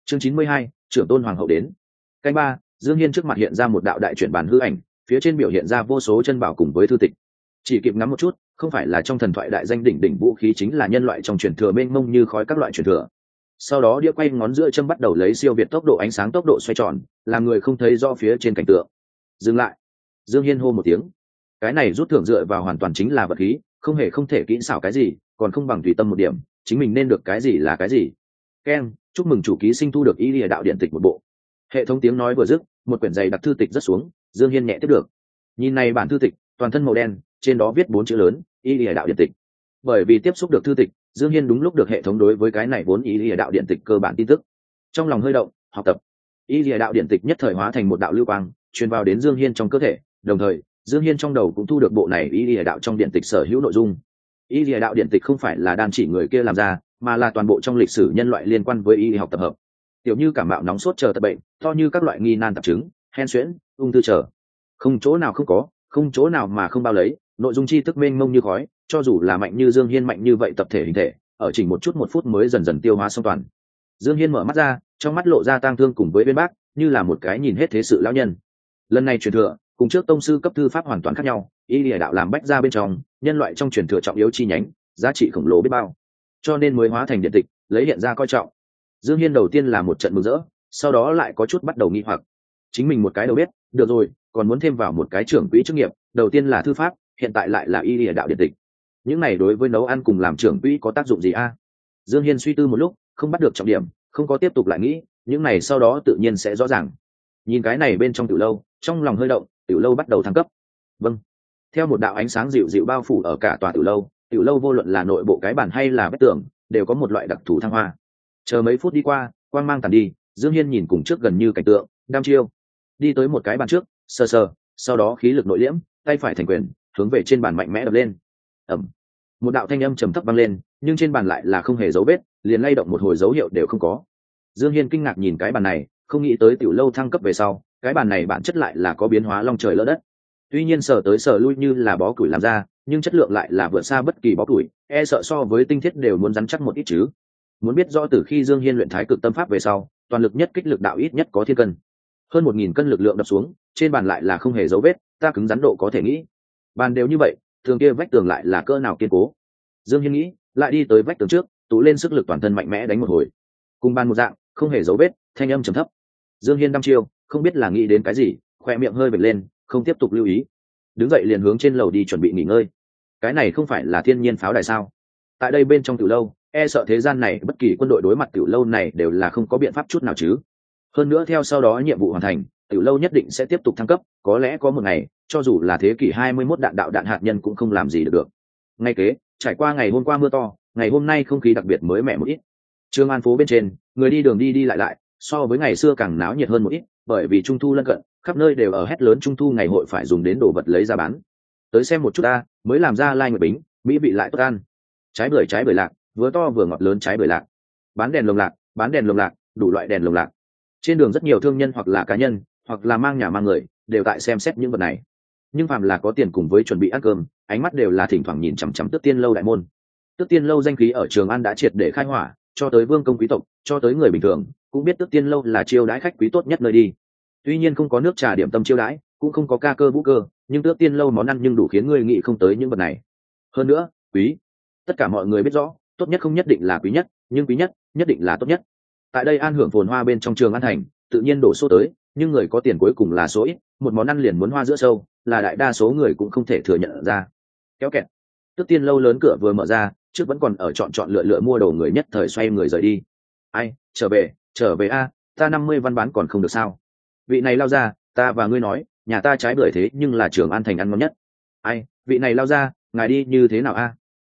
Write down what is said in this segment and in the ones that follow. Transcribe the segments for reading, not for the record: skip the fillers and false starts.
chương 92, trưởng tôn hoàng hậu đến. Canh ba, Dương Hiên trước mặt hiện ra một đạo đại chuyển bản hư ảnh, phía trên biểu hiện ra vô số chân bảo cùng với thư tịch. Chỉ kịp ngắm một chút, không phải là trong thần thoại đại danh đỉnh đỉnh vũ khí, chính là nhân loại trong truyền thừa mênh mông như khói các loại truyền thừa. Sau đó đĩa quay ngón giữa châm bắt đầu lấy siêu việt tốc độ ánh sáng tốc độ xoay tròn, làm người không thấy rõ phía trên cảnh tượng. Dừng lại. Dương Hiên hô một tiếng. Cái này rút thưởng dựa vào hoàn toàn chính là vật khí, không thể kỹ xảo cái gì, còn không bằng tùy tâm một điểm, chính mình nên được cái gì là cái gì. Ken, chúc mừng chủ ký sinh thu được Y Lìa đạo điện tịch một bộ. Hệ thống tiếng nói vừa dứt, một quyển dày đặc thư tịch rất xuống, Dương Hiên nhẹ tiếp được. Nhìn này bản thư tịch, toàn thân màu đen, trên đó viết 4 chữ lớn, Y Lìa đạo điện tịch. Bởi vì tiếp xúc được thư tịch, Dương Hiên đúng lúc được hệ thống đối với cái này vốn Y Lìa đạo điện tịch cơ bản tin tức. Trong lòng hơi động, học tập. Y Lìa đạo điện tịch nhất thời hóa thành một đạo lưu quang, truyền vào đến Dương Hiên trong cơ thể, đồng thời, Dương Hiên trong đầu cũng thu được bộ này Y Lìa đạo trong điện tịch sở hữu nội dung. Y Lìa đạo điện tịch không phải là đan chỉ người kia làm ra, mà là toàn bộ trong lịch sử nhân loại liên quan với y học tập hợp. Tiểu như cảm mạo nóng sốt chờ tật bệnh, to như các loại nghi nan tạp chứng, hen suyễn, ung thư chờ. Không chỗ nào không có, không chỗ nào mà không bao lấy, nội dung tri thức mênh mông như khói, cho dù là mạnh như Dương Hiên mạnh như vậy tập thể hình thể, ở chỉ một phút mới dần dần tiêu hóa xong toàn. Dương Hiên mở mắt ra, trong mắt lộ ra tang thương cùng với bên bác, như là một cái nhìn hết thế sự lão nhân. Lần này truyền thừa, cùng trước tông sư cấp thư pháp hoàn toàn khác nhau, Y Lìa đạo làm bách ra bên trong, nhân loại trong truyền thừa trọng yếu chi nhánh, giá trị khổng lồ biết bao, cho nên mới hóa thành điện tịch, lấy hiện ra coi trọng. Dương Hiên đầu tiên là một trận mừng rỡ, sau đó lại có chút bắt đầu nghi hoặc. Chính mình một cái đầu biết, được rồi, còn muốn thêm vào một cái trưởng quỹ chức nghiệp, đầu tiên là thư pháp, hiện tại lại là Y Lìa đạo điện tịch. Những này đối với nấu ăn cùng làm trưởng quỹ có tác dụng gì a? Dương Hiên suy tư một lúc, không bắt được trọng điểm, không có tiếp tục lại nghĩ, những này sau đó tự nhiên sẽ rõ ràng. Nhìn cái này bên trong tiểu lâu, trong lòng hơi động, tiểu lâu bắt đầu thăng cấp. Vâng. Theo một đạo ánh sáng dịu dịu bao phủ ở cả tòa tiểu lâu vô luận là nội bộ cái bản hay là vách tường, đều có một loại đặc thù thăng hoa. Chờ mấy phút đi qua, quang mang tàn đi, Dương Hiên nhìn cùng trước gần như cảnh tượng, đăm chiêu. Đi tới một cái bàn trước, sờ sờ, sau đó khí lực nội liễm, tay phải thành quyền, hướng về trên bàn mạnh mẽ đập lên. Ầm. Một đạo thanh âm trầm thấp vang lên, nhưng trên bàn lại là không hề dấu vết, liền lay động một hồi dấu hiệu đều không có. Dương Hiên kinh ngạc nhìn cái bàn này, không nghĩ tới tiểu lâu thăng cấp về sau, cái bàn này bản chất lại là có biến hóa long trời lỡ đất. Tuy nhiên sờ tới sờ lui như là bó củi làm ra, nhưng chất lượng lại là vượt xa bất kỳ bó củi, e sợ so với tinh thiết đều muốn rắn chắc một ít chứ. Muốn biết rõ từ khi Dương Hiên luyện Thái Cực Tâm Pháp về sau, toàn lực nhất kích lực đạo ít nhất có thiên cân. Hơn 1000 cân lực lượng đập xuống, trên bàn lại là không hề dấu vết, ta cứng rắn độ có thể nghĩ. Bàn đều như vậy, thường kia vách tường lại là cỡ nào kiên cố. Dương Hiên nghĩ, lại đi tới vách tường trước, tụ lên sức lực toàn thân mạnh mẽ đánh một hồi. Cùng bàn một dạng, không hề dấu vết, thanh âm trầm thấp. Dương Hiên đăm chiêu, không biết là nghĩ đến cái gì, khóe miệng hơi vểnh lên, không tiếp tục lưu ý. Đứng dậy liền hướng trên lầu đi chuẩn bị nghỉ ngơi. Cái này không phải là thiên nhiên pháo đài sao? Tại đây bên trong tiểu lâu, e sợ thế gian này bất kỳ quân đội đối mặt tiểu lâu này đều là không có biện pháp chút nào chứ. Hơn nữa theo sau đó nhiệm vụ hoàn thành, tiểu lâu nhất định sẽ tiếp tục thăng cấp, có lẽ có một ngày, cho dù là thế kỷ 21 đạn đạo đạn hạt nhân cũng không làm gì được. Ngay kế, trải qua ngày hôm qua mưa to, ngày hôm nay không khí đặc biệt mới mẻ một ít. Trường An phố bên trên, người đi đường đi đi lại, so với ngày xưa càng náo nhiệt hơn một ít, bởi vì trung thu lân cận, khắp nơi đều ở hét lớn trung thu ngày hội phải dùng đến đồ vật lấy ra bán. Tới xem một chút ta, mới làm ra lai nguyệt bính, mỹ vị lại tốt ăn. Trái bưởi lạc, vừa to vừa ngọt lớn trái bưởi lạc. Bán đèn lồng lạc, đủ loại đèn lồng lạc. Trên đường rất nhiều thương nhân hoặc là cá nhân, hoặc là mang nhà mang người, đều tại xem xét những vật này. Nhưng phàm là có tiền cùng với chuẩn bị ăn cơm, ánh mắt đều là thỉnh thoảng nhìn chằm chằm Tước Tiên lâu đại môn. Tước Tiên lâu danh khí ở Trường An đã triệt để khai hỏa, cho tới vương công quý tộc, cho tới người bình thường, cũng biết Tước Tiên lâu là chiêu đãi khách quý tốt nhất nơi đi. Tuy nhiên không có nước trà điểm tâm chiêu đãi, cũng không có ca cơ vũ cơ, nhưng Tước Tiên lâu món ăn nhưng đủ khiến người nghĩ không tới những vật này. Hơn nữa, quý, tất cả mọi người biết rõ, tốt nhất không nhất định là quý nhất, nhưng quý nhất nhất định là tốt nhất. Tại đây an hưởng phồn hoa bên trong Trường An thành, tự nhiên đổ số tới, nhưng người có tiền cuối cùng là số ít, một món ăn liền muốn hoa giữa sâu, là đại đa số người cũng không thể thừa nhận ra. Kéo kẹt. Tước Tiên lâu lớn cửa vừa mở ra, trước vẫn còn ở chọn lựa mua đồ người nhất thời xoay người rời đi. Ai, trở về a, ta 50 văn bán còn không được sao? Vị này lao ra, ta và ngươi nói, nhà ta trái bưởi thế nhưng là Trường An thành ăn ngon nhất. Ai, vị này lao ra, ngài đi như thế nào a?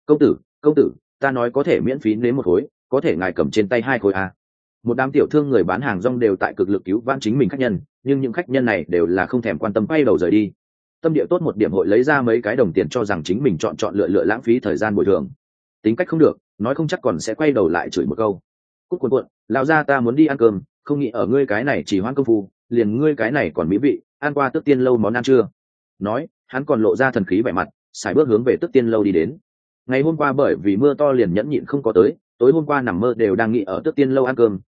Công tử, ta nói có thể miễn phí nếm một khối, có thể ngài cầm trên tay 2 khối a. Một đám tiểu thương người bán hàng rong đều tại cực lực cứu vãn chính mình khách nhân, nhưng những khách nhân này đều là không thèm quan tâm quay đầu rời đi. Tâm địa tốt một điểm hội lấy ra mấy cái đồng tiền cho rằng chính mình chọn lựa lãng phí thời gian bồi thường. Tính cách không được, nói không chắc còn sẽ quay đầu lại chửi một câu. Cút cuộn, lão gia ta muốn đi ăn cơm, không nghĩ ở ngươi cái này chỉ hoãn công phu, liền ngươi cái này còn mỹ vị, ăn qua Tước Tiên lâu món ăn chưa? Nói, hắn còn lộ ra thần khí vẻ mặt, sải bước hướng về Tước Tiên lâu đi đến. Ngày hôm qua bởi vì mưa to liền nhẫn nhịn không có tới, tối hôm qua nằm mơ đều đang nghĩ ở Tước Tiên lâu ăn cơm,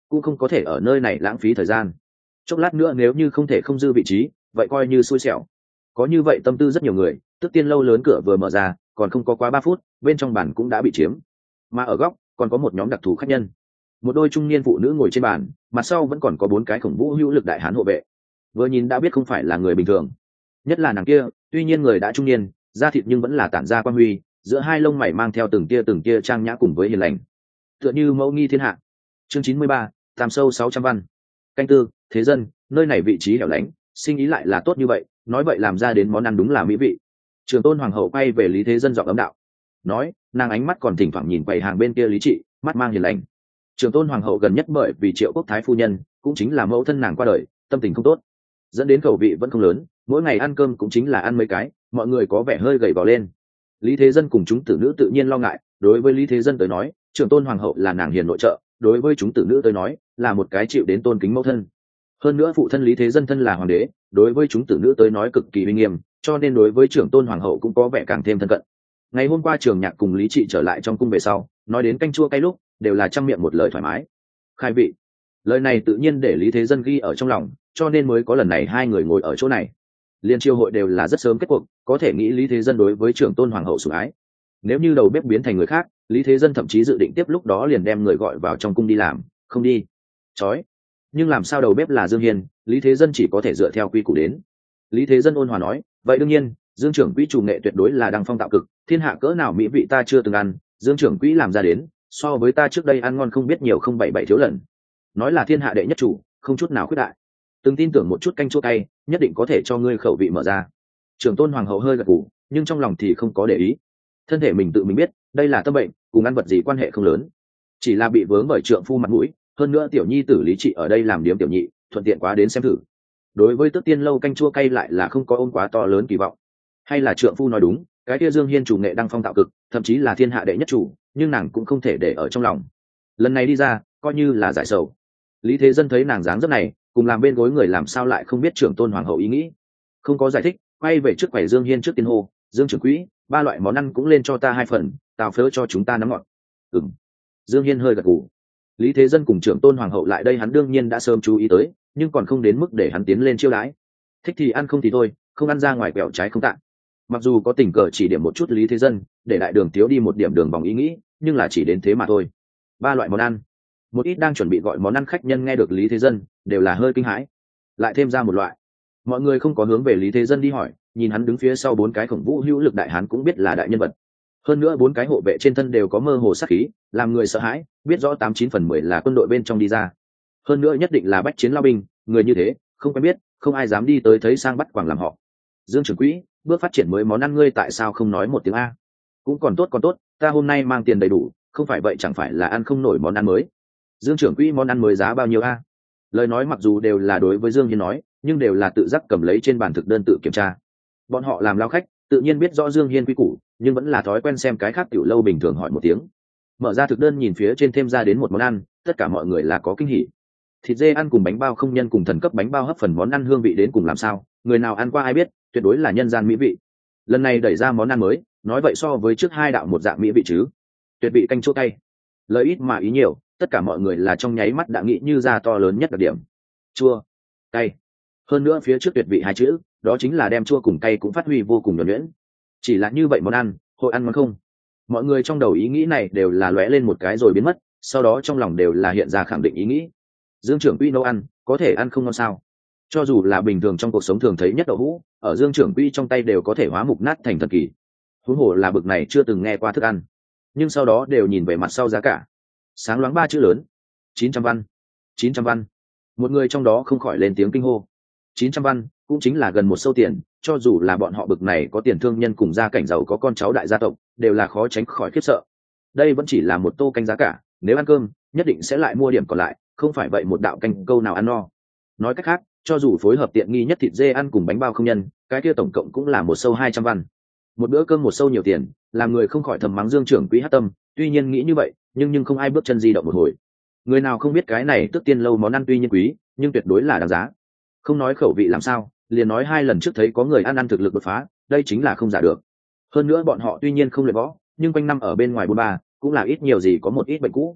cũng không có thể ở nơi này lãng phí thời gian. Chốc lát nữa nếu như không thể không dư vị trí, vậy coi như xui xẻo. Có như vậy tâm tư rất nhiều người, Tức Tiên lâu lớn cửa vừa mở ra, còn không có quá 3 phút, bên trong bàn cũng đã bị chiếm. Mà ở góc, còn có một nhóm đặc thù khách nhân. Một đôi trung niên phụ nữ ngồi trên bàn, mặt sau vẫn còn có 4 cái khổng vũ hữu lực đại hán hộ vệ. Vừa nhìn đã biết không phải là người bình thường. Nhất là nàng kia, tuy nhiên người đã trung niên, da thịt nhưng vẫn là tản ra quang huy, giữa hai lông mày mang theo từng tia trang nhã cùng với hiền lành. Tựa như mẫu nghi thiên hạ. Chương 93, Tam sâu 600 văn. Canh tư, thế dân, nơi này vị trí hẻo lánh, sinh ý lại là tốt như vậy, nói vậy làm ra đến món ăn đúng là mỹ vị. Trường Tôn hoàng hậu quay về Lý Thế Dân giọng ấm đạo, nói, nàng ánh mắt còn thỉnh thoảng nhìn quầy hàng bên kia Lý Trị, mắt mang hiền lành. Trường Tôn hoàng hậu gần nhất bởi vì Triệu Quốc thái phu nhân, cũng chính là mẫu thân nàng qua đời, tâm tình không tốt, dẫn đến khẩu vị vẫn không lớn, mỗi ngày ăn cơm cũng chính là ăn mấy cái, mọi người có vẻ hơi gầy gò lên. Lý Thế Dân cùng chúng tử nữ tự nhiên lo ngại, đối với Lý Thế Dân tới nói, Trường Tôn hoàng hậu là nàng hiền nội trợ, đối với chúng tử nữ tới nói, là một cái chịu đến tôn kính mẫu thân. Hơn nữa phụ thân Lý Thế Dân thân là hoàng đế, đối với chúng tử nữ tới nói cực kỳ uy nghiêm, cho nên đối với Trưởng Tôn hoàng hậu cũng có vẻ càng thêm thân cận. Ngày hôm qua Trường Nhạc cùng Lý Trị trở lại trong cung về sau, nói đến canh chua cay lúc, đều là trăm miệng một lời thoải mái. Khai vị. Lời này tự nhiên để Lý Thế Dân ghi ở trong lòng, cho nên mới có lần này hai người ngồi ở chỗ này. Liên triều hội đều là rất sớm kết cuộc, có thể nghĩ Lý Thế Dân đối với Trưởng Tôn hoàng hậu sủng ái. Nếu như đầu bếp biến thành người khác, Lý Thế Dân thậm chí dự định tiếp lúc đó liền đem người gọi vào trong cung đi làm, không đi. Chói. Nhưng làm sao đầu bếp là Dương Hiên, Lý Thế Dân chỉ có thể dựa theo quy củ đến. Lý Thế Dân ôn hòa nói, vậy đương nhiên, Dương trưởng quỹ chủ nghệ tuyệt đối là đăng phong tạo cực, thiên hạ cỡ nào mỹ vị ta chưa từng ăn, Dương trưởng quỹ làm ra đến, so với ta trước đây ăn ngon không biết nhiều không bảy bảy thiếu lần. Nói là thiên hạ đệ nhất chủ, không chút nào khuyết đại. Từng tin tưởng một chút canh chua cay, nhất định có thể cho ngươi khẩu vị mở ra. Trưởng Tôn hoàng hậu hơi gật gù, nhưng trong lòng thì không có để ý. Thân thể mình tự mình biết, đây là tâm bệnh, cùng ăn vật gì quan hệ không lớn, chỉ là bị vướng bởi trượng phu mặt mũi, hơn nữa tiểu nhi tử Lý Trị ở đây làm điếm tiểu nhị, thuận tiện quá đến xem thử. Đối với Tước Tiên lâu canh chua cay lại là không có ôm quá to lớn kỳ vọng. Hay là trượng phu nói đúng, cái kia Dương Hiên chủ nghệ đăng phong tạo cực, thậm chí là thiên hạ đệ nhất chủ, nhưng nàng cũng không thể để ở trong lòng. Lần này đi ra, coi như là giải sầu. Lý Thế Dân thấy nàng dáng dấp này, cùng làm bên gối người làm sao lại không biết Trưởng Tôn hoàng hậu ý nghĩ, không có giải thích, quay về trước quầy Dương Hiên trước tiên hô, Dương trưởng quỹ, 3 loại món ăn cũng lên cho ta 2 phần, tào phớ cho chúng ta nắm ngọt. Ừm. Dương Hiên hơi gật gù. Lý Thế Dân cùng Trưởng Tôn hoàng hậu lại đây hắn đương nhiên đã sớm chú ý tới, nhưng còn không đến mức để hắn tiến lên chiêu đãi. Thích thì ăn không thì thôi, không ăn ra ngoài quẹo trái không tạ. Mặc dù có tình cờ chỉ điểm một chút Lý Thế Dân, để đại đường thiếu đi một điểm đường vòng ý nghĩ, nhưng là chỉ đến thế mà thôi. 3 loại món ăn. Một ít đang chuẩn bị gọi món ăn khách nhân nghe được Lý Thế Dân, đều là hơi kinh hãi. Lại thêm ra một loại. Mọi người không có hướng về Lý Thế Dân đi hỏi, nhìn hắn đứng phía sau 4 cái khổng vũ hữu lực đại hán cũng biết là đại nhân vật. Hơn nữa 4 cái hộ vệ trên thân đều có mơ hồ sát khí, làm người sợ hãi, biết rõ 89 phần 10 là quân đội bên trong đi ra. Hơn nữa nhất định là bách chiến lao binh, người như thế, không quen biết, không ai dám đi tới thấy sang bắt quàng làm họ. Dương trưởng quỹ, bước phát triển mới món ăn ngươi tại sao không nói một tiếng a? Cũng còn tốt, ta hôm nay mang tiền đầy đủ, không phải vậy chẳng phải là ăn không nổi món ăn mới. Dương trưởng quỹ món ăn mới giá bao nhiêu a? Lời nói mặc dù đều là đối với Dương Hiên nói, nhưng đều là tự giác cầm lấy trên bàn thực đơn tự kiểm tra. Bọn họ làm lao khách, tự nhiên biết rõ Dương Hiên quy củ, nhưng vẫn là thói quen xem cái khác tiểu lâu bình thường hỏi một tiếng. Mở ra thực đơn nhìn phía trên thêm ra đến một món ăn, tất cả mọi người là có kinh hỉ. Thịt dê ăn cùng bánh bao không nhân cùng thần cấp bánh bao hấp phần món ăn hương vị đến cùng làm sao, người nào ăn qua ai biết, tuyệt đối là nhân gian mỹ vị. Lần này đẩy ra món ăn mới, nói vậy so với trước 2 đạo một dạng mỹ vị chứ. Tuyệt vị canh chua cay. Lời ít mà ý nhiều, tất cả mọi người là trong nháy mắt đã nghĩ như ra to lớn nhất đặc điểm. Chua, cay. Hơn nữa phía trước tuyệt vị 2 chữ, đó chính là đem chua cùng cay cũng phát huy vô cùng nhuần nhuyễn. Chỉ là như vậy món ăn, hội ăn ngon không? Mọi người trong đầu ý nghĩ này đều là lóe lên một cái rồi biến mất, sau đó trong lòng đều là hiện ra khẳng định ý nghĩ. Dương trưởng quỹ nấu ăn, có thể ăn không ngon sao? Cho dù là bình thường trong cuộc sống thường thấy nhất đậu hũ, ở Dương trưởng quỹ trong tay đều có thể hóa mục nát thành thần kỳ. Huống hồ là bực này chưa từng nghe qua thức ăn, nhưng sau đó đều nhìn về mặt sau giá cả. Sáng loáng 3 chữ lớn, 900 văn. 900 văn. Một người trong đó không khỏi lên tiếng kinh hô. 900 văn, cũng chính là gần 1 sâu tiền, cho dù là bọn họ bực này có tiền thương nhân cùng gia cảnh giàu có con cháu đại gia tộc, đều là khó tránh khỏi khiếp sợ. Đây vẫn chỉ là một tô canh giá cả, nếu ăn cơm, nhất định sẽ lại mua điểm còn lại, không phải vậy một đạo canh câu nào ăn no. Nói cách khác, cho dù phối hợp tiện nghi nhất thịt dê ăn cùng bánh bao không nhân, cái kia tổng cộng cũng là 1 sâu 200 văn. Một bữa cơm 1 sâu nhiều tiền, làm người không khỏi thầm mắng Dương trưởng quỹ hắc tâm, tuy nhiên nghĩ như vậy, nhưng không ai bước chân di động một hồi. Người nào không biết cái này Tước Tiên lâu món ăn tuy nhiên quý, nhưng tuyệt đối là đáng giá. Không nói khẩu vị làm sao, liền nói 2 lần trước thấy có người ăn thực lực đột phá, đây chính là không giả được. Hơn nữa bọn họ tuy nhiên không luyện võ, nhưng quanh năm ở bên ngoài bôn ba, cũng là ít nhiều gì có một ít bệnh cũ.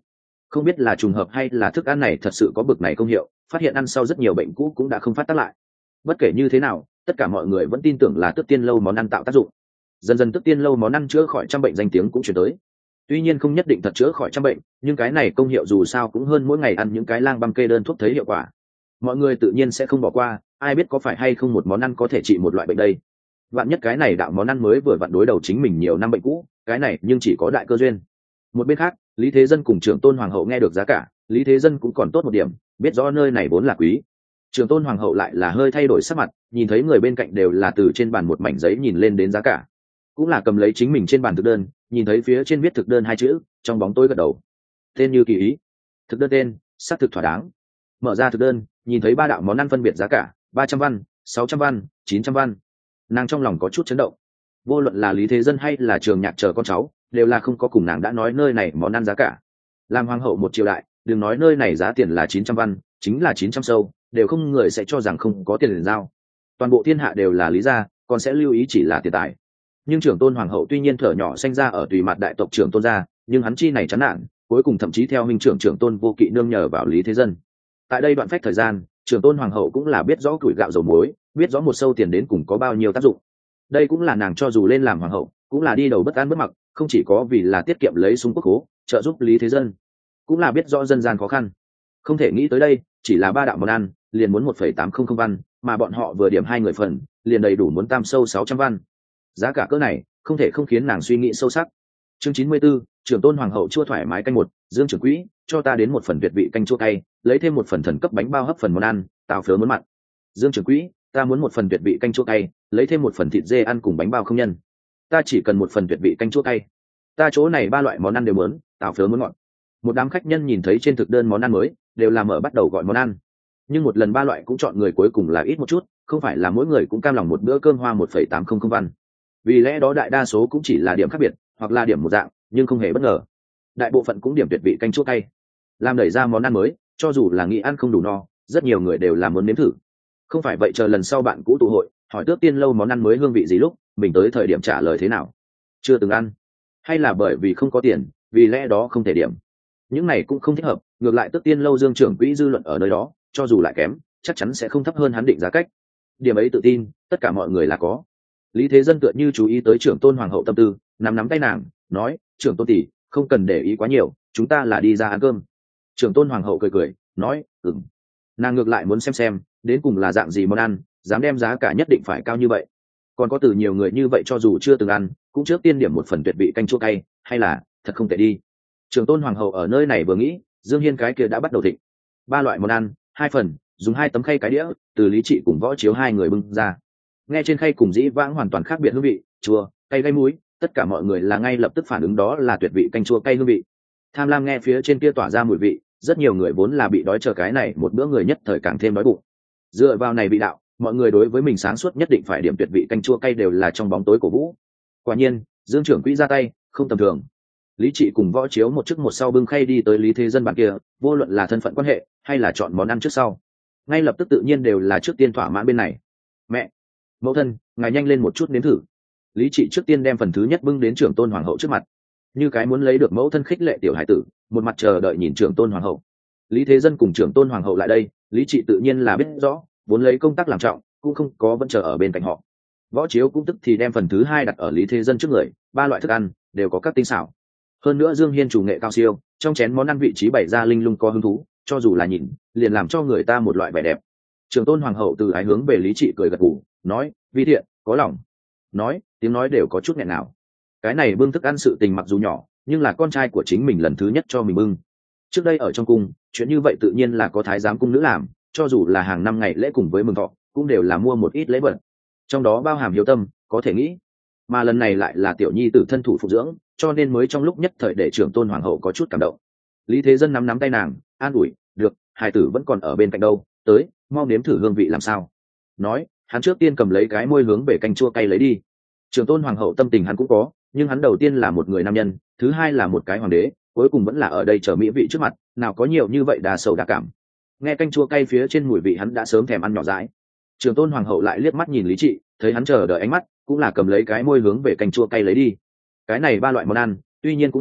Không biết là trùng hợp hay là thức ăn này thật sự có bực này công hiệu, phát hiện ăn sau rất nhiều bệnh cũ cũng đã không phát tác lại. Bất kể như thế nào, tất cả mọi người vẫn tin tưởng là Tước Tiên Lâu món ăn tạo tác dụng. Dần dần Tước Tiên Lâu món ăn chữa khỏi trăm bệnh danh tiếng cũng truyền tới. Tuy nhiên không nhất định thật chữa khỏi trăm bệnh, nhưng cái này công hiệu dù sao cũng hơn mỗi ngày ăn những cái lang băm kê đơn thuốc thấy hiệu quả. Mọi người tự nhiên sẽ không bỏ qua, ai biết có phải hay không một món ăn có thể trị một loại bệnh đây. Vạn nhất cái này đạo món ăn mới vừa vặn đối đầu chính mình nhiều năm bệnh cũ, cái này nhưng chỉ có đại cơ duyên. Một bên khác, Lý Thế Dân cùng Trưởng Tôn Hoàng hậu nghe được giá cả, Lý Thế Dân cũng còn tốt một điểm, biết rõ nơi này vốn là quý. Trưởng Tôn Hoàng hậu lại là hơi thay đổi sắc mặt, nhìn thấy người bên cạnh đều là từ trên bàn một mảnh giấy nhìn lên đến giá cả, cũng là cầm lấy chính mình trên bàn thực đơn, nhìn thấy phía trên viết thực đơn hai chữ, trong bóng tối gật đầu. Tên như kỳ ý, thực đơn tên, xác thực thỏa đáng. Mở ra thực đơn, nhìn thấy ba đạo món ăn phân biệt giá cả, 300 văn, 600 văn, 900 văn. Nàng trong lòng có chút chấn động. Vô luận là Lý Thế Dân hay là Trường Nhạc chờ con cháu, đều là không có cùng nàng đã nói nơi này món ăn giá cả. Làm hoàng hậu một triều đại, đừng nói nơi này giá tiền là 900 văn, chính là 900 sâu, đều không người sẽ cho rằng không có tiền liền giao. Toàn bộ thiên hạ đều là lý gia, còn sẽ lưu ý chỉ là tiền tài. Nhưng Trưởng Tôn Hoàng hậu tuy nhiên thở nhỏ sinh ra ở tùy mặt đại tộc Trưởng Tôn gia, nhưng hắn chi này chán nản, cuối cùng thậm chí theo huynh trưởng Trưởng Tôn Vô Kỵ nương nhờ vào Lý Thế Dân. Tại đây đoạn phách thời gian, Trưởng Tôn Hoàng hậu cũng là biết rõ tuổi gạo dầu muối, biết rõ một sâu tiền đến cùng có bao nhiêu tác dụng. Đây cũng là nàng cho dù lên làm hoàng hậu, cũng là đi đầu bất an bất mặc, không chỉ có vì là tiết kiệm lấy súng quốc khố, trợ giúp Lý Thế Dân, cũng là biết rõ dân gian khó khăn. Không thể nghĩ tới đây, chỉ là ba đạo món ăn, liền muốn 1,800 văn, mà bọn họ vừa điểm hai người phần, liền đầy đủ muốn tam sâu 600 văn. Giá cả cỡ này, không thể không khiến nàng suy nghĩ sâu sắc. Chương 94, Trưởng Tôn Hoàng hậu chua thoải mái canh một, Dương trưởng quỹ, cho ta đến một phần việt vị canh chua cay, lấy thêm một phần thần cấp bánh bao hấp phần món ăn, tào phớ muốn mặn. Dương trưởng quỹ, ta muốn một phần việt vị canh chua cay, lấy thêm một phần thịt dê ăn cùng bánh bao không nhân. Ta chỉ cần một phần việt vị canh chua cay. Ta chỗ này ba loại món ăn đều muốn, tào phớ muốn ngọt. Một đám khách nhân nhìn thấy trên thực đơn món ăn mới, đều làm mở bắt đầu gọi món ăn. Nhưng một lần ba loại cũng chọn người cuối cùng là ít một chút, không phải là mỗi người cũng cam lòng một bữa cơm hoa 1,800 văn. Vì lẽ đó đại đa số cũng chỉ là điểm khác biệt, hoặc là điểm một dạng, nhưng không hề bất ngờ. Đại bộ phận cũng điểm tuyệt vị canh chua cay. Làm đẩy ra món ăn mới, cho dù là nghĩ ăn không đủ no, rất nhiều người đều làm muốn nếm thử. Không phải vậy chờ lần sau bạn cũ tụ hội, hỏi Tước Tiên Lâu món ăn mới hương vị gì lúc, mình tới thời điểm trả lời thế nào? Chưa từng ăn, hay là bởi vì không có tiền, vì lẽ đó không thể điểm. Những này cũng không thích hợp, ngược lại Tước Tiên Lâu Dương trưởng quỹ dư luận ở nơi đó, cho dù lại kém, chắc chắn sẽ không thấp hơn hắn định giá cách. Điểm ấy tự tin, tất cả mọi người là có. Lý Thế Dân tựa như chú ý tới Trưởng Tôn Hoàng hậu tâm tư, nắm tay nàng, nói: "Trưởng Tôn tỷ, không cần để ý quá nhiều, chúng ta là đi ra ăn cơm." Trưởng Tôn Hoàng hậu cười, nói: "Ừm." Nàng ngược lại muốn xem, đến cùng là dạng gì món ăn, dám đem giá cả nhất định phải cao như vậy. Còn có từ nhiều người như vậy cho dù chưa từng ăn, cũng trước tiên điểm một phần tuyệt vị canh chua cay, hay là thật không tệ đi. Trưởng Tôn Hoàng hậu ở nơi này vừa nghĩ, Dương Hiên cái kia đã bắt đầu thịnh. Ba loại món ăn, hai phần, dùng hai tấm khay cái đĩa, từ Lý Trị cùng Võ Chiếu hai người bưng ra. Nghe trên khay cùng dĩ vãng hoàn toàn khác biệt hương vị, chua, cay gây muối, tất cả mọi người là ngay lập tức phản ứng đó là tuyệt vị canh chua cay hương vị. Tham lam nghe phía trên kia tỏa ra mùi vị, rất nhiều người vốn là bị đói chờ cái này một bữa người nhất thời càng thêm đói bụng. Dựa vào này vị đạo, mọi người đối với mình sáng suốt nhất định phải điểm tuyệt vị canh chua cay đều là trong bóng tối cổ vũ. Quả nhiên, Dương trưởng quỹ ra tay, không tầm thường. Lý Trị cùng Võ Chiếu một trước một sau bưng khay đi tới Lý Thế Dân bàn kia, vô luận là thân phận quan hệ hay là chọn món ăn trước sau, ngay lập tức tự nhiên đều là trước tiên thỏa mãn bên này. Mẹ, mẫu thân, ngài nhanh lên một chút nếm thử. Lý Trị trước tiên đem phần thứ nhất bưng đến Trưởng Tôn Hoàng hậu trước mặt, như cái muốn lấy được mẫu thân khích lệ tiểu hải tử, một mặt chờ đợi nhìn Trưởng Tôn Hoàng hậu. Lý Thế Dân cùng Trưởng Tôn Hoàng hậu lại đây, Lý Trị tự nhiên là biết rõ, vốn lấy công tác làm trọng, cũng không có vẫn chờ ở bên cạnh họ. Võ Chiếu cũng tức thì đem phần thứ hai đặt ở Lý Thế Dân trước người, ba loại thức ăn đều có các tinh xảo. Hơn nữa Dương Hiên chủ nghệ cao siêu, trong chén món ăn vị trí bày ra linh lung có hứng thú, cho dù là nhìn, liền làm cho người ta một loại vẻ đẹp. Trưởng Tôn Hoàng hậu từ ái hướng về Lý Trị cười gật gù, nói: "Vi thiện, có lòng." Nói, tiếng nói đều có chút nghẹn nào. Cái này bưng thức ăn sự tình mặc dù nhỏ, nhưng là con trai của chính mình lần thứ nhất cho mình bưng. Trước đây ở trong cung, chuyện như vậy tự nhiên là có thái giám cung nữ làm, cho dù là hàng năm ngày lễ cùng với mừng thọ, cũng đều là mua một ít lễ vật. Trong đó bao hàm hiếu tâm, có thể nghĩ. Mà lần này lại là tiểu nhi tử thân thủ phụ dưỡng, cho nên mới trong lúc nhất thời để Trưởng Tôn Hoàng hậu có chút cảm động. Lý Thế Dân nắm tay nàng, an ủi: "Được, hài tử vẫn còn ở bên cạnh đâu, tới, mau nếm thử hương vị làm sao." Nói, hắn trước tiên cầm lấy cái môi hướng về canh chua cay lấy đi. Trưởng Tôn Hoàng hậu tâm tình hắn cũng có, nhưng hắn đầu tiên là một người nam nhân, thứ hai là một cái hoàng đế, cuối cùng vẫn là ở đây chờ mỹ vị trước mặt, nào có nhiều như vậy đa sầu đa cảm. Nghe canh chua cay phía trên mùi vị hắn đã sớm thèm ăn nhỏ dãi. Trưởng Tôn Hoàng hậu lại liếc mắt nhìn Lý Trị, thấy hắn chờ đợi ánh mắt, cũng là cầm lấy cái môi hướng về canh chua cay lấy đi. Cái này ba loại món ăn, tuy nhiên cũng hương,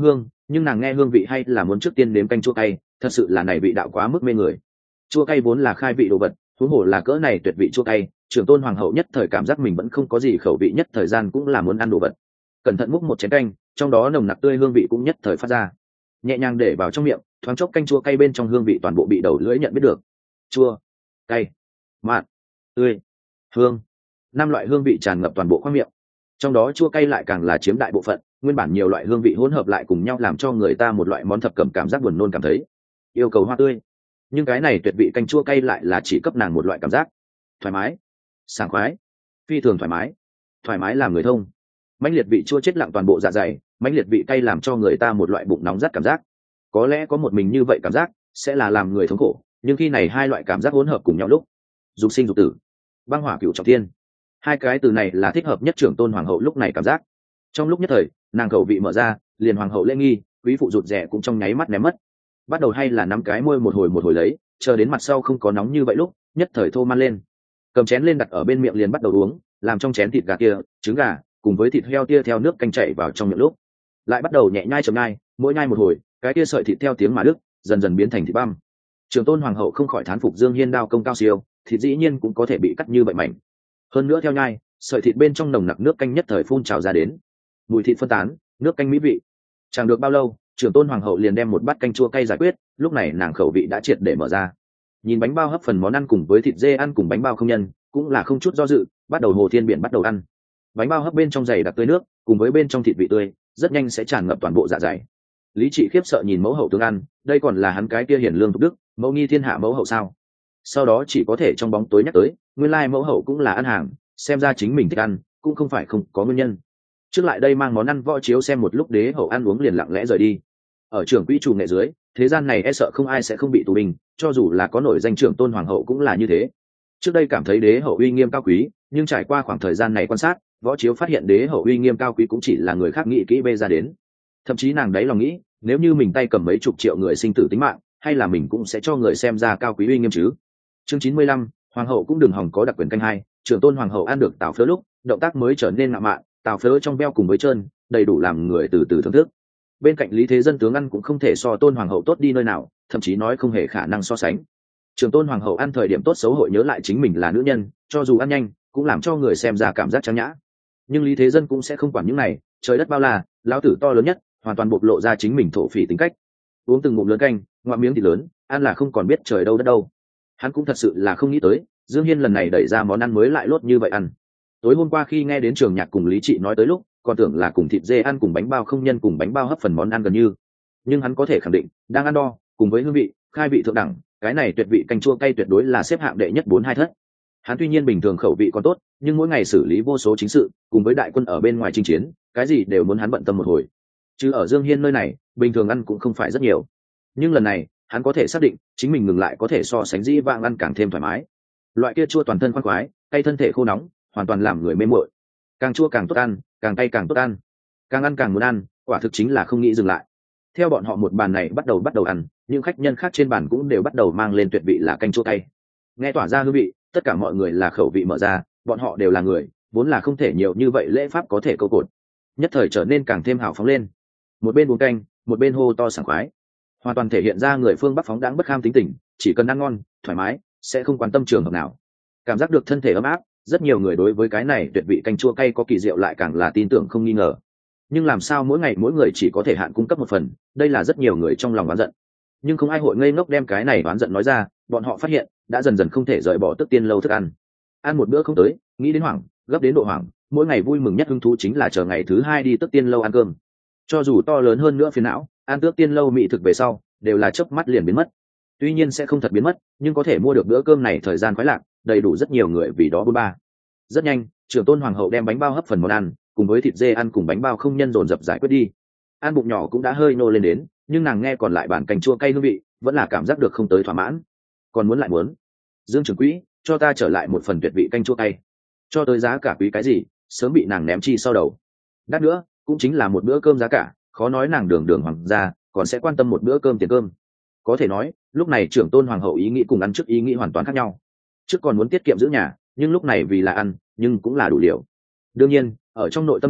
nhưng nàng nghe hương vị hay là muốn trước tiên nếm canh chua cay, thật sự là này vị đạo quá mức mê người. Chua cay vốn là khai vị đồ vật, huống hồ là cỡ này tuyệt vị chua cay, trưởng tôn hoàng hậu nhất thời cảm giác mình vẫn không có gì khẩu vị, nhất thời gian cũng là muốn ăn đồ vật. Cẩn thận múc một chén canh, trong đó nồng nặc tươi hương vị cũng nhất thời phát ra, nhẹ nhàng để vào trong miệng, thoáng chốc canh chua cay bên trong hương vị toàn bộ bị đầu lưỡi nhận biết được. Chua, cay, mặn, tươi, hương, 5 loại hương vị tràn ngập toàn bộ khoang miệng. Trong đó chua cay lại càng là chiếm đại bộ phận, nguyên bản nhiều loại hương vị hỗn hợp lại cùng nhau làm cho người ta một loại món thập cẩm cảm giác buồn nôn cảm thấy. Yêu cầu hoa tươi, nhưng cái này tuyệt vị canh chua cay lại là chỉ cấp nàng một loại cảm giác thoải mái, sảng khoái, phi thường thoải mái làm người thông. Mãnh liệt vị chua chết lặng toàn bộ dạ dày, mãnh liệt vị cay làm cho người ta một loại bụng nóng rát cảm giác. Có lẽ có một mình như vậy cảm giác sẽ là làm người thống khổ, nhưng khi này hai loại cảm giác hỗn hợp cùng nhau lúc, dục sinh dục tử, băng hỏa cửu trọng thiên, hai cái từ này là thích hợp nhất trưởng tôn hoàng hậu lúc này cảm giác. Trong lúc nhất thời, nàng khẩu vị mở ra, liền hoàng hậu lễ nghi, quý phụ rụt rè cũng trong nháy mắt ném mất. Bắt đầu hay là nắm cái môi một hồi lấy, chờ đến mặt sau không có nóng như vậy lúc, nhất thời thô man lên, cầm chén lên đặt ở bên miệng liền bắt đầu uống, làm trong chén thịt gà kia, trứng gà cùng với thịt heo tia theo nước canh chảy vào trong miệng lúc, lại bắt đầu nhẹ nhai chậm nhai, mỗi nhai một hồi, cái tia sợi thịt theo tiếng mà đứt, dần dần biến thành thịt băm. Trường tôn hoàng hậu không khỏi thán phục Dương Hiên đao công cao siêu, thịt dĩ nhiên cũng có thể bị cắt như vậy mảnh. Hơn nữa theo nhai, sợi thịt bên trong nồng nặc nước canh nhất thời phun trào ra đến, mùi thịt phân tán, nước canh mỹ vị. Chẳng được bao lâu, trưởng tôn hoàng hậu liền đem một bát canh chua cay giải quyết, lúc này nàng khẩu vị đã triệt để mở ra. Nhìn bánh bao hấp phần món ăn cùng với thịt dê ăn cùng bánh bao không nhân, cũng là không chút do dự, bắt đầu hồ thiên biển bắt đầu ăn. Bánh bao hấp bên trong dày đặc tươi nước, cùng với bên trong thịt vị tươi, rất nhanh sẽ tràn ngập toàn bộ dạ dày. Lý Trị khiếp sợ nhìn mẫu hậu tướng ăn, đây còn là hắn cái kia hiển lương thục đức, mẫu nghi thiên hạ mẫu hậu sao? Sau đó chỉ có thể trong bóng tối nhắc tới, nguyên lai mẫu hậu cũng là ăn hàng, xem ra chính mình thích ăn, cũng không phải không có nguyên nhân. Trước lại đây mang món ăn võ chiếu xem một lúc đế hậu ăn uống liền lặng lẽ rời đi. Ở trưởng quỹ chủ nghệ dưới, thế gian này e sợ không ai sẽ không bị tù binh, cho dù là có nổi danh trưởng tôn hoàng hậu cũng là như thế. Trước đây cảm thấy đế hậu uy nghiêm cao quý, nhưng trải qua khoảng thời gian này quan sát, võ chiếu phát hiện đế hậu uy nghiêm cao quý cũng chỉ là người khác nghĩ kỹ bê ra đến. Thậm chí nàng đáy lòng nghĩ, nếu như mình tay cầm mấy chục triệu người sinh tử tính mạng, hay là mình cũng sẽ cho người xem ra cao quý uy nghiêm chứ. Chương 95, hoàng hậu cũng đừng hòng có đặc quyền canh hai. Trưởng tôn hoàng hậu ăn được tào phớ lúc, động tác mới trở nên ngạo mạn, tào phớ trong beo cùng với trơn, đầy đủ làm người từ từ thưởng thức. Bên cạnh Lý Thế Dân tướng ăn cũng không thể so tôn hoàng hậu tốt đi nơi nào, thậm chí nói không hề khả năng so sánh. Trưởng tôn hoàng hậu ăn thời điểm tốt xấu hội nhớ lại chính mình là nữ nhân, cho dù ăn nhanh cũng làm cho người xem ra cảm giác trang nhã. Nhưng Lý Thế Dân cũng sẽ không quản những này, trời đất bao la, lão tử to lớn nhất, hoàn toàn bộc lộ ra chính mình thổ phỉ tính cách. Uống từng ngụm lớn canh, ngoạm miếng thịt lớn, ăn là không còn biết trời đâu đất đâu. Hắn cũng thật sự là không nghĩ tới, Dương Hiên lần này đẩy ra món ăn mới lại lốt như vậy ăn. Tối hôm qua khi nghe đến Trường Nhạc cùng Lý Trị nói tới lúc, còn tưởng là cùng thịt dê ăn cùng bánh bao không nhân cùng bánh bao hấp phần món ăn gần như. Nhưng hắn có thể khẳng định, đang ăn đo, cùng với hương vị, khai vị thượng đẳng, cái này tuyệt vị canh chua cay tuyệt đối là xếp hạng đệ nhất 4-2 thất. Hắn tuy nhiên bình thường khẩu vị còn tốt, nhưng mỗi ngày xử lý vô số chính sự, cùng với đại quân ở bên ngoài chinh chiến, cái gì đều muốn hắn bận tâm một hồi. Chứ ở Dương Hiên nơi này, bình thường ăn cũng không phải rất nhiều. Nhưng lần này, hắn có thể xác định, chính mình ngừng lại có thể so sánh dĩ vãng ăn càng thêm thoải mái. Loại kia chua toàn thân khoan khoái, cay thân thể khô nóng, hoàn toàn làm người mê muội. Càng chua càng tốt ăn, càng cay càng tốt ăn, càng ăn càng muốn ăn, quả thực chính là không nghĩ dừng lại. Theo bọn họ một bàn này bắt đầu ăn, những khách nhân khác trên bàn cũng đều bắt đầu mang lên tuyệt vị là canh chua cay. Nghe tỏa ra hương vị, tất cả mọi người là khẩu vị mở ra, bọn họ đều là người, vốn là không thể nhiều như vậy lễ pháp có thể câu cột, nhất thời trở nên càng thêm hào phóng lên. Một bên uống canh, một bên hô to sảng khoái, hoàn toàn thể hiện ra người phương Bắc phóng đãng bất kham tính tình, chỉ cần ăn ngon, thoải mái, sẽ không quan tâm trường hợp nào. Cảm giác được thân thể ấm áp, rất nhiều người đối với cái này tuyệt vị canh chua cay có kỳ diệu lại càng là tin tưởng không nghi ngờ. Nhưng làm sao mỗi ngày mỗi người chỉ có thể hạn cung cấp một phần, đây là rất nhiều người trong lòng oán giận. Nhưng không ai hội ngây ngốc đem cái này oán giận nói ra, bọn họ phát hiện đã dần dần không thể rời bỏ Tức Tiên Lâu thức ăn. Ăn một bữa không tới, nghĩ đến hoảng, gấp đến độ hoảng, mỗi ngày vui mừng nhất hứng thú chính là chờ ngày thứ 2 đi Tức Tiên Lâu ăn cơm. Cho dù to lớn hơn nữa phiền não, ăn Tước Tiên Lâu mỹ thực về sau, đều là chớp mắt liền biến mất. Tuy nhiên sẽ không thật biến mất, nhưng có thể mua được bữa cơm này thời gian khoái lạc, đầy đủ rất nhiều người vì đó bôn ba. Rất nhanh, trưởng tôn hoàng hậu đem bánh bao hấp phần món ăn, cùng với thịt dê ăn cùng bánh bao không nhân dồn dập giải quyết đi. Ăn bụng nhỏ cũng đã hơi nô lên đến, nhưng nàng nghe còn lại bản canh chua cay hương vị, vẫn là cảm giác được không tới thỏa mãn. Còn muốn lại muốn. Dương trưởng quỹ, cho ta trở lại một phần tuyệt vị canh chua cay. Cho tới giá cả quý cái gì, sớm bị nàng ném chi sau đầu. Đắt nữa, cũng chính là một bữa cơm giá cả, khó nói nàng đường đường hoàng gia, còn sẽ quan tâm một bữa cơm tiền cơm. Có thể nói, lúc này trưởng tôn hoàng hậu ý nghĩ cùng ăn trước ý nghĩ hoàn toàn khác nhau. Trước còn muốn tiết kiệm giữ nhà, nhưng lúc này vì là ăn, nhưng cũng là đủ liều. Đương nhiên, ở trong nội tâm nàng,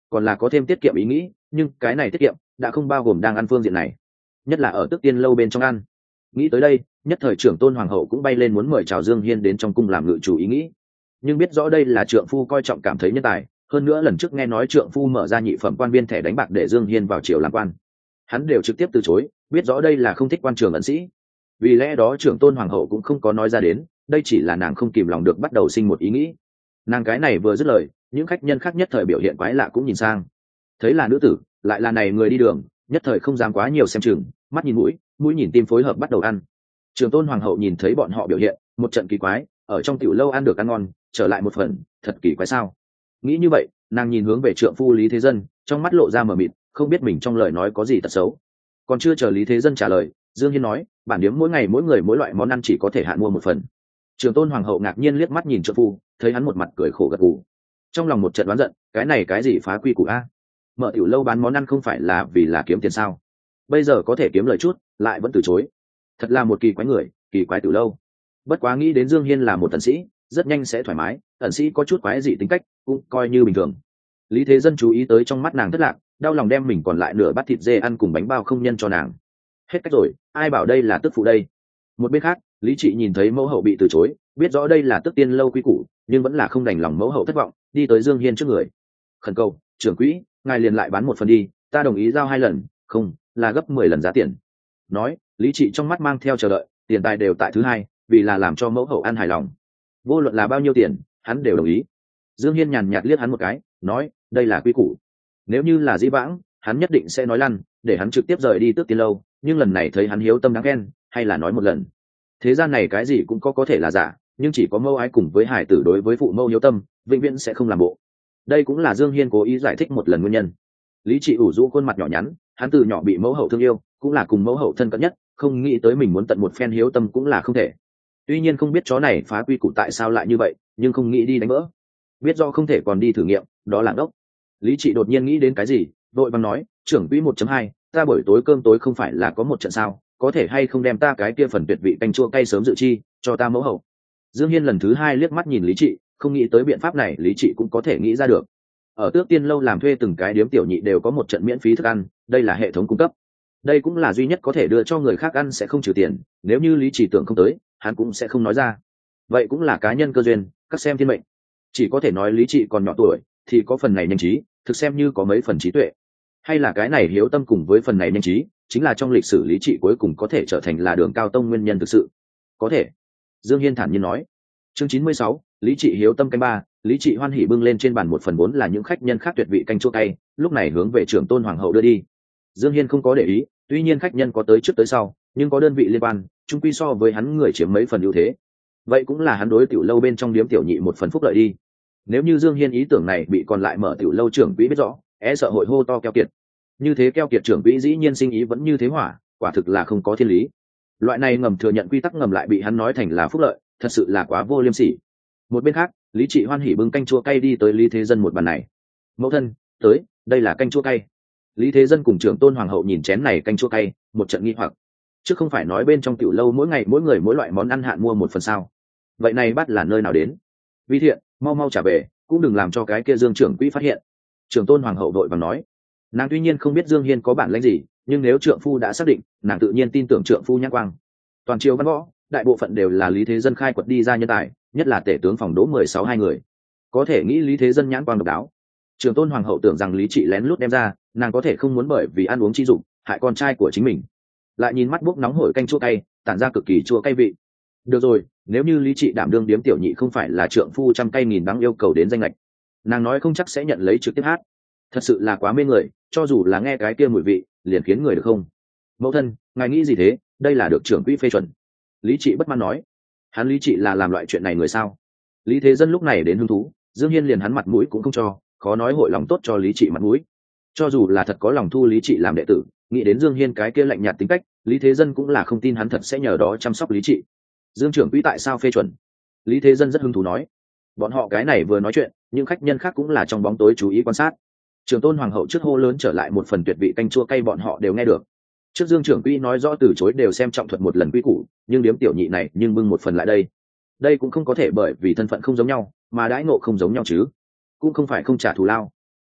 còn là có thêm tiết kiệm ý nghĩ, nhưng cái này tiết kiệm đã không bao gồm đang ăn phương diện này, nhất là ở Tước Tiên lâu bên trong ăn. Nghĩ tới đây, nhất thời trưởng tôn hoàng hậu cũng bay lên muốn mời chào Dương Hiên đến trong cung làm ngự chủ ý nghĩ, nhưng biết rõ đây là trượng phu coi trọng cảm thấy nhân tài, hơn nữa lần trước nghe nói trượng phu mở ra nhị phẩm quan viên thẻ đánh bạc để Dương Hiên vào triều làm quan, hắn đều trực tiếp từ chối, biết rõ đây là không thích quan trường ẩn sĩ. Vì lẽ đó trưởng tôn hoàng hậu cũng không có nói ra đến, đây chỉ là nàng không kìm lòng được bắt đầu sinh một ý nghĩ. Nàng cái này vừa dứt lời, những khách nhân khác nhất thời biểu hiện quái lạ cũng nhìn sang, thấy là nữ tử, lại là này người đi đường, nhất thời không dám quá nhiều xem chừng, mắt nhìn mũi, mũi nhìn tim phối hợp bắt đầu ăn. Trưởng tôn hoàng hậu nhìn thấy bọn họ biểu hiện, một trận kỳ quái, ở trong tiểu lâu ăn được ăn ngon, trở lại một phần, thật kỳ quái sao? Nghĩ như vậy, nàng nhìn hướng về trượng phu Lý Thế Dân, trong mắt lộ ra mờ mịt, không biết mình trong lời nói có gì tật xấu. Còn chưa chờ Lý Thế Dân trả lời, Dương Hiên nói, bản điếm mỗi ngày mỗi người mỗi loại món ăn chỉ có thể hạn mua một phần. Trưởng tôn hoàng hậu ngạc nhiên liếc mắt nhìn trượng phu, thấy hắn một mặt cười khổ gật gù, trong lòng một trận đoán giận, cái này cái gì phá quy củ a? Mở tiểu lâu bán món ăn không phải là vì là kiếm tiền sao? Bây giờ có thể kiếm lời chút, lại vẫn từ chối, thật là một kỳ quái người, kỳ quái tiểu lâu. Bất quá nghĩ đến Dương Hiên là một ẩn sĩ, rất nhanh sẽ thoải mái, ẩn sĩ có chút quái dị tính cách, cũng coi như bình thường. Lý Thế Dân chú ý tới trong mắt nàng thất lạc, đau lòng đem mình còn lại nửa bát thịt dê ăn cùng bánh bao không nhân cho nàng. Hết cách rồi, ai bảo đây là tức phụ đây? Một bên khác, Lý Trị nhìn thấy mẫu hậu bị từ chối, biết rõ đây là Tước Tiên lâu quy củ, nhưng vẫn là không đành lòng mẫu hậu thất vọng, đi tới Dương Hiên trước người, khẩn cầu, trưởng quỹ, ngài liền lại bán một phần đi, ta đồng ý giao 2 lần, không, là gấp 10 lần giá tiền. Nói, Lý Trị trong mắt mang theo chờ đợi, tiền tài đều tại thứ hai, vì là làm cho mẫu hậu ăn hài lòng, vô luận là bao nhiêu tiền, hắn đều đồng ý. Dương Hiên nhàn nhạt liếc hắn một cái, nói, đây là quy củ. Nếu như là dĩ vãng, hắn nhất định sẽ nói lăn, để hắn trực tiếp rời đi Tước Tiên lâu, nhưng lần này thấy hắn hiếu tâm đáng khen, hay là nói một lần. Thế gian này cái gì cũng có thể là giả, nhưng chỉ có mẫu ái cùng với hải tử đối với phụ mẫu hiếu tâm, vĩnh viễn sẽ không làm bộ. Đây cũng là Dương Hiên cố ý giải thích một lần nguyên nhân. Lý Trị ủ rũ khuôn mặt nhỏ nhắn, hắn từ nhỏ bị mẫu hậu thương yêu, cũng là cùng mẫu hậu thân cận nhất, không nghĩ tới mình muốn tận một phen hiếu tâm cũng là không thể. Tuy nhiên không biết chó này phá quy củ tại sao lại như vậy, nhưng không nghĩ đi đánh vỡ. Biết do không thể còn đi thử nghiệm, đó là đốc. Lý Trị đột nhiên nghĩ đến cái gì, vội vàng nói, trưởng quỹ 1.2, ta buổi tối cơm tối không phải là có một trận sao, có thể hay không đem ta cái kia phần tuyệt vị canh chua cay sớm dự chi, cho ta mẫu hậu. Dương Hiên lần thứ hai liếc mắt nhìn Lý Trị, không nghĩ tới biện pháp này Lý Trị cũng có thể nghĩ ra được. Ở Tước Tiên lâu làm thuê từng cái điếm tiểu nhị đều có một trận miễn phí thức ăn, đây là hệ thống cung cấp. Đây cũng là duy nhất có thể đưa cho người khác ăn sẽ không trừ tiền, nếu như Lý Trị tưởng không tới, hắn cũng sẽ không nói ra. Vậy cũng là cá nhân cơ duyên, các xem thiên mệnh. Chỉ có thể nói Lý Trị còn nhỏ tuổi, thì có phần này nhanh trí, thực xem như có mấy phần trí tuệ. Hay là cái này hiếu tâm cùng với phần này nhanh trí, chính là trong lịch sử Lý Trị cuối cùng có thể trở thành là đường cao tông nguyên nhân thực sự. Có thể. Dương Hiên thản nhiên nói. Chương 96, Lý Trị hiếu tâm canh 3, Lý Trị hoan hỉ bưng lên trên bàn 1/4 là những khách nhân khác tuyệt vị canh chua cay, lúc này hướng về trưởng tôn hoàng hậu đưa đi. Dương Hiên không có để ý, tuy nhiên khách nhân có tới trước tới sau, nhưng có đơn vị liên quan, chung quy so với hắn người chiếm mấy phần ưu thế. Vậy cũng là hắn đối tiểu lâu bên trong điếm tiểu nhị một phần phúc lợi đi. Nếu như Dương Hiên ý tưởng này bị còn lại mở tiểu lâu trưởng quỹ biết rõ, sợ hội hô to keo kiệt. Như thế keo kiệt trưởng quỹ dĩ nhiên sinh ý vẫn như thế hỏa, quả thực là không có thiên lý. Loại này ngầm thừa nhận quy tắc ngầm lại bị hắn nói thành là phúc lợi, thật sự là quá vô liêm sỉ. Một bên khác, Lý Trị hoan hỉ bưng canh chua cay đi tới Lý Thế Dân một bàn này. Mẫu thân, tới, đây là canh chua cay. Lý Thế Dân cùng trưởng tôn hoàng hậu nhìn chén này canh chua cay, một trận nghi hoặc. Chứ không phải nói bên trong tiểu lâu mỗi ngày mỗi người mỗi loại món ăn hạn mua một phần sao? Vậy này bắt là nơi nào đến? Vi thiện, mau mau trả về, cũng đừng làm cho cái kia Dương trưởng quỹ phát hiện. Trưởng tôn hoàng hậu vội vàng nói. Nàng tuy nhiên không biết Dương Hiên có bản lĩnh gì, nhưng nếu trượng phu đã xác định, nàng tự nhiên tin tưởng trượng phu nhãn quang. Toàn triều văn võ, đại bộ phận đều là Lý Thế Dân khai quật đi ra nhân tài, nhất là tể tướng phòng Đỗ 16 hai người. Có thể nghĩ Lý Thế Dân nhãn quang độc đáo. Trưởng tôn hoàng hậu tưởng rằng Lý Trị lén lút đem ra, nàng có thể không muốn bởi vì ăn uống chi dụng hại con trai của chính mình. Lại nhìn mắt bốc nóng hổi canh chua cay, tản ra cực kỳ chua cay vị. Được rồi, nếu như Lý Trị đảm đương điếm tiểu nhị không phải là trượng phu trăm cây nghìn đắng yêu cầu đến danh lệch, nàng nói không chắc sẽ nhận lấy trực tiếp hát. Thật sự là quá mê người, cho dù là nghe cái kia mùi vị liền khiến người được không? Mẫu thân, ngài nghĩ gì thế? Đây là được trưởng quỹ phê chuẩn. Lý Trị bất mãn nói. Hắn Lý Trị là làm loại chuyện này người sao? Lý Thế Dân lúc này đến hứng thú, Dương Hiên liền hắn mặt mũi cũng không cho, khó nói hội lòng tốt cho Lý Trị mặt mũi. Cho dù là thật có lòng thu Lý Trị làm đệ tử, nghĩ đến Dương Hiên cái kia lạnh nhạt tính cách, Lý Thế Dân cũng là không tin hắn thật sẽ nhờ đó chăm sóc Lý Trị. Dương trưởng quỹ tại sao phê chuẩn? Lý Thế Dân rất hứng thú nói. Bọn họ cái này vừa nói chuyện, những khách nhân khác cũng là trong bóng tối chú ý quan sát. Trưởng tôn hoàng hậu trước hô lớn trở lại một phần tuyệt vị canh chua cay bọn họ đều nghe được. Trước Dương trưởng quỹ nói rõ từ chối đều xem trọng thuật một lần quy củ, nhưng điếm tiểu nhị này nhưng bưng một phần lại đây. Đây cũng không có thể bởi vì thân phận không giống nhau mà đãi ngộ không giống nhau chứ, cũng không phải không trả thù lao.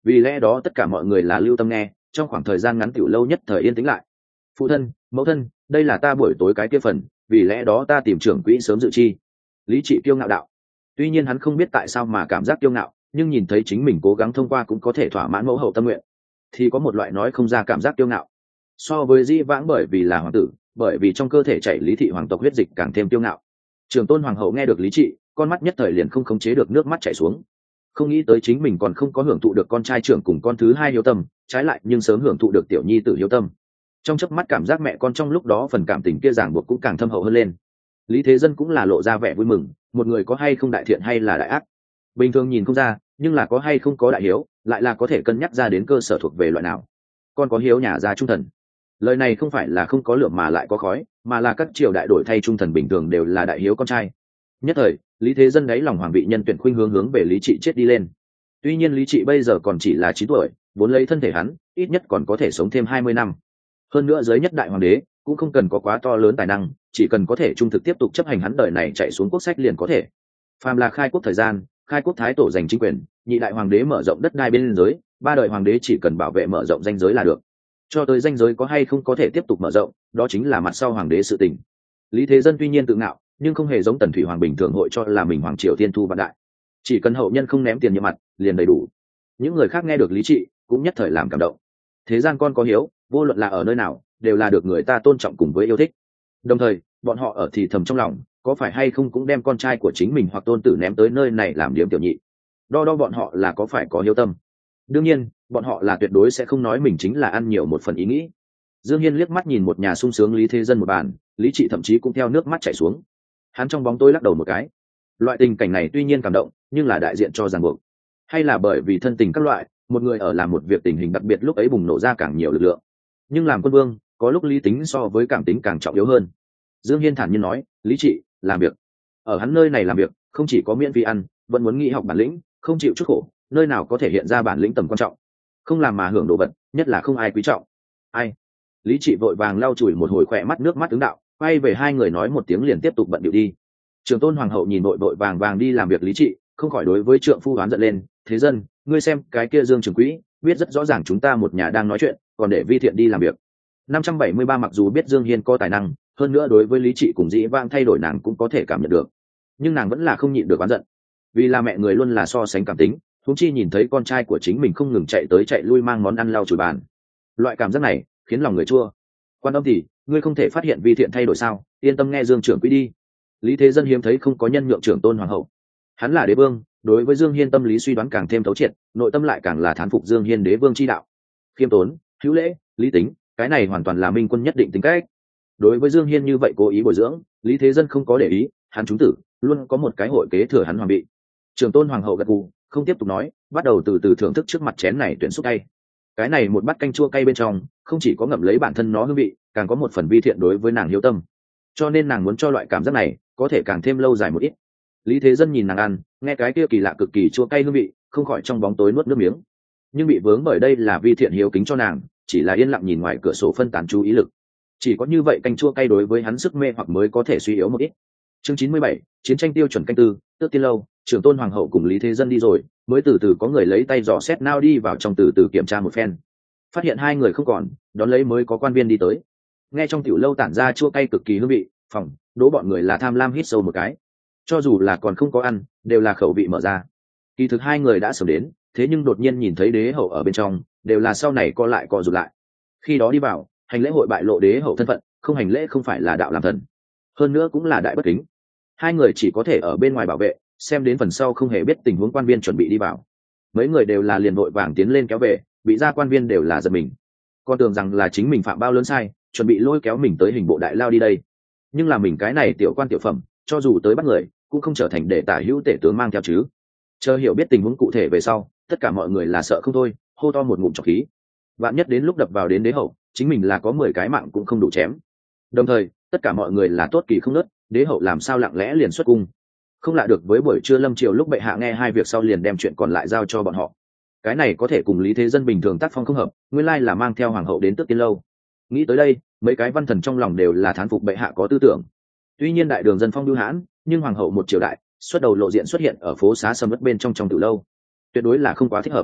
vì lẽ đó tất cả mọi người là lưu tâm nghe, trong khoảng thời gian ngắn tiểu lâu nhất thời yên tĩnh lại. Phụ thân, mẫu thân, đây là ta buổi tối cái kia phần, vì lẽ đó ta tìm trưởng quỹ sớm dự chi. Lý Trị kiêu ngạo đạo. Tuy nhiên hắn không biết tại sao mà cảm giác kiêu ngạo, nhưng nhìn thấy chính mình cố gắng thông qua cũng có thể thỏa mãn mẫu hậu tâm nguyện, thì có một loại nói không ra cảm giác kiêu ngạo. So với Dĩ Vãng bởi vì là hoàng tử, bởi vì trong cơ thể chảy Lý thị hoàng tộc huyết dịch càng thêm kiêu ngạo. Trường Tôn hoàng hậu nghe được Lý Trị, con mắt nhất thời liền không khống chế được nước mắt chảy xuống. Không nghĩ tới chính mình còn không có hưởng thụ được con trai trưởng cùng con thứ hai hiếu tâm, trái lại nhưng sớm hưởng thụ được tiểu nhi tử hiếu tâm. Trong chớp mắt cảm giác mẹ con trong lúc đó phần cảm tình kia ràng buộc cũng càng thâm hậu hơn lên. Lý Thế Dân cũng là lộ ra vẻ vui mừng, một người có hay không đại thiện hay là đại ác, bình thường nhìn không ra, nhưng là có hay không có đại hiếu, lại là có thể cân nhắc ra đến cơ sở thuộc về loại nào. Con có hiếu nhà gia trung thần. Lời này không phải là không có lửa mà lại có khói, mà là các triều đại đổi thay trung thần bình thường đều là đại hiếu con trai. Nhất thời, Lý Thế Dân đáy lòng hoàng vị nhân tuyển khuynh hướng về Lý Trị chết đi lên. Tuy nhiên Lý Trị bây giờ còn chỉ là 9 tuổi, vốn lấy thân thể hắn, ít nhất còn có thể sống thêm 20 năm. Hơn nữa giới nhất đại hoàng đế cũng không cần có quá to lớn tài năng, chỉ cần có thể trung thực tiếp tục chấp hành hắn đời này chạy xuống quốc sách liền có thể. Phàm là khai quốc thời gian, khai quốc thái tổ giành chính quyền, nhị đại hoàng đế mở rộng đất đai bên giới, ba đời hoàng đế chỉ cần bảo vệ mở rộng danh giới là được. Cho tới danh giới có hay không có thể tiếp tục mở rộng, đó chính là mặt sau hoàng đế sự tình. Lý Thế Dân tuy nhiên tự ngạo, nhưng không hề giống Tần Thủy Hoàng bình thường hội cho là mình hoàng triều thiên thu vạn đại. Chỉ cần hậu nhân không ném tiền nhiệm mặt, liền đầy đủ. Những người khác nghe được Lý Trị, cũng nhất thời làm cảm động. Thế gian con có hiếu, vô luận là ở nơi nào, đều là được người ta tôn trọng cùng với yêu thích. Đồng thời, bọn họ ở thì thầm trong lòng, có phải hay không cũng đem con trai của chính mình hoặc tôn tử ném tới nơi này làm điểm tiểu nhị. Đo đo bọn họ là có phải có hiếu tâm. Đương nhiên, bọn họ là tuyệt đối sẽ không nói mình chính là ăn nhiều một phần ý nghĩ. Dương Hiên liếc mắt nhìn một nhà sung sướng Lý Thế Dân một bàn, Lý Trị thậm chí cũng theo nước mắt chảy xuống. Hắn trong bóng tối lắc đầu một cái. Loại tình cảnh này tuy nhiên cảm động, nhưng là đại diện cho ràng buộc. Hay là bởi vì thân tình các loại, một người ở làm một việc tình hình đặc biệt lúc ấy bùng nổ ra càng nhiều lực lượng. Nhưng làm quân vương, có lúc lý tính so với cảm tính càng trọng yếu hơn. Dương Hiên thản nhiên nói, Lý Trị, làm việc. Ở hắn nơi này làm việc, không chỉ có miễn phí ăn, vẫn muốn nghĩ học bản lĩnh, không chịu chút khổ, nơi nào có thể hiện ra bản lĩnh tầm quan trọng. Không làm mà hưởng đồ vật, nhất là không ai quý trọng. Ai? Lý Trị vội vàng lau chùi một hồi khỏe mắt nước mắt tướng đạo, quay về hai người nói một tiếng liền tiếp tục bận điệu đi. Trường Tôn hoàng hậu nhìn vội vàng vàng đi làm việc Lý Trị, không khỏi đối với trượng phu oán giận lên, Thế Dân, ngươi xem cái kia Dương trưởng quỹ, biết rất rõ ràng chúng ta một nhà đang nói chuyện, còn để Vi Thiện đi làm việc. 573 mặc dù biết Dương Hiên có tài năng, hơn nữa đối với Lý Trị cùng Dĩ Vãng thay đổi nàng cũng có thể cảm nhận được, nhưng nàng vẫn là không nhịn được oán giận. Vì là mẹ người luôn là so sánh cảm tính, huống chi nhìn thấy con trai của chính mình không ngừng chạy tới chạy lui mang món ăn lau chùi bàn, loại cảm giác này khiến lòng người chua. Quan âm thì ngươi không thể phát hiện Vi Thiện thay đổi sao? Yên tâm nghe Dương trưởng quỹ đi. Lý Thế Dân hiếm thấy không có nhân nhượng trưởng tôn hoàng hậu. Hắn là đế vương, đối với Dương Hiên tâm lý suy đoán càng thêm thấu triệt, nội tâm lại càng là thán phục Dương Hiên đế vương chi đạo. Khiêm tốn, hữu lễ, lý tính, cái này hoàn toàn là minh quân nhất định tính cách. Đối với Dương Hiên như vậy cố ý bồi dưỡng, Lý Thế Dân không có để ý, hắn trúng tử, luôn có một cái hội kế thừa hắn hoàng vị. Trưởng tôn hoàng hậu gật gù, không tiếp tục nói, bắt đầu từ từ thưởng thức trước mặt chén này tuyển xúc cay. Cái này một bát canh chua cay bên trong, không chỉ có ngậm lấy bản thân nó hương vị, càng có một phần vi thiện đối với nàng hiếu tâm. Cho nên nàng muốn cho loại cảm giác này có thể càng thêm lâu dài một ít. Lý Thế Dân nhìn nàng ăn, nghe cái kia kỳ lạ cực kỳ chua cay hương vị, không khỏi trong bóng tối nuốt nước miếng. Nhưng bị vướng bởi đây là vi thiện hiếu kính cho nàng, chỉ là yên lặng nhìn ngoài cửa sổ phân tán chú ý lực. Chỉ có như vậy canh chua cay đối với hắn sức mê hoặc mới có thể suy yếu một ít. Chương 97, chiến tranh tiêu chuẩn canh tư, Tước Tiên lâu, trưởng tôn hoàng hậu cùng Lý Thế Dân đi rồi, mới từ từ có người lấy tay dò xét nao đi vào trong từ từ kiểm tra một phen. Phát hiện hai người không còn, đón lấy mới có quan viên đi tới. Nghe trong tiểu lâu tản ra chua cay cực kỳ hương vị, phòng đố bọn người là tham lam hít sâu một cái. Cho dù là còn không có ăn, đều là khẩu vị mở ra. Kỳ thực hai người đã sớm đến, thế nhưng đột nhiên nhìn thấy đế hậu ở bên trong, đều là sau này co lại co rụt lại. Khi đó đi vào, hành lễ hội bại lộ đế hậu thân phận, không hành lễ không phải là đạo làm thần, hơn nữa cũng là đại bất kính. Hai người chỉ có thể ở bên ngoài bảo vệ, xem đến phần sau không hề biết tình huống quan viên chuẩn bị đi vào. Mấy người đều là liền vội vàng tiến lên kéo về, bị ra quan viên đều là giật mình, con tưởng rằng là chính mình phạm bao lớn sai, chuẩn bị lôi kéo mình tới hình bộ đại lao đi đây. Nhưng là mình cái này tiểu quan tiểu phẩm, cho dù tới bắt người cũng không trở thành để tả hữu tể tướng mang theo chứ. Chờ hiểu biết tình huống cụ thể về sau, tất cả mọi người là sợ không thôi, hô to một ngụm trọc khí. Vạn nhất đến lúc đập vào đến đế hậu, chính mình là có 10 cái mạng cũng không đủ chém. Đồng thời tất cả mọi người là tốt kỳ không nớt, đế hậu làm sao lặng lẽ liền xuất cung. Không lạ được với buổi trưa lâm triều lúc bệ hạ nghe hai việc sau liền đem chuyện còn lại giao cho bọn họ. Cái này có thể cùng Lý Thế Dân bình thường tác phong không hợp, nguyên lai là mang theo hoàng hậu đến Tước Tiên lâu. Nghĩ tới đây, mấy cái văn thần trong lòng đều là thán phục bệ hạ có tư tưởng. Tuy nhiên đại đường dân phong bưu hãn, nhưng hoàng hậu một triều đại xuất đầu lộ diện xuất hiện ở phố xá sầm uất bên trong tiểu lâu, tuyệt đối là không quá thích hợp.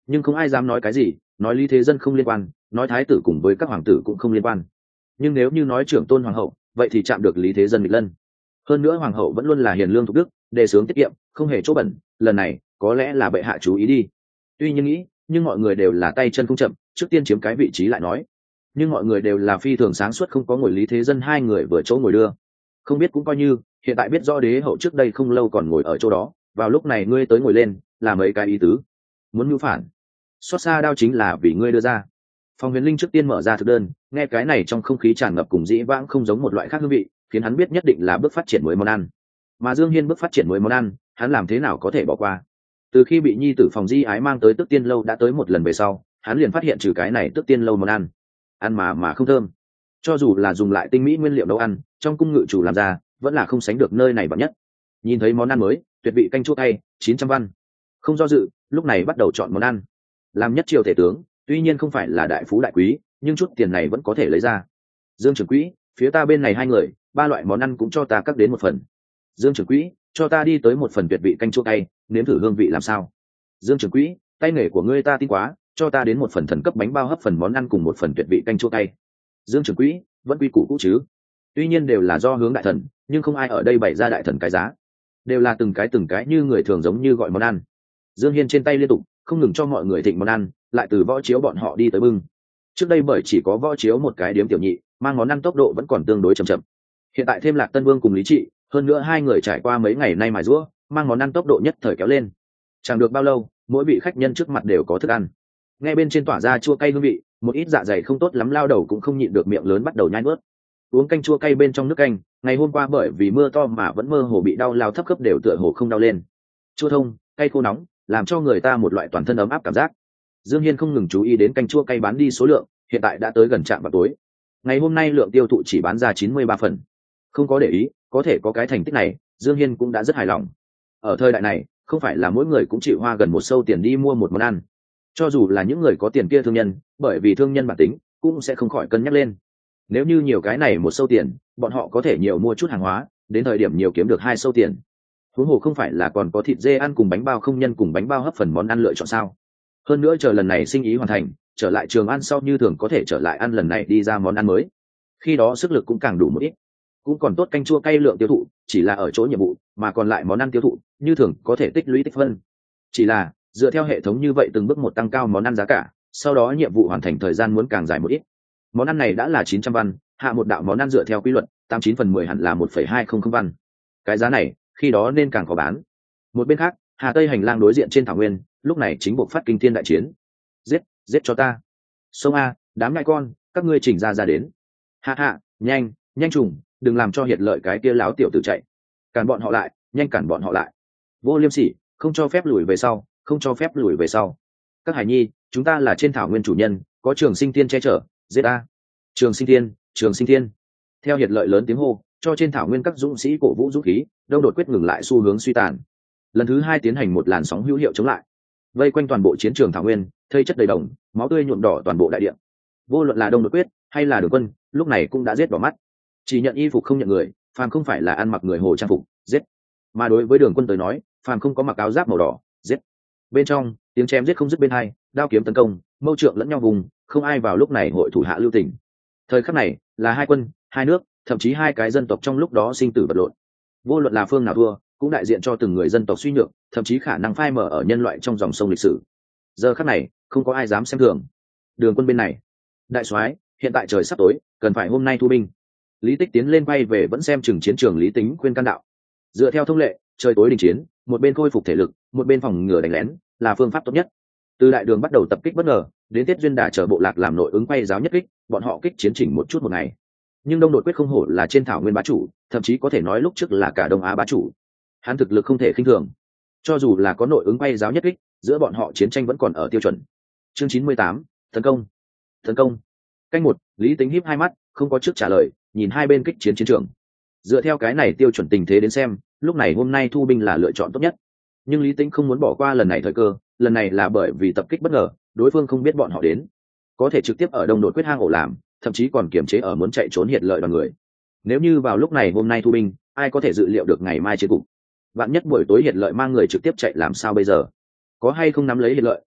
nhưng không ai dám nói cái gì, nói Lý Thế Dân không liên quan, nói thái tử cùng với các hoàng tử cũng không liên quan. Nhưng nếu như nói trưởng tôn hoàng hậu, vậy thì chạm được Lý Thế Dân nghịch lân. Hơn nữa hoàng hậu vẫn luôn là hiền lương thục đức, đề xướng tiết kiệm, không hề chỗ bẩn, lần này có lẽ là bệ hạ chú ý đi. Tuy nhiên nghĩ, nhưng mọi người đều là tay chân không chậm, trước tiên chiếm cái vị trí lại nói. Nhưng mọi người đều là phi thường sáng suốt, không có ngồi Lý Thế Dân hai người vừa chỗ ngồi đưa. Không biết cũng coi như, hiện tại biết rõ đế hậu trước đây không lâu còn ngồi ở chỗ đó, vào lúc này ngươi tới ngồi lên, là mấy cái ý tứ. Muốn mưu phản, xót xa đao chính là vì ngươi đưa ra. Phong Huyền Linh trước tiên mở ra thực đơn, nghe cái này trong không khí tràn ngập cùng dĩ vãng không giống một loại khác hương vị, khiến hắn biết nhất định là bước phát triển mới món ăn. Mà Dương Hiên bước phát triển mới món ăn, hắn làm thế nào có thể bỏ qua? Từ khi bị nhi tử Phòng Di Ái mang tới Tước Tiên lâu đã tới một lần về sau, hắn liền phát hiện trừ cái này Tước Tiên lâu món ăn, ăn mà không thơm. Cho dù là dùng lại tinh mỹ nguyên liệu nấu ăn, trong cung ngự chủ làm ra, vẫn là không sánh được nơi này bậc nhất. Nhìn thấy món ăn mới, tuyệt vị canh chua cay, 900 văn. Không do dự, lúc này bắt đầu chọn món ăn. Làm nhất triều thể tướng, tuy nhiên không phải là đại phú đại quý, nhưng chút tiền này vẫn có thể lấy ra. Dương trưởng quỹ, phía ta bên này hai người, 3 loại món ăn cũng cho ta cắt đến một phần. Dương trưởng quỹ, cho ta đi tới một phần tuyệt vị canh chua cay, nếm thử hương vị làm sao. Dương trưởng quỹ, tay nghề của ngươi ta tin quá, cho ta đến một phần thần cấp bánh bao hấp phần món ăn cùng một phần tuyệt vị canh chua cay. Dương trưởng quỹ, vẫn quy củ cũ chứ? Tuy nhiên đều là do hướng đại thần, nhưng không ai ở đây bày ra đại thần cái giá, đều là từng cái như người thường giống như gọi món ăn. Dương Hiên trên tay liên tục không ngừng cho mọi người thịnh món ăn, lại từ võ chiếu bọn họ đi tới bưng. Trước đây bởi chỉ có võ chiếu một cái điếm tiểu nhị, mang món ăn tốc độ vẫn còn tương đối chậm chậm. Hiện tại thêm Lạc Tân Vương cùng Lý Trị, hơn nữa hai người trải qua mấy ngày nay mài giũa, mang món ăn tốc độ nhất thời kéo lên. Chẳng được bao lâu, mỗi vị khách nhân trước mặt đều có thức ăn. Nghe bên trên tỏa ra chua cay hương vị, một ít dạ dày không tốt lắm lao đầu cũng không nhịn được miệng lớn bắt đầu nhai nuốt. Uống canh chua cay bên trong nước canh, ngày hôm qua bởi vì mưa to mà vẫn mơ hồ bị đau lao thấp cấp đều tựa hồ không đau lên. Chua thông, cay khô nóng, làm cho người ta một loại toàn thân ấm áp cảm giác. Dương Hiên không ngừng chú ý đến canh chua cay bán đi số lượng, hiện tại đã tới gần trạm vào tối. Ngày hôm nay lượng tiêu thụ chỉ bán ra 93 phần. Không có để ý, có thể có cái thành tích này, Dương Hiên cũng đã rất hài lòng. Ở thời đại này, không phải là mỗi người cũng chịu hoa gần một sâu tiền đi mua một món ăn. Cho dù là những người có tiền kia thương nhân, bởi vì thương nhân bản tính, cũng sẽ không khỏi cân nhắc lên. Nếu như nhiều cái này một sâu tiền, bọn họ có thể nhiều mua chút hàng hóa, đến thời điểm nhiều kiếm được 2 sâu tiền. Huống hồ không phải là còn có thịt dê ăn cùng bánh bao không nhân cùng bánh bao hấp phần món ăn lựa chọn sao? Hơn nữa chờ lần này sinh ý hoàn thành, trở lại trường ăn sau như thường có thể trở lại ăn lần này đi ra món ăn mới. Khi đó sức lực cũng càng đủ một ít. Cũng còn tốt canh chua cay lượng tiêu thụ chỉ là ở chỗ nhiệm vụ, mà còn lại món ăn tiêu thụ như thường có thể tích lũy tích phân. Chỉ là dựa theo hệ thống như vậy từng bước một tăng cao món ăn giá cả, sau đó nhiệm vụ hoàn thành thời gian muốn càng dài một ít. Món ăn này đã là 900 văn, hạ một đạo món ăn dựa theo quy luật 89 phần 10 hẳn là 1,200 văn. Cái giá này khi đó nên càng có bán. Một bên khác, Hà Tây hành lang đối diện trên thảo nguyên, lúc này chính buộc phát kinh thiên đại chiến. Giết cho ta. Sông a, đám ngai con, các ngươi chỉnh ra đến. Hạ, nhanh trùng, đừng làm cho Hiệt Lợi cái kia láo tiểu tử chạy. Cản bọn họ lại, nhanh cản bọn họ lại. Vô liêm sỉ, không cho phép lùi về sau, không cho phép lùi về sau. Các hải nhi, chúng ta là trên thảo nguyên chủ nhân, có Trường Sinh Thiên che chở, giết a. Trường Sinh Thiên. Theo Hiệt Lợi lớn tiếng hô, cho trên thảo nguyên các dũng sĩ cổ vũ dũng khí, Đông đột quyết ngừng lại xu hướng suy tàn. Lần thứ 2 tiến hành một làn sóng hữu hiệu chống lại, vây quanh toàn bộ chiến trường thảo nguyên, thây chất đầy đồng, máu tươi nhuộm đỏ toàn bộ đại địa. Vô luận là Đông đột quyết hay là Đường Quân, lúc này cũng đã giết đỏ mắt. Chỉ nhận y phục không nhận người, phàm không phải là ăn mặc người hồ trang phục, giết. Mà đối với Đường Quân tới nói, phàm không có mặc áo giáp màu đỏ, giết. Bên trong, tiếng chém giết không dứt bên hai, đao kiếm tấn công, mâu trượng lẫn nhau vùng, không ai vào lúc này hội thủ hạ lưu tình. Thời khắc này, là hai quân, hai nước, thậm chí hai cái dân tộc trong lúc đó sinh tử vật lộn. Vô luận là phương nào thua, cũng đại diện cho từng người dân tộc suy nhược, thậm chí khả năng phai mờ ở nhân loại trong dòng sông lịch sử. Giờ khắc này, không có ai dám xem thường. Đường Quân bên này, đại soái, hiện tại trời sắp tối, cần phải hôm nay thu binh. Lý Tích tiến lên quay về vẫn xem chừng chiến trường Lý Tính khuyên can đạo. Dựa theo thông lệ, trời tối đình chiến, một bên khôi phục thể lực, một bên phòng ngừa đánh lén, là phương pháp tốt nhất. Từ đại đường bắt đầu tập kích bất ngờ, đến Tiết Duyên Đà chờ bộ lạc làm nội ứng quay giáo nhất kích, bọn họ kích chiến chỉnh một chút một ngày. Nhưng Đông Đột quyết không hổ là trên thảo nguyên bá chủ, thậm chí có thể nói lúc trước là cả Đông Á bá chủ. Hắn thực lực không thể khinh thường. Cho dù là có nội ứng quay giáo nhất kích, giữa bọn họ chiến tranh vẫn còn ở tiêu chuẩn. Chương 98, tấn công. Canh 1, Lý Tính híp hai mắt, không có trước trả lời, nhìn hai bên kích chiến chiến trường. Dựa theo cái này tiêu chuẩn tình thế đến xem, lúc này hôm nay thu binh là lựa chọn tốt nhất. Nhưng Lý Tính không muốn bỏ qua lần này thời cơ, lần này là bởi vì tập kích bất ngờ, đối phương không biết bọn họ đến, có thể trực tiếp ở Đông Đột quyết hang ổ làm, thậm chí còn kiềm chế ở muốn chạy trốn Hiệt Lợi đoàn người. Nếu như vào lúc này hôm nay thu binh, ai có thể dự liệu được ngày mai chiến cục? Vạn nhất buổi tối Hiệt Lợi mang người trực tiếp chạy làm sao bây giờ? Có hay không nắm lấy Hiệt Lợi,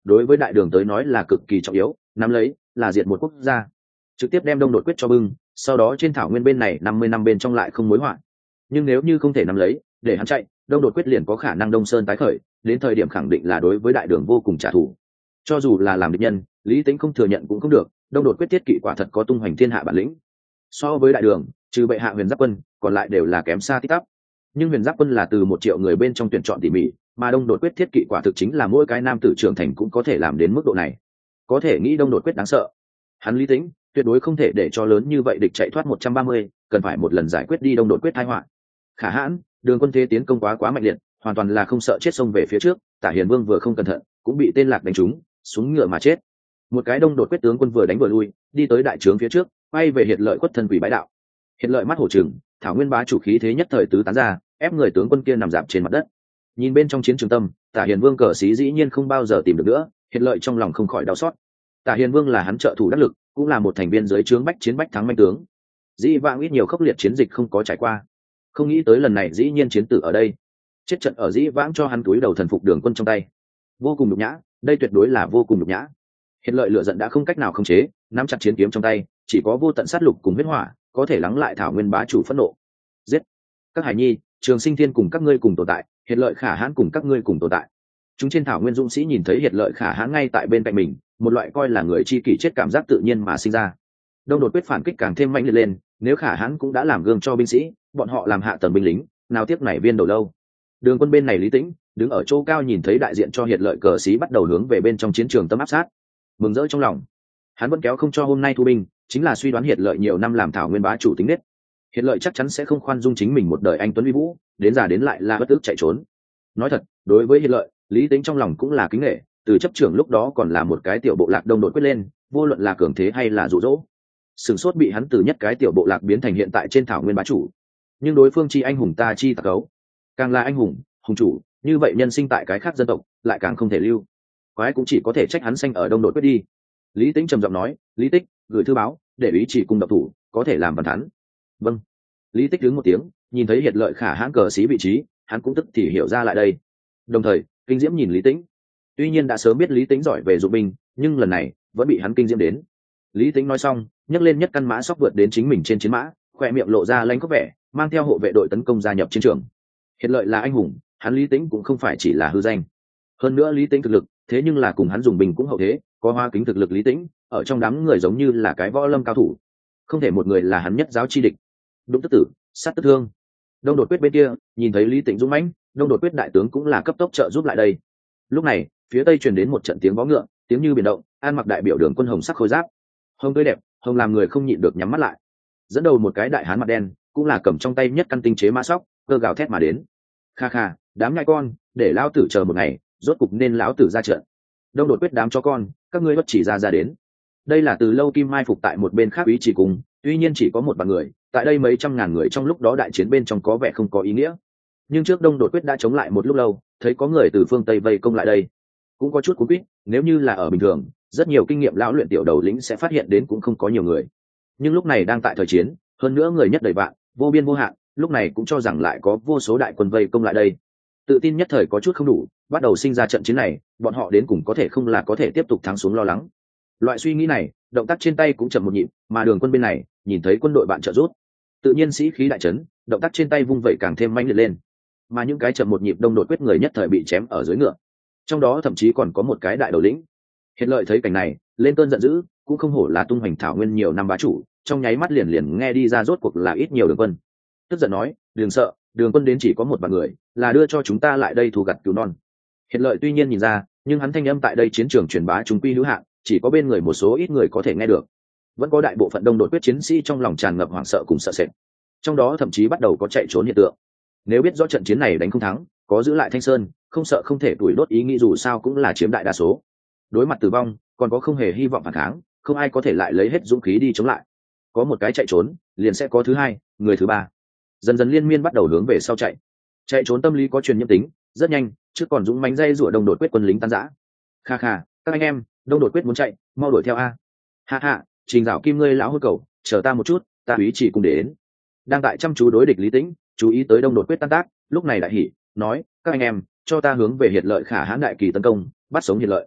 đối với đại đường tới nói là cực kỳ trọng yếu, nắm lấy là diệt một quốc gia, trực tiếp đem đông đột quyết cho bưng, sau đó trên thảo nguyên bên này 50 năm bên trong lại không mối họa. Nhưng nếu như không thể nắm lấy, để hắn chạy, đông đột quyết liền có khả năng đông sơn tái khởi, đến thời điểm khẳng định là đối với đại đường vô cùng trả thù. Cho dù là làm địch nhân, Lý Tĩnh không thừa nhận cũng không được, đông đột quyết thiết kỵ quả thật có tung hoành thiên hạ bản lĩnh. So với đại đường, trừ bệ hạ Huyền Giáp quân, còn lại đều là kém xa tít tắp. Nhưng Huyền Giáp quân là từ 1 triệu người bên trong tuyển chọn tỉ mỉ, mà đông đột quyết thiết kỵ quả thực chính là mỗi cái nam tử trưởng thành cũng có thể làm đến mức độ này. Có thể nghĩ đông đột quyết đáng sợ. Hắn Lý Tĩnh tuyệt đối không thể để cho lớn như vậy địch chạy thoát 130, cần phải một lần giải quyết đi đông đột quyết tai họa. Khả hãn, đường quân thế tiến công quá mạnh liệt, hoàn toàn là không sợ chết xông về phía trước, Tả Hiền Vương vừa không cẩn thận, cũng bị tên lạc đánh trúng, xuống ngựa mà chết. Một cái đông đột quyết tướng quân vừa đánh vừa lui, đi tới đại trướng phía trước, quay về Hiệt Lợi khuất thân quỷ bái đạo. Hiệt Lợi mắt hổ trừng, thảo nguyên bá chủ khí thế nhất thời tứ tán ra, ép người tướng quân kia nằm dạp trên mặt đất. Nhìn bên trong chiến trường tâm, Tả Hiền Vương cờ sĩ dĩ nhiên không bao giờ tìm được nữa, Hiệt Lợi trong lòng không khỏi đau xót. Tả Hiền Vương là hắn trợ thủ đắc lực, cũng là một thành viên dưới trướng bách chiến bách thắng manh tướng. Dĩ vãng ít nhiều khốc liệt chiến dịch không có trải qua, không nghĩ tới lần này dĩ nhiên chiến tử ở đây. Chết trận ở dĩ vãng cho hắn túi đầu thần phục đường quân trong tay, vô cùng nhục nhã, đây tuyệt đối là vô cùng nhục nhã. Hiện Lợi lựa giận đã không cách nào khống chế, nắm chặt chiến kiếm trong tay, chỉ có vô tận sát lục cùng huyết hỏa có thể lắng lại thảo nguyên bá chủ phẫn nộ. Giết các hải nhi, Trường Sinh Thiên cùng các ngươi cùng tồn tại, Hiện Lợi Khả Hãn cùng các ngươi cùng tồn tại. Chúng trên thảo nguyên dũng sĩ nhìn thấy Hiện Lợi Khả Hãn ngay tại bên cạnh mình, một loại coi là người chi kỷ chết cảm giác tự nhiên mà sinh ra. Đông đột quyết phản kích càng thêm mạnh liệt lên, nếu Khả Hãn cũng đã làm gương cho binh sĩ, bọn họ làm hạ tầng binh lính, nào tiếc này viên đầu lâu. Đường quân bên này Lý Tĩnh đứng ở chỗ cao nhìn thấy đại diện cho Hiệt Lợi cờ sĩ bắt đầu hướng về bên trong chiến trường tâm áp sát, mừng rỡ trong lòng. Hắn vẫn kéo không cho hôm nay thu binh, chính là suy đoán Hiệt Lợi nhiều năm làm thảo nguyên bá chủ tính nết. Hiệt Lợi chắc chắn sẽ không khoan dung chính mình một đời anh tuấn uy vũ, đến già đến lại là bất tức chạy trốn. Nói thật, đối với Hiệt Lợi, Lý Tĩnh trong lòng cũng là kính nể, từ chấp trưởng lúc đó còn là một cái tiểu bộ lạc đông đội quyết lên, vô luận là cường thế hay là dụ dỗ, sừng sốt bị hắn từ nhất cái tiểu bộ lạc biến thành hiện tại trên thảo nguyên bá chủ. Nhưng đối phương chi anh hùng ta chi tặc ấu, càng là anh hùng hùng chủ, như vậy nhân sinh tại cái khác dân tộc lại càng không thể lưu. Quái cũng chỉ có thể trách hắn sanh ở đông đội quyết đi. Lý Tĩnh trầm giọng nói, Lý Tích gửi thư báo để ý chỉ cùng độc thủ, có thể làm bàn thắn. Vâng. Lý Tích đứng một tiếng, nhìn thấy Hiệt Lợi Khả Hãn cờ sĩ vị trí, hắn cũng tức thì hiểu ra lại đây. Đồng thời kinh diễm nhìn Lý Tĩnh, tuy nhiên đã sớm biết Lý Tĩnh giỏi về dụng binh, nhưng lần này vẫn bị hắn kinh diễm đến. Lý Tĩnh nói xong, nhấc lên nhất căn mã sóc vượt đến chính mình trên chiến mã, khoe miệng lộ ra lanh có vẻ, mang theo hộ vệ đội tấn công gia nhập chiến trường. Hiệt Lợi là anh hùng, hắn Lý Tĩnh cũng không phải chỉ là hư danh. Hơn nữa Lý Tĩnh thực lực, thế nhưng là cùng hắn dùng binh cũng hậu thế, có hoa kính thực lực Lý Tĩnh, ở trong đám người giống như là cái võ lâm cao thủ, không thể một người là hắn nhất giáo chi địch. Đụng tức tử, sát tức thương. Đông đột quyết bên kia, nhìn thấy Lý Tĩnh dũng mãnh, đông đột quyết đại tướng cũng là cấp tốc trợ giúp lại đây. Lúc này, phía tây truyền đến một trận tiếng vó ngựa, tiếng như biển động, An Mặc đại biểu đường quân hồng sắc khôi giáp, hồng tươi đẹp, hồng làm người không nhịn được nhắm mắt lại. Dẫn đầu một cái đại hán mặt đen, cũng là cầm trong tay nhất căn tinh chế mã sóc, cơ gào thét mà đến. Kha kha, đám nhai con, để lão tử chờ một ngày, rốt cục nên lão tử ra trận. Đông đột quyết đám cho con, các ngươi bất chỉ ra đến. Đây là từ lâu Kim mai phục tại một bên khác ý chỉ cùng, tuy nhiên chỉ có một vạn người, tại đây mấy trăm ngàn người trong lúc đó đại chiến bên trong có vẻ không có ý nghĩa. Nhưng trước đông đột quyết đã chống lại một lúc lâu, thấy có người từ phương tây vây công lại đây, cũng có chút cuốn quýt. Nếu như là ở bình thường, rất nhiều kinh nghiệm lão luyện tiểu đầu lĩnh sẽ phát hiện đến cũng không có nhiều người. Nhưng lúc này đang tại thời chiến, hơn nữa người nhất đầy vạn, vô biên vô hạn, lúc này cũng cho rằng lại có vô số đại quân vây công lại đây, tự tin nhất thời có chút không đủ, bắt đầu sinh ra trận chiến này, bọn họ đến cùng có thể không là có thể tiếp tục thắng xuống lo lắng. Loại suy nghĩ này, động tác trên tay cũng chậm một nhịp, mà đường quân bên này nhìn thấy quân đội bạn trợ rút, tự nhiên sĩ khí đại chấn, động tác trên tay vung vẩy càng thêm mãnh liệt lên. Mà những cái chậm một nhịp đông đột quyết người nhất thời bị chém ở dưới ngựa, trong đó thậm chí còn có một cái đại đầu lĩnh. Hiện Lợi thấy cảnh này, lên cơn giận dữ, cũng không hổ là tung hoành thảo nguyên nhiều năm bá chủ, trong nháy mắt liền nghe đi ra rốt cuộc là ít nhiều đường quân. Tức giận nói, đừng sợ, đường quân đến chỉ có một vạn người, là đưa cho chúng ta lại đây thu gặt cứu non. Hiện Lợi tuy nhiên nhìn ra, nhưng hắn thanh âm tại đây chiến trường truyền bá chúng quy hữu hạn, chỉ có bên người một số ít người có thể nghe được. Vẫn có đại bộ phận đông đột quyết chiến sĩ trong lòng tràn ngập hoảng sợ cùng sợ sệt, trong đó thậm chí bắt đầu có chạy trốn hiện tượng. Nếu biết rõ trận chiến này đánh không thắng, có giữ lại Thanh Sơn, không sợ không thể đuổi đốt ý nghĩ dù sao cũng là chiếm đại đa số. Đối mặt tử vong, còn có không hề hy vọng phản kháng, không ai có thể lại lấy hết dũng khí đi chống lại. Có một cái chạy trốn, liền sẽ có thứ hai, người thứ ba. Dần dần liên miên bắt đầu hướng về sau chạy. Chạy trốn tâm lý có truyền nhiễm tính, rất nhanh, trước còn dũng mãnh dây rủa đông đột quyết quân lính tan rã. Kha kha, các anh em, đông đột quyết muốn chạy, mau đuổi theo a. Ha ha, Trình Dạo Kim ngươi lão hôi cầu, chờ ta một chút, ta úy chỉ cùng đến. Đang tại chăm chú đối địch Lý Tĩnh, chú ý tới đông đột quyết tan tác, lúc này đại hỉ, nói, các anh em, cho ta hướng về Hiệt Lợi Khả Hãn đại kỳ tấn công, bắt sống Hiệt Lợi.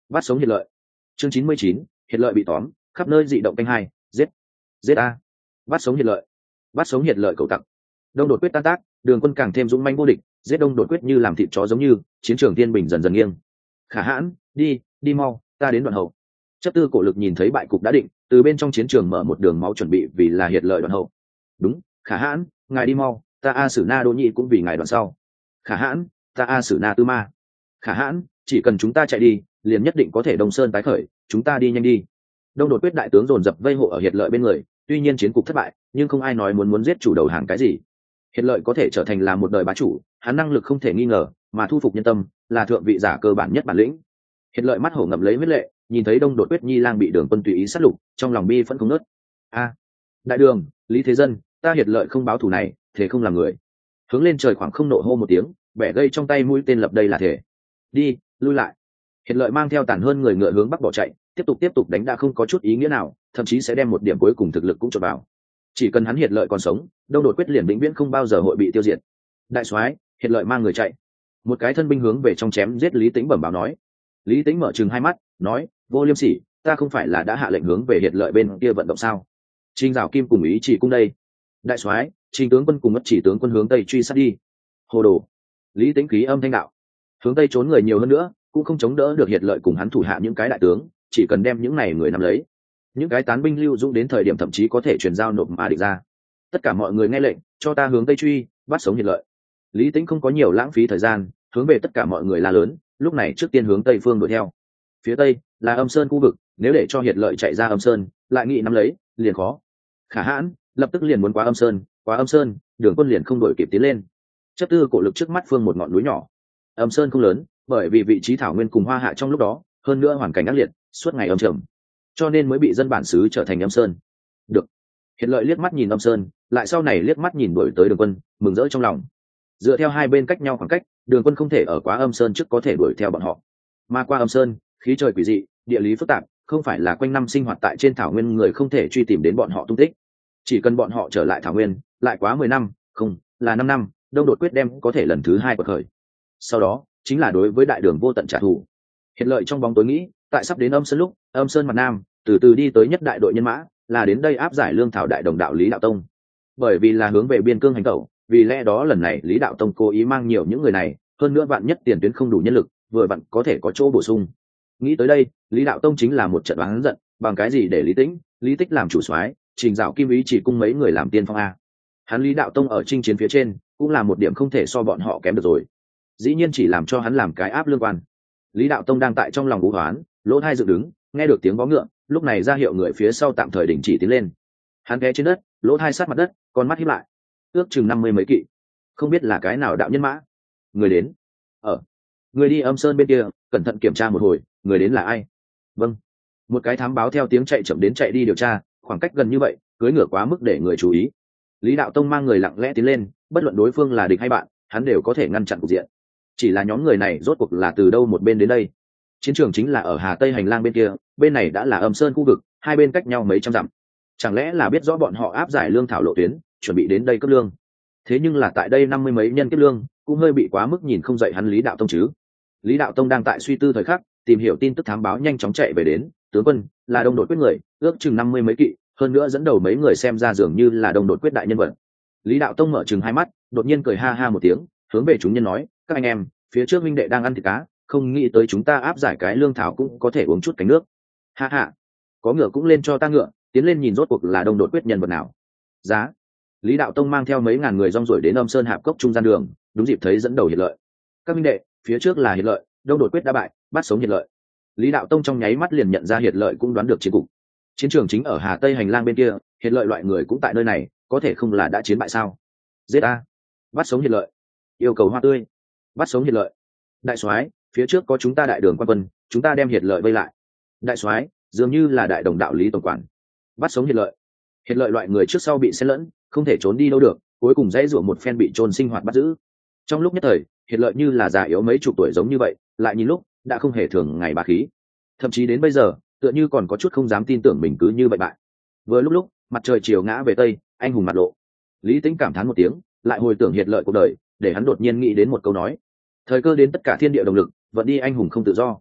bắt sống Hiệt Lợi. Chương 99, Hiệt Lợi bị tóm, khắp nơi dị động canh hai, giết. Giết a. Bắt sống Hiệt Lợi. Bắt sống Hiệt Lợi cậu tặc. Đông Đột quyết tan tác, Đường Quân càng thêm dũng mãnh vô địch, giết Đông Đột quyết như làm thịt chó giống như, chiến trường thiên bình dần dần nghiêng. Khả Hãn, đi mau, ta đến đoạn hậu. Chấp tư cổ lực nhìn thấy bại cục đã định, từ bên trong chiến trường mở một đường máu chuẩn bị vì là Hiệt Lợi đoạn hậu. Đúng, Khả Hãn, ngài đi mau, ta A Sử Na Đỗ Nhị cũng vì ngài đoạn sau. Khả Hãn, ta A Sử Na Tư Ma. Khả Hãn, chỉ cần chúng ta chạy đi, liền nhất định có thể Đông Sơn tái khởi, chúng ta đi nhanh đi. Đông Đột quyết đại tướng dồn dập vây hộ ở Hiệt Lợi bên người, tuy nhiên chiến cục thất bại, nhưng không ai nói muốn giết chủ đầu hàng cái gì. Hiệt Lợi có thể trở thành là một đời bá chủ, hắn năng lực không thể nghi ngờ, mà thu phục nhân tâm là thượng vị giả cơ bản nhất bản lĩnh. Hiệt Lợi mắt hổ ngậm lấy huyết lệ, nhìn thấy Đông Đột quyết nhi lang bị Đường Quân tùy ý sát lục, trong lòng bi phẫn không nớt. A, đại đường, Lý Thế Dân, ta Hiệt Lợi không báo thù này, thế không làm người. Hướng lên trời khoảng không nộ hô một tiếng, bẻ gây trong tay mũi tên lập đây là thể. Đi, lui lại. Hiệt Lợi mang theo tàn hơn người ngựa hướng bắc bỏ chạy, tiếp tục đánh đã không có chút ý nghĩa nào, thậm chí sẽ đem một điểm cuối cùng thực lực cũng cho vào. Chỉ cần hắn Hiệt Lợi còn sống, Đông Đột quyết liền vĩnh viễn không bao giờ hội bị tiêu diệt. Đại soái, Hiệt Lợi mang người chạy. Một cái thân binh hướng về trong chém giết Lý Tĩnh bẩm báo nói. Lý Tĩnh mở trừng hai mắt, nói: Vô Liêm Sỉ, ta không phải là đã hạ lệnh hướng về Hiệt Lợi bên kia vận động sao? Trình Giảo Kim cùng ý chỉ cung đây. Đại soái, Trình tướng quân cùng Mất Chỉ tướng quân hướng tây truy sát đi. Hồ đồ. Lý Tĩnh khí âm thanh đạo. Hướng tây trốn người nhiều hơn nữa, cũng không chống đỡ được Hiệt Lợi cùng hắn thủ hạ những cái đại tướng, chỉ cần đem những này người nắm lấy, những cái tán binh lưu dũng đến thời điểm thậm chí có thể chuyển giao nộp mà địch ra. Tất cả mọi người nghe lệnh, cho ta hướng tây truy, bắt sống Hiệt Lợi. Lý Tĩnh không có nhiều lãng phí thời gian, hướng về tất cả mọi người la lớn, lúc này trước tiên hướng tây phương đuổi theo. Phía tây là Âm Sơn khu vực, nếu để cho Hiệt Lợi chạy ra Âm Sơn, lại nghĩ nắm lấy, liền khó. Khả Hãn lập tức liền muốn qua Âm Sơn, Đường Quân liền không đuổi kịp tiến lên. Chấp tư cổ lực trước mắt phương một ngọn núi nhỏ. Âm Sơn không lớn, bởi vì vị trí thảo nguyên cùng hoa hạ trong lúc đó, hơn nữa hoàn cảnh ác liệt, suốt ngày âm trầm, cho nên mới bị dân bản xứ trở thành Âm Sơn. Được. Hiệt Lợi liếc mắt nhìn Âm Sơn, lại sau này liếc mắt nhìn đuổi tới Đường Quân, mừng rỡ trong lòng. Dựa theo hai bên cách nhau khoảng cách, Đường Quân không thể ở quá Âm Sơn trước có thể đuổi theo bọn họ. Mà qua Âm Sơn, khí trời quỷ dị, địa lý phức tạp, không phải là quanh năm sinh hoạt tại trên thảo nguyên người không thể truy tìm đến bọn họ tung tích. Chỉ cần bọn họ trở lại thảo nguyên, lại quá 10 năm, không, là 5 năm, Đông Đột quyết đem có thể lần thứ hai quật khởi. Sau đó, chính là đối với đại đường vô tận trả thù. Hiệt Lợi trong bóng tối nghĩ, tại sắp đến Âm Sơn lúc, Âm Sơn mặt nam, từ từ đi tới nhất đại đội nhân mã, là đến đây áp giải lương thảo đại đồng đạo Lý Đạo Tông. Bởi vì là hướng về biên cương hành tẩu, vì lẽ đó lần này Lý Đạo Tông cố ý mang nhiều những người này, hơn nữa vạn nhất tiền tuyến không đủ nhân lực, vừa vặn có thể có chỗ bổ sung. Nghĩ tới đây, Lý Đạo Tông chính là một trận oán giận, bằng cái gì để Lý Tĩnh, Lý Tích làm chủ soái, Trình Giảo Kim ý chỉ cung mấy người làm tiên phong a. Hắn Lý Đạo Tông ở chinh chiến phía trên, cũng là một điểm không thể so bọn họ kém được rồi. Dĩ nhiên chỉ làm cho hắn làm cái áp lương quan. Lý Đạo Tông đang tại trong lòng u hoán, lỗ tai dựng đứng, nghe được tiếng vó ngựa, lúc này ra hiệu người phía sau tạm thời đình chỉ tiến lên. Hắn ghé trên đất, lỗ tai sát mặt đất, con mắt híp lại. Ước chừng 50 mấy kỵ, không biết là cái nào đạo nhân mã. Người đến. Người đi Âm Sơn bên kia, cẩn thận kiểm tra một hồi, người đến là ai? Vâng. Một cái thám báo theo tiếng chạy chậm đến chạy đi điều tra, khoảng cách gần như vậy, cưỡi ngựa quá mức để người chú ý. Lý Đạo Tông mang người lặng lẽ tiến lên, bất luận đối phương là địch hay bạn, hắn đều có thể ngăn chặn cục diện. Chỉ là nhóm người này rốt cuộc là từ đâu một bên đến đây? Chiến trường chính là ở Hà Tây hành lang bên kia, bên này đã là Âm Sơn khu vực, hai bên cách nhau mấy trăm dặm. Chẳng lẽ là biết rõ bọn họ áp giải lương thảo lộ tuyến, chuẩn bị đến đây cấp lương? Thế nhưng là tại đây 50 mấy nhân cấp lương, cũng hơi bị quá mức nhìn không dậy hắn Lý Đạo Tông chứ. Lý Đạo Tông đang tại suy tư thời khắc, tìm hiểu tin tức thám báo nhanh chóng chạy về đến, tướng quân là Đông Đột quyết người, ước chừng 50 mấy kỵ, hơn nữa dẫn đầu mấy người xem ra dường như là Đông Đột quyết đại nhân vật. Lý Đạo Tông mở chừng hai mắt, đột nhiên cười ha ha một tiếng, hướng về chúng nhân nói: các anh em, phía trước minh đệ đang ăn thịt cá, không nghĩ tới chúng ta áp giải cái lương thảo cũng có thể uống chút cánh nước. Ha ha, có ngựa cũng lên cho ta ngựa, tiến lên nhìn rốt cuộc là Đông Đột quyết nhân vật nào. Giá. Lý Đạo Tông mang theo mấy ngàn người rong ruổi đến Âm Sơn hạp cốc trung gian đường, đúng dịp thấy dẫn đầu Hiệt Lợi. Các minh đệ, phía trước là Hiệt Lợi, Đông Đột quyết đã bại, bắt sống Hiệt Lợi. Lý Đạo Tông trong nháy mắt liền nhận ra Hiệt Lợi cũng đoán được chiến cục. Chiến trường chính ở Hà Tây hành lang bên kia, Hiệt Lợi loại người cũng tại nơi này, có thể không là đã chiến bại sao? Giết a, bắt sống Hiệt Lợi. Yêu cầu hoa tươi, bắt sống Hiệt Lợi. Đại soái, phía trước có chúng ta đại đường quan quân, chúng ta đem Hiệt Lợi vây lại. Đại soái, dường như là đại đồng đạo Lý tổng quản. Bắt sống Hiệt Lợi. Hiệt Lợi loại người trước sau bị xen lẫn, không thể trốn đi đâu được, cuối cùng dãy rủa một phen bị trôn sinh hoạt bắt giữ. Trong lúc nhất thời, Hiệt Lợi như là già yếu mấy chục tuổi giống như vậy, lại nhìn lúc đã không hề thường ngày bá khí, thậm chí đến bây giờ tựa như còn có chút không dám tin tưởng mình cứ như vậy bại. Vừa lúc mặt trời chiều ngã về tây, anh hùng mặt lộ. Lý Tĩnh cảm thán một tiếng, lại hồi tưởng Hiệt Lợi cuộc đời, để hắn đột nhiên nghĩ đến một câu nói: thời cơ đến tất cả thiên địa động lực, vận đi anh hùng không tự do.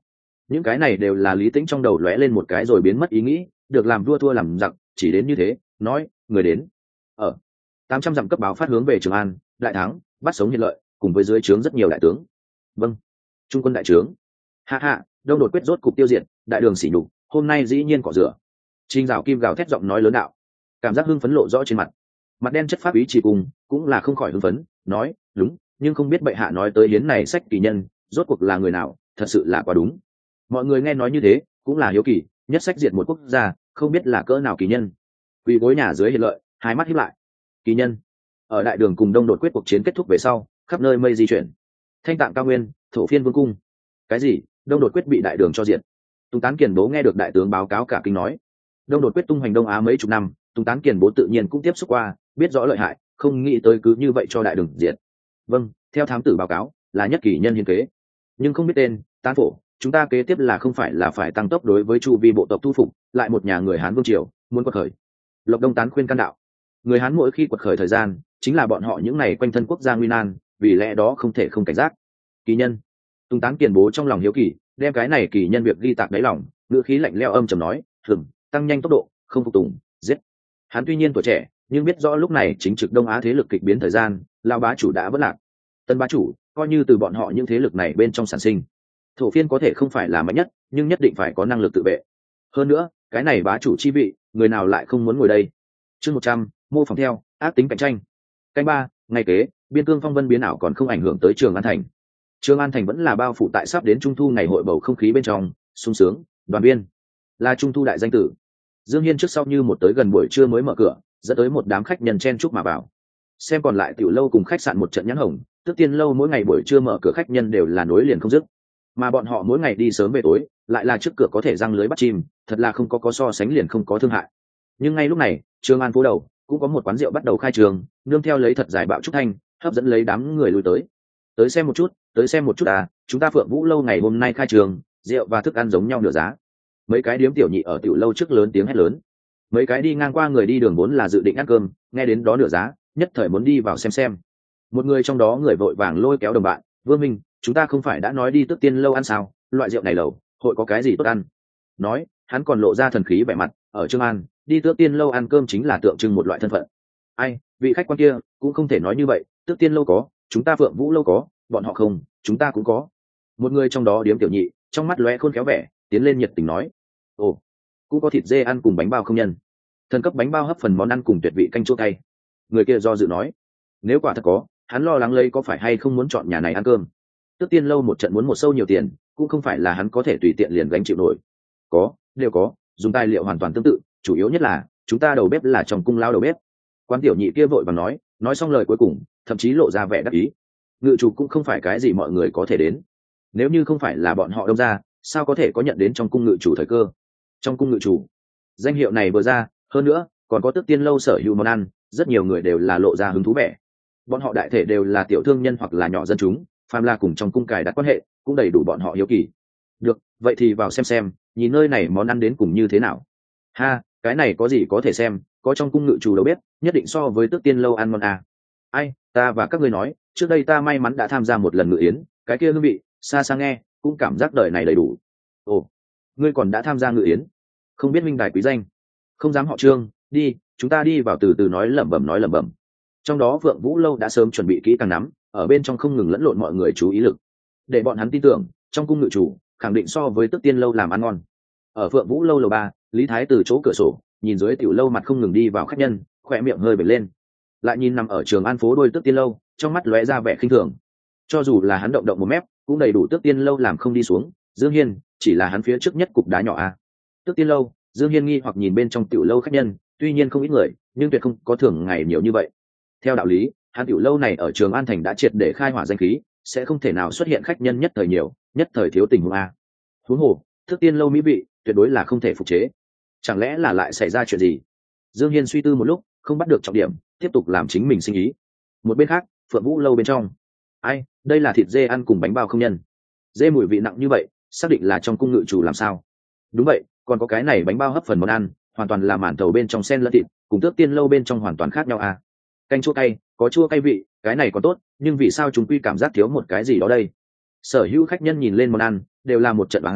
những cái này đều là Lý Tĩnh trong đầu lóe lên một cái rồi biến mất ý nghĩ, được làm vua thua làm giặc, chỉ đến như thế, nói, người đến. Ở 800 dặm cấp báo phát hướng về Trường An, đại thắng, bắt sống Hiền Lợi, cùng với dưới trướng rất nhiều đại tướng. Vâng, trung quân đại trướng. Hạ hạ, Đông Đột quyết rốt cục tiêu diệt, đại đường sỉ nhục, hôm nay dĩ nhiên cỏ rửa. Trình Dạo Kim gào thét giọng nói lớn đạo, cảm giác hưng phấn lộ rõ trên mặt. Mặt đen chất pháp ý chỉ cùng, cũng là không khỏi hưng phấn, nói, đúng, nhưng không biết bệ hạ nói tới hiến này sách kỳ nhân, rốt cuộc là người nào, thật sự là quá đúng. Mọi người nghe nói như thế, cũng là hiếu kỳ, nhất sách diệt một quốc gia, không biết là cỡ nào kỳ nhân. Quỳ gối nhà dưới Hiền Lợi, hai mắt híp lại. Kỳ nhân. Ở đại đường cùng Đông Đột quyết cuộc chiến kết thúc về sau, khắp nơi mây di chuyển. Thanh Tạng cao nguyên, Thổ Phiên vương cung. Cái gì? Đông Đột quyết bị đại đường cho diệt. Tùng Tán Kiền Bố nghe được đại tướng báo cáo cả kinh nói. Đông Đột quyết tung hoành Đông Á mấy chục năm, Tùng Tán Kiền Bố tự nhiên cũng tiếp xúc qua, biết rõ lợi hại, không nghĩ tới cứ như vậy cho đại đường diệt. Vâng, theo thám tử báo cáo, là nhất kỳ nhân hiến kế, nhưng không biết tên. Tán phổ, chúng ta kế tiếp là không phải là phải tăng tốc đối với chu vi bộ tộc thu phục, lại một nhà người Hán vương triều muốn quật khởi. Lộc Đông Tán khuyên can đạo, người Hán mỗi khi quật khởi thời gian, chính là bọn họ những ngày quanh thân quốc gia nguy nan, vì lẽ đó không thể không cảnh giác. Kỳ nhân. Tùng Tán Kiền Bố trong lòng hiếu kỳ, đem cái này kỳ nhân việc ghi tạc đáy lòng, ngữ khí lạnh lẽo âm trầm nói, thường tăng nhanh tốc độ, không phục tùng, giết. Hắn tuy nhiên tuổi trẻ, nhưng biết rõ lúc này chính trực Đông Á thế lực kịch biến thời gian, lao bá chủ đã vất lạc. Tân bá chủ, coi như từ bọn họ những thế lực này bên trong sản sinh, Thổ Phiên có thể không phải là mạnh nhất, nhưng nhất định phải có năng lực tự vệ. Hơn nữa, cái này bá chủ chi vị, người nào lại không muốn ngồi đây. Chương 100, mô phỏng theo, ác tính cạnh tranh. Canh ba, ngày kế, biên cương phong vân biến ảo còn không ảnh hưởng tới Trường An thành. Trường An thành vẫn là bao phủ tại sắp đến trung thu ngày hội bầu không khí bên trong, sung sướng, đoàn viên. Là trung thu đại danh tử. Dương Hiên trước sau như một tới gần buổi trưa mới mở cửa, dẫn tới một đám khách nhân chen chúc mà vào. Xem còn lại tiểu lâu cùng khách sạn một trận nhãn hồng, Tước Tiên lâu mỗi ngày buổi trưa mở cửa khách nhân đều là nối liền không dứt. Mà bọn họ mỗi ngày đi sớm về tối, lại là trước cửa có thể răng lưới bắt chim, thật là không có so sánh liền không có thương hại. Nhưng ngay lúc này, Trường An phố đầu cũng có một quán rượu bắt đầu khai trường, nương theo lấy thật dài bạo trúc thanh, hấp dẫn lấy đám người lui tới. Tới xem một chút à, chúng ta Phượng Vũ lâu ngày hôm nay khai trường, rượu và thức ăn giống nhau nửa giá. Mấy cái điếm tiểu nhị ở tiểu lâu trước lớn tiếng hét lớn. Mấy cái đi ngang qua người đi đường vốn là dự định ăn cơm, nghe đến đó nửa giá, nhất thời muốn đi vào xem. Một người trong đó người vội vàng lôi kéo đồng bạn, Vương Minh, chúng ta không phải đã nói đi Tước Tiên lâu ăn sao, loại rượu này lẩu, hội có cái gì tốt ăn. Nói, hắn còn lộ ra thần khí vẻ mặt, ở Trường An, đi Tước Tiên lâu ăn cơm chính là tượng trưng một loại thân phận. Ai, vị khách quan kia, cũng không thể nói như vậy, Tước Tiên lâu có, chúng ta Phượng Vũ lâu có, bọn họ không, chúng ta cũng có. Một người trong đó điếm tiểu nhị, trong mắt lóe khôn khéo vẻ, tiến lên nhiệt tình nói, ồ, cũng có thịt dê ăn cùng bánh bao không nhân. Thần cấp bánh bao hấp phần món ăn cùng tuyệt vị canh chua cay. Người kia do dự nói, nếu quả thật có, hắn lo lắng lấy có phải hay không muốn chọn nhà này ăn cơm. Tước Tiên lâu một trận muốn một sâu nhiều tiền, cũng không phải là hắn có thể tùy tiện liền gánh chịu nổi. Có, đều có, dùng tài liệu hoàn toàn tương tự, chủ yếu nhất là chúng ta đầu bếp là trong cung lao đầu bếp. Quan tiểu nhị kia vội vàng nói xong lời cuối cùng, thậm chí lộ ra vẻ đắc ý. Ngự chủ cũng không phải cái gì mọi người có thể đến. Nếu như không phải là bọn họ đông ra, sao có thể có nhận đến trong cung ngự chủ thời cơ. Trong cung ngự chủ, danh hiệu này vừa ra, hơn nữa còn có Tước Tiên lâu sở hữu món ăn, rất nhiều người đều là lộ ra hứng thú vẻ. Bọn họ đại thể đều là tiểu thương nhân hoặc là nhỏ dân chúng, phàm là cùng trong cung cài đặt quan hệ, cũng đầy đủ bọn họ hiếu kỳ. Được, vậy thì vào xem, nhìn nơi này món ăn đến cùng như thế nào. Ha, cái này có gì có thể xem, có trong cung ngự chủ đầu bếp, nhất định so với Tước Tiên lâu ăn ngon à. Ai, ta và các ngươi nói, trước đây ta may mắn đã tham gia một lần ngự yến, cái kia hương vị, xa xa nghe, cũng cảm giác đời này đầy đủ. Ồ, ngươi còn đã tham gia ngự yến? Không biết minh đài quý danh, không dám họ Trương, đi, chúng ta đi vào từ từ nói lẩm bẩm. Trong đó Phượng Vũ lâu đã sớm chuẩn bị kỹ càng nắm, ở bên trong không ngừng lẫn lộn mọi người chú ý lực, để bọn hắn tin tưởng, trong cung ngự chủ khẳng định so với Tước Tiên lâu làm ăn ngon. Ở Phượng Vũ lâu lầu 3, Lý Thái từ chỗ cửa sổ nhìn dưới tiểu lâu mặt không ngừng đi vào khách nhân, khỏe miệng hơi bật lên, lại nhìn nằm ở Trường An phố đôi Tước Tiên lâu, trong mắt lóe ra vẻ khinh thường. Cho dù là hắn động động một mép, cũng đầy đủ Tước Tiên lâu làm không đi xuống. Dương Hiên chỉ là hắn phía trước nhất cục đá nhỏ a. Tước Tiên lâu, Dương Hiên nghi hoặc nhìn bên trong tiểu lâu khách nhân, tuy nhiên không ít người, nhưng tuyệt không có thường ngày nhiều như vậy. Theo đạo lý, hắn tiểu lâu này ở Trường An thành đã triệt để khai hỏa danh khí, sẽ không thể nào xuất hiện khách nhân nhất thời nhiều, nhất thời thiếu tình huống a. Huống hồ, Tước Tiên lâu mỹ vị, tuyệt đối là không thể phục chế. Chẳng lẽ là lại xảy ra chuyện gì? Dương Hiên suy tư một lúc, không bắt được trọng điểm, tiếp tục làm chính mình sinh ý. Một bên khác, Phượng Vũ lâu bên trong, ai, đây là thịt dê ăn cùng bánh bao không nhân. Dê mùi vị nặng như vậy, xác định là trong cung ngự chủ làm sao? Đúng vậy, còn có cái này bánh bao hấp phần món ăn, hoàn toàn là màn thầu bên trong sen lẫn thịt, cùng Tước Tiên lâu bên trong hoàn toàn khác nhau à? Canh chua cay, có chua cay vị, cái này còn tốt, nhưng vì sao chúng quy cảm giác thiếu một cái gì đó đây? Sở hữu khách nhân nhìn lên món ăn, đều là một trận oán giận,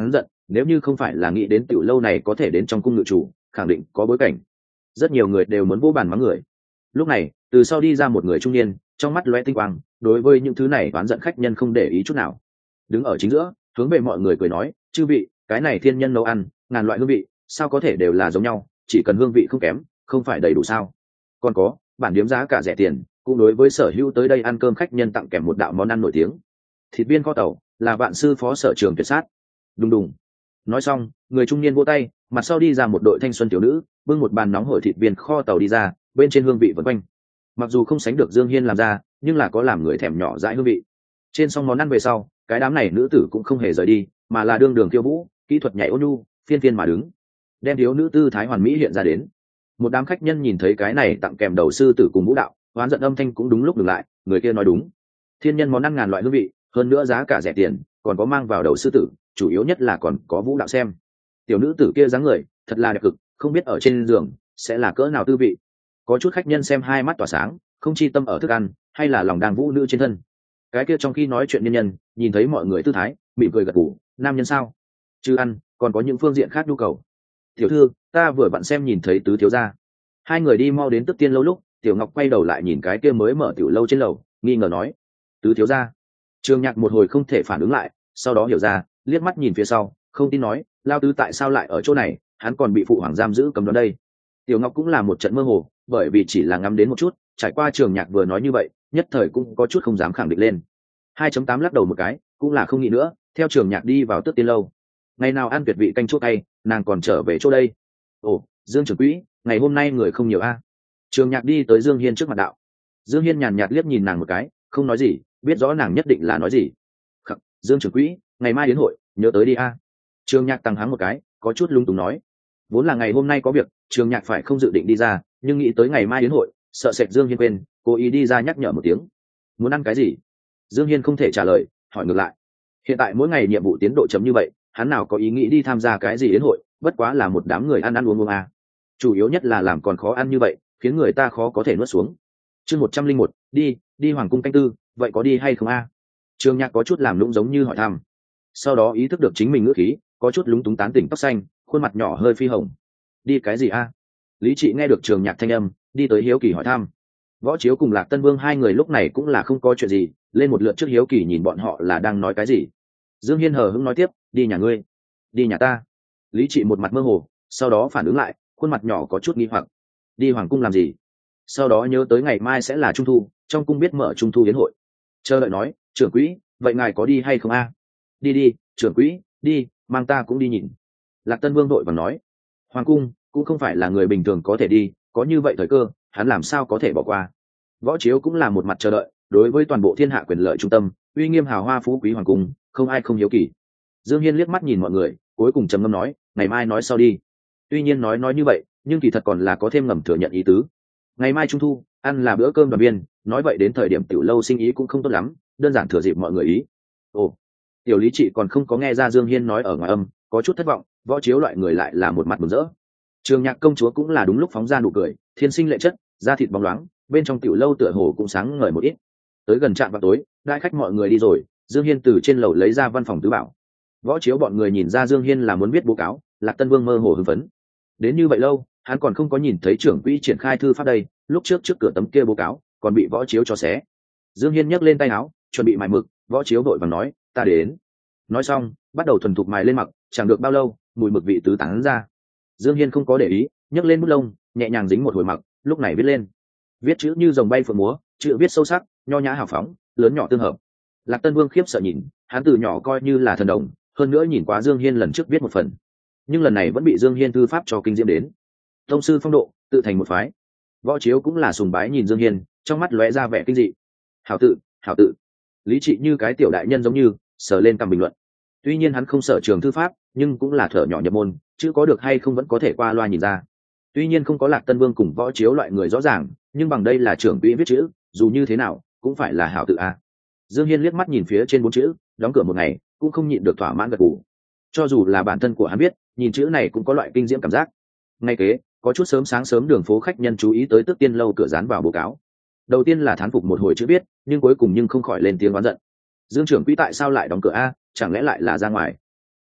nếu như không phải là nghĩ đến tiểu lâu này có thể đến trong cung ngự chủ, khẳng định có bối cảnh. Rất nhiều người đều muốn vô bàn mắng người. Lúc này từ sau đi ra một người trung niên, trong mắt lóe tinh quang, đối với những thứ này oán giận khách nhân không để ý chút nào, đứng ở chính giữa hướng về mọi người cười nói: chư vị, cái này thiên nhân nấu ăn ngàn loại hương vị, sao có thể đều là giống nhau, chỉ cần hương vị không kém, không phải đầy đủ sao? Còn có, bản điếm giá cả rẻ tiền, cũng đối với sở hữu tới đây ăn cơm khách nhân tặng kèm một đạo món ăn nổi tiếng, thịt viên kho tàu, là vạn sư phó sở trường tuyệt sát. Đùng đùng. Nói xong, người trung niên vỗ tay, mặt sau đi ra một đội thanh xuân tiểu nữ, bưng một bàn nóng hổi thịt viên kho tàu đi ra, bên trên hương vị vần quanh. Mặc dù không sánh được Dương Hiên làm ra, nhưng là có làm người thèm nhỏ dãi hương vị. Trên xong món ăn về sau, cái đám này nữ tử cũng không hề rời đi, mà là đương đường khiêu vũ, kỹ thuật nhảy ôn nhu, phiên phiên mà đứng, đem thiếu nữ tư thái hoàn mỹ hiện ra đến. Một đám khách nhân nhìn thấy cái này tặng kèm đầu sư tử cùng vũ đạo, oán giận âm thanh cũng đúng lúc dừng lại. Người kia nói đúng, thiên nhân món ăn ngàn loại hương vị, hơn nữa giá cả rẻ tiền, còn có mang vào đầu sư tử, chủ yếu nhất là còn có vũ đạo xem. Tiểu nữ tử kia dáng người thật là đẹp cực, không biết ở trên giường sẽ là cỡ nào tư vị. Có chút khách nhân xem hai mắt tỏa sáng, không chi tâm ở thức ăn, hay là lòng đang vũ nữ trên thân. Cái kia trong khi nói chuyện nhân nhân nhìn thấy mọi người tư thái, mỉm cười gật gù. Nam nhân sao? Chứ ăn, còn có những phương diện khác nhu cầu. Tiểu thư, ta vừa vặn xem nhìn thấy tứ thiếu gia. Hai người đi mau đến Tức Tiên lâu lúc, Tiểu Ngọc quay đầu lại nhìn cái kia mới mở tiểu lâu trên lầu, nghi ngờ nói: tứ thiếu gia. Trường Nhạc một hồi không thể phản ứng lại, sau đó hiểu ra, liếc mắt nhìn phía sau, không tin nói: lao tứ tại sao lại ở chỗ này, hắn còn bị phụ hoàng giam giữ cầm đón đây. Tiểu Ngọc cũng là một trận mơ hồ, bởi vì chỉ là ngắm đến một chút, trải qua Trường Nhạc vừa nói như vậy, nhất thời cũng có chút không dám khẳng định lên. 2.8 lắc đầu một cái, cũng là không nghĩ nữa, theo Trường Nhạc đi vào Tước Tiên lâu. Ngày nào ăn tuyệt vị canh chốt tay, nàng còn trở về chỗ đây. Ồ, Dương trưởng quỹ, ngày hôm nay người không nhiều a. Trường Nhạc đi tới Dương Hiên trước mặt đạo. Dương Hiên nhàn nhạt liếc nhìn nàng một cái, không nói gì, biết rõ nàng nhất định là nói gì. Khắc, Dương trưởng quỹ, ngày mai đến hội, nhớ tới đi a. Trường Nhạc tăng hắng một cái, có chút lung túng nói. Vốn là ngày hôm nay có việc, Trường Nhạc phải không dự định đi ra, nhưng nghĩ tới ngày mai đến hội, sợ sệt Dương Hiên quên, cố ý đi ra nhắc nhở một tiếng. Muốn ăn cái gì? Dương Hiên không thể trả lời, hỏi ngược lại. Hiện tại mỗi ngày nhiệm vụ tiến độ chấm như vậy, hắn nào có ý nghĩ đi tham gia cái gì đến hội, bất quá là một đám người ăn ăn uống uống à. Chủ yếu nhất là làm còn khó ăn như vậy, khiến người ta khó có thể nuốt xuống. Chương 101, đi hoàng cung canh tư, vậy có đi hay không a? Trường Nhạc có chút làm lũng giống như hỏi thăm. Sau đó ý thức được chính mình ngữ khí, có chút lúng túng tán tỉnh tóc xanh, khuôn mặt nhỏ hơi phi hồng. Đi cái gì a? Lý Trị nghe được Trường Nhạc thanh âm, đi tới hiếu kỳ hỏi thăm. Võ Chiếu cùng Lạc Tân Vương hai người lúc này cũng là không có chuyện gì, lên một lượt trước hiếu kỳ nhìn bọn họ là đang nói cái gì. Dương Hiên hờ hững nói tiếp: đi nhà ngươi. Đi nhà ta. Lý Trị một mặt mơ hồ, sau đó phản ứng lại, khuôn mặt nhỏ có chút nghi hoặc. Đi hoàng cung làm gì? Sau đó nhớ tới ngày mai sẽ là trung thu, trong cung biết mở trung thu yến hội. Chờ đợi nói: trưởng quỹ, vậy ngài có đi hay không a? Đi, trưởng quỹ, đi, mang ta cũng đi nhìn. Lạc Tân Vương đội vàng nói: hoàng cung cũng không phải là người bình thường có thể đi, có như vậy thời cơ, hắn làm sao có thể bỏ qua. Võ Chiếu cũng là một mặt chờ đợi, đối với toàn bộ thiên hạ quyền lợi trung tâm, uy nghiêm hào hoa phú quý hoàng cung, không ai không hiếu kỳ. Dương Hiên liếc mắt nhìn mọi người, cuối cùng trầm ngâm nói: ngày mai nói sau đi. Tuy nhiên nói như vậy, nhưng kỳ thật còn là có thêm ngầm thừa nhận ý tứ. Ngày mai trung thu, ăn là bữa cơm đoàn viên, nói vậy đến thời điểm tiểu lâu sinh ý cũng không tốt lắm, đơn giản thừa dịp mọi người ý. Ồ, tiểu Lý Trị còn không có nghe ra Dương Hiên nói ở ngoài âm, có chút thất vọng. Võ Chiếu loại người lại là một mặt mừng rỡ. Trường Nhạc công chúa cũng là đúng lúc phóng ra nụ cười, thiên sinh lệ chất, da thịt bóng loáng, bên trong tiểu lâu tựa hồ cũng sáng ngời một ít. Tới gần trạm vào tối, đại khách mọi người đi rồi, Dương Hiên từ trên lầu lấy ra văn phòng tứ bảo. Võ Chiếu bọn người nhìn ra Dương Hiên là muốn viết báo cáo, Lạc Tân Vương mơ hồ hưng phấn. Đến như vậy lâu, hắn còn không có nhìn thấy trưởng quỹ triển khai thư pháp đây, lúc trước cửa tấm kia báo cáo còn bị Võ Chiếu cho xé. Dương Hiên nhấc lên tay áo, chuẩn bị mài mực. Võ Chiếu vội vàng nói: ta đến. Nói xong, bắt đầu thuần thục mài lên mặc, chẳng được bao lâu, mùi mực vị tứ tán ra. Dương Hiên không có để ý, nhấc lên bút lông, nhẹ nhàng dính một hồi mặc, lúc này viết lên. Viết chữ như rồng bay phượng múa, chữ viết sâu sắc, nho nhã hào phóng, lớn nhỏ tương hợp. Lạc Tân Vương khiếp sợ nhìn, hắn từ nhỏ coi như là thần đồng, hơn nữa nhìn qua Dương Hiên lần trước viết một phần, nhưng lần này vẫn bị Dương Hiên thư pháp cho kinh diễm đến. Tông sư phong độ, tự thành một phái. Võ Chiếu cũng là sùng bái nhìn Dương Hiên, trong mắt lóe ra vẻ kinh dị. Hảo tự. Lý Trị như cái tiểu đại nhân giống như sờ lên cằm bình luận. Tuy nhiên hắn không sở trường thư pháp, nhưng cũng là thở nhỏ nhập môn, chứ có được hay không vẫn có thể qua loa nhìn ra. Tuy nhiên không có Lạc Tân Vương cùng Võ Chiếu loại người rõ ràng, nhưng bằng đây là trưởng quỹ viết chữ, dù như thế nào cũng phải là hảo tự a. Dương Hiên liếc mắt nhìn phía trên 4 chữ, đóng cửa một ngày, cũng không nhịn được thỏa mãn gật gù. Cho dù là bản thân của hắn biết, nhìn chữ này cũng có loại kinh diễm cảm giác. Ngay kế, có chút sớm sáng sớm đường phố khách nhân chú ý tới Tước Tiên lâu cửa dán vào báo cáo. Đầu tiên là thán phục một hồi chữ viết, nhưng cuối cùng không khỏi lên tiếng oán giận. Dương trưởng quỹ tại sao lại đóng cửa a, chẳng lẽ lại là ra ngoài? Ai,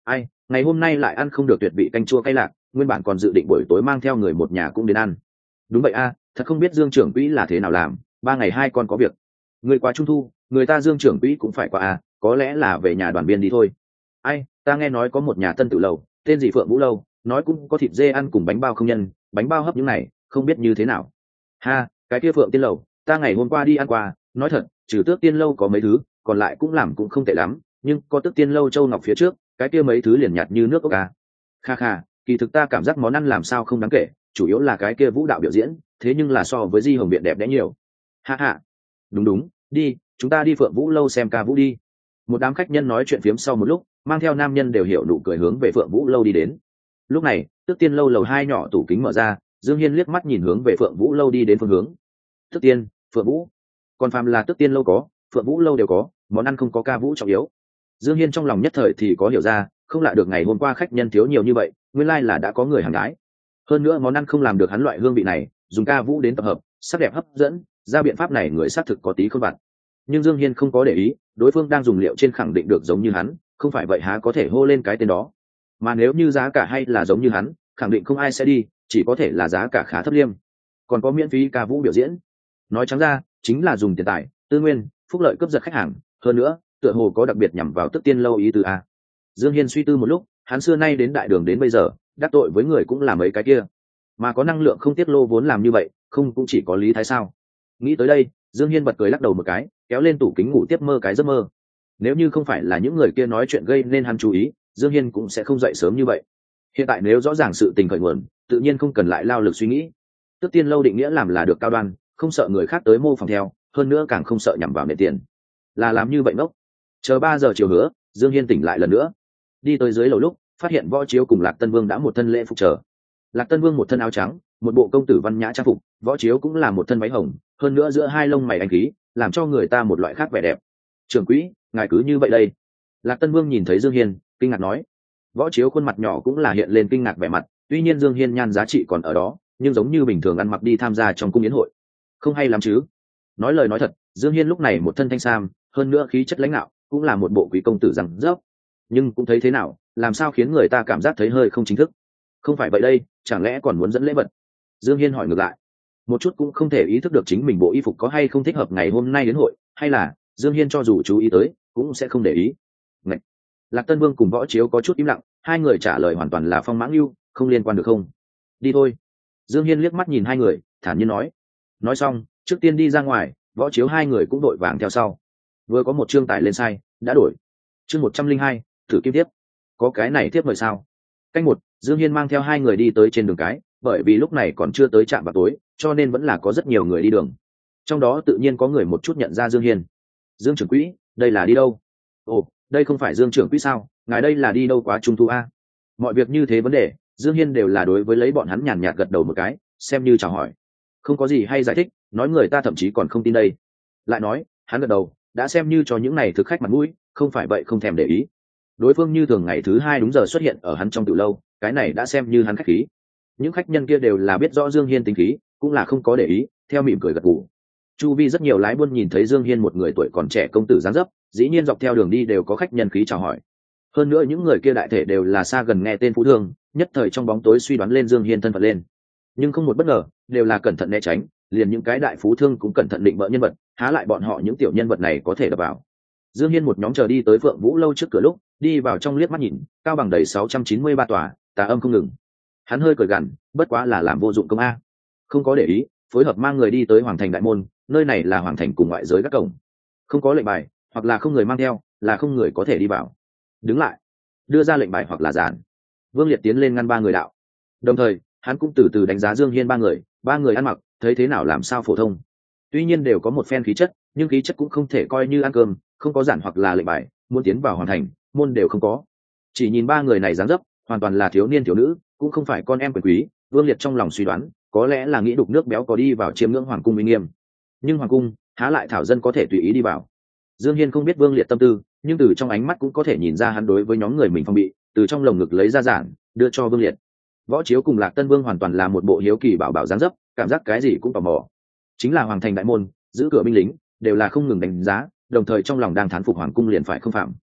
ngày hôm nay lại ăn không được tuyệt vị canh chua cay lạc, nguyên bản còn dự định buổi tối mang theo người một nhà cũng đến ăn. Đúng vậy a, thật không biết Dương trưởng quỹ là thế nào làm, 3 ngày 2 con có việc. Người qua trung thu, người ta Dương trưởng quỹ cũng phải qua a, có lẽ là về nhà đoàn viên đi thôi. Ai, ta nghe nói có một nhà tân tự lầu, tên gì Phượng Vũ lâu, nói cũng có thịt dê ăn cùng bánh bao không nhân, bánh bao hấp những này, không biết như thế nào. Ha, cái kia Phượng Tiên lầu, ta ngày hôm qua đi ăn qua, nói thật, trừ Tước Tiên lâu có mấy thứ, còn lại cũng làm cũng không tệ lắm, nhưng có Tước Tiên lâu châu ngọc phía trước, cái kia mấy thứ liền nhạt như nước ốc à. Kha kha, kỳ thực ta cảm giác món ăn làm sao không đáng kể, chủ yếu là cái kia vũ đạo biểu diễn, thế nhưng là so với Di Hồng Viện đẹp đẽ nhiều. Ha ha, đúng đúng, đi, chúng ta đi Phượng Vũ lâu xem ca vũ đi. Một đám khách nhân nói chuyện phiếm sau một lúc, mang theo nam nhân đều hiểu nụ cười hướng về Phượng Vũ lâu đi đến. Lúc này, Tước Tiên lâu lầu 2 nhỏ tủ kính mở ra, Dương Hiên liếc mắt nhìn hướng về Phượng Vũ lâu đi đến phương hướng. Tước Tiên, Phượng Vũ, còn phàm là Tước Tiên lâu có, Phượng Vũ lâu đều có, món ăn không có ca vũ trọng yếu. Dương Hiên trong lòng nhất thời thì có hiểu ra, không lạ được ngày hôm qua khách nhân thiếu nhiều như vậy, nguyên lai là đã có người hàng gái. Hơn nữa món ăn không làm được hắn loại hương vị này, dùng ca vũ đến tập hợp, sắc đẹp hấp dẫn, ra biện pháp này người xác thực có tí không vặt. Nhưng Dương Hiên không có để ý, đối phương đang dùng liệu trên khẳng định được giống như hắn, không phải vậy há có thể hô lên cái tên đó. Mà nếu như giá cả hay là giống như hắn, khẳng định không ai sẽ đi, chỉ có thể là giá cả khá thấp liêm. Còn có miễn phí ca vũ biểu diễn, nói trắng ra chính là dùng tiền tài, tư nguyên, phúc lợi cướp giật khách hàng. Hơn nữa, tựa hồ có đặc biệt nhằm vào Tước Tiên lâu ý tứ a. Dương Hiên suy tư một lúc, hắn xưa nay đến đại đường đến bây giờ, đắc tội với người cũng là mấy cái kia, mà có năng lượng không tiết lô vốn làm như vậy, không cũng chỉ có Lý Thái sao? Nghĩ tới đây, Dương Hiên bật cười lắc đầu một cái, kéo lên tủ kính ngủ tiếp mơ cái giấc mơ. Nếu như không phải là những người kia nói chuyện gây nên hắn chú ý, Dương Hiên cũng sẽ không dậy sớm như vậy. Hiện tại nếu rõ ràng sự tình khởi nguồn, tự nhiên không cần lại lao lực suy nghĩ. Tước Tiên lâu định nghĩa làm là được cao đoan, không sợ người khác tới mô phỏng theo, hơn nữa càng không sợ nhằm vào nệ tiền. Là làm như vậy ngốc. Chờ 3 giờ chiều hứa, Dương Hiên tỉnh lại lần nữa, đi tới dưới lầu lúc phát hiện Võ Chiếu cùng Lạc Tân Vương đã một thân lễ phục chờ. Lạc Tân Vương một thân áo trắng, một bộ công tử văn nhã trang phục, Võ Chiếu cũng là một thân váy hồng, hơn nữa giữa hai lông mày anh khí, làm cho người ta một loại khác vẻ đẹp. Trưởng quỹ, ngài cứ như vậy đây. Lạc Tân Vương nhìn thấy Dương Hiên, kinh ngạc nói. Võ Chiếu khuôn mặt nhỏ cũng là hiện lên kinh ngạc vẻ mặt, tuy nhiên Dương Hiên nhan giá trị còn ở đó, nhưng giống như bình thường ăn mặc đi tham gia trong cung yến hội, không hay lắm chứ. Nói lời nói thật, Dương Hiên lúc này một thân thanh sam, hơn nữa khí chất lãnh đạo, cũng là một bộ quý công tử rằng dốc, nhưng cũng thấy thế nào, làm sao khiến người ta cảm giác thấy hơi không chính thức. Không phải vậy đây, chẳng lẽ còn muốn dẫn lễ vật? Dương Hiên hỏi ngược lại, một chút cũng không thể ý thức được chính mình bộ y phục có hay không thích hợp ngày hôm nay đến hội, hay là Dương Hiên cho dù chú ý tới cũng sẽ không để ý. Ngậy. Lạc Tân Vương cùng Võ Chiếu có chút im lặng, hai người trả lời hoàn toàn là phong mãng lưu, không liên quan được không? Đi thôi. Dương Hiên liếc mắt nhìn hai người, thản nhiên nói. Nói xong, trước tiên đi ra ngoài, Võ Chiếu hai người cũng đội vàng theo sau. Vừa có một chương tải lên sai, đã đổi. Chương 102, thử kim tiếp. Có cái này tiếp mời sao? Canh một, Dương Hiên mang theo hai người đi tới trên đường cái, bởi vì lúc này còn chưa tới trạm vào tối, cho nên vẫn là có rất nhiều người đi đường. Trong đó tự nhiên có người một chút nhận ra Dương Hiên. Dương trưởng quỹ, đây là đi đâu? Ồ, đây không phải Dương trưởng quỹ sao? Ngài đây là đi đâu quá trung thu a? Mọi việc như thế vấn đề, Dương Hiên đều là đối với lấy bọn hắn nhàn nhạt gật đầu một cái, xem như chào hỏi. Không có gì hay giải thích, nói người ta thậm chí còn không tin đây. Lại nói, hắn gật đầu, đã xem như cho những này thực khách mặt mũi, không phải vậy không thèm để ý. Đối phương như thường ngày thứ hai đúng giờ xuất hiện ở hắn trong tiểu lâu, cái này đã xem như hắn khách khí. Những khách nhân kia đều là biết rõ Dương Hiên tính khí, cũng là không có để ý, theo mỉm cười gật gù. Chu vi rất nhiều lái buôn nhìn thấy Dương Hiên một người tuổi còn trẻ công tử dáng dấp, dĩ nhiên dọc theo đường đi đều có khách nhân khí chào hỏi. Hơn nữa những người kia đại thể đều là xa gần nghe tên phú thương, nhất thời trong bóng tối suy đoán lên Dương Hiên thân phận lên. Nhưng không một bất ngờ, đều là cẩn thận né tránh, liền những cái đại phú thương cũng cẩn thận định bợ nhân vật, há lại bọn họ những tiểu nhân vật này có thể đập vào. Dương Hiên một nhóm chờ đi tới Phượng Vũ lâu trước cửa lúc, đi vào trong liếc mắt nhìn, cao bằng đầy 693 tòa, tà âm không ngừng. Hắn hơi cười gằn, bất quá là làm vô dụng công a. Không có để ý, phối hợp mang người đi tới Hoàng thành đại môn, nơi này là Hoàng thành cùng ngoại giới các cổng. Không có lệnh bài, hoặc là không người mang theo, là không người có thể đi vào. Đứng lại, đưa ra lệnh bài hoặc là giản. Vương Liệt tiến lên ngăn ba người đạo. Đồng thời, hắn cũng từ từ đánh giá Dương Hiên ba người ăn mặc, thấy thế nào làm sao phổ thông. Tuy nhiên đều có một phen khí chất, nhưng khí chất cũng không thể coi như ăn cơm, không có giản hoặc là lệnh bài, muốn tiến vào Hoàng thành, môn đều không có. Chỉ nhìn ba người này dáng dấp, hoàn toàn là thiếu niên thiếu nữ, cũng không phải con em quyền quý. Vương Liệt trong lòng suy đoán, có lẽ là nghĩ đục nước béo có đi vào chiêm ngưỡng hoàng cung uy nghiêm. Nhưng hoàng cung, há lại thảo dân có thể tùy ý đi vào. Dương Hiên không biết Vương Liệt tâm tư, nhưng từ trong ánh mắt cũng có thể nhìn ra hắn đối với nhóm người mình phong bị, từ trong lồng ngực lấy ra giản, đưa cho Vương Liệt. Võ Chiếu cùng Lạc Tân Vương hoàn toàn là một bộ hiếu kỳ bảo bảo dáng dấp, cảm giác cái gì cũng tò mò. Chính là hoàng thành đại môn, giữ cửa binh lính, đều là không ngừng đánh giá, đồng thời trong lòng đang thán phục hoàng cung liền phải không phạm.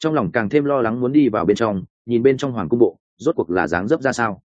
trong lòng càng thêm lo lắng muốn đi vào bên trong nhìn bên trong hoàng cung bộ rốt cuộc là dáng dấp ra sao.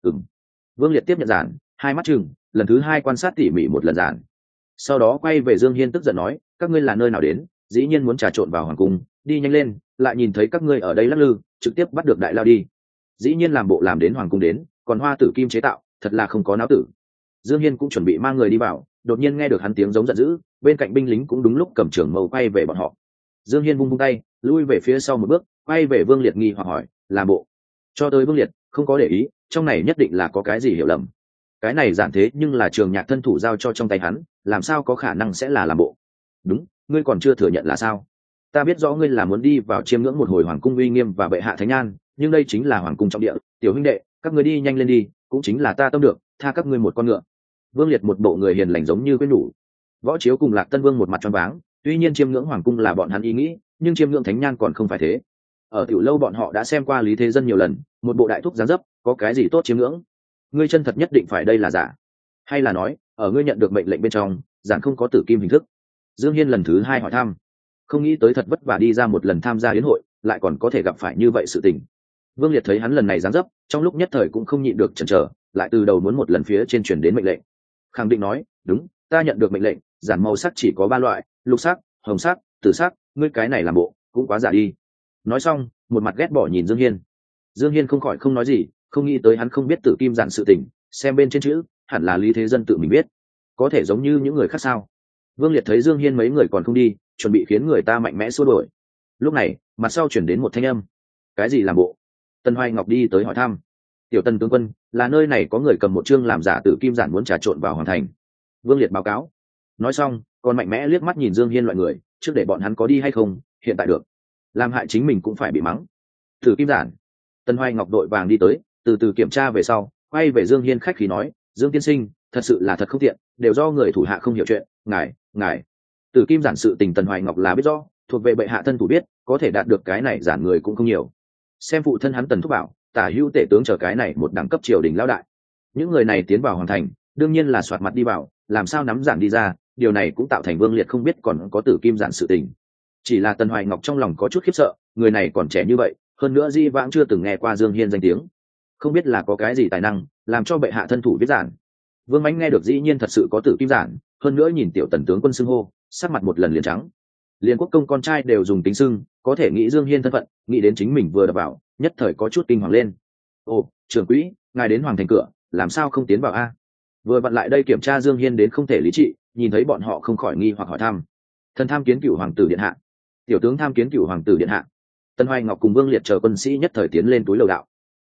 Vương Liệt tiếp nhận giản, hai mắt chừng, lần thứ hai quan sát tỉ mỉ một lần giản, sau đó quay về Dương Hiên tức giận nói, các ngươi là nơi nào đến, dĩ nhiên muốn trà trộn vào hoàng cung, đi nhanh lên, lại nhìn thấy các ngươi ở đây lắc lư, trực tiếp bắt được đại lao đi. Dĩ nhiên làm bộ làm đến hoàng cung đến, còn hoa tử kim chế tạo, thật là không có não tử. Dương Hiên cũng chuẩn bị mang người đi vào, đột nhiên nghe được hắn tiếng giống giận dữ, bên cạnh binh lính cũng đúng lúc cầm trường mâu quay về bọn họ. Dương Hiên vung vung tay, lui về phía sau một bước, quay về Vương Liệt nghi hoặc hỏi, làm bộ. Cho tới Vương Liệt không có để ý, trong này nhất định là có cái gì hiểu lầm. Cái này giản thế nhưng là Trường Nhạc thân thủ giao cho trong tay hắn, làm sao có khả năng sẽ là làm bộ. Đúng, ngươi còn chưa thừa nhận là sao? Ta biết rõ ngươi là muốn đi vào chiêm ngưỡng một hồi hoàng cung uy nghiêm và bệ hạ thánh an, nhưng đây chính là hoàng cung trọng địa, tiểu huynh đệ, các ngươi đi nhanh lên đi, cũng chính là ta tâm được, tha các ngươi một con ngựa. Vương Liệt một bộ người hiền lành giống như quên nhủ. Võ Chiếu cùng Lạc Tân Vương một mặt choáng váng, tuy nhiên chiêm ngưỡng hoàng cung là bọn hắn ý nghĩ, nhưng chiêm ngưỡng thánh nhan còn không phải thế. Ở tiểu lâu bọn họ đã xem qua Lý Thế Dân nhiều lần, một bộ đại thúc dáng dấp, có cái gì tốt chiêm ngưỡng? Ngươi chân thật nhất định phải đây là giả, hay là nói ở ngươi nhận được mệnh lệnh bên trong giản không có tử kim hình thức? Dương Hiên lần thứ hai hỏi thăm, không nghĩ tới thật vất vả đi ra một lần tham gia yến hội, lại còn có thể gặp phải như vậy sự tình. Vương Liệt thấy hắn lần này dáng dấp, trong lúc nhất thời cũng không nhịn được chần chờ, lại từ đầu muốn một lần phía trên truyền đến mệnh lệnh, khẳng định nói, đúng, ta nhận được mệnh lệnh, giản màu sắc chỉ có 3 loại, lục sắc, hồng sắc, tử sắc, ngươi cái này làm bộ cũng quá giả đi. Nói xong, một mặt ghét bỏ nhìn Dương Hiên. Dương Hiên không khỏi không nói gì, không nghĩ tới hắn không biết tử kim giản sự tình, xem bên trên chữ, hẳn là Lý Thế Dân tự mình biết, có thể giống như những người khác sao? Vương Liệt thấy Dương Hiên mấy người còn không đi, chuẩn bị khiến người ta mạnh mẽ xua đuổi. Lúc này, mặt sau chuyển đến một thanh âm, cái gì làm bộ? Tân Hoài Ngọc đi tới hỏi thăm, tiểu Tân tướng quân, là nơi này có người cầm một chương làm giả tử kim giản muốn trà trộn vào hoàng thành. Vương Liệt báo cáo. Nói xong, còn mạnh mẽ liếc mắt nhìn Dương Hiên loại người, trước để bọn hắn có đi hay không, hiện tại được, làm hại chính mình cũng phải bị mắng. Tử kim giản. Tân Hoài Ngọc đội vàng đi tới, từ từ kiểm tra về sau, quay về Dương Hiên khách khí nói, Dương tiên sinh, thật sự là thật không tiện, đều do người thủ hạ không hiểu chuyện, ngài. Tử kim giản sự tình Tần Hoài Ngọc là biết rõ, thuộc về bệ hạ thân thủ biết, có thể đạt được cái này giản người cũng không nhiều. Xem phụ thân hắn Tần Thúc bảo, tả hữu tể tướng chờ cái này một đẳng cấp triều đình lão đại. Những người này tiến vào hoàng thành, đương nhiên là soạt mặt đi vào, làm sao nắm giản đi ra, điều này cũng tạo thành Vương Liệt không biết còn có tử kim giản sự tình. Chỉ là Tần Hoài Ngọc trong lòng có chút khiếp sợ, người này còn trẻ như vậy, hơn nữa di vãng chưa từng nghe qua Dương Hiên danh tiếng, không biết là có cái gì tài năng làm cho bệ hạ thân thủ viết giản. Vương Mãnh nghe được dĩ nhiên thật sự có tử kim giản, hơn nữa nhìn tiểu Tần tướng quân xưng hô, sắc mặt một lần liền trắng. Liên quốc công con trai đều dùng tính xưng, có thể nghĩ Dương Hiên thân phận, nghĩ đến chính mình vừa đập vào, nhất thời có chút kinh hoàng lên. Ồ, trưởng quỹ, ngài đến hoàng thành cửa, làm sao không tiến vào a? Vừa vặn lại đây kiểm tra Dương Hiên đến không thể lý trị, nhìn thấy bọn họ không khỏi nghi hoặc hỏi thăm. Thần tham kiến cửu hoàng tử điện hạ. Tiểu tướng tham kiến cửu hoàng tử điện hạ. Tân Hoài Ngọc cùng Vương Liệt chờ quân sĩ nhất thời tiến lên túi lầu đạo.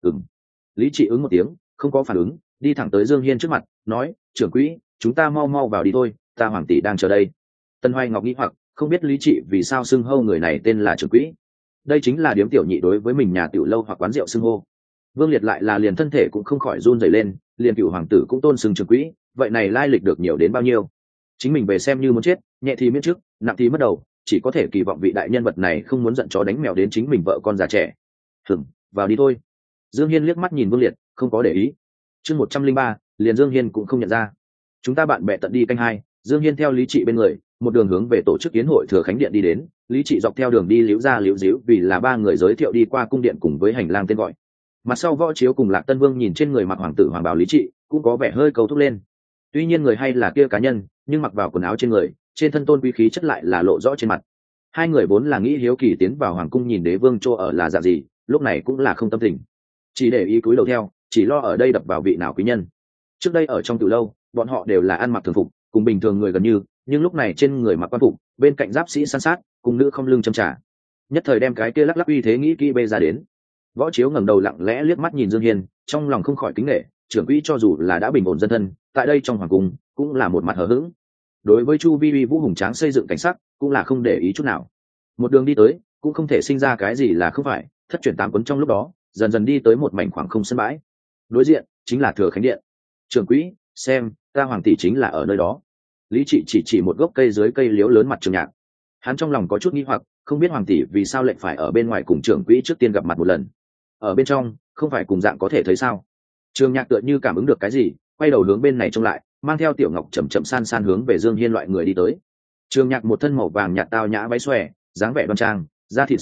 Lý trị ứng một tiếng, không có phản ứng, đi thẳng tới Dương Hiên trước mặt, nói, trưởng quỹ, chúng ta mau mau vào đi thôi, ta hoàng tỷ đang chờ đây. Tân Hoài Ngọc nghĩ hoặc, không biết Lý trị vì sao xưng hô người này tên là trưởng quỹ. Đây chính là điếm tiểu nhị đối với mình nhà tiểu lâu hoặc quán rượu xưng hô. Vương Liệt lại là liền thân thể cũng không khỏi run rẩy lên, liền cửu hoàng tử cũng tôn xưng trưởng quỹ, vậy này lai lịch được nhiều đến bao nhiêu? Chính mình về xem như muốn chết, nhẹ thì miễn chức, nặng thì mất đầu, chỉ có thể kỳ vọng vị đại nhân vật này không muốn giận chó đánh mèo đến chính mình vợ con già trẻ. Vào đi thôi. Dương Hiên liếc mắt nhìn Vương Liệt, không có để ý. Chương 103, liền Dương Hiên cũng không nhận ra. Chúng ta bạn bè tận đi canh hai, Dương Hiên theo Lý Trị bên người, một đường hướng về tổ chức yến hội Thừa Khánh Điện đi đến. Lý Trị dọc theo đường đi liễu ra liễu díu vì là 3 người giới thiệu đi qua cung điện cùng với hành lang tên gọi. Mặt sau Võ Chiếu cùng Lạc Tân Vương nhìn trên người mặc hoàng tử hoàng bào Lý Trị, cũng có vẻ hơi cầu thúc lên. Tuy nhiên người hay là kia cá nhân, nhưng mặc vào quần áo trên người, trên thân tôn quý khí chất lại là lộ rõ trên mặt. Hai người vốn là nghĩ hiếu kỳ tiến vào hoàng cung nhìn đế vương chỗ ở là dạng gì, lúc này cũng là không tâm tình, chỉ để ý cúi đầu theo, chỉ lo ở đây đập vào vị nào quý nhân. Trước đây ở trong từ lâu, bọn họ đều là ăn mặc thường phục, cùng bình thường người gần như, nhưng lúc này trên người mặc quan phục, bên cạnh giáp sĩ san sát, cùng nữ không lưng châm trả. Nhất thời đem cái kia lắc lắc uy thế nghĩ kỹ bê ra đến. Võ Chiếu ngẩng đầu lặng lẽ liếc mắt nhìn Dương Hiên, trong lòng không khỏi kính nể, trưởng quỹ cho dù là đã bình ổn dân thân, tại đây trong hoàng cung cũng là một mặt hờ hững. Đối với chu vi uy vũ hùng tráng xây dựng cảnh sắc, cũng là không để ý chút nào. Một đường đi tới, cũng không thể sinh ra cái gì là không phải, thất chuyển tám cuốn trong lúc đó, dần dần đi tới một mảnh khoảng không sân bãi. Đối diện chính là Thừa Khánh Điện. Trưởng quỹ, xem, ta hoàng tỷ chính là ở nơi đó. Lý Trị chỉ một gốc cây dưới cây liễu lớn mặt Trường Nhạc. Hắn trong lòng có chút nghi hoặc, không biết hoàng tỷ vì sao lại phải ở bên ngoài cùng trưởng quỹ trước tiên gặp mặt một lần. Ở bên trong, không phải cùng dạng có thể thấy sao? Trường Nhạc tựa như cảm ứng được cái gì, quay đầu hướng bên này trông lại, mang theo Tiểu Ngọc chậm chậm san san hướng về Dương Hiên loại người đi tới. Trường Nhạc một thân màu vàng nhạt tao nhã váy xòe, dáng vẻ đoan trang, da thịt sáng ngời,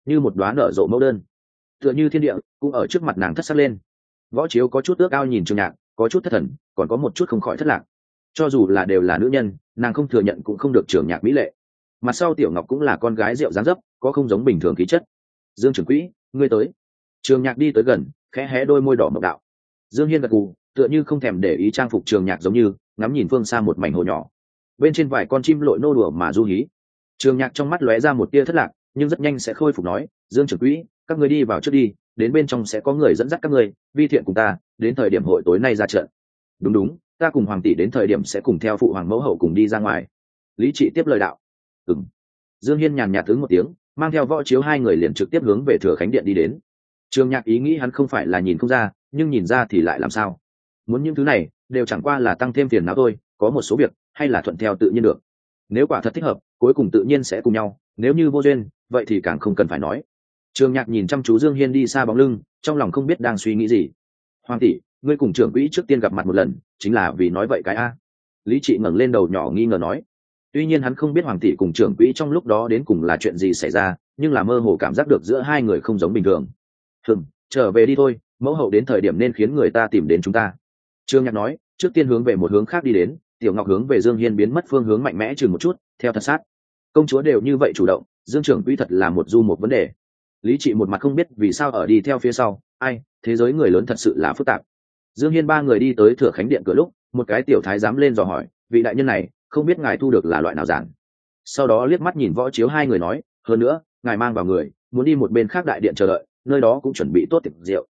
như một đoá nở rộ mẫu đơn, tựa như thiên địa cũng ở trước mặt nàng thất sắc lên. Võ Chiếu có chút ước ao nhìn Trường Nhạc, có chút thất thần, còn có một chút không khỏi thất lạc. Cho dù là đều là nữ nhân, nàng không thừa nhận cũng không được Trường Nhạc mỹ lệ. Mặt sau Tiểu Ngọc cũng là con gái rượu dáng dấp, có không giống bình thường khí chất. Dương trưởng quỹ, ngươi tới. Trường Nhạc đi tới gần, khẽ hé đôi môi đỏ mộc đạo. Dương Hiên gật gù, tựa như không thèm để ý trang phục Trường Nhạc, giống như ngắm nhìn phương xa một mảnh hồ nhỏ, bên trên vài con chim lội nô đùa mà du hí. Trường Nhạc trong mắt lóe ra một tia thất lạc, nhưng rất nhanh sẽ khôi phục nói, Dương trưởng quỹ, các ngươi đi vào trước đi, đến bên trong sẽ có người dẫn dắt các ngươi, Vi Thiện cùng ta đến thời điểm hội tối nay ra trận. Đúng đúng, ta cùng hoàng tỷ đến thời điểm sẽ cùng theo phụ hoàng mẫu hậu cùng đi ra ngoài. Lý Trị tiếp lời đạo. Ừm. Dương Hiên nhàn nhạt ứng một tiếng, mang theo Võ Chiếu hai người liền trực tiếp hướng về Thừa Khánh Điện đi đến. Trường Nhạc ý nghĩ hắn không phải là nhìn không ra, nhưng nhìn ra thì lại làm sao? Muốn những thứ này đều chẳng qua là tăng thêm phiền não thôi, có một số việc hay là thuận theo tự nhiên được. Nếu quả thật thích hợp, cuối cùng tự nhiên sẽ cùng nhau, nếu như vô duyên, vậy thì càng không cần phải nói. Trường Nhạc nhìn chăm chú Dương Hiên đi xa bóng lưng, trong lòng không biết đang suy nghĩ gì. Hoàng tỷ, ngươi cùng trưởng quỹ trước tiên gặp mặt một lần, chính là vì nói vậy cái a? Lý Trị ngẩng lên đầu nhỏ nghi ngờ nói. Tuy nhiên hắn không biết hoàng tỷ cùng trưởng quỹ trong lúc đó đến cùng là chuyện gì xảy ra, nhưng là mơ hồ cảm giác được giữa hai người không giống bình thường. Trở về đi thôi, mẫu hậu đến thời điểm nên khiến người ta tìm đến chúng ta. Trương Nhạc nói, trước tiên hướng về một hướng khác đi đến. Tiểu Ngọc hướng về Dương Hiên biến mất phương hướng mạnh mẽ chừng một chút, theo thật sát. Công chúa đều như vậy chủ động, Dương trưởng quỹ thật là một vấn đề. Lý Trị một mặt không biết vì sao ở đi theo phía sau, ai, thế giới người lớn thật sự là phức tạp. Dương Hiên ba người đi tới Thừa Khánh Điện cửa lúc, một cái tiểu thái giám lên dò hỏi, vị đại nhân này, không biết ngài thu được là loại nào giản. Sau đó liếc mắt nhìn Võ Chiếu hai người nói, hơn nữa, ngài mang vào người, muốn đi một bên khác đại điện chờ đợi, nơi đó cũng chuẩn bị tốt tiệc rượu.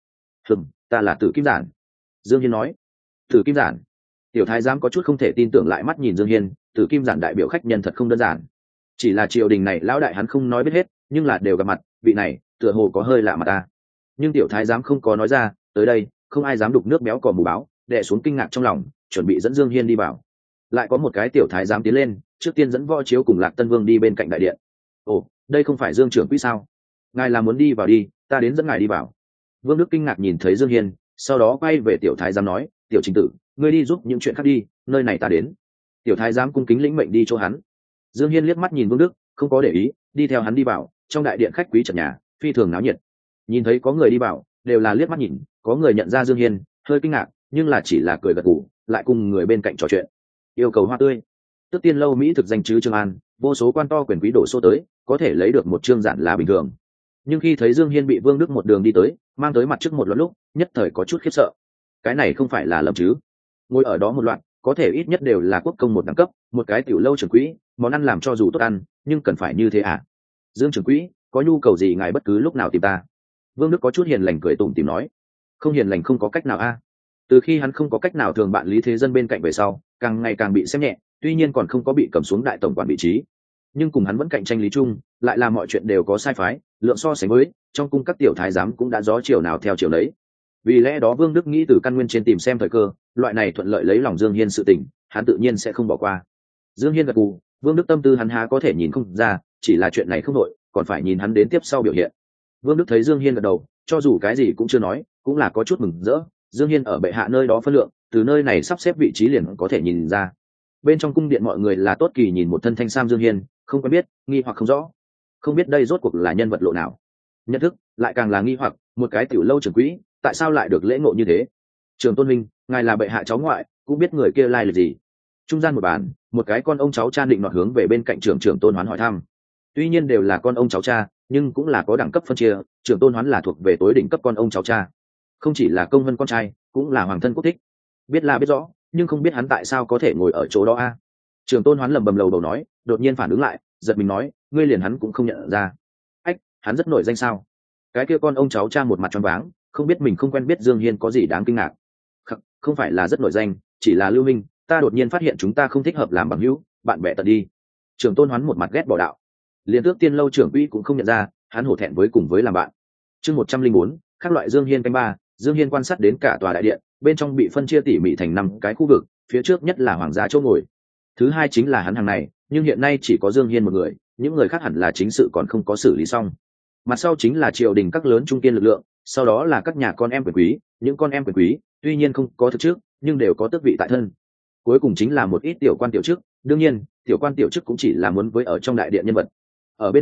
Ta là Tử Kim Giản. Dương Hiên nói. Tử Kim Giản. Tiểu thái giám có chút không thể tin tưởng lại mắt nhìn Dương Hiên, Tử Kim Giản đại biểu khách nhân thật không đơn giản. Chỉ là triều đình này lão đại hắn không nói biết hết, nhưng là đều gặp mặt, vị này tựa hồ có hơi lạ mặt ta. Nhưng tiểu thái giám không có nói ra, tới đây không ai dám đục nước béo cò mù báo, đè xuống kinh ngạc trong lòng, chuẩn bị dẫn Dương Hiên đi vào. Lại có một cái tiểu thái giám tiến lên, trước tiên dẫn Võ Chiếu cùng Lạc Tân Vương đi bên cạnh đại điện. Ồ, đây không phải Dương trưởng quỹ sao? Ngài là muốn đi vào đi, ta đến dẫn ngài đi vào. Vương Đức kinh ngạc nhìn thấy Dương Hiên, sau đó quay về tiểu thái giám nói, tiểu trình tử, ngươi đi giúp những chuyện khác đi, nơi này ta đến. Tiểu thái giám cung kính lĩnh mệnh đi chỗ hắn. Dương Hiên liếc mắt nhìn Vương Đức, không có để ý, đi theo hắn đi vào. Trong đại điện khách quý trần nhà, phi thường náo nhiệt. Nhìn thấy có người đi vào, đều là liếc mắt nhìn, có người nhận ra Dương Hiên, hơi kinh ngạc, nhưng là chỉ là cười gật gù, lại cùng người bên cạnh trò chuyện. Yêu cầu hoa tươi. Tức tiên lâu mỹ thực danh chứ Trương An, vô số quan to quyền quý đổ xô tới, có thể lấy được một trương giản là bình thường. Nhưng khi thấy Dương Hiên bị Vương Đức một đường đi tới, mang tới mặt trước một loạt lúc, nhất thời có chút khiếp sợ. Cái này không phải là lầm chứ? Ngồi ở đó một loạt, có thể ít nhất đều là quốc công một đẳng cấp, một cái tiểu lâu trưởng quỹ, món ăn làm cho dù tốt ăn, nhưng cần phải như thế à? Dương trưởng quỹ, có nhu cầu gì ngài bất cứ lúc nào tìm ta. Vương Đức có chút hiền lành cười tủm tỉm nói. Không hiền lành không có cách nào a. Từ khi hắn không có cách nào thường bạn Lý Thế Dân bên cạnh về sau, càng ngày càng bị xem nhẹ, tuy nhiên còn không có bị cầm xuống đại tổng quản vị trí, nhưng cùng hắn vẫn cạnh tranh Lý Trung, lại làm mọi chuyện đều có sai phái, lượng so sánh với trong cung các tiểu thái giám cũng đã gió chiều nào theo chiều đấy. Vì lẽ đó Vương Đức nghĩ từ căn nguyên trên tìm xem thời cơ, loại này thuận lợi lấy lòng Dương Hiên sự tình, hắn tự nhiên sẽ không bỏ qua. Dương Hiên gật gù, Vương Đức tâm tư hắn há có thể nhìn không ra, chỉ là chuyện này không nội, còn phải nhìn hắn đến tiếp sau biểu hiện. Vương Đức thấy Dương Hiên gật đầu, cho dù cái gì cũng chưa nói, cũng là có chút mừng rỡ. Dương Hiên ở bệ hạ nơi đó phân lượng, từ nơi này sắp xếp vị trí liền có thể nhìn ra. Bên trong cung điện mọi người là tốt kỳ nhìn một thân thanh sam Dương Hiên, không quen biết, nghi hoặc không rõ, không biết đây rốt cuộc là nhân vật lộ nào. Nhận thức lại càng là nghi hoặc, một cái tiểu lâu trưởng quỹ, tại sao lại được lễ ngộ như thế? Trường Tôn Minh, ngài là bệ hạ cháu ngoại, cũng biết người kia lai lịch gì? Trung gian một bàn, một cái con ông cháu cha định nọt hướng về bên cạnh Trưởng Tôn Hoán hỏi thăm. Tuy nhiên đều là con ông cháu cha, nhưng cũng là có đẳng cấp phân chia. Trưởng Tôn Hoán là thuộc về tối đỉnh cấp con ông cháu cha, không chỉ là công vân con trai, cũng là hoàng thân quốc thích. Biết là biết rõ, nhưng không biết hắn tại sao có thể ngồi ở chỗ đó a. Trưởng Tôn Hoán lẩm bẩm lầu đầu nói, đột nhiên phản ứng lại, giật mình nói, ngươi liền hắn cũng không nhận ra. Ách, hắn rất nổi danh sao? Cái kia con ông cháu cha một mặt choáng váng, không biết mình không quen biết Dương Hiên có gì đáng kinh ngạc. Không phải là rất nổi danh, chỉ là Lưu Minh, ta đột nhiên phát hiện chúng ta không thích hợp làm bằng hữu, bạn bè tận đi. Trưởng Tôn Hoán một mặt ghét bỏ đạo. Liên Tước Tiên lâu trưởng quỹ cũng không nhận ra, hắn hổ thẹn với cùng với làm bạn. Chương 104, các loại Dương Hiên canh ba. Dương Hiên quan sát đến cả tòa đại điện, bên trong bị phân chia tỉ mỉ thành 5 cái khu vực, phía trước nhất là hoàng gia chỗ ngồi. Thứ hai chính là hắn hàng này, nhưng hiện nay chỉ có Dương Hiên một người, những người khác hẳn là chính sự còn không có xử lý xong. Mặt sau chính là triều đình các lớn trung kiên lực lượng, sau đó là các nhà con em quyền quý, những con em quyền quý tuy nhiên không có thực chức, nhưng đều có tước vị tại thân. Cuối cùng chính là một ít tiểu quan tiểu chức, đương nhiên, tiểu quan tiểu chức cũng chỉ là muốn với ở trong đại điện nhân vật. Ở bên ngoài,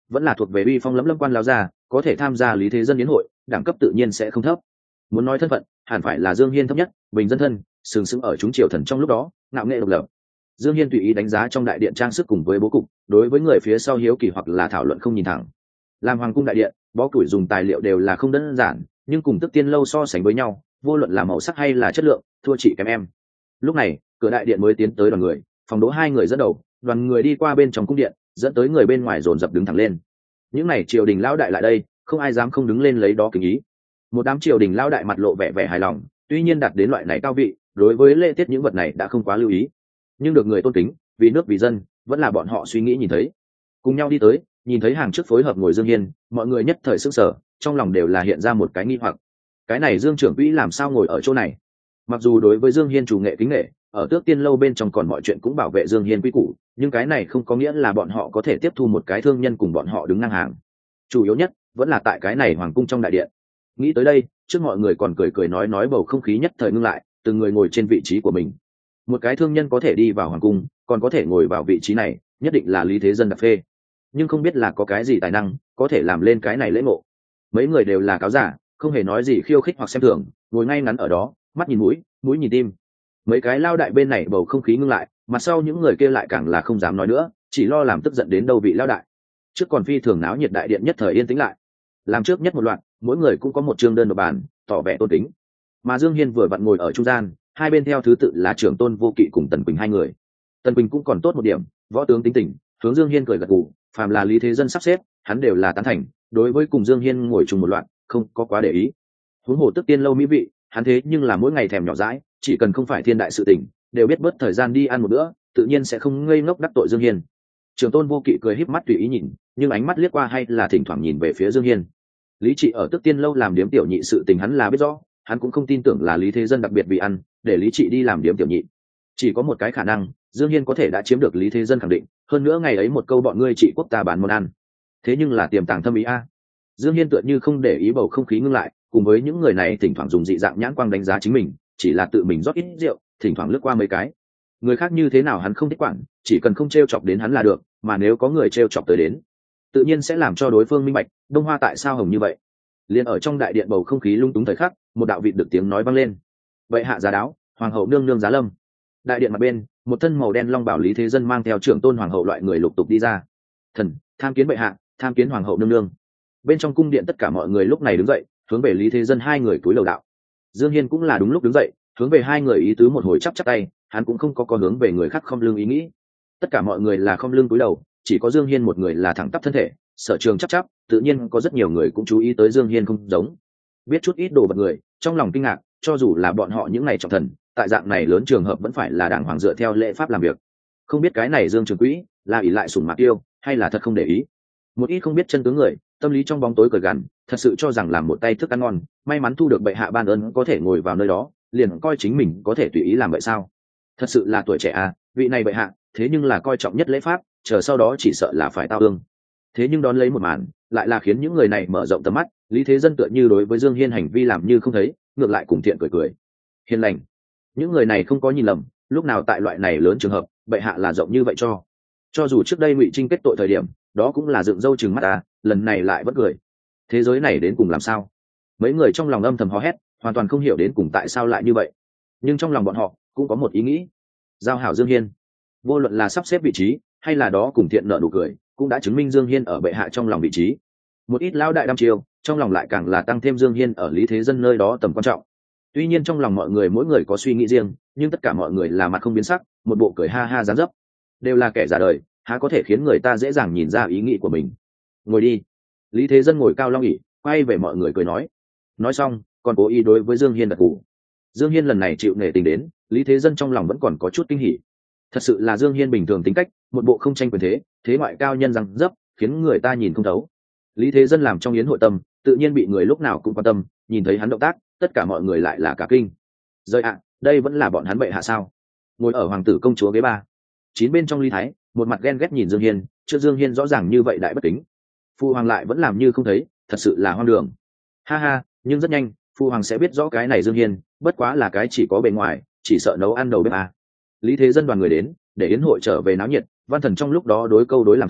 vẫn là thuộc về uy phong lẫm lâm quan lao gia, có thể tham gia lý thế dân yến hội, đẳng cấp tự nhiên sẽ không thấp. Muốn nói thân phận, hẳn phải là Dương Hiên thấp nhất, bình dân thân, sừng sững ở chúng triều thần trong lúc đó, ngạo nghệ độc lập. Dương Hiên tùy ý đánh giá trong đại điện trang sức cùng với bố cục, đối với người phía sau hiếu kỳ hoặc là thảo luận không nhìn thẳng. Làm hoàng cung đại điện, bó củi dùng tài liệu đều là không đơn giản, nhưng cùng Tức Tiên lâu so sánh với nhau, vô luận là màu sắc hay là chất lượng, thua chị kém em. Lúc này, cửa đại điện mới tiến tới đoàn người, phòng đỗ hai người dẫn đầu, đoàn người đi qua bên trong cung điện, dẫn tới người bên ngoài dồn dập đứng thẳng lên. Những này triều đình lão đại lại đây, không ai dám không đứng lên lấy đó kính ý. Một đám triều đình lão đại mặt lộ vẻ vẻ hài lòng, tuy nhiên đạt đến loại này cao vị, đối với lễ tiết những vật này đã không quá lưu ý, nhưng được người tôn kính, vì nước vì dân, vẫn là bọn họ suy nghĩ nhìn thấy. Cùng nhau đi tới, nhìn thấy hàng trước phối hợp ngồi Dương Hiên, mọi người nhất thời sững sờ, trong lòng đều là hiện ra một cái nghi hoặc. Cái này Dương trưởng quỹ làm sao ngồi ở chỗ này? Mặc dù đối với Dương Hiên chủ nghệ kính nghệ, ở Tước Tiên lâu bên trong còn mọi chuyện cũng bảo vệ Dương Hiên quý củ, nhưng cái này không có nghĩa là bọn họ có thể tiếp thu một cái thương nhân cùng bọn họ đứng ngang hàng. Chủ yếu nhất vẫn là tại cái này hoàng cung trong đại điện. Nghĩ tới đây, trước mọi người còn cười cười nói bầu không khí nhất thời ngưng lại, từng người ngồi trên vị trí của mình. Một cái thương nhân có thể đi vào hoàng cung, còn có thể ngồi vào vị trí này, nhất định là lý thế dân đặc phê. Nhưng không biết là có cái gì tài năng có thể làm lên cái này lễ ngộ. Mấy người đều là cáo giả, không hề nói gì khiêu khích hoặc xem thường, ngồi ngay ngắn ở đó, mắt nhìn mũi, mũi nhìn tim. Mấy cái lao đại bên này bầu không khí ngưng lại, mặt sau những người kia lại càng là không dám nói nữa, chỉ lo làm tức giận đến đâu vị lao đại. Trước còn phi thường náo nhiệt đại điện nhất thời yên tĩnh lại. Làm trước nhất một loạt, mỗi người cũng có một chương đơn nộp bàn, tỏ vẻ tôn kính. Mà Dương Hiên vừa vặn ngồi ở trung gian, hai bên theo thứ tự là Trưởng Tôn Vô Kỵ cùng Tần Quỳnh hai người. Tần Quỳnh cũng còn tốt một điểm, võ tướng tính tình, hướng Dương Hiên cười gật gù, phàm là lý thế dân sắp xếp, hắn đều là tán thành, đối với cùng Dương Hiên ngồi chung một loạt, không có quá để ý. Huống hồ Tức Tiên lâu mỹ vị, hắn thế nhưng là mỗi ngày thèm nhỏ dãi, chỉ cần không phải thiên đại sự tình, đều biết bớt thời gian đi ăn một bữa, tự nhiên sẽ không ngây ngốc đắc tội Dương Hiên. Trưởng Tôn Vô Kỵ cười híp mắt tùy ý nhìn, nhưng ánh mắt liếc qua hay là thỉnh thoảng nhìn về phía Dương Hiên. Lý Trị ở Tức Tiên lâu làm điếm tiểu nhị sự tình hắn là biết rõ, hắn cũng không tin tưởng là lý thế dân đặc biệt vì ăn, để Lý Trị đi làm điếm tiểu nhị. Chỉ có một cái khả năng, Dương Hiên có thể đã chiếm được lý thế dân khẳng định, hơn nữa ngày ấy một câu bọn ngươi trị quốc ta bán món ăn. Thế nhưng là tiềm tàng thâm ý a. Dương Hiên tựa như không để ý bầu không khí ngưng lại, cùng với những người này thỉnh thoảng dùng dị dạng nhãn quang đánh giá chính mình, chỉ là tự mình rót ít rượu, thỉnh thoảng lướt qua mấy cái. Người khác như thế nào hắn không thích quản, chỉ cần không trêu chọc đến hắn là được, mà nếu có người trêu chọc tới đến, tự nhiên sẽ làm cho đối phương minh bạch, Đông Hoa tại sao hồng như vậy. Liên ở trong đại điện bầu không khí lung túng thời khắc, một đạo vịt được tiếng nói vang lên. Vậy hạ giá đáo, hoàng hậu nương nương giá lâm. Đại điện mặt bên, một thân màu đen long bảo lý thế dân mang theo Trưởng Tôn hoàng hậu loại người lục tục đi ra. Thần, tham kiến bệ hạ, tham kiến hoàng hậu nương nương. Bên trong cung điện tất cả mọi người lúc này đứng dậy, hướng về lý thế dân hai người cúi đầu đạo. Dương Hiên cũng là đúng lúc đứng dậy, hướng về hai người ý tứ một hồi chắp chắp tay, hắn cũng không có hướng về người khác không lưng ý nghĩ. Tất cả mọi người là không lưng cúi đầu, chỉ có Dương Hiên một người là thẳng tắp thân thể, sở trường chắp chắp, tự nhiên có rất nhiều người cũng chú ý tới Dương Hiên không giống. Biết chút ít đồ vật người, trong lòng kinh ngạc, cho dù là bọn họ những ngày trọng thần, tại dạng này lớn trường hợp vẫn phải là đàng hoàng dựa theo lễ pháp làm việc. Không biết cái này Dương Trường Quỹ là ỷ lại sủng mạc yêu, hay là thật không để ý. Một ít không biết chân tướng người, tâm lý trong bóng tối cười gằn, thật sự cho rằng làm một tay thức ăn ngon, may mắn thu được bệ hạ ban ơn có thể ngồi vào nơi đó, liền coi chính mình có thể tùy ý làm vậy sao? Thật sự là tuổi trẻ à, vị này bệ hạ, thế nhưng là coi trọng nhất lễ pháp, chờ sau đó chỉ sợ là phải tao ương. Thế nhưng đón lấy một màn, lại là khiến những người này mở rộng tầm mắt, lý thế dân tựa như đối với Dương Hiên hành vi làm như không thấy, ngược lại cùng thiện cười cười. Hiền lành. Những người này không có nhìn lầm, lúc nào tại loại này lớn trường hợp, bệ hạ là rộng như vậy cho dù trước đây Ngụy Trinh kết tội thời điểm, đó cũng là dựng râu trừng mắt à, lần này lại vẫn cười. Thế giới này đến cùng làm sao? Mấy người trong lòng âm thầm hò hét, hoàn toàn không hiểu đến cùng tại sao lại như vậy. Nhưng trong lòng bọn họ cũng có một ý nghĩ. Giao hảo Dương Hiên, vô luận là sắp xếp vị trí hay là đó cùng thiện nợ nụ cười, cũng đã chứng minh Dương Hiên ở bệ hạ trong lòng vị trí. Một ít lão đại đăm chiêu, trong lòng lại càng là tăng thêm Dương Hiên ở lý thế dân nơi đó tầm quan trọng. Tuy nhiên trong lòng mọi người mỗi người có suy nghĩ riêng, nhưng tất cả mọi người là mặt không biến sắc, một bộ cười ha ha dáng dấp. Đều là kẻ giả đời, há có thể khiến người ta dễ dàng nhìn ra ý nghĩ của mình. Ngồi đi. Lý thế dân ngồi cao long ỷ, quay về mọi người cười nói. Nói xong, còn cố ý đối với Dương Hiên gật gù. Dương Hiên lần này chịu nể tình đến, lý thế dân trong lòng vẫn còn có chút kinh hỉ. Thật sự là Dương Hiên bình thường tính cách, một bộ không tranh quyền thế, thế ngoại cao nhân răng dấp, khiến người ta nhìn không thấu. Lý thế dân làm trong yến hội tâm, tự nhiên bị người lúc nào cũng quan tâm, nhìn thấy hắn động tác, tất cả mọi người lại là cả kinh. Rơi ạ, đây vẫn là bọn hắn bệ hạ sao? Ngồi ở hoàng tử công chúa ghế ba, chín bên trong Lý Thái, một mặt ghen ghét nhìn Dương Hiên, trước Dương Hiên rõ ràng như vậy đại bất kính, Phu hoàng lại vẫn làm như không thấy, thật sự là hoang đường. Ha ha, nhưng rất nhanh, Phu hoàng sẽ biết rõ cái này Dương Hiên, bất quá là cái chỉ có bề ngoài, chỉ sợ nấu ăn đầu bếp à. Lý thế dân đoàn người đến, để yến hội trở về náo nhiệt, văn thần trong lúc đó đối câu đối làm thơ,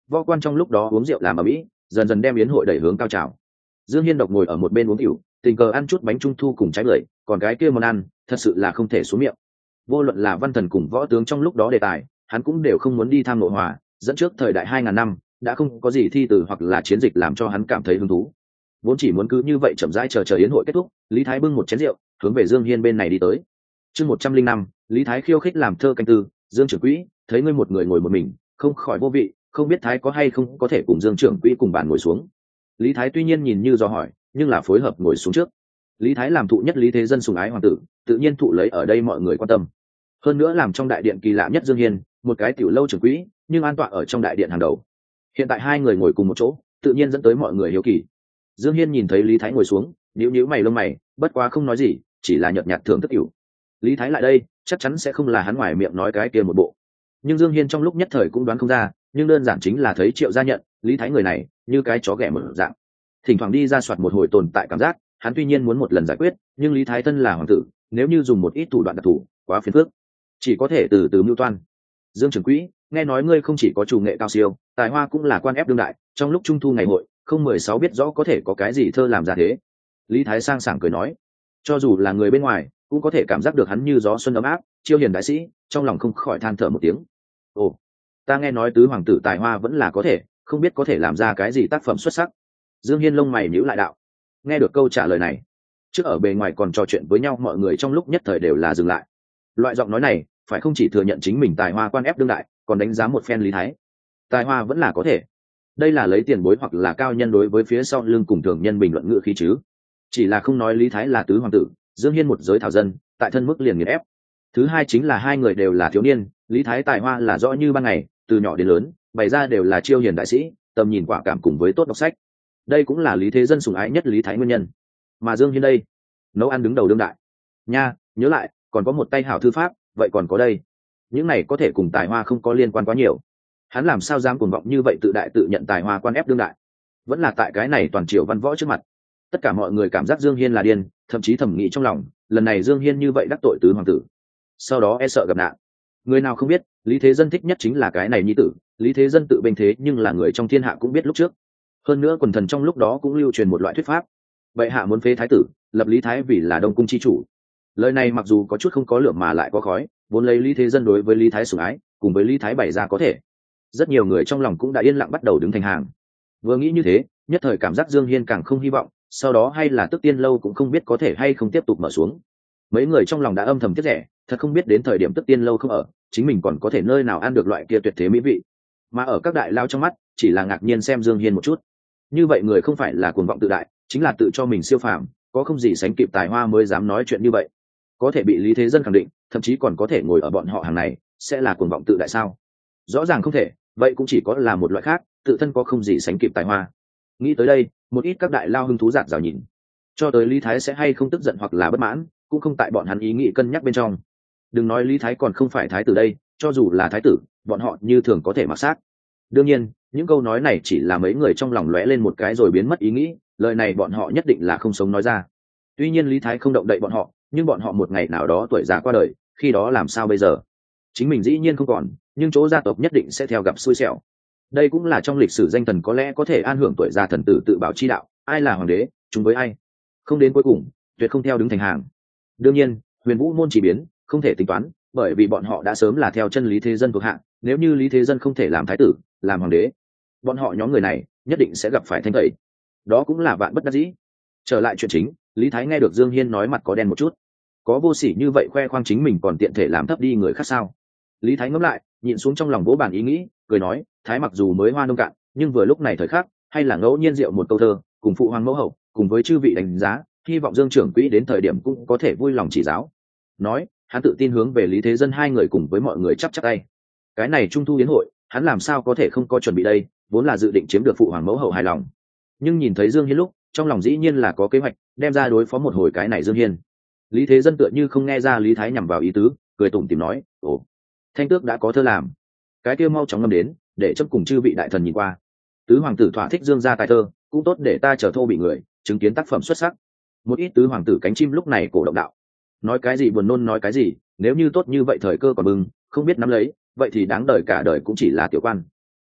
võ quan trong lúc đó uống rượu làm ở mỹ, dần dần đem yến hội đẩy hướng cao trào. Dương Hiên độc ngồi ở một bên uống rượu, tình cờ ăn chút bánh trung thu cùng trái bưởi, còn cái kia món ăn thật sự là không thể xuống miệng. Vô luận là văn thần cùng võ tướng trong lúc đó đề tài, hắn cũng đều không muốn đi tham nội hòa, dẫn trước thời đại 2000 năm đã không có gì thi từ hoặc là chiến dịch làm cho hắn cảm thấy hứng thú, vốn chỉ muốn cứ như vậy chậm rãi chờ yến hội kết thúc. Lý Thái bưng một chén rượu hướng về Dương Hiên bên này đi tới. Chương 105, Lý Thái khiêu khích làm thơ canh tư. Dương trưởng quỹ, thấy ngươi một người ngồi một mình không khỏi vô vị, không biết Thái có hay không có thể cùng Dương trưởng quỹ cùng bàn ngồi xuống. Lý Thái tuy nhiên nhìn như do hỏi, nhưng là phối hợp ngồi xuống trước. Lý Thái làm thụ nhất Lý Thế Dân sủng ái hoàng tử, tự nhiên thụ lấy ở đây mọi người quan tâm. Hơn nữa làm trong đại điện kỳ lạ nhất Dương Hiên, một cái tiểu lâu trưởng quỹ, nhưng an tọa ở trong đại điện hàng đầu. Hiện tại hai người ngồi cùng một chỗ, tự nhiên dẫn tới mọi người hiếu kỳ. Dương Hiên nhìn thấy Lý Thái ngồi xuống, nhíu nhíu mày lông mày, bất quá không nói gì, chỉ là nhợt nhạt thưởng thức tiểu. Lý Thái lại đây, chắc chắn sẽ không là hắn ngoài miệng nói cái kia một bộ. Nhưng Dương Hiên trong lúc nhất thời cũng đoán không ra, nhưng đơn giản chính là thấy Triệu gia nhận, Lý Thái người này, như cái chó ghẻ mở dạng. Thỉnh thoảng đi ra soạt một hồi tồn tại cảm giác, hắn tuy nhiên muốn một lần giải quyết, nhưng Lý Thái thân là hoàng tử, nếu như dùng một ít thủ đoạn đặc thù, quá phiền phức, chỉ có thể từ từ mưu toan. Dương trưởng quỹ, nghe nói ngươi không chỉ có chủ nghệ cao siêu, tài hoa cũng là quan ép đương đại, trong lúc trung thu ngày hội, không 16 biết rõ có thể có cái gì thơ làm ra thế. Lý Thái sang sảng cười nói, cho dù là người bên ngoài cũng có thể cảm giác được hắn như gió xuân ấm áp, chiêu hiền đại sĩ, trong lòng không khỏi than thở một tiếng. Ồ, ta nghe nói tứ hoàng tử tài hoa vẫn là có thể, không biết có thể làm ra cái gì tác phẩm xuất sắc. Dương Hiên lông mày nhíu lại đạo. Nghe được câu trả lời này, trước ở bề ngoài còn trò chuyện với nhau mọi người trong lúc nhất thời đều là dừng lại. Loại giọng nói này phải không chỉ thừa nhận chính mình tài hoa quan ép đương đại, còn đánh giá một phen Lý Thái tài hoa vẫn là có thể. Đây là lấy tiền bối hoặc là cao nhân đối với phía sau lưng cùng thường nhân bình luận ngữ khí chứ, chỉ là không nói Lý Thái là tứ hoàng tử, Dương Hiên một giới thảo dân, tại thân mức liền nghiền ép. Thứ hai chính là hai người đều là thiếu niên, Lý Thái tài hoa là rõ như ban ngày, từ nhỏ đến lớn bày ra đều là chiêu hiền đại sĩ, tầm nhìn quả cảm cùng với tốt đọc sách, đây cũng là Lý Thế Dân sủng ái nhất Lý Thái nguyên nhân. Mà Dương Hiên đây, nấu ăn đứng đầu đương đại nha, nhớ lại còn có một tay hảo thư pháp, vậy còn có đây, những này có thể cùng tài hoa không có liên quan quá nhiều. Hắn làm sao dám cuồng vọng như vậy tự đại tự nhận tài hoa quan ép đương đại, vẫn là tại cái này toàn triều văn võ trước mặt. Tất cả mọi người cảm giác Dương Hiên là điên, thậm chí thầm nghĩ trong lòng, lần này Dương Hiên như vậy đắc tội tứ hoàng tử, sau đó e sợ gặp nạn. Người nào không biết, Lý Thế Dân thích nhất chính là cái này nhi tử, Lý Thế Dân tự bênh thế nhưng là người trong thiên hạ cũng biết lúc trước. Hơn nữa quần thần trong lúc đó cũng lưu truyền một loại thuyết pháp, bệ hạ muốn phế thái tử, lập Lý Thái vì là Đông cung chi chủ. Lời này mặc dù có chút không có lửa mà lại có khói, vốn lấy Lý Thế Dân đối với Lý Thái sủng ái, cùng với Lý Thái bày ra có thể, rất nhiều người trong lòng cũng đã yên lặng bắt đầu đứng thành hàng. Vừa nghĩ như thế, nhất thời cảm giác Dương Hiên càng không hy vọng, sau đó hay là Tức Tiên lâu cũng không biết có thể hay không tiếp tục mở xuống. Mấy người trong lòng đã âm thầm tiếc rẻ, thật không biết đến thời điểm Tức Tiên lâu không ở, chính mình còn có thể nơi nào ăn được loại kia tuyệt thế mỹ vị. Mà ở các đại lao trong mắt, chỉ là ngạc nhiên xem Dương Hiên một chút. Như vậy người không phải là cuồng vọng tự đại, chính là tự cho mình siêu phàm, có không gì sánh kịp tài hoa mới dám nói chuyện như vậy. Có thể bị Lý Thế Dân khẳng định, thậm chí còn có thể ngồi ở bọn họ hàng này, sẽ là cuồng vọng tự đại sao? Rõ ràng không thể, vậy cũng chỉ có là một loại khác, tự thân có không gì sánh kịp tài hoa. Nghĩ tới đây, một ít các đại lao hứng thú dạt dào nhìn. Cho tới Lý Thái sẽ hay không tức giận hoặc là bất mãn, cũng không tại bọn hắn ý nghĩ cân nhắc bên trong. Đừng nói Lý Thái còn không phải thái tử đây, cho dù là thái tử, bọn họ như thường có thể mặc xác. Đương nhiên, những câu nói này chỉ là mấy người trong lòng lóe lên một cái rồi biến mất ý nghĩ, lời này bọn họ nhất định là không sống nói ra. Tuy nhiên Lý Thái không động đậy bọn họ, nhưng bọn họ một ngày nào đó tuổi già qua đời, khi đó làm sao bây giờ? Chính mình dĩ nhiên không còn, nhưng chỗ gia tộc nhất định sẽ theo gặp xui xẻo. Đây cũng là trong lịch sử danh thần có lẽ có thể an hưởng tuổi già thần tử tự bảo chi đạo, ai là hoàng đế, chung với ai. Không đến cuối cùng, tuyệt không theo đứng thành hàng. Đương nhiên, Huyền Vũ môn chỉ biến, không thể tính toán, bởi vì bọn họ đã sớm là theo chân Lý Thế Dân thuộc hạ, nếu như Lý Thế Dân không thể làm thái tử, làm hoàng đế, bọn họ nhóm người này nhất định sẽ gặp phải thanh tẩy. Đó cũng là vạn bất đắc dĩ. Trở lại chuyện chính, Lý Thái nghe được Dương Hiên nói mặt có đen một chút. Có vô sỉ như vậy khoe khoang chính mình còn tiện thể làm thấp đi người khác sao? Lý Thái ngẫm lại, nhịn xuống trong lòng vỗ bàn ý nghĩ, cười nói, Thái mặc dù mới hoa nông cạn, nhưng vừa lúc này thời khắc, hay là ngẫu nhiên diệu một câu thơ, cùng phụ hoàng mẫu hậu, cùng với chư vị đánh giá, hy vọng Dương trưởng quỹ đến thời điểm cũng có thể vui lòng chỉ giáo. Nói, hắn tự tin hướng về Lý Thế Dân hai người cùng với mọi người chắp chắp tay. Cái này trung thu yến hội, hắn làm sao có thể không có chuẩn bị đây, vốn là dự định chiếm được phụ hoàng mẫu hậu hài lòng. Nhưng nhìn thấy Dương Hiên lúc, trong lòng dĩ nhiên là có kế hoạch, đem ra đối phó một hồi cái này Dương Hiên. Lý Thế Dân tựa như không nghe ra Lý Thái nhằm vào ý tứ, cười tủm tỉm nói, ồ, Thanh tước đã có thơ làm, cái kia mau chóng ngâm đến, để chấp cùng chư vị đại thần nhìn qua. Tứ hoàng tử thỏa thích dương ra tài thơ, cũng tốt để ta trở thô bị người chứng kiến tác phẩm xuất sắc. Một ít tứ hoàng tử cánh chim lúc này cổ động đạo, nói cái gì buồn nôn nói cái gì, nếu như tốt như vậy thời cơ còn bừng, không biết nắm lấy, vậy thì đáng đời cả đời cũng chỉ là tiểu quan.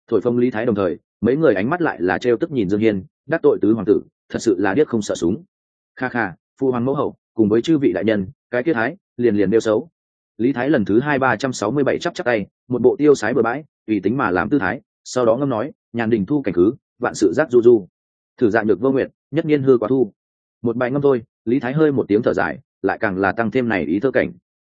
Thổi phồng lý thái đồng thời, mấy người ánh mắt lại là trêu tức nhìn Dương Hiên, đắc tội tứ hoàng tử, thật sự là điếc không sợ súng. Kha kha, phụ hoàng mẫu hậu cùng với chư vị đại nhân, cái kia thái liền liền nêu xấu. Lý thái lần thứ 2367 chắp tay, một bộ tiêu sái bừa bãi, tùy tính mà làm tư thái, sau đó ngâm nói, nhàn đình thu cảnh khứ, vạn sự giác du du, thử dạng được vô nguyện, nhất niên hư quá thu. Một bài ngâm thôi, Lý thái hơi một tiếng thở dài, lại càng là tăng thêm này ý thơ cảnh.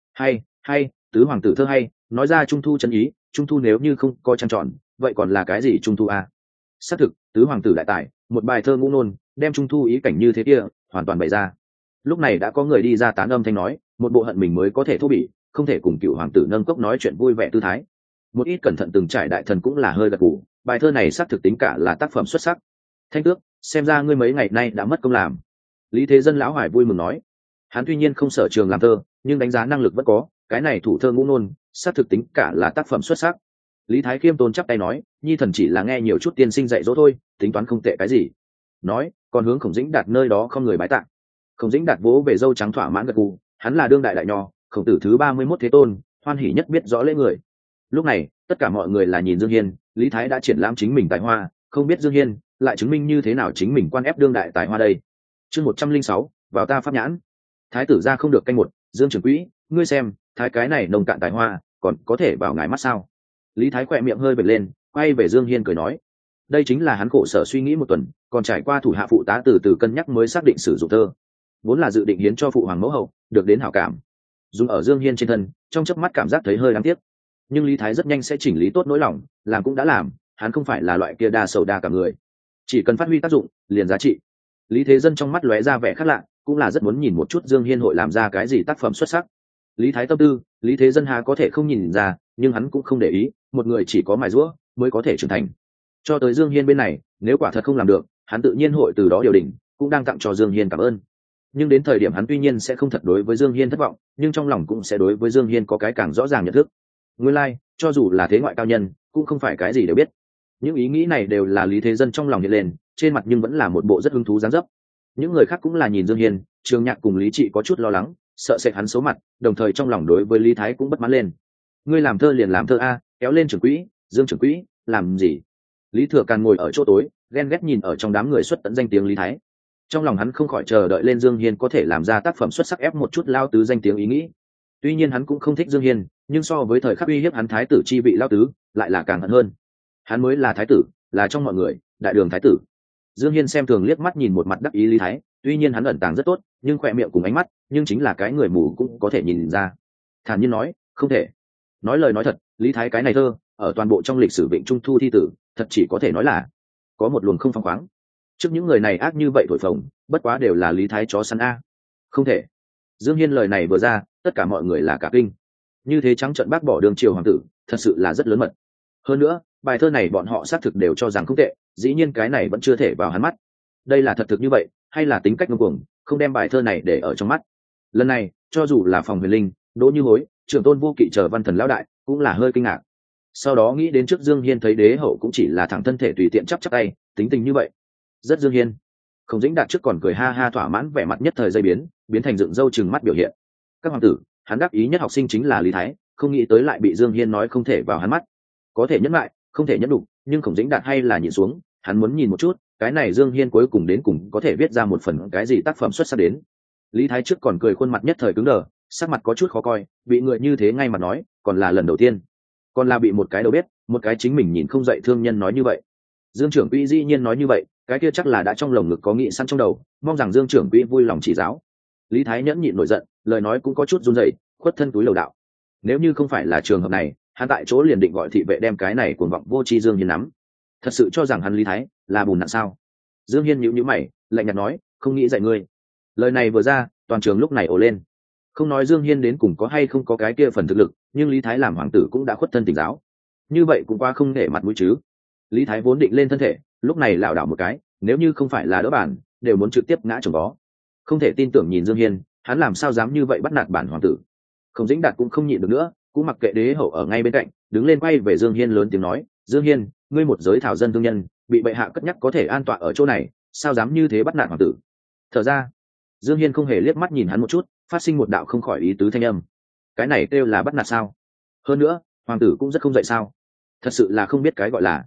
Hay, tứ hoàng tử thơ hay, nói ra trung thu chân ý, trung thu nếu như không có trăng tròn, vậy còn là cái gì trung thu à? Xác thực, tứ hoàng tử đại tài, một bài thơ ngũ nôn, đem trung thu ý cảnh như thế kia hoàn toàn bày ra. Lúc này đã có người đi ra tán âm thanh nói, một bộ hận mình mới có thể thô bỉ, không thể cùng cựu hoàng tử nâng cốc nói chuyện vui vẻ tư thái. Một ít cẩn thận từng trải đại thần cũng là hơi gật gù, bài thơ này xác thực tính cả là tác phẩm xuất sắc. Thanh tước, xem ra ngươi mấy ngày nay đã mất công làm. Lý Thế Dân lão hoài vui mừng nói, hắn tuy nhiên không sở trường làm thơ, nhưng đánh giá năng lực vẫn có, cái này thủ thơ ngũ nôn, xác thực tính cả là tác phẩm xuất sắc. Lý Thái Khiêm tôn chắp tay nói, nhi thần chỉ là nghe nhiều chút tiên sinh dạy dỗ thôi, tính toán không tệ cái gì. Nói, còn hướng Khổng Dĩnh Đạt nơi đó không người bái tạ. Khổng Dĩnh Đạt vỗ về râu trắng thỏa mãn gật gù, hắn là đương đại đại nho, khổng tử thứ 31 thế tôn, hoan hỉ nhất biết rõ lễ người. Lúc này, tất cả mọi người là nhìn Dương Hiên, Lý Thái đã triển lãm chính mình tài hoa, không biết Dương Hiên lại chứng minh như thế nào chính mình quan ép đương đại tài hoa đây. Chương 106, vào ta pháp nhãn. Thái tử ra không được canh một, Dương trưởng quỹ, ngươi xem, thái cái này nông cạn tài hoa, còn có thể vào ngài mắt sao? Lý Thái khỏe miệng hơi bật lên, quay về Dương Hiên cười nói, đây chính là hắn khổ sở suy nghĩ một tuần, còn trải qua thủ hạ phụ tá từ từ cân nhắc mới xác định sử dụng thơ, vốn là dự định hiến cho phụ hoàng mẫu hậu, được đến hảo cảm, dùng ở Dương Hiên trên thân, trong chớp mắt cảm giác thấy hơi đáng tiếc. Nhưng Lý Thái rất nhanh sẽ chỉnh lý tốt nỗi lòng, làm cũng đã làm, hắn không phải là loại kia đa sầu đa cả người, chỉ cần phát huy tác dụng, liền giá trị. Lý Thế Dân trong mắt lóe ra vẻ khác lạ, cũng là rất muốn nhìn một chút Dương Hiên hội làm ra cái gì tác phẩm xuất sắc. Lý Thái tâm tư, Lý Thế Dân há có thể không nhìn ra, nhưng hắn cũng không để ý, một người chỉ có mài giũa mới có thể trưởng thành. Cho tới Dương Hiên bên này, nếu quả thật không làm được, hắn tự nhiên hội từ đó điều đình, cũng đang tặng cho Dương Hiên cảm ơn. Nhưng đến thời điểm hắn tuy nhiên sẽ không thật đối với Dương Hiên thất vọng, nhưng trong lòng cũng sẽ đối với Dương Hiên có cái càng rõ ràng nhận thức. Nguyên lai, cho dù là thế ngoại cao nhân, cũng không phải cái gì đều biết. Những ý nghĩ này đều là Lý Thế Dân trong lòng hiện lên, trên mặt nhưng vẫn là một bộ rất hứng thú dáng dấp. Những người khác cũng là nhìn Dương Hiên, Trường Nhạc cùng Lý Trị có chút lo lắng, sợ sẽ hắn xấu mặt, đồng thời trong lòng đối với Lý Thái cũng bất mãn lên. Ngươi làm thơ liền làm thơ a, kéo lên trưởng quỹ, Dương trưởng quỹ, làm gì? Lý Thừa Càn ngồi ở chỗ tối, ghen ghét nhìn ở trong đám người xuất tận danh tiếng Lý Thái. Trong lòng hắn không khỏi chờ đợi lên Dương Hiên có thể làm ra tác phẩm xuất sắc ép một chút lao tứ danh tiếng ý nghĩ. Tuy nhiên hắn cũng không thích Dương Hiên, nhưng so với thời khắc uy hiếp hắn thái tử chi vị lao tứ, lại là càng hận hơn. Hắn mới là thái tử, là trong mọi người, đại đường thái tử. Dương Hiên xem thường liếc mắt nhìn một mặt đắc ý Lý Thái, tuy nhiên hắn ẩn tàng rất tốt, nhưng khỏe miệng cùng ánh mắt, nhưng chính là cái người mù cũng có thể nhìn ra. Thản nhiên nói, không thể. Nói lời nói thật, Lý Thái cái này thơ, ở toàn bộ trong lịch sử Vịnh Trung Thu thi tử, thật chỉ có thể nói là có một luồng không phăng khoáng. Trước những người này ác như vậy thổi phồng, bất quá đều là Lý Thái chó săn a. Không thể. Dương Hiên lời này vừa ra, tất cả mọi người là cả kinh. Như thế trắng trợn bác bỏ đường triều hoàng tử, thật sự là rất lớn mật. Hơn nữa, bài thơ này bọn họ xác thực đều cho rằng không tệ, dĩ nhiên cái này vẫn chưa thể vào hắn mắt. Đây là thật thực như vậy, hay là tính cách ngông cuồng, không đem bài thơ này để ở trong mắt. Lần này, cho dù là Phòng Huyền Linh, Đỗ Như Hối, Trưởng Tôn Vô Kỵ chờ văn thần lão đại, cũng là hơi kinh ngạc. Sau đó nghĩ đến trước Dương Hiên thấy đế hậu cũng chỉ là thẳng thân thể tùy tiện chắp tay, tính tình như vậy, rất Dương Hiên. Không Dĩnh Đạt trước còn cười ha ha thỏa mãn, vẻ mặt nhất thời dây biến thành dựng râu trừng mắt biểu hiện. Các hoàng tử, hắn đắc ý nhất học sinh chính là Lý Thái, không nghĩ tới lại bị Dương Hiên nói không thể vào hắn mắt. Có thể nhẫn lại, không thể nhẫn đủ, nhưng Khổng Dĩnh Đạt hay là nhìn xuống, hắn muốn nhìn một chút, cái này Dương Hiên cuối cùng đến cùng có thể viết ra một phần cái gì tác phẩm xuất sắc đến. Lý Thái trước còn cười khuôn mặt nhất thời cứng đờ, sắc mặt có chút khó coi, bị người như thế ngay mặt nói, còn là lần đầu tiên, còn là bị một cái đầu bếp, một cái chính mình nhìn không dậy thương nhân nói như vậy. Dương trưởng quỹ dĩ nhiên nói như vậy, cái kia chắc là đã trong lồng ngực có nghĩ sẵn trong đầu, mong rằng Dương trưởng quỹ vui lòng chỉ giáo. Lý Thái nhẫn nhịn nổi giận, lời nói cũng có chút run rẩy, khuất thân túi lầu đạo. Nếu như không phải là trường hợp này, hắn tại chỗ liền định gọi thị vệ đem cái này cuồng vọng vô tri Dương Hiên nắm. Thật sự cho rằng hắn Lý Thái là bùn nặn sao? Dương Hiên nhíu nhíu mày, lạnh nhạt nói, không nghĩ dạy ngươi. Lời này vừa ra, toàn trường lúc này ồ lên. Không nói Dương Hiên đến cùng có hay không có cái kia phần thực lực, nhưng Lý Thái làm hoàng tử cũng đã khuất thân tỉnh giáo. Như vậy cũng qua không để mặt mũi chứ. Lý Thái vốn định lên thân thể, lúc này lảo đảo một cái, nếu như không phải là đỡ bản, đều muốn trực tiếp ngã chồng vó. Không thể tin tưởng nhìn Dương Hiên, hắn làm sao dám như vậy bắt nạt bản hoàng tử. Không Dĩnh Đạt cũng không nhịn được nữa, cũng mặc kệ đế hậu ở ngay bên cạnh, đứng lên quay về Dương Hiên lớn tiếng nói, Dương Hiên, ngươi một giới thảo dân thương nhân, bị bệ hạ cất nhắc có thể an tọa ở chỗ này, sao dám như thế bắt nạt hoàng tử. Thở ra, Dương Hiên không hề liếc mắt nhìn hắn một chút, phát sinh một đạo không khỏi ý tứ thanh âm. Cái này kêu là bắt nạt sao? Hơn nữa, hoàng tử cũng rất không dậy sao? Thật sự là không biết cái gọi là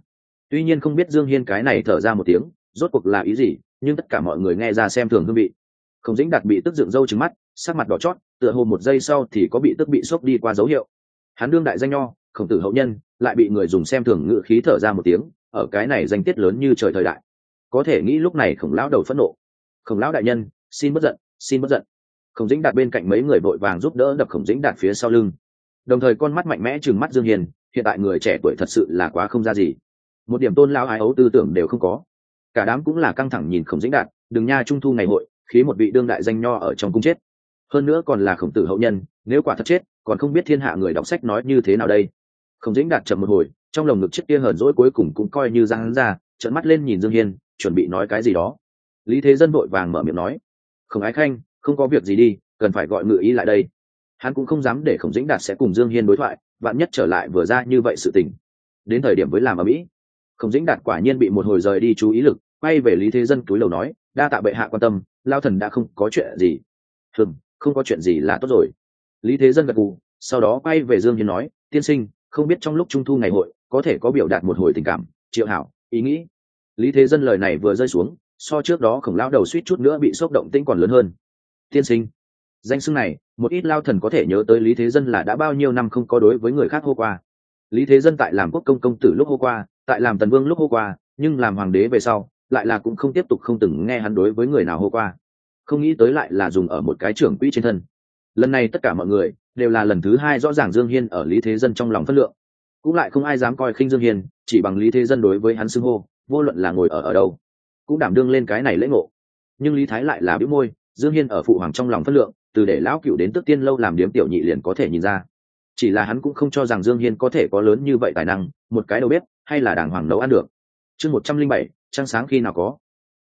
Tuy nhiên không biết Dương Hiên cái này thở ra một tiếng rốt cuộc là ý gì, nhưng tất cả mọi người nghe ra xem thường hương vị. Khổng Dĩnh Đạt bị tức dựng râu trừng mắt, sắc mặt đỏ chót, tựa hồ một giây sau thì có bị tức bị sốc đi qua dấu hiệu. Hắn đương đại danh nho, Khổng Tử hậu nhân, lại bị người dùng xem thường ngữ khí thở ra một tiếng, ở cái này danh tiết lớn như trời thời đại. Có thể nghĩ lúc này Khổng lão đầu phẫn nộ. Khổng lão đại nhân, xin bất giận, xin bất giận. Khổng Dĩnh Đạt bên cạnh mấy người vội vàng giúp đỡ đập Khổng Dĩnh Đạt phía sau lưng. Đồng thời con mắt mạnh mẽ trừng mắt Dương Hiền, hiện tại người trẻ tuổi thật sự là quá không ra gì. Một điểm tôn lão ái ấu tư tưởng đều không có. Cả đám cũng là căng thẳng nhìn Khổng Dĩnh Đạt, đừng nha trung thu ngày hội, khí một vị đương đại danh nho ở trong cung chết. Hơn nữa còn là Khổng Tử hậu nhân, nếu quả thật chết, còn không biết thiên hạ người đọc sách nói như thế nào đây. Khổng Dĩnh Đạt chậm một hồi, trong lồng ngực chiếc kia hờn dỗi cuối cùng cũng coi như ra hắn ra, trợn mắt lên nhìn Dương Hiên, chuẩn bị nói cái gì đó. Lý Thế Dân vội vàng mở miệng nói: "Khổng Ái Khanh, không có việc gì đi, cần phải gọi ngự ý lại đây." Hắn cũng không dám để Khổng Dĩnh Đạt sẽ cùng Dương Hiên đối thoại, vạn nhất trở lại vừa ra như vậy sự tình. Đến thời điểm với làm ở mỹ, Khổng Dĩnh Đạt quả nhiên bị một hồi rời đi chú ý lực, quay về Lý Thế Dân cúi đầu nói: "Đa tạ bệ hạ quan tâm, lao thần đã không có chuyện gì." Không có chuyện gì là tốt rồi." Lý Thế Dân gật gù, sau đó quay về Dương Hiên nói: "Tiên sinh, không biết trong lúc trung thu ngày hội có thể có biểu đạt một hồi tình cảm, Triệu hảo, ý nghĩ." Lý Thế Dân lời này vừa rơi xuống, so trước đó Khổng lão đầu suýt chút nữa bị sốc động tĩnh còn lớn hơn. Tiên sinh, danh xưng này, một ít lao thần có thể nhớ tới Lý Thế Dân là đã bao nhiêu năm không có đối với người khác hô qua. Lý Thế Dân tại làm quốc công công tử lúc hô qua, tại làm tần vương lúc hô qua, nhưng làm hoàng đế về sau, lại là cũng không tiếp tục không từng nghe hắn đối với người nào hô qua. Không nghĩ tới lại là dùng ở một cái trưởng quỹ trên thân. Lần này tất cả mọi người đều là lần thứ hai rõ ràng Dương Hiên ở Lý Thế Dân trong lòng phân lượng, cũng lại không ai dám coi khinh Dương Hiên, chỉ bằng Lý Thế Dân đối với hắn xưng hô, vô luận là ngồi ở đâu, cũng đảm đương lên cái này lễ ngộ. Nhưng Lý Thái lại là bĩu môi, Dương Hiên ở phụ hoàng trong lòng phân lượng, từ để lão cửu đến Tước Tiên lâu làm điếm tiểu nhị liền có thể nhìn ra. Chỉ là hắn cũng không cho rằng Dương Hiên có thể có lớn như vậy tài năng, một cái đầu bếp hay là đàng hoàng nấu ăn được. Chương 107, trăng sáng khi nào có.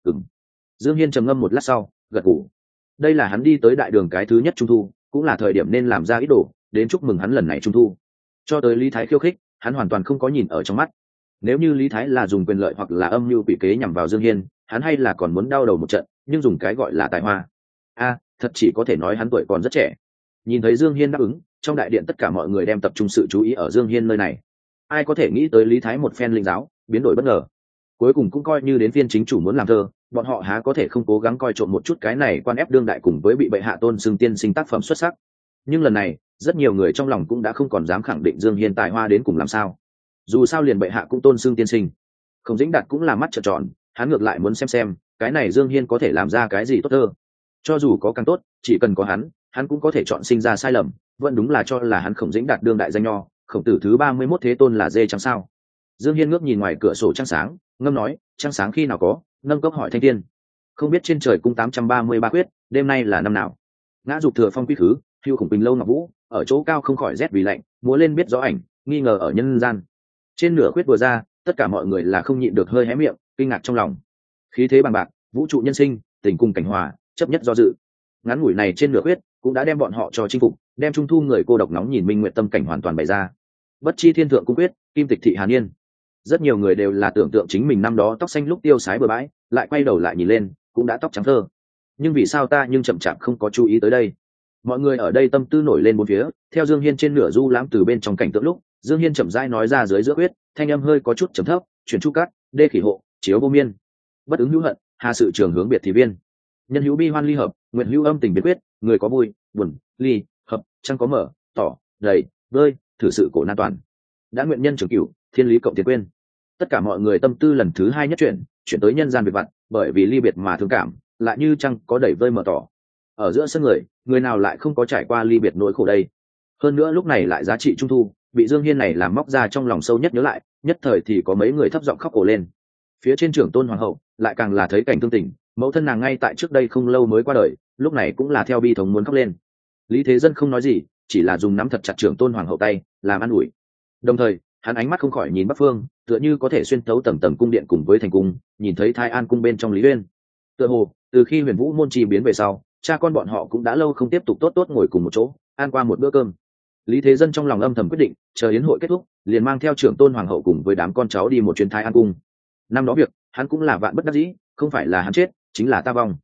Dương Hiên trầm ngâm một lát sau, gật gù. Đây là hắn đi tới đại đường cái thứ nhất trung thu, cũng là thời điểm nên làm ra ít đồ đến chúc mừng hắn lần này trung thu. Cho tới Lý Thái khiêu khích, hắn hoàn toàn không có nhìn ở trong mắt. Nếu như Lý Thái là dùng quyền lợi hoặc là âm mưu quỷ kế nhằm vào Dương Hiên, hắn hay là còn muốn đau đầu một trận, nhưng dùng cái gọi là tài hoa. Thật chỉ có thể nói hắn tuổi còn rất trẻ. Nhìn thấy Dương Hiên đáp ứng, trong đại điện tất cả mọi người đem tập trung sự chú ý ở Dương Hiên nơi này. Ai có thể nghĩ tới Lý Thái một phen linh giáo, biến đổi bất ngờ. Cuối cùng cũng coi như đến phiên chính chủ muốn làm thơ, bọn họ há có thể không cố gắng coi trộm một chút cái này quan ép đương đại cùng với bị bệ hạ tôn xưng tiên sinh tác phẩm xuất sắc. Nhưng lần này, rất nhiều người trong lòng cũng đã không còn dám khẳng định Dương Hiên tài hoa đến cùng làm sao. Dù sao liền bệ hạ cũng tôn xưng tiên sinh. Khổng Dĩnh Đạt cũng là mắt trợn tròn, hắn ngược lại muốn xem cái này Dương Hiên có thể làm ra cái gì tốt thơ. Cho dù có càng tốt, chỉ cần có hắn cũng có thể chọn sinh ra sai lầm, vẫn đúng là cho là hắn Khổng Dĩnh Đạt đương đại danh nho, Khổng Tử thứ 31 thế tôn là dê trắng sao. Dương Hiên ngước nhìn ngoài cửa sổ trăng sáng, ngâm nói: "Trăng sáng khi nào có?" Nâng cốc hỏi Thanh Thiên: "Không biết trên trời cung 833 quyết, đêm nay là năm nào?" Ngã dục thừa phong quy khứ, hưu khủng bình lâu ngọc vũ, ở chỗ cao không khỏi rét vì lạnh, múa lên biết rõ ảnh, nghi ngờ ở nhân gian. Trên nửa quyết vừa ra, tất cả mọi người là không nhịn được hơi hé miệng, kinh ngạc trong lòng. Khí thế bằng bạc, vũ trụ nhân sinh, tình cung cảnh hòa, chấp nhất do dự. Ngắn ngủi này trên nửa quyết cũng đã đem bọn họ cho chinh phục, đem trung thu người cô độc nóng nhìn minh nguyện tâm cảnh hoàn toàn bày ra. Bất chi thiên thượng cung quyết, kim tịch thị hàn yên. Rất nhiều người đều là tưởng tượng chính mình năm đó tóc xanh lúc tiêu sái bừa bãi, lại quay đầu lại nhìn lên, cũng đã tóc trắng thơ. Nhưng vì sao ta nhưng chậm chạp không có chú ý tới đây? Mọi người ở đây tâm tư nổi lên bốn phía, theo Dương Hiên trên nửa du lãm từ bên trong cảnh tượng lúc, Dương Hiên chậm rãi nói ra dưới giữa quyết, thanh âm hơi có chút trầm thấp, chuyển chu cát, đê khỉ hộ, chiếu vô miên. Bất ứng hữu hận, hà sự trường hướng biệt thì viên. Nhân hữu bi hoan ly hợp, nguyện hữu âm tình biệt quyết, người có vui, buồn, ly, hợp, trăng có mở, tỏ, đầy, bơi, thử sự cổ nan toàn. Đã nguyện nhân trường cửu, thiên lý cộng tiền quên. Tất cả mọi người tâm tư lần thứ hai nhất chuyển tới nhân gian biệt vặt, bởi vì ly biệt mà thương cảm, lại như trăng có đẩy vơi mở tỏ. Ở giữa sân người nào lại không có trải qua ly biệt nỗi khổ đây. Hơn nữa lúc này lại giá trị trung thu, bị Dương Hiên này làm móc ra trong lòng sâu nhất nhớ lại, nhất thời thì có mấy người thấp giọng khóc ồ lên. Phía trên trưởng tôn hoàng hậu lại càng là thấy cảnh thương tình, mẫu thân nàng ngay tại trước đây không lâu mới qua đời, lúc này cũng là theo bi thống muốn khóc lên. Lý Thế Dân không nói gì, chỉ là dùng nắm thật chặt trưởng tôn hoàng hậu tay làm an ủi. Đồng thời hắn ánh mắt không khỏi nhìn bắc phương, tựa như có thể xuyên thấu tầng tầng cung điện cùng với thành cung, nhìn thấy Thái An cung bên trong Lý Uyên. Tựa hồ từ khi Huyền Vũ môn chi biến về sau, cha con bọn họ cũng đã lâu không tiếp tục tốt tốt ngồi cùng một chỗ ăn qua một bữa cơm. Lý Thế Dân trong lòng âm thầm quyết định, chờ yến hội kết thúc liền mang theo trưởng tôn hoàng hậu cùng với đám con cháu đi một chuyến Thái An cung. Năm đó việc hắn cũng là vạn bất đắc dĩ, không phải là hắn chết chính là ta vong.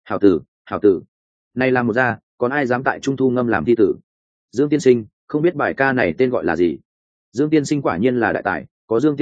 Hảo tử này làm một ra, còn ai dám tại trung thu ngâm làm thi tử. Dương tiên sinh, không biết bài ca này tên gọi là gì? Dương tiên sinh quả nhiên là đại tài, có Dương tiên sinh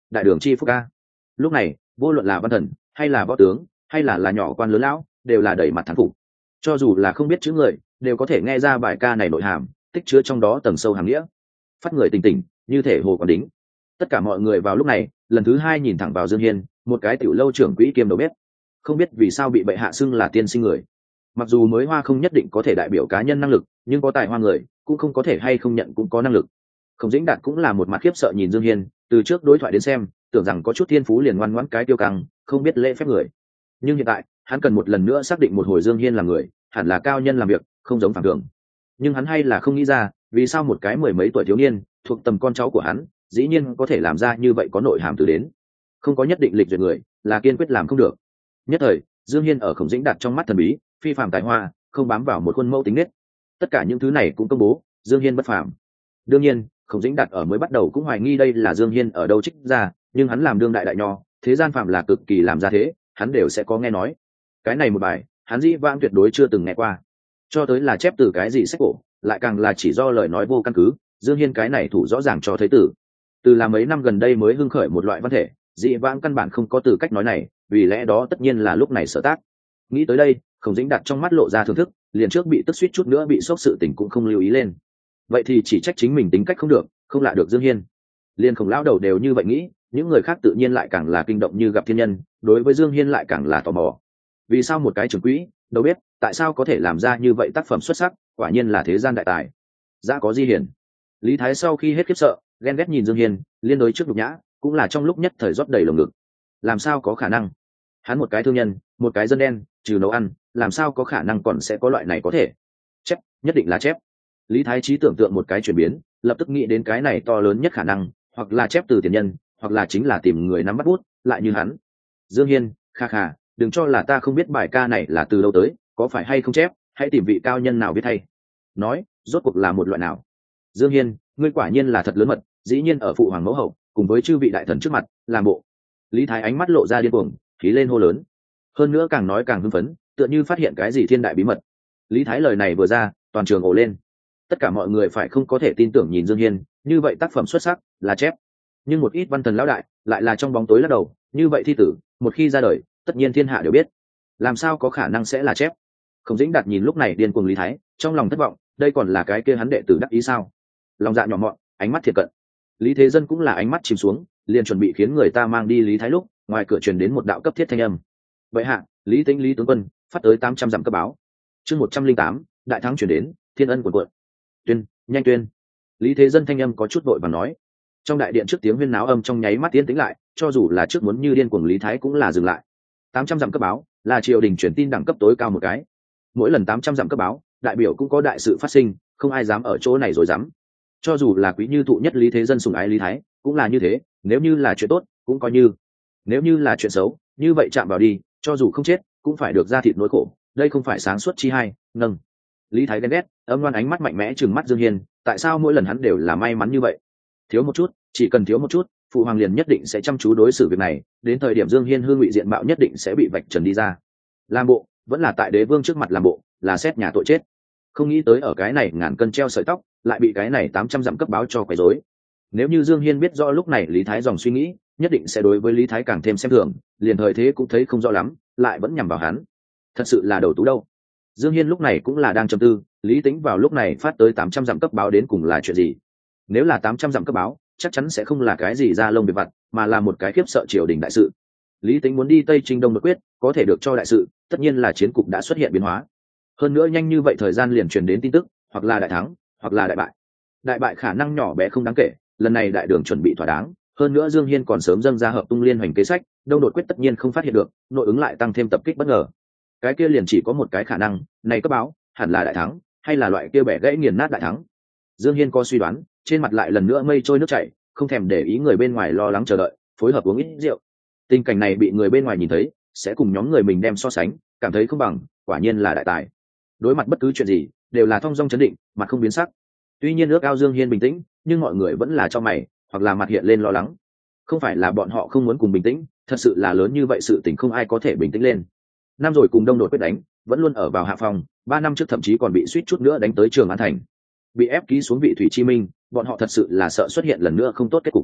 đại đường chi phúc ca. Lúc này vô luận là văn thần hay là võ tướng hay là nhỏ quan lớn lão đều là đẩy mặt thán phục, cho dù là không biết chữ người đều có thể nghe ra bài ca này nội hàm tích chứa trong đó tầng sâu hàm nghĩa, phát người tỉnh tỉnh như thể hồ còn đính. Tất cả mọi người vào lúc này lần thứ hai nhìn thẳng vào Dương Hiên, một cái tiểu lâu trưởng quỹ kiêm đầu bếp, không biết vì sao bị bệ hạ xưng là tiên sinh người. Mặc dù mới hoa không nhất định có thể đại biểu cá nhân năng lực, nhưng có tài hoa người cũng không có thể hay không nhận cũng có năng lực. Khổng Dĩnh Đạt cũng là một mặt khiếp sợ nhìn Dương Hiên, từ trước đối thoại đến xem tưởng rằng có chút thiên phú liền ngoan ngoãn cái tiêu căng không biết lễ phép người, nhưng hiện tại hắn cần một lần nữa xác định một hồi Dương Hiên là người hẳn là cao nhân làm việc, không giống phản thường. Nhưng hắn hay là không nghĩ ra vì sao một cái mười mấy tuổi thiếu niên thuộc tầm con cháu của hắn dĩ nhiên có thể làm ra như vậy có nội hàm từ đến. Không có nhất định lịch duyệt người là kiên quyết làm không được. Nhất thời Dương Hiên ở Khổng Dĩnh Đạt trong mắt thần bí phi phàm tài hoa, không bám vào một khuôn mẫu tính nết. Tất cả những thứ này cũng công bố Dương Hiên bất phàm. Đương nhiên Khổng Dĩnh Đạt ở mới bắt đầu cũng hoài nghi đây là Dương Hiên ở đâu trích ra, nhưng hắn làm đương đại đại nho, thế gian phạm là cực kỳ làm ra thế, hắn đều sẽ có nghe nói. Cái này một bài hắn dĩ vãng tuyệt đối chưa từng nghe qua, cho tới là chép từ cái gì sách cổ, lại càng là chỉ do lời nói vô căn cứ. Dương Hiên cái này thủ rõ ràng cho thấy từ là mấy năm gần đây mới hưng khởi một loại văn thể, dĩ vãng căn bản không có từ cách nói này, vì lẽ đó tất nhiên là lúc này sở tác. Nghĩ tới đây Khổng Dĩnh Đạt trong mắt lộ ra thưởng thức, liền trước bị tức suýt chút nữa bị sốc sự tình cũng không lưu ý lên. Vậy thì chỉ trách chính mình tính cách không được, không lạ được Dương Hiên. Liên Khổng lão đầu đều như vậy nghĩ, những người khác tự nhiên lại càng là kinh động như gặp thiên nhân, đối với Dương Hiên lại càng là tò mò. Vì sao một cái trưởng quỹ đâu biết tại sao có thể làm ra như vậy tác phẩm xuất sắc, quả nhiên là thế gian đại tài. Giá có di hiển. Lý Thái sau khi hết khiếp sợ ghen ghét nhìn Dương Hiên, liên đối trước nhục nhã cũng là trong lúc nhất thời rót đầy lồng ngực. Làm sao có khả năng? Hắn một cái thương nhân, một cái dân đen, trừ nấu ăn làm sao có khả năng còn sẽ có loại này có thể? Chép, nhất định là chép. Lý Thái trí tưởng tượng một cái chuyển biến, lập tức nghĩ đến cái này to lớn nhất khả năng, hoặc là chép từ tiền nhân, hoặc là chính là tìm người nắm bắt bút lại như hắn. Dương Hiên, kha kha, đừng cho là ta không biết bài ca này là từ đâu tới, có phải hay không chép, hãy tìm vị cao nhân nào biết hay. Nói rốt cuộc là một loại nào? Dương Hiên, ngươi quả nhiên là thật lớn mật, dĩ nhiên ở phụ hoàng mẫu hậu cùng với chư vị đại thần trước mặt làm bộ. Lý Thái ánh mắt lộ ra điên cuồng, khí lên hô lớn, hơn nữa càng nói càng hưng phấn, tựa như phát hiện cái gì thiên đại bí mật. Lý Thái lời này vừa ra toàn trường ồ lên, tất cả mọi người phải không có thể tin tưởng nhìn Dương Hiên, như vậy tác phẩm xuất sắc là chép. Nhưng một ít văn thần lão đại lại là trong bóng tối lắc đầu, như vậy thi tử một khi ra đời tất nhiên thiên hạ đều biết, làm sao có khả năng sẽ là chép. Khổng Dĩnh Đạt nhìn lúc này điên cuồng Lý Thái, trong lòng thất vọng, đây còn là cái kia hắn đệ tử đắc ý sao? Lòng dạ nhỏ mọn, ánh mắt thiệt cận. Lý Thế Dân cũng là ánh mắt chìm xuống, liền chuẩn bị khiến người ta mang đi Lý Thái lúc ngoài cửa truyền đến một đạo cấp thiết thanh âm. Vậy hạ, Lý Tĩnh Lý tướng quân phát tới 800 dặm cấp báo. Chương 108, đại thắng chuyển đến, thiên ân của quận. Tuyên, nhanh tuyên. Lý Thế Dân thanh âm có chút vội và nói. Trong đại điện trước tiếng huyên náo âm trong nháy mắt tiến tĩnh lại, cho dù là trước muốn như điên cuồng Lý Thái cũng là dừng lại. 800 dặm cấp báo là triều đình truyền tin đẳng cấp tối cao một cái. Mỗi lần 800 dặm cấp báo, đại biểu cũng có đại sự phát sinh, không ai dám ở chỗ này rồi dám. Cho dù là quý như thụ nhất Lý Thế Dân sủng ái Lý Thái, cũng là như thế, nếu như là chuyện tốt, cũng coi như. Nếu như là chuyện xấu, như vậy chạm vào đi, cho dù không chết, cũng phải được ra thịt nỗi khổ, đây không phải sáng suốt chi hay, nâng. Lý Thái ghen ghét, âm ngoan ánh mắt mạnh mẽ trừng mắt Dương Hiên, tại sao mỗi lần hắn đều là may mắn như vậy? Thiếu một chút, chỉ cần thiếu một chút, phụ hoàng liền nhất định sẽ chăm chú đối xử việc này, đến thời điểm Dương Hiên hương ngụy diện mạo nhất định sẽ bị vạch trần đi ra. Làm bộ, vẫn là tại đế vương trước mặt làm bộ, là xét nhà tội chết. Không nghĩ tới ở cái này ngàn cân treo sợi tóc, lại bị cái này 800 dặm cấp báo cho quấy rối. Nếu như Dương Hiên biết rõ lúc này Lý Thái dòng suy nghĩ, nhất định sẽ đối với Lý Thái càng thêm xem thường, liền thời thế cũng thấy không rõ lắm, lại vẫn nhằm vào hắn. Thật sự là đầu tú đâu. Dương Hiên lúc này cũng là đang trầm tư, Lý Tĩnh vào lúc này phát tới 800 dặm cấp báo đến cùng là chuyện gì? Nếu là 800 dặm cấp báo, chắc chắn sẽ không là cái gì ra lông việc vặt, mà là một cái khiếp sợ triều đình đại sự. Lý Tĩnh muốn đi Tây Trinh Đông đột quyết, có thể được cho đại sự, tất nhiên là chiến cục đã xuất hiện biến hóa. Hơn nữa nhanh như vậy thời gian liền truyền đến tin tức, hoặc là đại thắng, hoặc là đại bại. Đại bại khả năng nhỏ bé không đáng kể, lần này đại đường chuẩn bị thỏa đáng, hơn nữa Dương Hiên còn sớm dâng ra hợp tung liên hoành kế sách, Đông đột quyết tất nhiên không phát hiện được, nội ứng lại tăng thêm tập kích bất ngờ. Cái kia liền chỉ có một cái khả năng, này cấp báo, hẳn là đại thắng, hay là loại kia bẻ gãy nghiền nát đại thắng. Dương Hiên có suy đoán, trên mặt lại lần nữa mây trôi nước chảy, không thèm để ý người bên ngoài lo lắng chờ đợi, phối hợp uống ít rượu. Tình cảnh này bị người bên ngoài nhìn thấy, sẽ cùng nhóm người mình đem so sánh, cảm thấy không bằng, quả nhiên là đại tài. Đối mặt bất cứ chuyện gì, đều là thong dong chấn định, mặt không biến sắc. Tuy nhiên ước ao Dương Hiên bình tĩnh, nhưng mọi người vẫn là cho mày, hoặc là mặt hiện lên lo lắng. Không phải là bọn họ không muốn cùng bình tĩnh, thật sự là lớn như vậy sự tình không ai có thể bình tĩnh lên. Năm rồi cùng Đông đột quyết đánh, vẫn luôn ở vào hạ phòng, 3 năm trước thậm chí còn bị suýt chút nữa đánh tới Trường An thành. Bị ép ký xuống vị thủy chi minh, bọn họ thật sự là sợ xuất hiện lần nữa không tốt kết cục.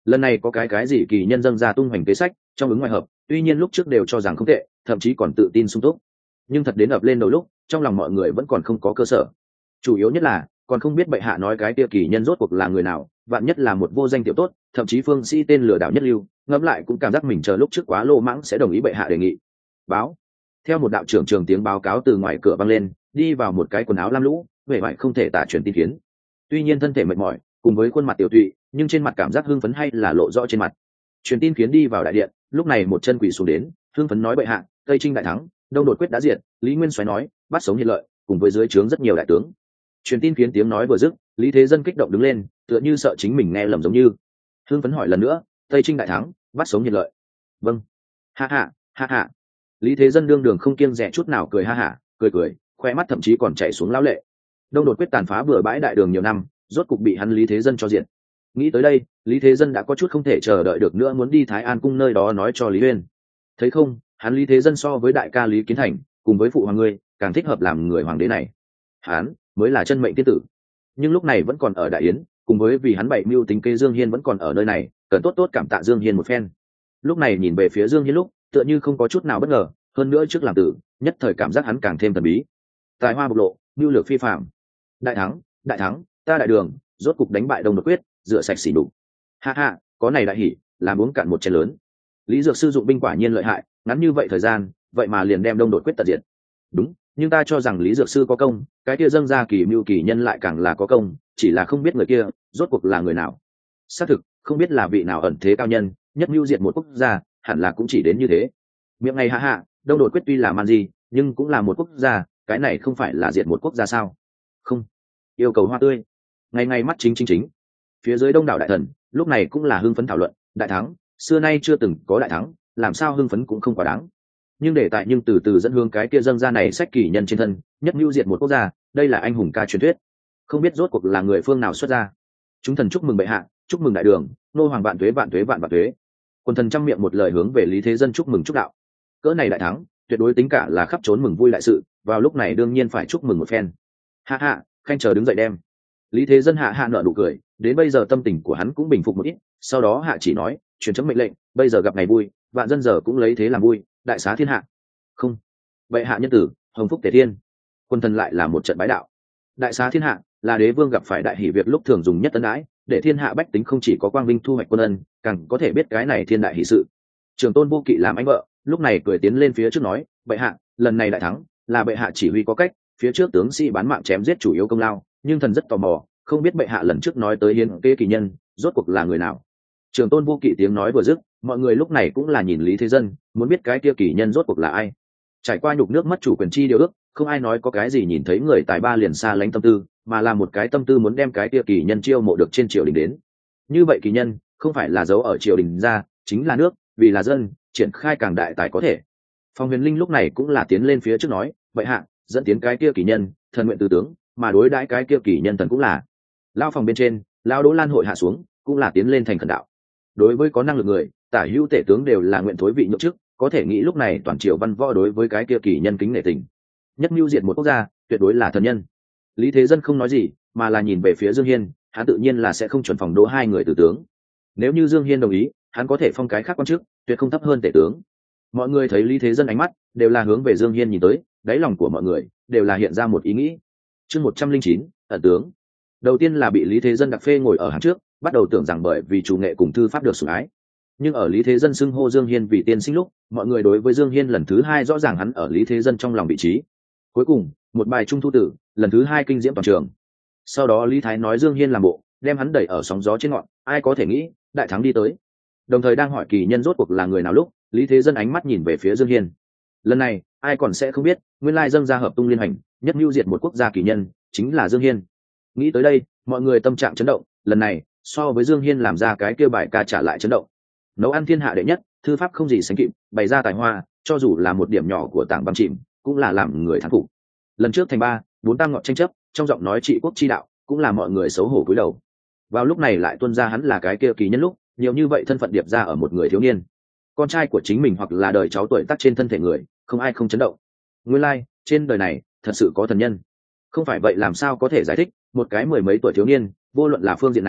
lần này có cái gì kỳ nhân dâng ra tung hoành kế sách trong ứng ngoại hợp, tuy nhiên lúc trước đều cho rằng không tệ, thậm chí còn tự tin sung túc, nhưng thật đến ập lên đầu lúc trong lòng mọi người vẫn còn không có cơ sở. Chủ yếu nhất là còn không biết bệ hạ nói cái kia kỳ nhân rốt cuộc là người nào, vạn nhất là một vô danh tiểu tốt, thậm chí phương sĩ tên lừa đảo nhất lưu, ngẫm lại cũng cảm giác mình chờ lúc trước quá lô mãng sẽ đồng ý bệ hạ đề nghị. Báo. Theo một đạo trưởng trường tiếng báo cáo từ ngoài cửa vang lên, đi vào một cái quần áo lam lũ, vẻ vải không thể tả truyền tin khiến. Tuy nhiên thân thể mệt mỏi, cùng với khuôn mặt tiểu tụy, nhưng trên mặt cảm giác hưng phấn hay là lộ rõ trên mặt. Truyền tin khiến đi vào đại điện, lúc này một chân quỳ xuống đến, hưng phấn nói bệ hạ, Tây Trinh đại thắng, Đông đột quyết đã diệt, Lý Nguyên Soái nói, bắt sống hiền lợi, cùng với dưới trướng rất nhiều đại tướng. Truyền tin khiến tiếng nói vừa dứt, Lý Thế Dân kích động đứng lên, tựa như sợ chính mình nghe lầm giống như. Hưng phấn hỏi lần nữa, Tây Trinh đại thắng, bắt sống hiền lợi. Vâng. Ha ha, ha ha. Lý Thế Dân đương đường không kiêng dè chút nào cười ha hả, cười, khoe mắt thậm chí còn chảy xuống lão lệ. Đông đột quyết tàn phá bừa bãi đại đường nhiều năm, rốt cục bị hắn Lý Thế Dân cho diện. Nghĩ tới đây, Lý Thế Dân đã có chút không thể chờ đợi được nữa, muốn đi Thái An cung nơi đó nói cho Lý Uyên. Thấy không, hắn Lý Thế Dân so với đại ca Lý Kiến Thành, cùng với phụ hoàng ngươi, càng thích hợp làm người hoàng đế này. Hắn mới là chân mệnh tiên tử. Nhưng lúc này vẫn còn ở đại yến, cùng với vì hắn bảy mưu tính kế Dương Hiên vẫn còn ở nơi này, cần tốt tốt cảm tạ Dương Hiên một phen. Lúc này nhìn về phía Dương Hiên lúc, tựa như không có chút nào bất ngờ, hơn nữa trước làm tử, nhất thời cảm giác hắn càng thêm thần bí. Tài hoa bộc lộ, mưu lược phi phàm. Đại thắng, ta đại đường, rốt cục đánh bại Đông đột quyết, rửa sạch sỉ nhục. Ha ha, có này đại hỉ, làm uống cạn một chén lớn. Lý Dược sư dụng binh quả nhiên lợi hại, ngắn như vậy thời gian, vậy mà liền đem Đông đột quyết tận diệt. Đúng, nhưng ta cho rằng Lý Dược sư có công, cái kia dâng ra kỳ mưu kỳ nhân lại càng là có công, chỉ là không biết người kia rốt cuộc là người nào. Xác thực, không biết là vị nào ẩn thế cao nhân, nhất mưu diệt một quốc gia, hẳn là cũng chỉ đến như thế. Miệng này ha, Đông đột quyết tuy là man gì, nhưng cũng là một quốc gia, cái này không phải là diệt một quốc gia sao? Không, yêu cầu hoa tươi. Ngày mắt chính. Phía dưới đông đảo đại thần, lúc này cũng là hưng phấn thảo luận, đại thắng, xưa nay chưa từng có đại thắng, làm sao hưng phấn cũng không quá đáng. Nhưng để tại từ từ dẫn hướng cái kia dâng ra này sách kỳ nhân trên thân, nhất mưu diệt một quốc gia, đây là anh hùng ca truyền thuyết. Không biết rốt cuộc là người phương nào xuất ra. Chúng thần chúc mừng bệ hạ, chúc mừng đại đường, nô hoàng vạn tuế vạn tuế vạn vạn tuế. Quần thần trăm miệng một lời hướng về Lý Thế Dân chúc mừng chúc đạo. Cỡ này đại thắng, tuyệt đối tính cả là khắp trốn mừng vui đại sự, vào lúc này đương nhiên phải chúc mừng một phen. Ha ha, khanh chờ đứng dậy đem. Lý Thế Dân hạ nở nụ cười, đến bây giờ tâm tình của hắn cũng bình phục một ít, sau đó hạ chỉ nói, truyền chấm mệnh lệnh, bây giờ gặp ngày vui, vạn dân giờ cũng lấy thế làm vui, đại xá thiên hạ. Không, bệ hạ nhân tử, hồng phúc tề thiên. Quân thần lại là một trận bái đạo. Đại xá thiên hạ là đế vương gặp phải đại hỷ việc lúc thường dùng nhất ân ái, để thiên hạ bách tính không chỉ có quang vinh thu hoạch quân ân, càng có thể biết cái này thiên đại hỷ sự. Trường Tôn Vô Kỵ làm anh vợ, lúc này cười tiến lên phía trước nói, bệ hạ, lần này đại thắng là bệ hạ chỉ huy có cách, phía trước tướng sĩ bán mạng chém giết chủ yếu công lao, nhưng thần rất tò mò, không biết bệ hạ lần trước nói tới hiến kế kỳ nhân rốt cuộc là người nào. Trường Tôn Vô Kỵ tiếng nói vừa dứt, mọi người lúc này cũng là nhìn Lý Thế Dân, muốn biết cái kia kỳ nhân rốt cuộc là ai. Trải qua nhục nước mất chủ quyền chi điều ước, không ai nói có cái gì nhìn thấy người tài ba liền xa lánh tâm tư, mà là một cái tâm tư muốn đem cái kia kỳ nhân chiêu mộ được trên triều đình đến. Như vậy kỳ nhân không phải là giấu ở triều đình ra, chính là nước, vì là dân, triển khai càng đại tài có thể. Phong Huyền Linh lúc này cũng là tiến lên phía trước nói, bệ hạ, dẫn tiến cái kia kỳ nhân, thần nguyện từ tướng, mà đối đãi cái kia kỳ nhân thần cũng là. Lao phòng bên trên, Lao Đỗ Lan hội hạ xuống, cũng là tiến lên thành khẩn đạo. Đối với có năng lực người, tả hữu tể tướng đều là nguyện thối vị nhượng chức, có thể nghĩ lúc này toàn triều văn võ đối với cái kia kỳ nhân kính nể tình. Nhất mưu diệt một quốc gia, tuyệt đối là thần nhân. Lý Thế Dân không nói gì, mà là nhìn về phía Dương Hiên, hắn tự nhiên là sẽ không chuẩn phòng đỗ hai người tử tướng. Nếu như Dương Hiên đồng ý, hắn có thể phong cái khác quan chức, tuyệt không thấp hơn tể tướng. Mọi người thấy Lý Thế Dân ánh mắt đều là hướng về Dương Hiên nhìn tới, đáy lòng của mọi người đều là hiện ra một ý nghĩ. Chương 109, ẩn tướng. Đầu tiên là bị Lý Thế Dân đặc phê ngồi ở hàng trước, bắt đầu tưởng rằng bởi vì chủ nghệ cùng thư pháp được sủng ái. Nhưng ở Lý Thế Dân xưng hô Dương Hiên vì tiên sinh lúc, mọi người đối với Dương Hiên lần thứ hai rõ ràng hắn ở Lý Thế Dân trong lòng vị trí. Cuối cùng, một bài trung thu tử, lần thứ hai kinh diễm toàn trường. Sau đó Lý Thái nói Dương Hiên làm bộ, đem hắn đẩy ở sóng gió trên ngọn, ai có thể nghĩ, đại thắng đi tới. Đồng thời đang hỏi kỳ nhân rốt cuộc là người nào lúc, Lý Thế Dân ánh mắt nhìn về phía Dương Hiên. Lần này, ai còn sẽ không biết, nguyên lai dâng ra hợp tung liên hành, nhất mưu diệt một quốc gia kỳ nhân, chính là Dương Hiên. Nghĩ tới đây, mọi người tâm trạng chấn động, lần này, so với Dương Hiên làm ra cái kia bài ca trả lại chấn động. Nấu ăn thiên hạ đệ nhất, thư pháp không gì sánh kịp, bày ra tài hoa, cho dù là một điểm nhỏ của tảng băng chìm, cũng là làm người thán phục. Lần trước thành 3, 4 tam ngọn tranh chấp, trong giọng nói trị quốc chi đạo, cũng là mọi người xấu hổ cúi đầu. Vào lúc này lại tuân ra hắn là cái kia kỳ nhân lúc, nhiều như vậy thân phận điệp ra ở một người thiếu niên, con trai của chính mình hoặc là đời cháu tuổi tác trên thân thể người, không ai không chấn động. Nguyên lai, trên đời này thật sự có thần nhân. Không phải vậy làm sao có thể giải thích một cái mười mấy tuổi thiếu niên, vô luận là phương diện nào,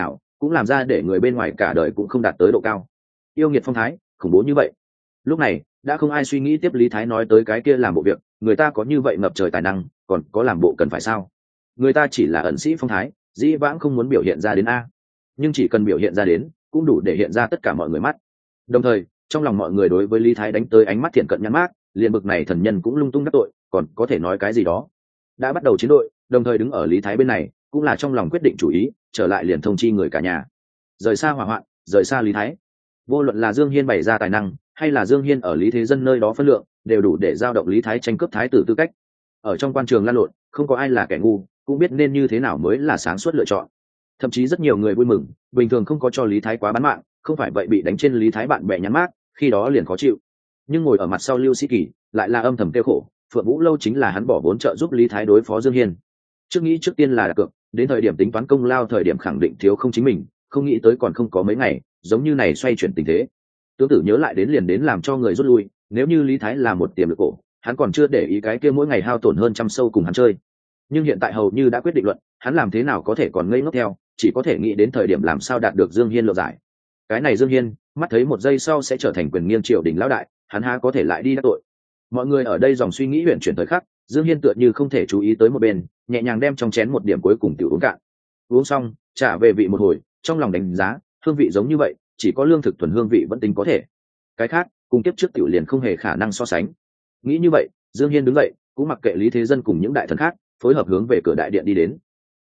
cũng làm ra để người bên ngoài cả đời cũng không đạt tới độ cao. Yêu nghiệt phong thái khủng bố như vậy. Lúc này đã không ai suy nghĩ tiếp Lý Thái nói tới cái kia làm bộ việc, người ta có như vậy ngập trời tài năng, còn có làm bộ cần phải sao? Người ta chỉ là ẩn sĩ phong thái, dĩ vãng không muốn biểu hiện ra đến a, nhưng chỉ cần biểu hiện ra đến cũng đủ để hiện ra tất cả mọi người mắt. Đồng thời trong lòng mọi người đối với Lý Thái đánh tới ánh mắt thiện cận nhãn mát, liền bực này thần nhân cũng lung tung đắc tội, còn có thể nói cái gì đó. Đã bắt đầu chiến đội, đồng thời đứng ở Lý Thái bên này cũng là trong lòng quyết định chủ ý, trở lại liền thông chi người cả nhà rời xa hỏa hoạn, rời xa Lý Thái. Vô luận là Dương Hiên bày ra tài năng hay là Dương Hiên ở Lý Thế Dân nơi đó phân lượng, đều đủ để giao động Lý Thái tranh cướp thái tử tư cách. Ở trong quan trường lan lộn, không có ai là kẻ ngu, cũng biết nên như thế nào mới là sáng suốt lựa chọn. Thậm chí rất nhiều người vui mừng, bình thường không có cho Lý Thái quá bán mạng, không phải vậy bị đánh trên Lý Thái bạn bè nhắn mát, khi đó liền khó chịu. Nhưng ngồi ở mặt sau Lưu Sĩ Kỳ lại là âm thầm tiêu khổ, Phượng Vũ Lâu chính là hắn bỏ vốn trợ giúp Lý Thái đối phó Dương Hiên. Trước nghĩ trước tiên là đặt cược, đến thời điểm tính toán công lao thời điểm khẳng định thiếu không chính mình, không nghĩ tới còn không có mấy ngày, giống như này xoay chuyển tình thế. Tướng tử nhớ lại đến liền đến làm cho người rút lui, nếu như Lý Thái là một tiềm lực cổ, hắn còn chưa để ý cái kia mỗi ngày hao tổn hơn trăm sâu cùng hắn chơi. Nhưng hiện tại hầu như đã quyết định luận, hắn làm thế nào có thể còn ngây ngốc theo, chỉ có thể nghĩ đến thời điểm làm sao đạt được Dương Hiên lựa giải. Cái này Dương Hiên, mắt thấy một giây sau sẽ trở thành quyền nghiêng triều đình lão đại, hắn há có thể lại đi đắc tội. Mọi người ở đây dòng suy nghĩ huyền chuyển thời khắc, Dương Hiên tựa như không thể chú ý tới một bên, nhẹ nhàng đem trong chén một điểm cuối cùng tiểu uống cạn. Uống xong, trả về vị một hồi, trong lòng đánh giá, hương vị giống như vậy, chỉ có lương thực thuần hương vị vẫn tính có thể. Cái khác, cùng kiếp trước tiểu liền không hề khả năng so sánh. Nghĩ như vậy, Dương Hiên đứng dậy, cũng mặc kệ Lý Thế Dân cùng những đại thần khác, phối hợp hướng về cửa đại điện đi đến.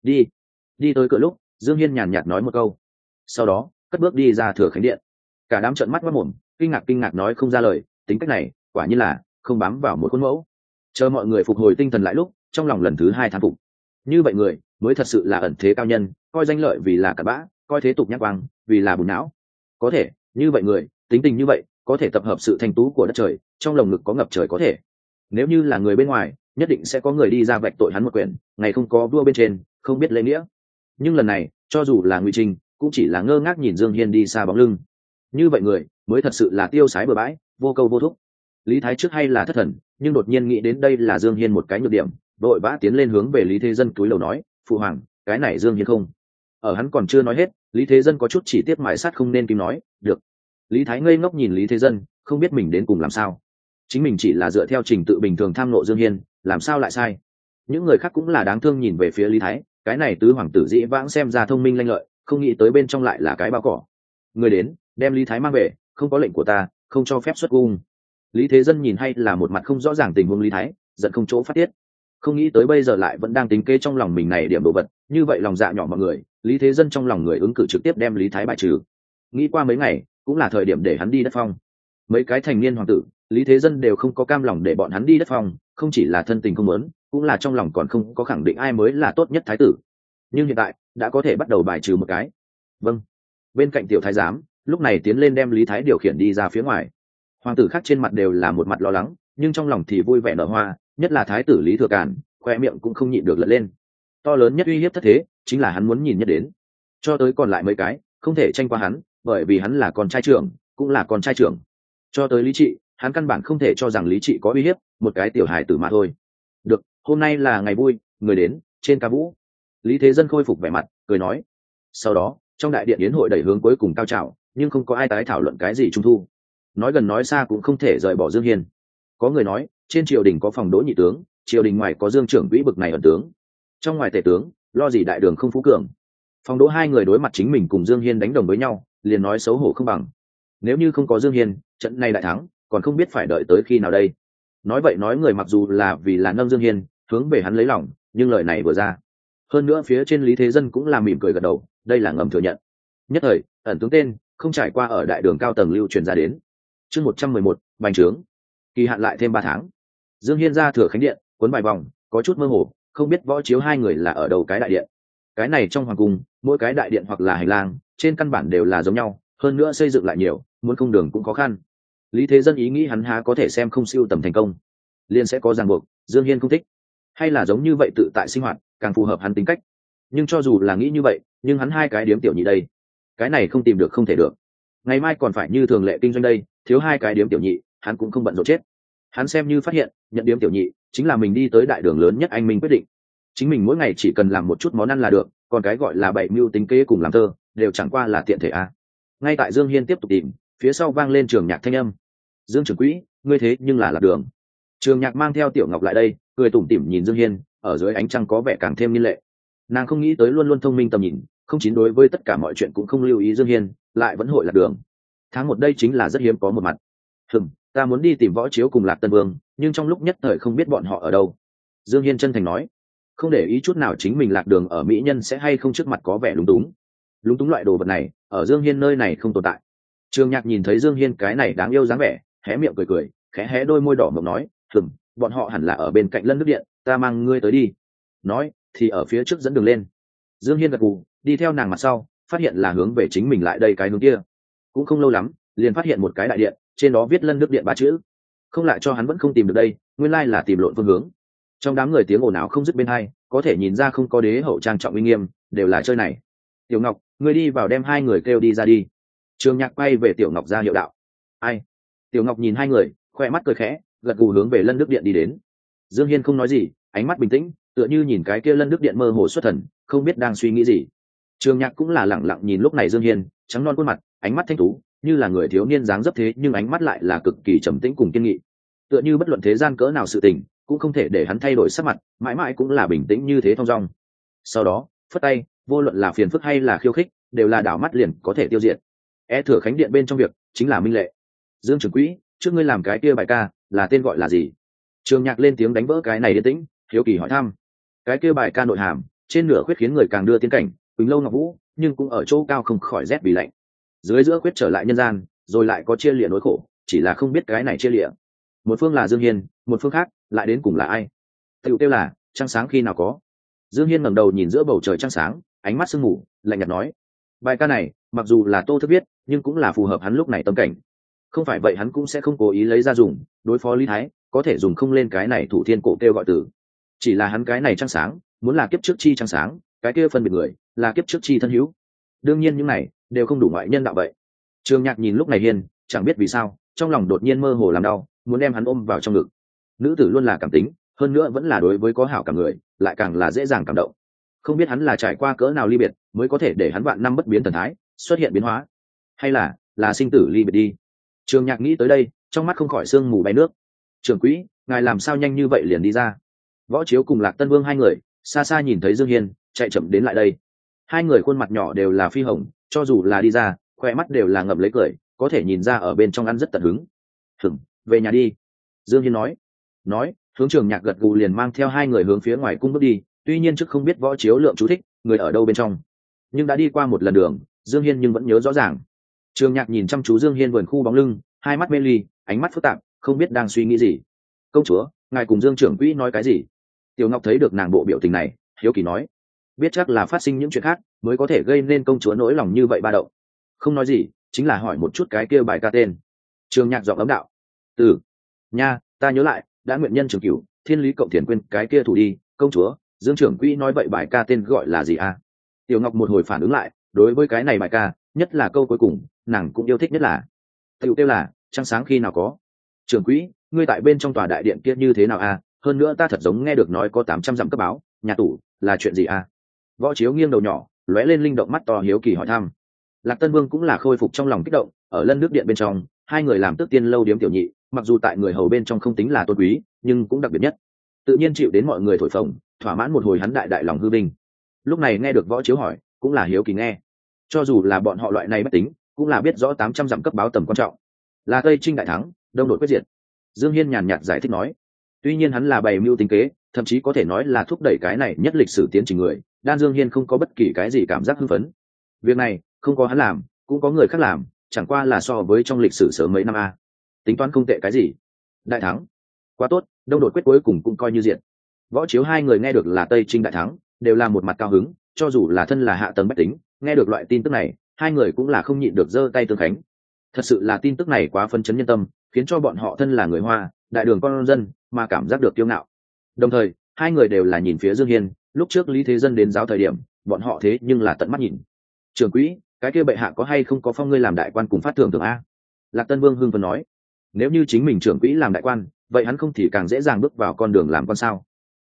Đi tới cửa lúc, Dương Hiên nhàn nhạt nói một câu, sau đó cất bước đi ra thừa khánh điện. Cả đám trợn mắt mắt mồm, kinh ngạc nói không ra lời, tính cách này quả nhiên là không bám vào một khuôn mẫu. Chờ mọi người phục hồi tinh thần lại lúc, trong lòng lần thứ hai thán phục. Như vậy người mới thật sự là ẩn thế cao nhân, coi danh lợi vì là cặn bã, coi thế tục nhắc quang vì là bùn não. Có thể như vậy người, tính tình như vậy, có thể tập hợp sự thanh tú của đất trời, trong lồng ngực có ngập trời có thể. Nếu như là người bên ngoài, nhất định sẽ có người đi ra vạch tội hắn một quyền, ngày không có vua bên trên, không biết lễ nghĩa. Nhưng lần này, cho dù là Ngụy Trinh, cũng chỉ là ngơ ngác nhìn Dương Hiên đi xa bóng lưng. Như vậy người mới thật sự là tiêu sái bừa bãi, vô câu vô thúc. Lý Thái trước hay là thất thần, nhưng đột nhiên nghĩ đến đây là Dương Hiên một cái nhược điểm, vội vã tiến lên hướng về Lý Thế Dân cúi đầu nói, phụ hoàng, cái này Dương Hiên không. Ở hắn còn chưa nói hết, Lý Thế Dân có chút chỉ tiếc mài sát không nên kim nói, được. Lý Thái ngây ngốc nhìn Lý Thế Dân, không biết mình đến cùng làm sao. Chính mình chỉ là dựa theo trình tự bình thường tham nộ Dương Hiên, làm sao lại sai. Những người khác cũng là đáng thương nhìn về phía Lý Thái, cái này tứ hoàng tử dĩ vãng xem ra thông minh lanh lợi, không nghĩ tới bên trong lại là cái bao cỏ. Người đến, đem Lý Thái mang về, không có lệnh của ta, không cho phép xuất cung. Lý Thế Dân nhìn hay là một mặt không rõ ràng tình huống Lý Thái, giận không chỗ phát tiết. Không nghĩ tới bây giờ lại vẫn đang tính kế trong lòng mình này điểm đồ vật, như vậy lòng dạ nhỏ mọi người, Lý Thế Dân trong lòng người ứng cử trực tiếp đem Lý Thái bài trừ. Nghĩ qua mấy ngày, cũng là thời điểm để hắn đi đất phong. Mấy cái thành niên hoàng tử, Lý Thế Dân đều không có cam lòng để bọn hắn đi đất phong, không chỉ là thân tình không muốn, cũng là trong lòng còn không có khẳng định ai mới là tốt nhất thái tử. Nhưng hiện tại đã có thể bắt đầu bài trừ một cái. Vâng. Bên cạnh tiểu thái giám lúc này tiến lên đem Lý Thái điều khiển đi ra phía ngoài. Hoàng tử khác trên mặt đều là một mặt lo lắng, nhưng trong lòng thì vui vẻ nở hoa, nhất là thái tử Lý Thừa Càn, khoe miệng cũng không nhịn được lật lên. To lớn nhất uy hiếp thất thế, chính là hắn muốn nhìn nhất đến. Cho tới còn lại mấy cái, không thể tranh qua hắn, bởi vì hắn là con trai trưởng, cũng là con trai trưởng. Cho tới Lý Trị, hắn căn bản không thể cho rằng Lý Trị có uy hiếp, một cái tiểu hài tử mà thôi. Được, hôm nay là ngày vui, người đến, trên ca vũ. Lý Thế Dân khôi phục vẻ mặt, cười nói. Sau đó, trong đại điện yến hội đẩy hướng cuối cùng cao trào, nhưng không có ai tái thảo luận cái gì trung thu. Nói gần nói xa cũng không thể rời bỏ Dương Hiên. Có người nói, trên triều đình có phòng Đỗ nhị tướng, triều đình ngoài có Dương trưởng quỹ bực này ẩn tướng. Trong ngoài tể tướng, lo gì đại đường không phú cường. Phòng Đỗ hai người đối mặt chính mình cùng Dương Hiên đánh đồng với nhau, liền nói xấu hổ không bằng. Nếu như không có Dương Hiên, trận này đại thắng, còn không biết phải đợi tới khi nào đây. Nói vậy nói người mặc dù là vì là nâng Dương Hiên, hướng về hắn lấy lòng, nhưng lời này vừa ra. Hơn nữa phía trên Lý Thế Dân cũng là mỉm cười gật đầu, đây là ngầm thừa nhận. Nhất thời, ẩn tướng tên không trải qua ở đại đường cao tầng lưu truyền ra đến. Chương 111, bành trướng. Kỳ hạn lại thêm 3 tháng. Dương Hiên ra thừa khánh điện, cuốn bài vòng, có chút mơ hồ, không biết võ chiếu hai người là ở đầu cái đại điện. Cái này trong hoàng cung, mỗi cái đại điện hoặc là hành lang, trên căn bản đều là giống nhau, hơn nữa xây dựng lại nhiều, muốn không đường cũng khó khăn. Lý Thế Dân ý nghĩ hắn há có thể xem không siêu tầm thành công, liền sẽ có ràng buộc, Dương Hiên không thích, hay là giống như vậy tự tại sinh hoạt, càng phù hợp hắn tính cách. Nhưng cho dù là nghĩ như vậy, nhưng hắn hai cái điếm tiểu nhị đây, cái này không tìm được không thể được. Ngày mai còn phải như thường lệ kinh doanh đây, thiếu hai cái điếm tiểu nhị, hắn cũng không bận rộn chết. Hắn xem như phát hiện, nhận điếm tiểu nhị chính là mình đi tới đại đường lớn nhất anh minh quyết định. chính mình mỗi ngày chỉ cần làm một chút món ăn là được, còn cái gọi là bậy mưu tính kế cùng làm thơ đều chẳng qua là tiện thể a. Ngay tại Dương Hiên tiếp tục tìm, phía sau vang lên Trường Nhạc thanh âm. Dương trưởng quỹ, ngươi thế nhưng là lạc đường. Trường Nhạc mang theo Tiểu Ngọc lại đây, cười tủm tỉm nhìn Dương Hiên, ở dưới ánh trăng có vẻ càng thêm nghiên lệ. Nàng không nghĩ tới luôn luôn thông minh tầm nhìn, không chín đối với tất cả mọi chuyện cũng không lưu ý Dương Hiên, lại vẫn hội lạc đường. Tháng một đây chính là rất hiếm có một mặt. Ta muốn đi tìm Võ Chiếu cùng Lạc Tân Vương, nhưng trong lúc nhất thời không biết bọn họ ở đâu. Dương Hiên chân thành nói, không để ý chút nào chính mình lạc đường ở mỹ nhân sẽ hay không trước mặt có vẻ lúng túng. Lúng túng loại đồ vật này ở Dương Hiên nơi này không tồn tại. Trường Nhạc nhìn thấy Dương Hiên cái này đáng yêu dáng vẻ, hé miệng cười cười, khẽ hé đôi môi đỏ mọng nói, bọn họ hẳn là ở bên cạnh Lân Nước Điện, ta mang ngươi tới đi. Nói thì ở phía trước dẫn đường lên. Dương Hiên gật gù, đi theo nàng mặt sau, phát hiện là hướng về chính mình lại đây cái hướng kia. Cũng không lâu lắm, liền phát hiện một cái đại điện, trên đó viết Lân Nước Điện ba chữ. Không lại cho hắn vẫn không tìm được đây, nguyên lai là tìm lộn phương hướng. Trong đám người tiếng ồn ào không dứt bên hai, có thể nhìn ra không có đế hậu trang trọng uy nghiêm, đều là chơi này. Tiểu Ngọc, ngươi đi vào đem hai người kêu đi ra đi. Trường Nhạc quay về Tiểu Ngọc ra hiệu đạo. Ai? Tiểu Ngọc nhìn hai người, khoe mắt cười khẽ, gật gù hướng về Lân Đức Điện đi đến. Dương Hiên không nói gì, ánh mắt bình tĩnh, tựa như nhìn cái kia Lân Đức Điện mơ hồ xuất thần, không biết đang suy nghĩ gì. Trường Nhạc cũng là lẳng lặng nhìn lúc này Dương Hiên, trắng non khuôn mặt, ánh mắt thanh tú, như là người thiếu niên dáng dấp thế, nhưng ánh mắt lại là cực kỳ trầm tĩnh cùng kiên nghị. Tựa như bất luận thế gian cỡ nào sự tình, cũng không thể để hắn thay đổi sắc mặt, mãi mãi cũng là bình tĩnh như thế thong dong. Sau đó, phất tay, vô luận là phiền phức hay là khiêu khích, đều là đảo mắt liền có thể tiêu diệt. Thừa Khánh Điện bên trong việc chính là minh lệ. Dương trưởng quỹ, trước ngươi làm cái kia bài ca là tên gọi là gì? Trường Nhạc lên tiếng đánh vỡ cái này yên tĩnh, hiếu kỳ hỏi thăm. Cái kia bài ca nội hàm trên nửa khuyết khiến người càng đưa tiến cảnh, Quỳnh Lâu Ngọc Vũ, nhưng cũng ở chỗ cao không khỏi rét vì lạnh. Dưới giữa khuyết trở lại nhân gian, rồi lại có chia lìa nỗi khổ, chỉ là không biết cái này chia lìa. Một phương là Dương Hiên, một phương khác lại đến cùng là ai? Tiểu tiêu là trăng sáng khi nào có. Dương Hiên ngẩng đầu nhìn giữa bầu trời trăng sáng, ánh mắt sương mù, lạnh nhạt nói: bài ca này mặc dù là Tô Thức viết, nhưng cũng là phù hợp hắn lúc này tâm cảnh. Không phải vậy hắn cũng sẽ không cố ý lấy ra dùng đối phó Lý Thái, có thể dùng không lên cái này thủ thiên cổ kêu gọi từ. Chỉ là hắn cái này trăng sáng, muốn là kiếp trước chi trăng sáng, cái kia phân biệt người là kiếp trước chi thân hữu. Đương nhiên những này đều không đủ ngoại nhân đạo vậy. Trường Nhạc nhìn lúc này Hiên, chẳng biết vì sao, trong lòng đột nhiên mơ hồ làm đau, muốn đem hắn ôm vào trong ngực. Nữ tử luôn là cảm tính, hơn nữa vẫn là đối với có hảo cảm người, lại càng là dễ dàng cảm động. Không biết hắn là trải qua cỡ nào ly biệt, mới có thể để hắn vạn năm bất biến thần thái xuất hiện biến hóa, hay là sinh tử ly biệt đi. Trường Nhạc nghĩ tới đây, trong mắt không khỏi sương mù bay nước. Trưởng quỹ, ngài làm sao nhanh như vậy liền đi ra? Võ Chiếu cùng Lạc Tân Vương hai người xa xa nhìn thấy Dương Hiên chạy chậm đến lại đây. Hai người khuôn mặt nhỏ đều là phi hồng, cho dù là đi ra, khoe mắt đều là ngậm lấy cười, có thể nhìn ra ở bên trong ăn rất tận hứng. Về nhà đi. Dương Hiên nói, hướng Trường Nhạc gật gù liền mang theo hai người hướng phía ngoài cung bước đi. Tuy nhiên trước không biết Võ Chiếu lượng chú thích người ở đâu bên trong, nhưng đã đi qua một lần đường, Dương Hiên nhưng vẫn nhớ rõ ràng. Trường Nhạc nhìn chăm chú Dương Hiên vườn khu bóng lưng, hai mắt mê ly, ánh mắt phức tạp, không biết đang suy nghĩ gì. Công chúa, ngài cùng Dương trưởng quỹ nói cái gì? Tiểu Ngọc thấy được nàng bộ biểu tình này, hiếu kỳ nói, biết chắc là phát sinh những chuyện khác mới có thể gây nên công chúa nỗi lòng như vậy ba động. Không nói gì, chính là hỏi một chút cái kia bài ca tên. Trường Nhạc giọng ấm đạo, nha, ta nhớ lại, đã nguyện nhân trường cửu, thiên lý cộng thiền quên cái kia thủ đi. Công chúa, Dương trưởng quỹ nói vậy bài ca tên gọi là gì à? Tiểu Ngọc một hồi phản ứng lại, đối với cái này bài ca, nhất là câu cuối cùng, nàng cũng yêu thích nhất là tiểu tiêu là trăng sáng khi nào có. Trưởng quỹ, ngươi tại bên trong tòa đại điện kia như thế nào à? Hơn nữa ta thật giống nghe được nói có 800 dặm cấp báo, nhà tủ là chuyện gì à? Võ Chiếu nghiêng đầu nhỏ, lóe lên linh động mắt to hiếu kỳ hỏi thăm. Lạc Tân Vương cũng là khôi phục trong lòng kích động, ở Lân Nước Điện bên trong, hai người làm tước tiên lâu điếm tiểu nhị, mặc dù tại người hầu bên trong không tính là tôn quý, nhưng cũng đặc biệt nhất, tự nhiên chịu đến mọi người thổi phồng, thỏa mãn một hồi hắn đại lòng hư vinh. Lúc này nghe được Võ Chiếu hỏi, cũng là hiếu kỳ nghe. Cho dù là bọn họ loại này bất tính, cũng là biết rõ 800 dặm cấp báo tầm quan trọng, là Tây Trinh đại thắng, đông đội quyết diệt. Dương Hiên nhàn nhạt giải thích nói, tuy nhiên hắn là bày mưu tính kế, thậm chí có thể nói là thúc đẩy cái này nhất lịch sử tiến trình người, đan Dương Hiên không có bất kỳ cái gì cảm giác hưng phấn. Việc này không có hắn làm, cũng có người khác làm, chẳng qua là so với trong lịch sử sớm mấy năm a, tính toán không tệ cái gì. Đại thắng, quá tốt, đông đội quyết cuối cùng cũng coi như diện. Võ Chiếu hai người nghe được là Tây Trinh đại thắng, đều là một mặt cao hứng, cho dù là thân là hạ tầng bách tính, nghe được loại tin tức này, hai người cũng là không nhịn được giơ tay tương khánh. Thật sự là tin tức này quá phấn chấn nhân tâm, khiến cho bọn họ thân là người Hoa, đại đường con dân, mà cảm giác được kiêu ngạo. Đồng thời, hai người đều là nhìn phía Dương Hiên, lúc trước Lý Thế Dân đến giáo thời điểm, bọn họ thế nhưng là tận mắt nhìn. Trưởng quỹ, cái kia bệ hạ có hay không có phong ngươi làm đại quan cùng phát thưởng thưởng a? Lạc Tân Vương hưng phấn nói, nếu như chính mình trưởng quỹ làm đại quan, vậy hắn không thì càng dễ dàng bước vào con đường làm quan sao?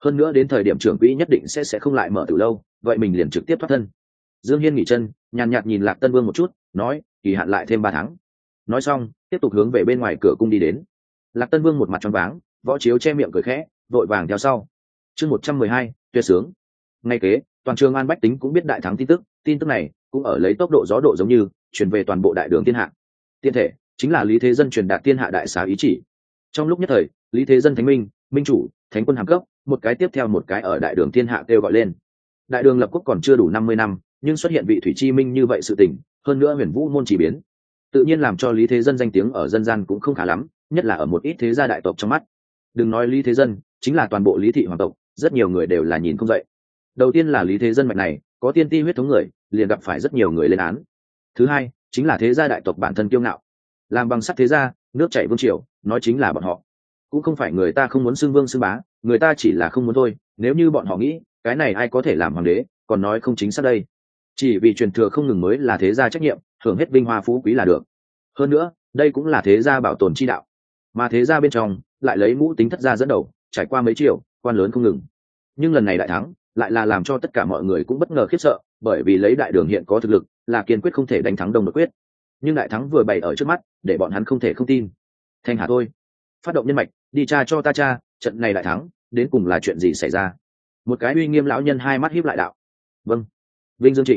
hơn nữa đến thời điểm trưởng quỹ nhất định sẽ không lại mở từ lâu, vậy mình liền trực tiếp thoát thân. Dương Hiên nghỉ chân, nhàn nhạt nhìn Lạc Tân Vương một chút, nói kỳ hạn lại thêm 3 tháng. Nói xong tiếp tục hướng về bên ngoài cửa cung đi đến. Lạc Tân Vương một mặt choáng váng, Võ Chiếu che miệng cười khẽ, vội vàng theo sau. Chương 112, tuyệt sướng. Ngay kế, toàn trường An bách tính cũng biết đại thắng tin tức này cũng ở lấy tốc độ gió độ giống như truyền về toàn bộ đại đường thiên hạ. Tiên thể chính là Lý Thế Dân truyền đạt thiên hạ đại xá ý chỉ. Trong lúc nhất thời, Lý Thế Dân thánh minh, minh chủ, thánh quân hàm cấp, một cái tiếp theo một cái ở đại đường thiên hạ kêu gọi lên. Đại đường lập quốc còn chưa đủ 50 năm, nhưng xuất hiện vị thủy chi minh như vậy sự tình, hơn nữa huyền vũ môn chỉ biến, tự nhiên làm cho Lý Thế Dân danh tiếng ở dân gian cũng không khá lắm, nhất là ở một ít thế gia đại tộc trong mắt. Đừng nói Lý Thế Dân, chính là toàn bộ Lý thị hoàng tộc, rất nhiều người đều là nhìn không dậy. Đầu tiên là Lý Thế Dân mạch này có tiên ti huyết thống người, liền gặp phải rất nhiều người lên án. Thứ hai chính là thế gia đại tộc bản thân kiêu ngạo, làm bằng sắt thế gia, nước chảy vương triều, nói chính là bọn họ. Cũng không phải người ta không muốn xưng vương xưng bá, người ta chỉ là không muốn thôi. Nếu như bọn họ nghĩ cái này ai có thể làm hoàng đế, còn nói không chính xác đây. Chỉ vì truyền thừa không ngừng mới là thế gia trách nhiệm, hưởng hết vinh hoa phú quý là được. Hơn nữa đây cũng là thế gia bảo tồn chi đạo, mà thế gia bên trong lại lấy ngũ tính thất gia dẫn đầu, trải qua mấy triều, quan lớn không ngừng. Nhưng lần này đại thắng lại là làm cho tất cả mọi người cũng bất ngờ khiếp sợ, bởi vì lấy đại đường hiện có thực lực là kiên quyết không thể đánh thắng Đông Đột Quyết. Nhưng đại thắng vừa bày ở trước mắt, để bọn hắn không thể không tin. Thanh Hà thôi, phát động nhân mạch, đi tra cho ta tra, trận này đại thắng đến cùng là chuyện gì xảy ra. Một cái uy nghiêm lão nhân hai mắt híp lại đạo. Vâng. Vinh Dương Trịnh.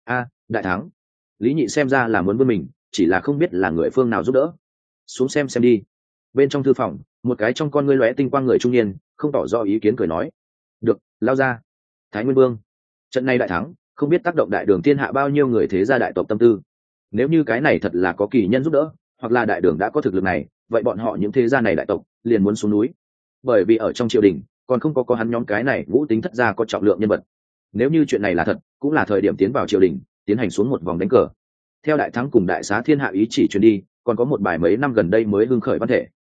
Đại thắng. Lý Nhị xem ra là muốn vươn mình, chỉ là không biết là người phương nào giúp đỡ. Xuống xem đi. Bên trong thư phòng, một cái trong con ngươi lóe tinh quang người trung niên không tỏ rõ ý kiến cười nói. Được, lao ra. Thái Nguyên Vương, trận này đại thắng không biết tác động đại đường thiên hạ bao nhiêu người thế gia đại tộc tâm tư. Nếu như cái này thật là có kỳ nhân giúp đỡ, hoặc là đại đường đã có thực lực này, vậy bọn họ những thế gia này đại tộc liền muốn xuống núi, bởi vì ở trong triều đình còn không có hắn nhóm cái này ngũ tính thất gia có trọng lượng nhân vật. Nếu như chuyện này là thật, cũng là thời điểm tiến vào triều đình tiến hành xuống một vòng đánh cờ. Theo đại thắng cùng đại xá thiên hạ ý chỉ truyền đi, còn có một bài mấy năm gần đây mới hưng khởi văn thể.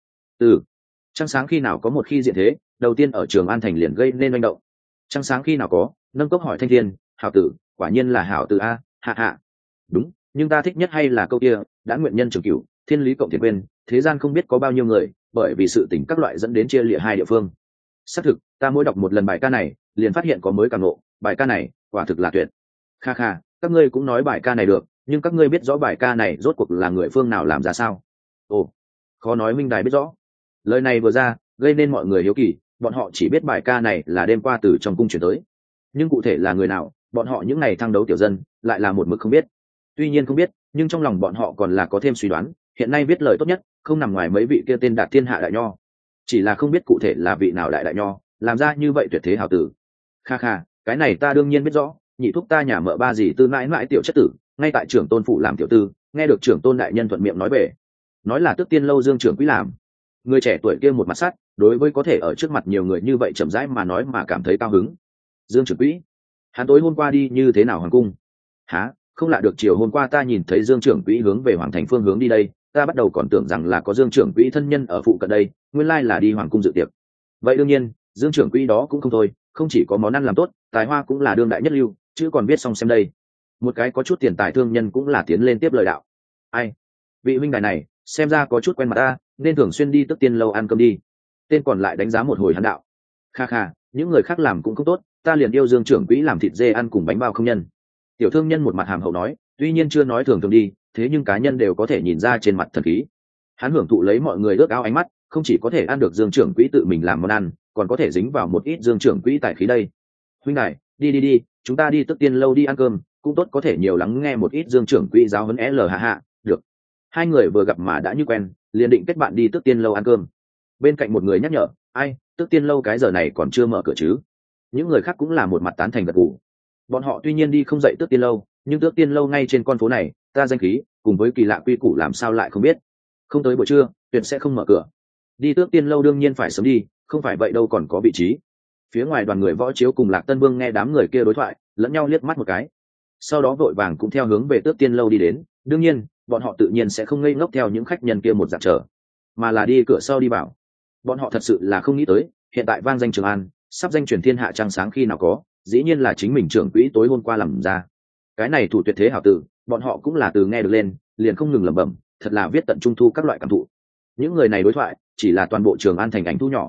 Trăng sáng khi nào có một khi diện thế, đầu tiên ở Trường An thành liền gây nên manh động. Trăng sáng khi nào có, nâng cốc hỏi thanh thiên, hảo tử, quả nhiên là hảo tử a, hạ. Đúng, nhưng ta thích nhất hay là câu kia, đã nguyện nhân trường cửu, thiên lý cộng thiện quên, thế gian không biết có bao nhiêu người, bởi vì sự tình các loại dẫn đến chia lìa hai địa phương. Xác thực, ta mỗi đọc một lần bài ca này, liền phát hiện có mới cảm ngộ, bài ca này quả thực là tuyệt. Kha, các ngươi cũng nói bài ca này được, nhưng các ngươi biết rõ bài ca này rốt cuộc là người phương nào làm ra sao? Ồ, khó nói minh đài biết rõ. Lời này vừa ra, gây nên mọi người hiếu kỳ, bọn họ chỉ biết bài ca này là đêm qua từ trong cung chuyển tới, nhưng cụ thể là người nào, bọn họ những ngày thăng đấu tiểu dân lại là một mực không biết. Tuy nhiên không biết, nhưng trong lòng bọn họ còn là có thêm suy đoán, hiện nay viết lời tốt nhất không nằm ngoài mấy vị kia tên đạt thiên hạ đại nho, chỉ là không biết cụ thể là vị nào đại nho làm ra như vậy tuyệt thế hào tử. Kha, cái này ta đương nhiên biết rõ, nhị thúc ta nhà mợ ba gì tư mãi mãi tiểu chất tử, ngay tại trưởng tôn phủ làm tiểu tư, nghe được trưởng tôn đại nhân thuận miệng nói về, nói là Tước Tiên lâu Dương trưởng quý làm. Người trẻ tuổi kia một mặt sắt, đối với có thể ở trước mặt nhiều người như vậy chậm rãi mà nói mà cảm thấy cao hứng. Dương trưởng quý, hắn tối hôm qua đi như thế nào hoàng cung? Hả, không lạ được, chiều hôm qua ta nhìn thấy Dương trưởng quý hướng về hoàng thành phương hướng đi đây, ta bắt đầu còn tưởng rằng là có Dương trưởng quý thân nhân ở phụ cận đây, nguyên lai là đi hoàng cung dự tiệc. Vậy đương nhiên, Dương trưởng quý đó cũng không thôi, không chỉ có món ăn làm tốt, tài hoa cũng là đương đại nhất lưu, chứ còn biết xong xem đây. Một cái có chút tiền tài thương nhân cũng là tiến lên tiếp lời đạo. Ai, vị huynh đài này xem ra có chút quen mặt ta, nên thường xuyên đi Tước Tiên lâu ăn cơm đi. Tên còn lại đánh giá một hồi hắn đạo. Kha, những người khác làm cũng không tốt, ta liền yêu Dương trưởng quỹ làm thịt dê ăn cùng bánh bao không nhân. Tiểu thương nhân một mặt hàm hậu nói, tuy nhiên chưa nói thường đi, thế nhưng cá nhân đều có thể nhìn ra trên mặt thần khí. Hắn hưởng thụ lấy mọi người ước ao ánh mắt, không chỉ có thể ăn được Dương trưởng quỹ tự mình làm món ăn, còn có thể dính vào một ít Dương trưởng quỹ tài khí đây. Huynh đài, đi, chúng ta đi Tước Tiên lâu đi ăn cơm, cũng tốt có thể nhiều lắng nghe một ít Dương trưởng quỹ giáo huấn l hạ. Được. Hai người vừa gặp mà đã như quen, liền định kết bạn đi Tước Tiên lâu ăn cơm. Bên cạnh một người nhắc nhở, ai, Tước Tiên lâu cái giờ này còn chưa mở cửa chứ? Những người khác cũng là một mặt tán thành gật gù. Bọn họ tuy nhiên đi không dậy Tước Tiên lâu, nhưng Tước Tiên lâu ngay trên con phố này, ta danh khí cùng với kỳ lạ quy củ làm sao lại không biết. Không tới buổi trưa tuyệt sẽ không mở cửa. Đi Tước Tiên lâu đương nhiên phải sớm đi, không phải vậy đâu còn có vị trí. Phía ngoài đoàn người Võ Chiếu cùng Lạc Tân Vương nghe đám người kia đối thoại, lẫn nhau liếc mắt một cái, sau đó vội vàng cũng theo hướng về Tước Tiên lâu đi đến. Đương nhiên bọn họ tự nhiên sẽ không ngây ngốc theo những khách nhân kia một dạng chờ, mà là đi cửa sau đi vào. Bọn họ thật sự là không nghĩ tới, hiện tại vang danh Trường An, sắp danh truyền thiên hạ trăng sáng khi nào có, dĩ nhiên là chính mình trưởng quỹ tối hôm qua làm ra. Cái này thủ tuyệt thế hảo tử, bọn họ cũng là từ nghe được lên liền không ngừng lẩm bẩm, thật là viết tận trung thu các loại cảm thụ. Những người này đối thoại chỉ là toàn bộ Trường An thành ảnh thu nhỏ.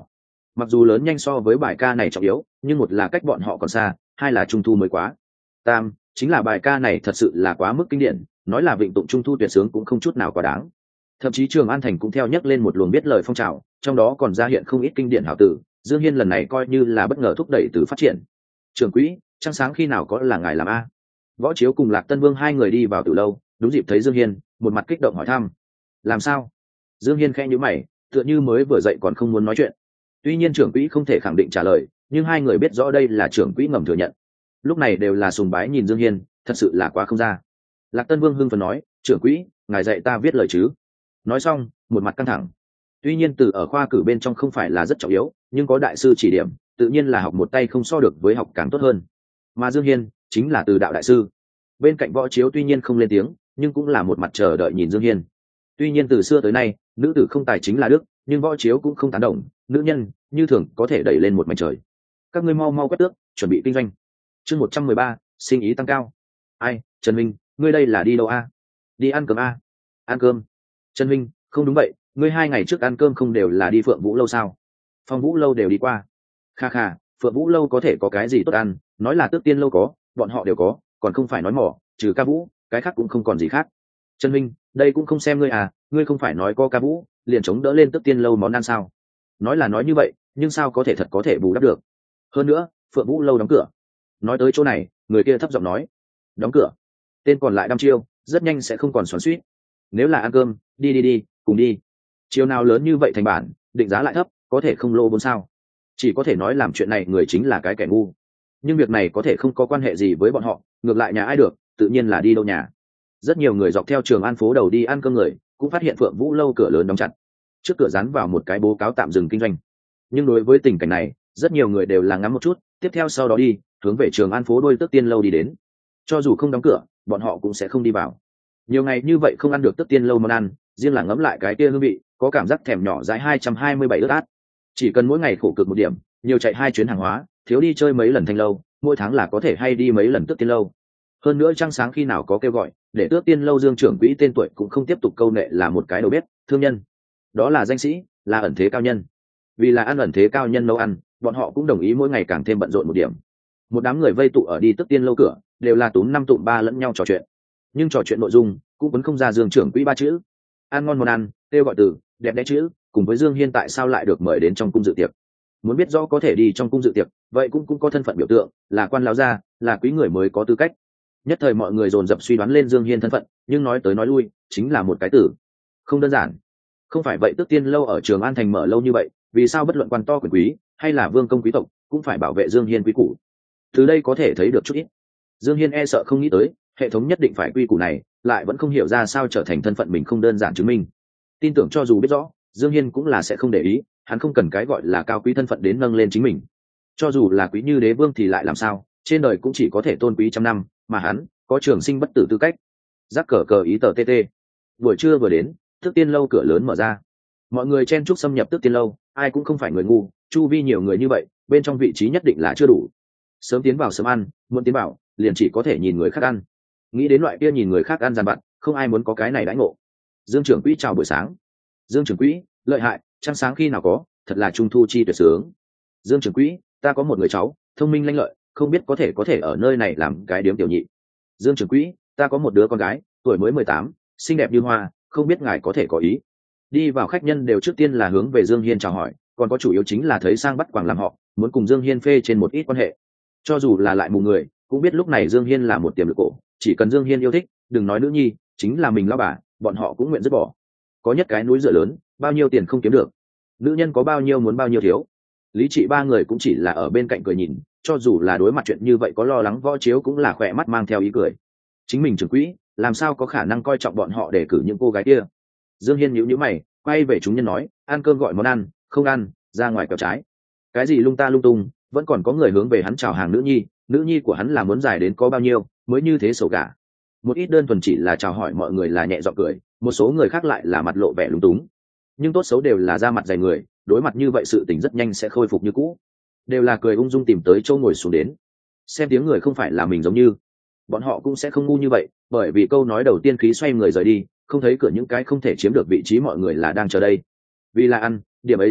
mặc dù lớn nhanh so với bài ca này trọng yếu, nhưng một là cách bọn họ còn xa, hai là trung thu mới quá. Tam chính là bài ca này thật sự là quá mức kinh điển, nói là vịnh tụng trung thu tuyệt sướng cũng không chút nào quá đáng. Thậm chí Trường An thành cũng theo nhắc lên một luồng biết lời phong trào, trong đó còn ra hiện không ít kinh điển hảo tử. Dương Hiên lần này coi như là bất ngờ thúc đẩy từ phát triển. Trưởng quỹ, trăng sáng khi nào có là ngài làm a? Võ Chiếu cùng Lạc Tân Vương hai người đi vào từ lâu, đúng dịp thấy Dương Hiên, một mặt kích động hỏi thăm. Làm sao? Dương Hiên khẽ nhíu mày, tựa như mới vừa dậy còn không muốn nói chuyện. Tuy nhiên trưởng quỹ không thể khẳng định trả lời, nhưng hai người biết rõ đây là trưởng quỹ ngầm thừa nhận. Lúc này đều là sùng bái nhìn Dương Hiên, thật sự là quá không ra. Lạc Tân Vương hưng phấn nói, trưởng quỹ, ngài dạy ta viết lời chứ? Nói xong, một mặt căng thẳng. Tuy nhiên từ ở khoa cử bên trong không phải là rất trọng yếu, nhưng có đại sư chỉ điểm, tự nhiên là học một tay không so được với học càng tốt hơn. Mà Dương Hiên chính là từ đạo đại sư. Bên cạnh Võ Chiếu tuy nhiên không lên tiếng, nhưng cũng là một mặt chờ đợi nhìn Dương Hiên. Tuy nhiên từ xưa tới nay, nữ tử không tài chính là đức, nhưng Võ Chiếu cũng không tán đồng, nữ nhân như thường có thể đẩy lên một mảnh trời. Các ngươi mau mau quét tước, chuẩn bị kinh doanh. Chương 113, sinh ý tăng cao. Ai, Trần Minh, ngươi đây là đi đâu a? Đi ăn cơm a? Ăn cơm? Trần Minh, không đúng vậy, ngươi 2 ngày trước ăn cơm không đều là đi Phượng Vũ lâu sao? Phong Vũ lâu đều đi qua. Kha kha, Phượng Vũ lâu có thể có cái gì tốt ăn, nói là Tước Tiên lâu có, bọn họ đều có, còn không phải nói mỏ, trừ ca vũ, cái khác cũng không còn gì khác. Trần Minh, đây cũng không xem ngươi à, ngươi không phải nói có ca vũ, liền chống đỡ lên Tước Tiên lâu món ăn sao? Nói là nói như vậy, nhưng sao có thể thật có thể bù đắp được? Hơn nữa, Phượng Vũ lâu đóng cửa. Nói tới chỗ này, người kia thấp giọng nói, đóng cửa. Tên còn lại đăm chiêu, rất nhanh sẽ không còn xoắn xuýt. Nếu là ăn cơm, đi, cùng đi. Chiều nào lớn như vậy thành bản, định giá lại thấp, có thể không lô vốn sao? Chỉ có thể nói làm chuyện này người chính là cái kẻ ngu. Nhưng việc này có thể không có quan hệ gì với bọn họ, ngược lại nhà ai được, tự nhiên là đi đâu nhà. Rất nhiều người dọc theo Trường An phố đầu đi ăn cơm người, cũng phát hiện Phượng Vũ lâu cửa lớn đóng chặt. Trước cửa dán vào một cái bố cáo tạm dừng kinh doanh. Nhưng đối với tình cảnh này, rất nhiều người đều là ngắm một chút, tiếp theo sau đó đi, hướng về Trường An phố đôi Tước Tiên lâu đi đến. Cho dù không đóng cửa, bọn họ cũng sẽ không đi vào. Nhiều ngày như vậy không ăn được Tước Tiên lâu món ăn, riêng là ngấm lại cái kia hương vị, có cảm giác thèm nhỏ dãi 227 ướt át. Chỉ cần mỗi ngày khổ cực một điểm, nhiều chạy 2 chuyến hàng hóa, thiếu đi chơi mấy lần thanh lâu, mỗi tháng là có thể hay đi mấy lần Tước Tiên lâu. Hơn nữa trăng sáng khi nào có kêu gọi, để Tước Tiên lâu Dương trưởng quỹ tên tuổi cũng không tiếp tục câu nệ là một cái đầu bếp, thương nhân. Đó là danh sĩ, là ẩn thế cao nhân. Vì là ăn ẩn thế cao nhân nấu ăn, bọn họ cũng đồng ý mỗi ngày càng thêm bận rộn một điểm. Một đám người vây tụ ở đi Tước Tiên lâu cửa, đều là túm năm tụm ba lẫn nhau trò chuyện. Nhưng trò chuyện nội dung cũng vẫn không ra Dương trưởng quỹ 3 chữ. Ăn ngon món ăn, kêu gọi từ, đẹp đẽ chữ, cùng với Dương Hiên tại sao lại được mời đến trong cung dự tiệc. Muốn biết rõ có thể đi trong cung dự tiệc, vậy cũng có thân phận biểu tượng, là quan lão gia, là quý người mới có tư cách. Nhất thời mọi người dồn dập suy đoán lên Dương Hiên thân phận, nhưng nói tới nói lui, chính là một cái từ, không đơn giản. Không phải vậy Tước Tiên lâu ở Trường An thành mở lâu như vậy, vì sao bất luận quan to quyền quý hay là vương công quý tộc cũng phải bảo vệ Dương Hiên quý củ? Từ đây có thể thấy được chút ít. Dương Hiên e sợ không nghĩ tới, hệ thống nhất định phải quy củ này, lại vẫn không hiểu ra sao trở thành thân phận mình không đơn giản chứng minh. Tin tưởng cho dù biết rõ, Dương Hiên cũng là sẽ không để ý, hắn không cần cái gọi là cao quý thân phận đến nâng lên chính mình. Cho dù là quý như đế vương thì lại làm sao, trên đời cũng chỉ có thể tôn quý trăm năm, mà hắn có trường sinh bất tử tư cách. Rắc cờ cờ ý tờ tt. Buổi trưa vừa đến, Tước Tiên lâu cửa lớn mở ra. Mọi người chen chúc xâm nhập Tước Tiên lâu, ai cũng không phải người ngu, chu vi nhiều người như vậy, bên trong vị trí nhất định là chưa đủ. Sớm tiến vào sớm ăn, muộn tiến vào, liền chỉ có thể nhìn người khác ăn. Nghĩ đến loại kia nhìn người khác ăn gian vặt, không ai muốn có cái này đãi ngộ. Dương trưởng quỹ chào buổi sáng. Dương trưởng quỹ, lợi hại, trăng sáng khi nào có, thật là trung thu chi tuyệt sướng. Dương trưởng quỹ, ta có một người cháu, thông minh lanh lợi, không biết có thể ở nơi này làm cái điếm tiểu nhị. Dương trưởng quỹ, ta có một đứa con gái, tuổi mới 18, xinh đẹp như hoa, không biết ngài có thể có ý. Đi vào khách nhân đều trước tiên là hướng về Dương Hiên chào hỏi, còn có chủ yếu chính là thấy sang bắt quàng làm họ, muốn cùng Dương Hiên phê trên một ít quan hệ. Cho dù là lại mù người, cũng biết lúc này Dương Hiên là một tiềm lực cổ, chỉ cần Dương Hiên yêu thích, đừng nói nữ nhi, chính là mình lão bà, bọn họ cũng nguyện dứt bỏ. Có nhất cái núi dựa lớn, bao nhiêu tiền không kiếm được, nữ nhân có bao nhiêu muốn bao nhiêu thiếu. Lý Trị ba người cũng chỉ là ở bên cạnh cười nhìn, cho dù là đối mặt chuyện như vậy có lo lắng Võ Chiếu cũng là khỏe mắt mang theo ý cười. Chính mình trưởng quỹ, làm sao có khả năng coi trọng bọn họ để cử những cô gái kia. Dương Hiên nhíu nhíu mày, quay về chúng nhân nói, ăn cơm gọi món ăn, không ăn, ra ngoài kéo trái. Cái gì lung ta lung tung, vẫn còn có người hướng về hắn chào hàng nữ nhi của hắn là muốn dài đến có bao nhiêu mới như thế sổ gà. Một ít đơn thuần chỉ là chào hỏi mọi người là nhẹ giọng cười, một số người khác lại là mặt lộ vẻ lúng túng. Nhưng tốt xấu đều là da mặt dày người, đối mặt như vậy sự tình rất nhanh sẽ khôi phục như cũ, đều là cười ung dung tìm tới chỗ ngồi xuống đến. Xem tiếng người không phải là mình giống như bọn họ cũng sẽ không ngu như vậy, bởi vì câu nói đầu tiên khí xoay người rời đi, không thấy cửa những cái không thể chiếm được vị trí mọi người là đang chờ đây. Vì là ăn, điểm ấy ra mặt,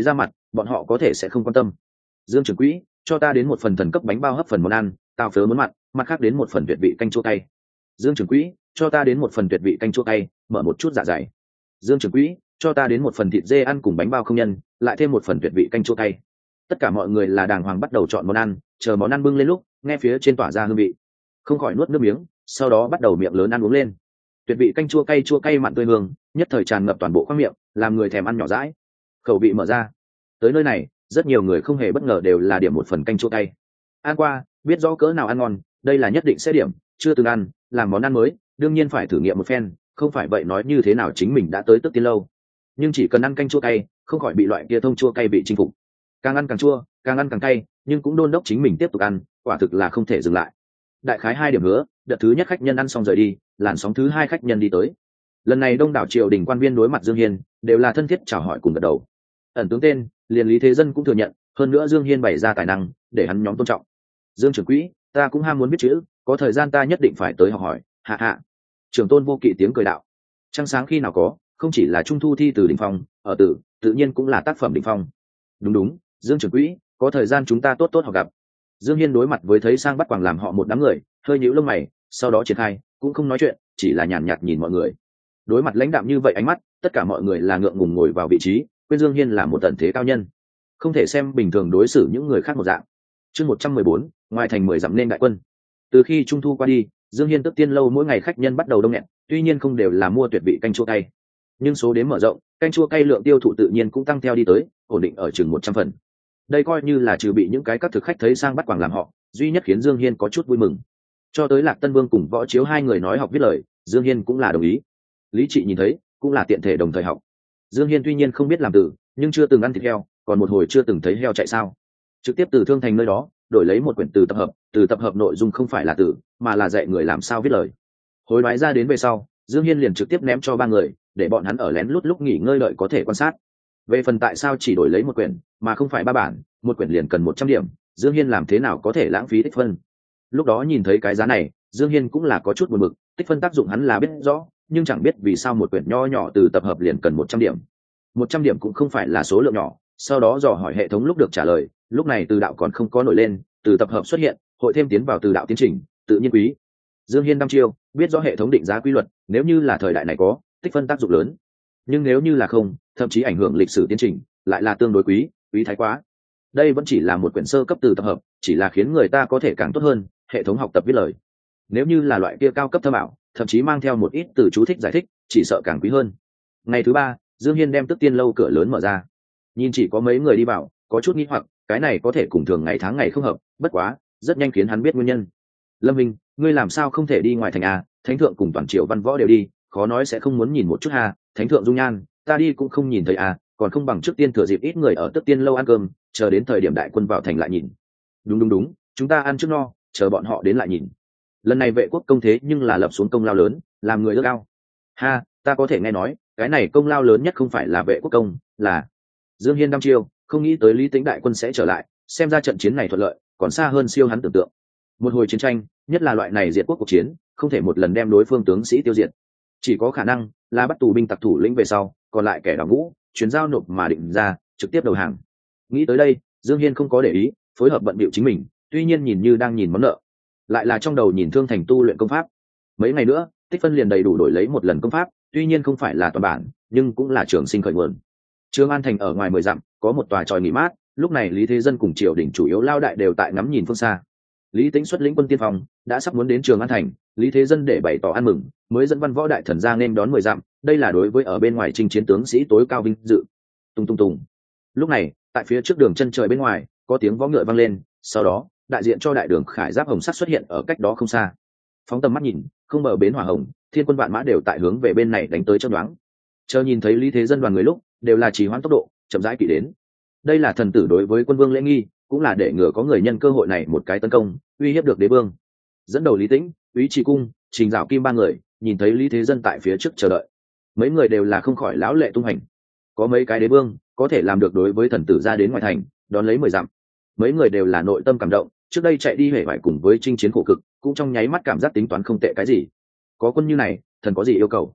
bọn họ có thể sẽ không quan tâm. Dương trưởng quỹ, cho ta đến một phần thần cấp bánh bao hấp phần món ăn, tao phớ muốn mặn, mặt khác đến một phần tuyệt vị canh chua cay. Dương trưởng quỹ, cho ta đến một phần tuyệt vị canh chua cay, mở một chút dạ dày. Dương trưởng quỹ, cho ta đến một phần thịt dê ăn cùng bánh bao không nhân, lại thêm một phần tuyệt vị canh chua cay. Tất cả mọi người là đàng hoàng bắt đầu chọn món ăn, chờ món ăn bưng lên lúc nghe phía trên tỏa ra hương vị, không khỏi nuốt nước miếng, sau đó bắt đầu miệng lớn ăn uống lên. Tuyệt vị canh chua cay mặn tươi hương, nhất thời tràn ngập toàn bộ khoang miệng, làm người thèm ăn nhỏ dãi. Khẩu vị mở ra. Tới nơi này, rất nhiều người không hề bất ngờ đều là điểm một phần canh chua cay. Ăn qua, biết rõ cỡ nào ăn ngon, đây là nhất định sẽ điểm, chưa từng ăn, làm món ăn mới, đương nhiên phải thử nghiệm một phen, không phải vậy nói như thế nào chính mình đã tới Tước Tiên lâu. Nhưng chỉ cần ăn canh chua cay, không khỏi bị loại kia thông chua cay bị chinh phục. Càng ăn càng chua, càng ăn càng cay, nhưng cũng đôn đốc chính mình tiếp tục ăn, quả thực là không thể dừng lại. Đại khái 2 điểm hứa, đợt thứ nhất khách nhân ăn xong rời đi, làn sóng thứ 2 khách nhân đi tới. Lần này đông đảo triều đình quan viên đối mặt Dương Hiên, đều là thân thiết chào hỏi cùng gật đầu. Ẩn tướng tên, liền Lý Thế Dân cũng thừa nhận, hơn nữa Dương Hiên bày ra tài năng, để hắn nhóm tôn trọng. Dương trưởng quỹ, ta cũng ham muốn biết chữ, có thời gian ta nhất định phải tới học hỏi. Hạ hạ. Trưởng tôn vô kỵ tiếng cười đạo. Trăng sáng khi nào có, không chỉ là trung thu thi từ đỉnh phong, ở tử, tự nhiên cũng là tác phẩm đỉnh phong. Đúng đúng, Dương trưởng quỹ, có thời gian chúng ta tốt tốt học gặp. Dương Hiên đối mặt với thấy sang bắt quàng làm họ một đám người, hơi nhíu lông mày, sau đó triển khai, cũng không nói chuyện, chỉ là nhàn nhạt nhìn mọi người. Đối mặt lãnh đạm như vậy ánh mắt, tất cả mọi người là ngượng ngùng ngồi vào vị trí, quên Dương Hiên là một tận thế cao nhân, không thể xem bình thường đối xử những người khác một dạng. Chương 114, ngoài thành 10 dặm nên đại quân. Từ khi trung thu qua đi, Dương Hiên Tước Tiên lâu mỗi ngày khách nhân bắt đầu đông nghẹt, tuy nhiên không đều là mua tuyệt vị canh chua cay, nhưng số đếm mở rộng, canh chua cay lượng tiêu thụ tự nhiên cũng tăng theo đi tới, ổn định ở chừng 100 phần. Đây coi như là trừ bị những cái các thực khách thấy sang bắt quàng làm họ, duy nhất khiến Dương Hiên có chút vui mừng. Cho tới Lạc Tân Vương cùng Võ Chiếu 2 người nói học viết lời, Dương Hiên cũng là đồng ý. Lý Trị nhìn thấy, cũng là tiện thể đồng thời học. Dương Hiên tuy nhiên không biết làm từ, nhưng chưa từng ăn thịt heo, còn một hồi chưa từng thấy heo chạy sao. Trực tiếp từ Thương Thành nơi đó, đổi lấy một quyển từ tập hợp nội dung không phải là từ, mà là dạy người làm sao viết lời. Hối đoái ra đến về sau, Dương Hiên liền trực tiếp ném cho 3 người, để bọn hắn ở lén lút lúc nghỉ ngơi đợi có thể quan sát. Về phần tại sao chỉ đổi lấy một quyển, mà không phải 3 bản, một quyển liền cần 100 điểm, Dương Hiên làm thế nào có thể lãng phí tích phân. Lúc đó nhìn thấy cái giá này, Dương Hiên cũng là có chút buồn bực, tích phân tác dụng hắn là biết rõ, nhưng chẳng biết vì sao một quyển nho nhỏ từ tập hợp liền cần 100 điểm. 100 điểm cũng không phải là số lượng nhỏ. Sau đó dò hỏi hệ thống lúc được trả lời, lúc này từ đạo còn không có nổi lên, từ tập hợp xuất hiện, hội thêm tiến vào từ đạo tiến trình, tự nhiên quý. Dương Hiên đăm chiêu, biết rõ hệ thống định giá quy luật, nếu như là thời đại này có, tích phân tác dụng lớn, nhưng nếu như là không, thậm chí ảnh hưởng lịch sử tiến trình, lại là tương đối quý thái quá. Đây vẫn chỉ là một quyển sơ cấp từ tập hợp, chỉ là khiến người ta có thể càng tốt hơn, hệ thống học tập viết lời. Nếu như là loại kia cao cấp thâm ảo, thậm chí mang theo một ít từ chú thích giải thích, chỉ sợ càng quý hơn. Ngày thứ 3, Dương Hiên đem Tước Tiên lâu cửa lớn mở ra. Nhìn chỉ có mấy người đi vào, có chút nghi hoặc, cái này có thể cùng thường ngày tháng ngày không hợp, bất quá, rất nhanh khiến hắn biết nguyên nhân. Lâm Minh, ngươi làm sao không thể đi ngoài thành à? Thánh thượng cùng toàn triều văn võ đều đi, khó nói sẽ không muốn nhìn một chút ha? Thánh thượng dung nhan, ta đi cũng không nhìn thấy à, còn không bằng trước tiên thừa dịp ít người ở Tước Tiên lâu ăn cơm, chờ đến thời điểm đại quân vào thành lại nhìn. Đúng, chúng ta ăn trước no, chờ bọn họ đến lại nhìn. Lần này vệ quốc công thế nhưng là lập xuống công lao lớn, làm người ước ao. Ha, ta có thể nghe nói, cái này công lao lớn nhất không phải là vệ quốc công, là Dương Hiên đăm chiêu, không nghĩ tới Lý Tĩnh đại quân sẽ trở lại, xem ra trận chiến này thuận lợi, còn xa hơn siêu hắn tưởng tượng. Một hồi chiến tranh, nhất là loại này diệt quốc cuộc chiến, không thể một lần đem đối phương tướng sĩ tiêu diệt, chỉ có khả năng là bắt tù binh tặc thủ lĩnh về sau, còn lại kẻ đào ngũ, chuyến giao nộp mà định ra, trực tiếp đầu hàng. Nghĩ tới đây, Dương Hiên không có để ý, phối hợp bận bịu chính mình, tuy nhiên nhìn như đang nhìn món nợ, lại là trong đầu nhìn Thương Thành tu luyện công pháp. Mấy ngày nữa, tích phân liền đầy đủ đổi lấy một lần công pháp, tuy nhiên không phải là toàn bản, nhưng cũng là trường sinh khởi nguồn. Trường An thành ở ngoài 10 dặm, có một tòa tròi nghỉ mát, lúc này Lý Thế Dân cùng triều đình chủ yếu lao đại đều tại ngắm nhìn phương xa. Lý Tĩnh xuất lĩnh quân tiên phong, đã sắp muốn đến Trường An thành, Lý Thế Dân để bày tỏ ăn mừng, mới dẫn văn võ đại thần ra nên đón 10 dặm, đây là đối với ở bên ngoài chinh chiến tướng sĩ tối cao vinh dự. Tung. Lúc này, tại phía trước đường chân trời bên ngoài, có tiếng võ ngựa vang lên, sau đó, đại diện cho đại đường khải giáp hồng sắt xuất hiện ở cách đó không xa. Phóng tầm mắt nhìn, không bờ bến hỏa hồng, thiên quân vạn mã đều tại hướng về bên này đánh tới chớp nhoáng. Chờ nhìn thấy Lý Thế Dân đoàn người lúc, đều là trì hoãn tốc độ, chậm rãi kỵ đến. Đây là thần tử đối với quân vương lễ nghi, cũng là để ngừa có người nhân cơ hội này một cái tấn công, uy hiếp được đế vương. Dẫn đầu Lý Tĩnh, Úy Trì Cung, Trình Dạo Kim 3 người, nhìn thấy Lý Thế Dân tại phía trước chờ đợi, mấy người đều là không khỏi lão lệ tung hành. Có mấy cái đế vương có thể làm được đối với thần tử ra đến ngoài thành, đón lấy 10 dặm. Mấy người đều là nội tâm cảm động, trước đây chạy đi hề vải cùng với chinh chiến khổ cực, cũng trong nháy mắt cảm giác tính toán không tệ cái gì. Có quân như này, thần có gì yêu cầu?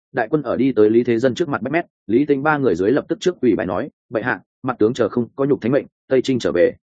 đại quân ở đi tới Lý Thế Dân trước mặt bách mét, Lý Tính ba người dưới lập tức trước quỳ bái nói, bệ hạ, mặt tướng chờ không có nhục thánh mệnh, Tây Trinh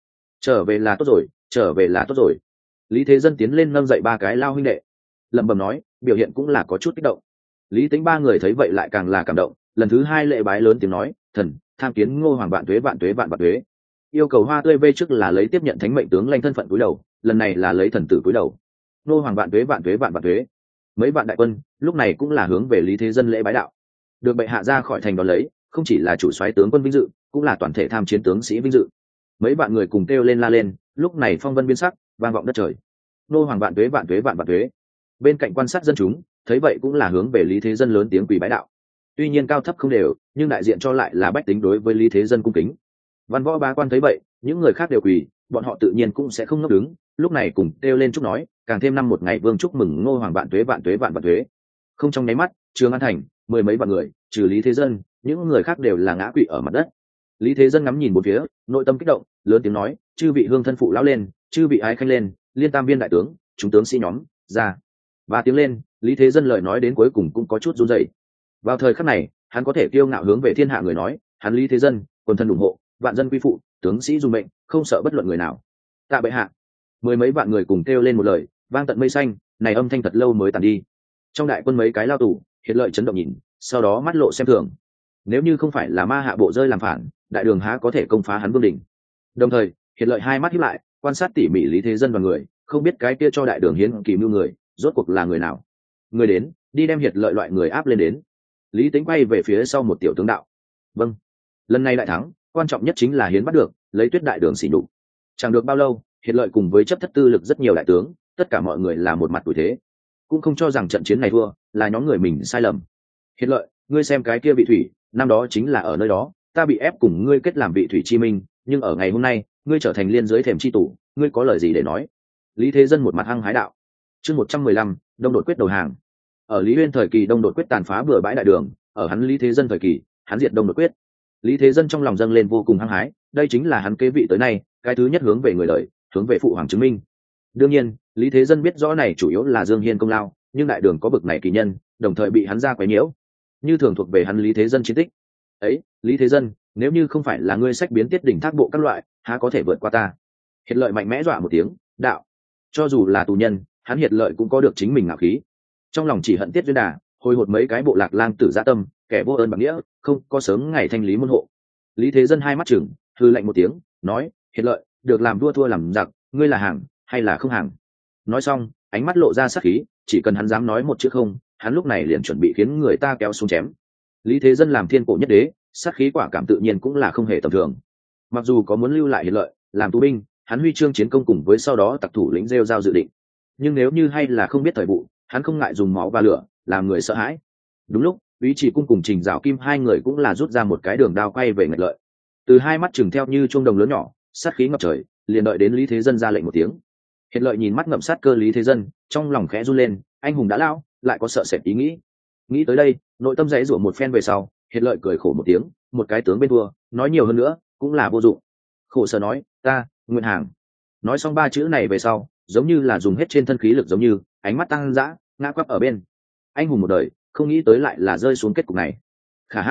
trở về là tốt rồi, trở về là tốt rồi. Lý Thế Dân tiến lên nâng dậy ba cái lao huynh đệ, lẩm bẩm nói, biểu hiện cũng là có chút kích động. Lý Tính ba người thấy vậy lại càng là cảm động, lần thứ hai lễ bái lớn tiếng nói, thần tham kiến Ngô Hoàng vạn tuế vạn tuế vạn vạn tuế. Yêu cầu hoa tươi vây trước là lấy tiếp nhận thánh mệnh tướng lãnh thân phận cúi đầu, lần này là lấy thần tử cúi đầu. Ngô Hoàng vạn tuế vạn tuế vạn vạn tuế. Mấy vạn đại quân lúc này cũng là hướng về Lý Thế Dân lễ bái đạo. Được bệ hạ ra khỏi thành đón lấy, không chỉ là chủ soái tướng quân vinh dự, cũng là toàn thể tham chiến tướng sĩ vinh dự. Mấy vạn người cùng kêu lên la lên, lúc này phong vân biến sắc, vang vọng đất trời. Ngô Hoàng vạn tuế vạn tuế vạn vạn tuế. Bên cạnh quan sát dân chúng thấy vậy cũng là hướng về Lý Thế Dân lớn tiếng quỳ bái đạo. Tuy nhiên cao thấp không đều, nhưng đại diện cho lại là bách tính đối với Lý Thế Dân cung kính. Văn võ bá quan thấy vậy, những người khác đều quỳ, bọn họ tự nhiên cũng sẽ không ngốc đứng, lúc này cùng kêu lên chúc nói, càng thêm năm một ngày vương chúc mừng Ngô Hoàng vạn tuế vạn tuế vạn vạn tuế. Không trong nháy mắt, Trường An thành, mười mấy vạn người, trừ Lý Thế Dân, những người khác đều là ngã quỵ ở mặt đất. Lý Thế Dân ngắm nhìn một phía, nội tâm kích động, lớn tiếng nói, chư vị hương thân phụ lão lên, chư vị ái khanh lên, liên tam viên đại tướng, chúng tướng sĩ nhóm, ra. Ba tiếng lên, Lý Thế Dân lời nói đến cuối cùng cũng có chút run rẩy. Vào thời khắc này, hắn có thể kiêu ngạo hướng về thiên hạ người nói, hắn Lý Thế Dân, quần thân ủng hộ, vạn dân quy phụ, tướng sĩ dùng mệnh, không sợ bất luận người nào. Tạ bệ hạ. Mười mấy vạn người cùng kêu lên một lời, vang tận mây xanh, này âm thanh thật lâu mới tàn đi. Trong đại quân mấy cái lao tù, Hiệt Lợi chấn động nhìn, sau đó mắt lộ xem thường. Nếu như không phải là ma hạ bộ rơi làm phản, đại đường há có thể công phá hắn vương đỉnh. Đồng thời, Hiệt Lợi hai mắt híp lại, quan sát tỉ mỉ Lý Thế Dân và người, không biết cái kia cho đại đường hiến kỳ mưu người, rốt cuộc là người nào. Người đến, đi đem Hiệt Lợi loại người áp lên đến. Lý Tính quay về phía sau một tiểu tướng đạo. Vâng. Lần này đại thắng, quan trọng nhất chính là hiến bắt được, lấy tuyết đại đường xỉ nhục. Chẳng được bao lâu, Hiệt Lợi cùng với chấp thất tư lực rất nhiều đại tướng, tất cả mọi người là một mặt tuổi thế, cũng không cho rằng trận chiến này thua là nhóm người mình sai lầm. Hiệt Lợi, ngươi xem cái kia vị thủy, năm đó chính là ở nơi đó, ta bị ép cùng ngươi kết làm vị thủy chi minh, nhưng ở ngày hôm nay, ngươi trở thành liên giới thềm chi tủ, ngươi có lời gì để nói? Lý Thế Dân một mặt hăng hái đạo. Chương 115, Đông Đột quyết đầu hàng. Ở Lý Uyên thời kỳ Đông Đột quyết tàn phá bừa bãi đại đường, ở hắn Lý Thế Dân thời kỳ, hắn diệt Đông Đột quyết. Lý Thế Dân trong lòng dâng lên vô cùng hăng hái, đây chính là hắn kế vị tới nay, cái thứ nhất hướng về người đời, hướng về phụ hoàng chứng minh. Đương nhiên, Lý Thế Dân biết rõ này chủ yếu là Dương Hiên công lao, nhưng đại đường có bực này kỳ nhân, đồng thời bị hắn ra quấy nhiễu, như thường thuộc về hắn Lý Thế Dân chiến tích. Ấy, Lý Thế Dân, nếu như không phải là ngươi sách biến tiết đỉnh thác bộ các loại, há có thể vượt qua ta? Hiệt Lợi mạnh mẽ dọa một tiếng, đạo. Cho dù là tù nhân, hắn Hiệt Lợi cũng có được chính mình ngạo khí. Trong lòng chỉ hận Tiết Duyên Đà, hồi hột mấy cái bộ lạc lang tử dã tâm, kẻ vô ơn bạc nghĩa, không có sớm ngày thanh lý môn hộ. Lý Thế Dân hai mắt chừng, hư lạnh một tiếng, nói, Hiệt Lợi, được làm vua thua làm giặc, ngươi là hàng hay là không hàng? Nói xong, ánh mắt lộ ra sát khí, chỉ cần hắn dám nói một chữ không, hắn lúc này liền chuẩn bị khiến người ta kéo xuống chém. Lý Thế Dân làm thiên cổ nhất đế, sát khí quả cảm tự nhiên cũng là không hề tầm thường. Mặc dù có muốn lưu lại Hiệt Lợi làm tù binh, hắn huy chương chiến công cùng với sau đó tặc thủ lĩnh rêu giao dự định, nhưng nếu như hay là không biết thời vụ, hắn không ngại dùng máu và lửa làm người sợ hãi. Đúng lúc, Úy Chỉ Cung cùng Trình Dạo Kim hai người cũng là rút ra một cái đường đao quay về Ngạch Lợi. Từ hai mắt chừng theo như chuông đồng lớn nhỏ, sát khí ngập trời, liền đợi đến Lý Thế Dân ra lệnh một tiếng. Hiệt Lợi nhìn mắt ngậm sát cơ Lý Thế Dân, trong lòng khẽ run lên, anh hùng đã lao, lại có sợ sệt ý nghĩ. Nghĩ tới đây, nội tâm giãy giụa một phen về sau, Hiệt Lợi cười khổ một tiếng, một cái tướng bên thua, nói nhiều hơn nữa cũng là vô dụng. Khổ sở nói, ta nguyện hàng. Nói xong ba chữ này về sau, giống như là dùng hết trên thân khí lực, giống như ánh mắt tăng dã, ngã quắp ở bên. Anh hùng một đời, không nghĩ tới lại là rơi xuống kết cục này. Khả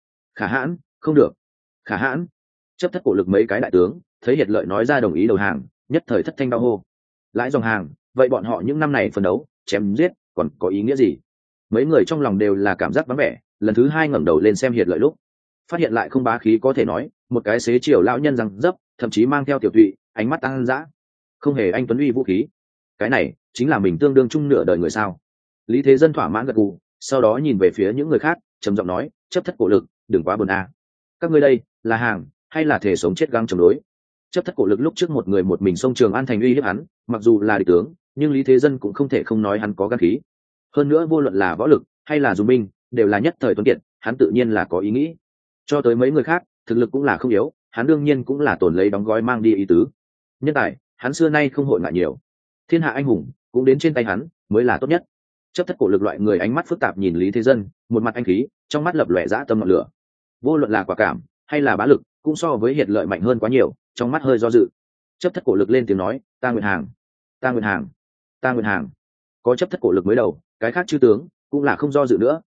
hãn, không được. Khả hãn. Chấp thất cổ lực mấy cái đại tướng thấy Hiệt Lợi nói ra đồng ý đầu hàng, nhất thời thất thanh đau hô. Lãi dòng hàng, vậy bọn họ những năm này phấn đấu chém giết còn có ý nghĩa gì? Mấy người trong lòng đều là cảm giác vắng vẻ, lần thứ hai ngẩng đầu lên xem Hiệt Lợi lúc phát hiện lại không bá khí có thể nói, một cái xế chiều lão nhân răng dấp, thậm chí mang theo tiểu thụy, ánh mắt tăng dã, không hề anh tuấn uy vũ khí. Cái này chính là mình tương đương chung nửa đời người sao? Lý Thế Dân thỏa mãn gật gù, sau đó nhìn về phía những người khác, trầm giọng nói, chấp thất cổ lực, đừng quá buồn a. Các ngươi đây là hàng hay là thể sống chết gắng chống đối? Chấp thất cổ lực lúc trước một người một mình xông Trường An thành uy hiếp hắn, mặc dù là địch tướng, nhưng Lý Thế Dân cũng không thể không nói hắn có gan khí. Hơn nữa vô luận là võ lực hay là dùng binh, đều là nhất thời tuấn kiệt, hắn tự nhiên là có ý nghĩ. Cho tới mấy người khác, thực lực cũng là không yếu, hắn đương nhiên cũng là tồn lấy đóng gói mang đi ý tứ. Nhân tài, hắn xưa nay không hội ngại nhiều. Thiên hạ anh hùng cũng đến trên tay hắn mới là tốt nhất. Chấp thất cổ lực loại người ánh mắt phức tạp nhìn Lý Thế Dân, một mặt anh khí, trong mắt lập lòe dã tâm ngọn lửa. Vô luận là quả cảm hay là bá lực, cũng so với Hiệt Lợi mạnh hơn quá nhiều, trong mắt hơi do dự. Chấp thất cổ lực lên tiếng nói, ta nguyện hàng, ta nguyện hàng, ta nguyện hàng. Có chấp thất cổ lực mới đầu, cái khác chư tướng cũng là không do dự nữa,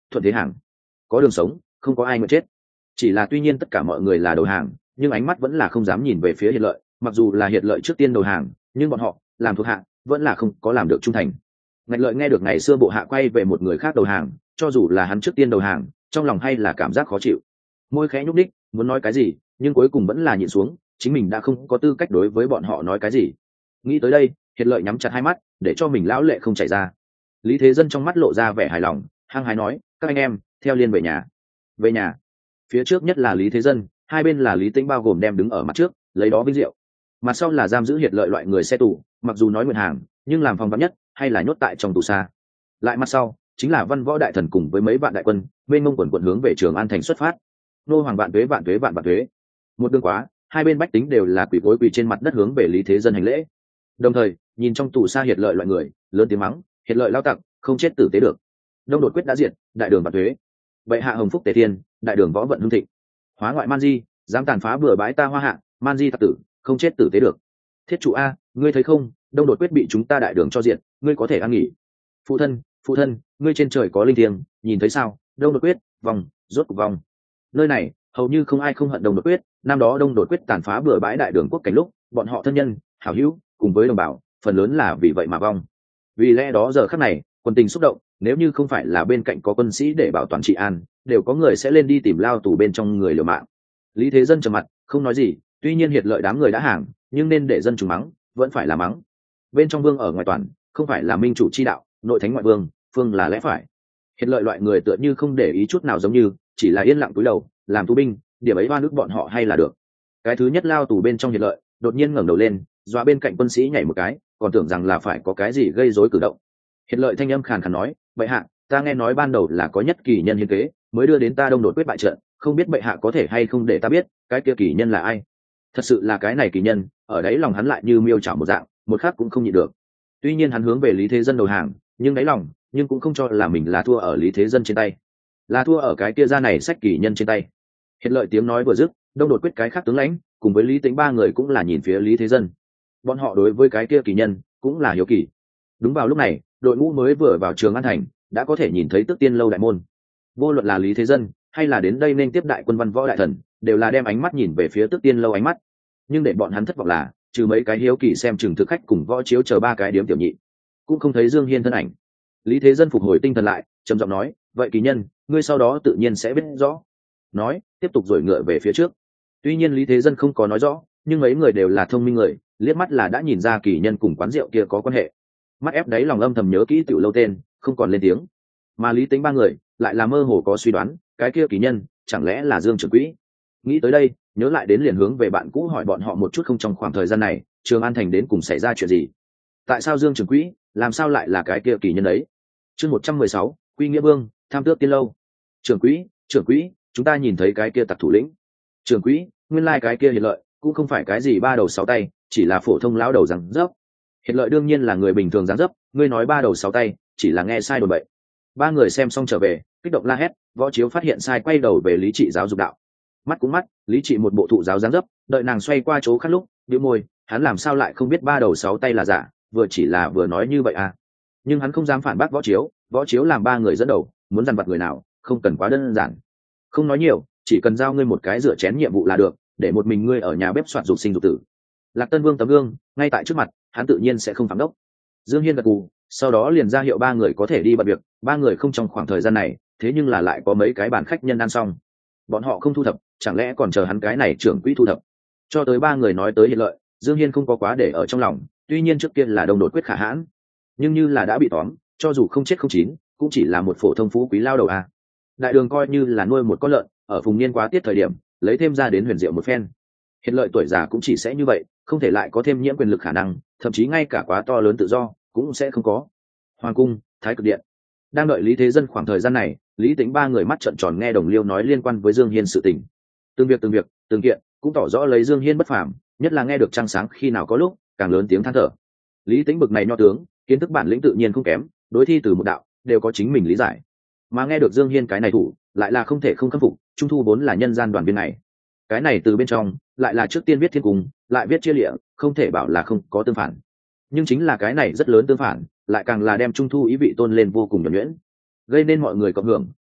thuận thế hàng, có đường sống, không có ai nguyện chết. Chỉ là tuy nhiên tất cả mọi người là đầu hàng, nhưng ánh mắt vẫn là không dám nhìn về phía Hiệt Lợi, mặc dù là Hiệt Lợi trước tiên đầu hàng, nhưng bọn họ làm thuộc hạ vẫn là không có làm được trung thành. Ngạch Lợi nghe được ngày xưa bộ hạ quay về một người khác đầu hàng, cho dù là hắn trước tiên đầu hàng, trong lòng hay là cảm giác khó chịu. Môi khẽ nhúc đích, muốn nói cái gì, nhưng cuối cùng vẫn là nhịn xuống, chính mình đã không có tư cách đối với bọn họ nói cái gì. Nghĩ tới đây, Hiệt Lợi nhắm chặt hai mắt, để cho mình lão lệ không chảy ra. Lý Thế Dân trong mắt lộ ra vẻ hài lòng, hăng hái nói, các anh em, theo Liên về nhà. Về nhà. Phía trước nhất là Lý Thế Dân, hai bên là Lý Tĩnh bao gồm đem đứng ở mặt trước, lấy đó vinh diệu. Mặt sau là giam giữ Hiệt Lợi loại người xe tù, mặc dù nói nguyện hàng, nhưng làm phòng vắn nhất, hay là nhốt tại trong tù xa. Lại mặt sau, chính là Văn Võ đại thần cùng với mấy vạn đại quân, bên ngông quần quận hướng về Trường An thành xuất phát. Nô hoàng vạn tuế vạn tuế vạn vạn tuế. Một đường quá, hai bên bách tính đều là quỳ gối quỳ trên mặt đất hướng về Lý Thế Dân hành lễ. Đồng thời, nhìn trong tù xa Hiệt Lợi loại người, lớn tiếng mắng, Hiệt Lợi lao tặc, không chết tử tế được. Đông Đột quyết đã diệt, đại đường vạn tuế. Bệ hạ hồng phúc tề thiên, đại đường võ vận hưng thịnh. Hóa ngoại man di, dám tàn phá bừa bãi ta Hoa Hạ, man di tặc tử, không chết tử tế được. Thiết chủ a, ngươi thấy không, Đông Đột quyết bị chúng ta đại đường cho diệt, ngươi có thể an nghỉ. Phụ thân, ngươi trên trời có linh thiêng, nhìn thấy sao, Đông Đột quyết vòng, rốt cục vòng. Nơi này hầu như không ai không hận Đông Đột quyết. Năm đó Đông Đột quyết tàn phá bừa bãi đại đường quốc cảnh lúc, bọn họ thân nhân, hảo hữu cùng với đồng bào, phần lớn là vì vậy mà vong. Vì lẽ đó giờ khắc này, quân tình xúc động, nếu như không phải là bên cạnh có quân sĩ để bảo toàn trị an, đều có người sẽ lên đi tìm lao tù bên trong người liều mạng. Lý Thế Dân trầm mặt, không nói gì. Tuy nhiên Hiệt Lợi đám người đã hàng, nhưng nên để dân chúng mắng, vẫn phải là mắng. Bên trong vương ở ngoài toàn, không phải là minh chủ chi đạo, nội thánh ngoại vương, phương là lẽ phải. Hiệt Lợi loại người tựa như không để ý chút nào, giống như chỉ là yên lặng cúi đầu, làm tù binh, điểm ấy oan ức bọn họ hay là được. Cái thứ nhất lao tù bên trong Hiệt Lợi, đột nhiên ngẩng đầu lên, dọa bên cạnh quân sĩ nhảy một cái, còn tưởng rằng là phải có cái gì gây rối cử động. Hiệt Lợi thanh âm khàn khàn nói, bệ hạ, ta nghe nói ban đầu là có nhất kỳ nhân hiến kế, mới đưa đến ta Đông Đột quyết bại trận, không biết bệ hạ có thể hay không để ta biết cái kia kỳ nhân là ai. Thật sự là cái này kỳ nhân, ở đấy lòng hắn lại như miêu chảo một dạng, một khắc cũng không nhịn được. Tuy nhiên hắn hướng về Lý Thế Dân đầu hàng, nhưng đáy lòng, nhưng cũng không cho là mình là thua ở Lý Thế Dân trên tay, là thua ở cái kia ra này sách kỳ nhân trên tay. Hiệt Lợi tiếng nói vừa dứt, Đông Đột quyết cái khác tướng lãnh cùng với Lý Tĩnh ba người cũng là nhìn phía Lý Thế Dân. Bọn họ đối với cái kia kỳ nhân cũng là hiếu kỳ. Đúng vào lúc này, đội ngũ mới vừa vào Trường An thành, đã có thể nhìn thấy Tước Tiên lâu đại môn. Vô luận là Lý Thế Dân hay là đến đây nên tiếp đại quân Văn Võ đại thần, đều là đem ánh mắt nhìn về phía Tước Tiên lâu ánh mắt. Nhưng để bọn hắn thất vọng là, trừ mấy cái hiếu kỳ xem chừng thực khách cùng võ chiếu chờ ba cái điếm tiểu nhị, cũng không thấy Dương Hiên thân ảnh. Lý Thế Dân phục hồi tinh thần lại, trầm giọng nói, vậy kỳ nhân, ngươi sau đó tự nhiên sẽ biết rõ. Nói, tiếp tục rồi ngựa về phía trước. Tuy nhiên Lý Thế Dân không có nói rõ, nhưng mấy người đều là thông minh người, liếc mắt là đã nhìn ra kỳ nhân cùng quán rượu kia có quan hệ. Mắt ép đáy lòng âm thầm nhớ kỹ tiểu lâu tên, không còn lên tiếng. Mà Lý Tĩnh ba người lại là mơ hồ có suy đoán, cái kia kỳ nhân chẳng lẽ là Dương trưởng quỹ. Nghĩ tới đây, nhớ lại đến liền hướng về bạn cũ hỏi bọn họ một chút, không trong khoảng thời gian này Trường An thành đến cùng xảy ra chuyện gì, tại sao Dương trưởng quỹ làm sao lại là cái kia kỳ nhân ấy. Chương 116, Quy Nghĩa Vương tham tước tiên lâu. Trưởng quỹ, chúng ta nhìn thấy cái kia tặc thủ lĩnh. Trưởng quỹ, nguyên lai cái kia Hiệt Lợi cũng không phải cái gì ba đầu sáu tay, chỉ là phổ thông lão đầu dáng dấp. Hiệt Lợi đương nhiên là người bình thường dáng dấp, ngươi nói ba đầu sáu tay, chỉ là nghe sai đồn bậy. Ba người xem xong trở về, kích động la hét. Võ Chiếu phát hiện sai, quay đầu về Lý Trị giáo dục đạo. Mắt cũng mắt, Lý Trị một bộ thụ giáo dáng dấp, đợi nàng xoay qua chỗ khác lúc, bĩu môi, hắn làm sao lại không biết ba đầu sáu tay là giả, vừa chỉ là vừa nói như vậy à. Nhưng hắn không dám phản bác Võ Chiếu làm ba người dẫn đầu, muốn dằn vặt người nào, không cần quá đơn giản. Không nói nhiều, chỉ cần giao ngươi một cái rửa chén nhiệm vụ là được, để một mình ngươi ở nhà bếp soạn dục sinh dục tử. Lạc Tân Vương tấm gương ngay tại trước mặt, hắn tự nhiên sẽ không phản đốc. Dương Hiên gật gù, sau đó liền ra hiệu ba người có thể đi bận việc. Ba người không trong khoảng thời gian này, thế nhưng là lại có mấy cái bàn khách nhân ăn xong, bọn họ không thu thập, chẳng lẽ còn chờ hắn cái này trưởng quỹ thu thập. Cho tới ba người nói tới Hiệt Lợi, Dương Hiên không có quá để ở trong lòng. Tuy nhiên trước kia là Đông Đột quyết khả hãn, nhưng như là đã bị tóm, cho dù không chết không chín, cũng chỉ là một phổ thông phú quý lao đầu à. Đại đường coi như là nuôi một con lợn, ở phùng niên quá tiết thời điểm lấy thêm ra đến huyền diệu một phen. Hiệt Lợi tuổi già cũng chỉ sẽ như vậy, không thể lại có thêm nhiễm quyền lực khả năng, thậm chí ngay cả quá to lớn tự do cũng sẽ không có. Hoàng cung, Thái Cực điện, đang đợi Lý Thế Dân. Khoảng thời gian này, Lý Tĩnh ba người mắt trợn tròn nghe Đồng Liêu nói liên quan với Dương Hiên sự tình, từng việc từng kiện cũng tỏ rõ lấy Dương Hiên bất phàm, nhất là nghe được trăng sáng khi nào có lúc càng lớn tiếng than thở. Lý Tĩnh bực này nho tướng, kiến thức bản lĩnh tự nhiên không kém, đối thi từ một đạo đều có chính mình lý giải, mà nghe được Dương Hiên cái này thủ, lại là không thể không khâm phục. Trung thu vốn là nhân gian đoàn viên này, cái này từ bên trong lại là trước tiên viết thiên cung, lại viết chia lịa, không thể bảo là không có tương phản. Nhưng chính là cái này rất lớn tương phản, lại càng là đem trung thu ý vị tôn lên vô cùng nhuần nhuyễn, gây nên mọi người cộng hưởng,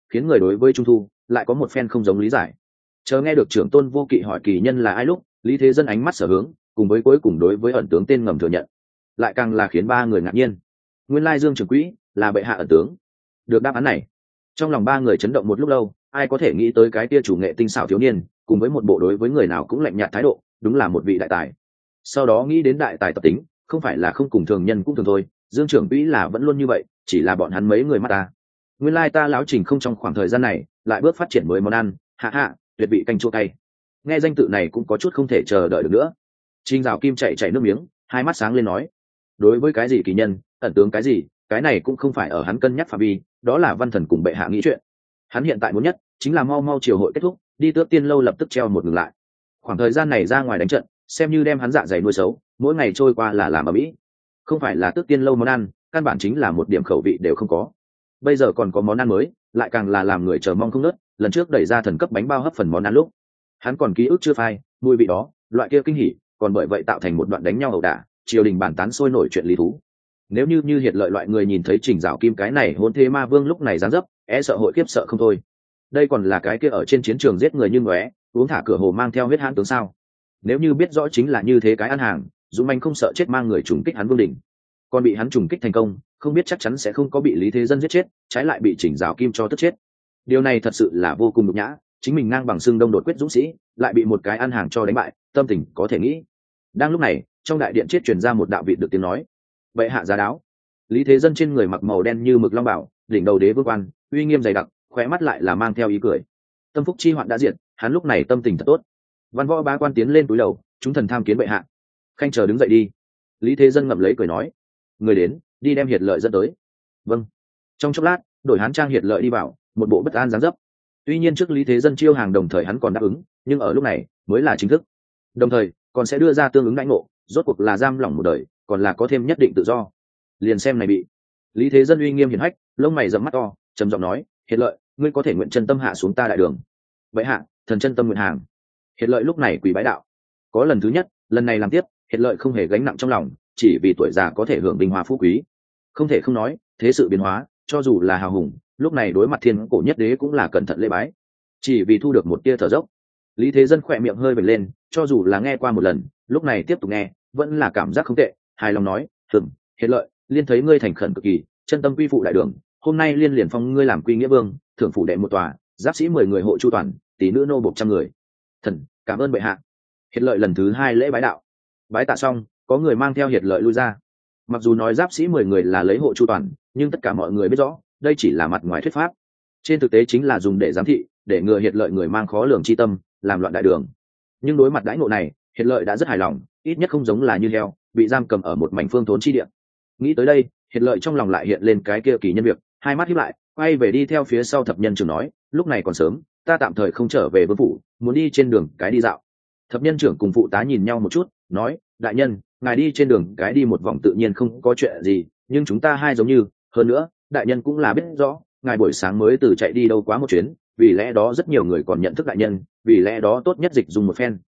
khiến người đối với trung thu lại có một phen không giống lý giải. Chờ nghe được trưởng tôn vô kỵ hỏi kỳ nhân là ai lúc, Lý Thế Dân ánh mắt sở hướng cùng với cuối cùng đối với ẩn tướng tên ngầm thừa nhận, lại càng là khiến ba người ngạc nhiên. Nguyên lai Dương Trưởng Quỹ là bệ hạ ẩn tướng. Được đáp án này, trong lòng ba người chấn động một lúc lâu. Ai có thể nghĩ tới cái tia chủ nghệ tinh xảo thiếu niên cùng với một bộ đối với người nào cũng lạnh nhạt thái độ, đúng là một vị đại tài. Sau đó nghĩ đến đại tài tập tính, không phải là không cùng thường nhân cũng thường thôi. Dương Trưởng Quỹ là vẫn luôn như vậy, chỉ là bọn hắn mấy người mắt ta. Nguyên lai ta lão Trình không trong khoảng thời gian này lại bước phát triển mới món ăn, hạ hạ, tuyệt vị canh chua cay. Nghe danh tự này cũng có chút không thể chờ đợi được nữa. Trình Dạo Kim chảy nước miếng, hai mắt sáng lên nói: đối với cái gì kỳ nhân, ẩn tướng cái gì, cái này cũng không phải ở hắn cân nhắc phạm vi, đó là văn thần cùng bệ hạ nghĩ chuyện. Hắn hiện tại muốn nhất chính là mau mau triều hội kết thúc, đi Tước Tiên lâu lập tức treo một ngừng lại. Khoảng thời gian này ra ngoài đánh trận, xem như đem hắn dạ dày nuôi xấu, mỗi ngày trôi qua là làm ở mỹ. Không phải là Tước Tiên lâu món ăn, căn bản chính là một điểm khẩu vị đều không có. Bây giờ còn có món ăn mới, lại càng là làm người chờ mong không ngớt. Lần trước đẩy ra thần cấp bánh bao hấp phần món ăn lúc, hắn còn ký ức chưa phai, mùi vị đó, loại kia kinh hỉ, còn bởi vậy tạo thành một đoạn đánh nhau ẩu đả, triều đình bàn tán sôi nổi chuyện lý thú. Nếu như Hiệt Lợi loại người nhìn thấy Trình Dạo Kim cái này hôn thế ma vương lúc này dáng dấp, e sợ hội khiếp sợ không thôi. Đây còn là cái kia ở trên chiến trường giết người như ngóe, uống thả cửa hồ mang theo huyết hãn tướng sao? Nếu như biết rõ chính là như thế cái ăn hàng, Dũng Manh không sợ chết mang người trùng kích hắn vương đỉnh, còn bị hắn trùng kích thành công, không biết chắc chắn sẽ không có bị Lý Thế Dân giết chết, trái lại bị Trình Dạo Kim cho tức chết. Điều này thật sự là vô cùng nhục nhã, chính mình ngang bằng xương đông đột quyết dũng sĩ, lại bị một cái ăn hàng cho đánh bại, tâm tình có thể nghĩ. Đang lúc này, trong đại điện chết truyền ra một đạo vị được tiếng nói: "Bệ hạ giá đáo." Lý Thế Dân trên người mặc màu đen như mực long bảo, đỉnh đầu đế vương quan, uy nghiêm dày đặc, khóe mắt lại là mang theo ý cười. Tâm phúc chi hoạn đã diệt, hắn lúc này tâm tình thật tốt. Văn võ bá quan tiến lên túi đầu, chúng thần tham kiến bệ hạ. Khanh chờ đứng dậy đi. Lý Thế Dân ngậm lấy cười nói: "Người đến, đi đem Hiệt Lợi dẫn tới." Vâng. Trong chốc lát, đổi hán trang Hiệt Lợi đi vào, một bộ bất an dáng dấp. Tuy nhiên trước Lý Thế Dân chiêu hàng đồng thời hắn còn đáp ứng, nhưng ở lúc này mới là chính thức. Đồng thời còn sẽ đưa ra tương ứng đãi ngộ, rốt cuộc là giam lỏng một đời, còn là có thêm nhất định tự do. Liền xem này bị. Lý Thế Dân uy nghiêm hiển hách, lông mày rậm mắt to, trầm giọng nói: "Hiệt Lợi, ngươi có thể nguyện chân tâm hạ xuống ta đại đường." "Vậy hạ, thần chân tâm nguyện hàng." Hiệt Lợi lúc này quỳ bái đạo. Có lần thứ nhất, lần này làm tiếp, Hiệt Lợi không hề gánh nặng trong lòng, chỉ vì tuổi già có thể hưởng vinh hoa phú quý. Không thể không nói, thế sự biến hóa, cho dù là hào hùng, lúc này đối mặt thiên cổ nhất đế cũng là cẩn thận lễ bái. Chỉ vì thu được một tia thở dốc. Lý Thế Dân khỏe miệng hơi vểnh lên, cho dù là nghe qua một lần, lúc này tiếp tục nghe, vẫn là cảm giác không tệ, hài lòng nói: "Hiệt Lợi, liên thấy ngươi thành khẩn cực kỳ, chân tâm quy phụ đại đường, hôm nay liên liền phong ngươi làm quy nghĩa vương, thưởng phủ đệ một tòa, giáp sĩ 10 người hộ chu toàn, tỷ nữ nô bộc 100 người." "Thần cảm ơn bệ hạ." Hiệt Lợi lần thứ 2 lễ bái đạo. Bái tạ xong, có người mang theo Hiệt Lợi lui ra. Mặc dù nói giáp sĩ 10 người là lấy hộ chu toàn, nhưng tất cả mọi người biết rõ, đây chỉ là mặt ngoài thuyết pháp. Trên thực tế chính là dùng để giám thị, để ngừa Hiệt Lợi người mang khó lường chi tâm, làm loạn đại đường. Nhưng đối mặt đãi ngộ này, Hiệt Lợi đã rất hài lòng, ít nhất không giống là như heo, bị giam cầm ở một mảnh phương thốn chi địa. Nghĩ tới đây, Hiệt Lợi trong lòng lại hiện lên cái kia kỳ nhân việc, hai mắt híp lại, quay về đi theo phía sau thập nhân trưởng nói: "Lúc này còn sớm, ta tạm thời không trở về vương phủ, muốn đi trên đường cái đi dạo." Thập nhân trưởng cùng phụ tá nhìn nhau một chút, nói: "Đại nhân, ngài đi trên đường cái đi một vòng tự nhiên không có chuyện gì, nhưng chúng ta hai giống như, hơn nữa, đại nhân cũng là biết rõ, ngài buổi sáng mới từ chạy đi đâu quá một chuyến, vì lẽ đó rất nhiều người còn nhận thức đại nhân, vì lẽ đó tốt nhất dịch dùng một phen."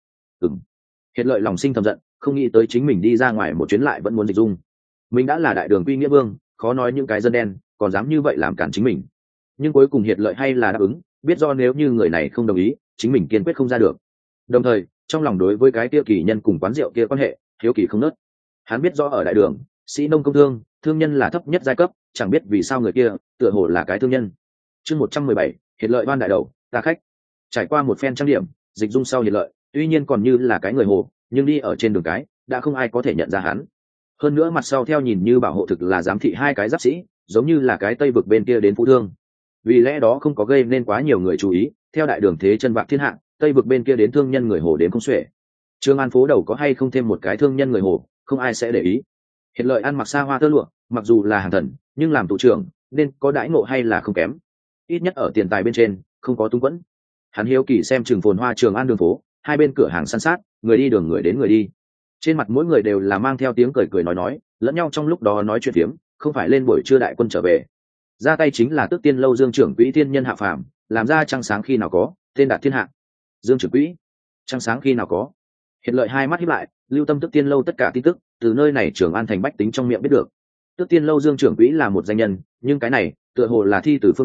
Hiệt Lợi lòng sinh thầm giận, không nghĩ tới chính mình đi ra ngoài một chuyến lại vẫn muốn dịch dung. Mình đã là đại đường quy nghĩa vương, khó nói những cái dân đen còn dám như vậy làm cản chính mình. Nhưng cuối cùng Hiệt Lợi hay là đáp ứng, biết do nếu như người này không đồng ý, chính mình kiên quyết không ra được. Đồng thời, trong lòng đối với cái kia kỳ nhân cùng quán rượu kia quan hệ, hiếu kỳ không nớt. Hắn biết rõ ở đại đường, sĩ nông công thương, thương nhân là thấp nhất giai cấp, chẳng biết vì sao người kia tựa hồ là cái thương nhân. Chương 117, Hiệt Lợi ban đại đầu, ta khách. Trải qua một phen trang điểm, dịch dung sau Hiệt Lợi, tuy nhiên còn như là cái người hồ, nhưng đi ở trên đường cái, đã không ai có thể nhận ra hắn. Hơn nữa mặt sau theo nhìn như bảo hộ thực là giám thị hai cái giáp sĩ, giống như là cái Tây vực bên kia đến phú thương. Vì lẽ đó không có gây nên quá nhiều người chú ý, theo đại đường thế chân vạc thiên hạ, Tây vực bên kia đến thương nhân người hồ đến không xuể. Trương An phố đầu có hay không thêm một cái thương nhân người hồ, không ai sẽ để ý. Hiệt Lợi ăn mặc xa hoa tơ lụa, mặc dù là hàng thần, nhưng làm tù trưởng, nên có đãi ngộ hay là không kém. Ít nhất ở tiền tài bên trên, không có tung quẫn. Hắn hiếu kỳ xem trường phồn hoa Trường An đường phố, hai bên cửa hàng san sát, người đi đường người đến người đi. Trên mặt mỗi người đều là mang theo tiếng cười cười nói, lẫn nhau trong lúc đó nói chuyện phiếm, không phải lên buổi trưa đại quân trở về. Ra tay chính là Tước Tiên lâu Dương trưởng quỹ thiên nhân hạ phàm, làm ra trăng sáng khi nào có, tên đạt thiên hạ. Dương trưởng quỹ, trăng sáng khi nào có. Hiệt Lợi hai mắt híp lại, lưu tâm Tước Tiên lâu tất cả tin tức, từ nơi này Trường An thành bách tính trong miệng biết được. Tước Tiên lâu Dương trưởng quỹ là một danh nhân, nhưng cái này tựa hồ là thi từ phương diện,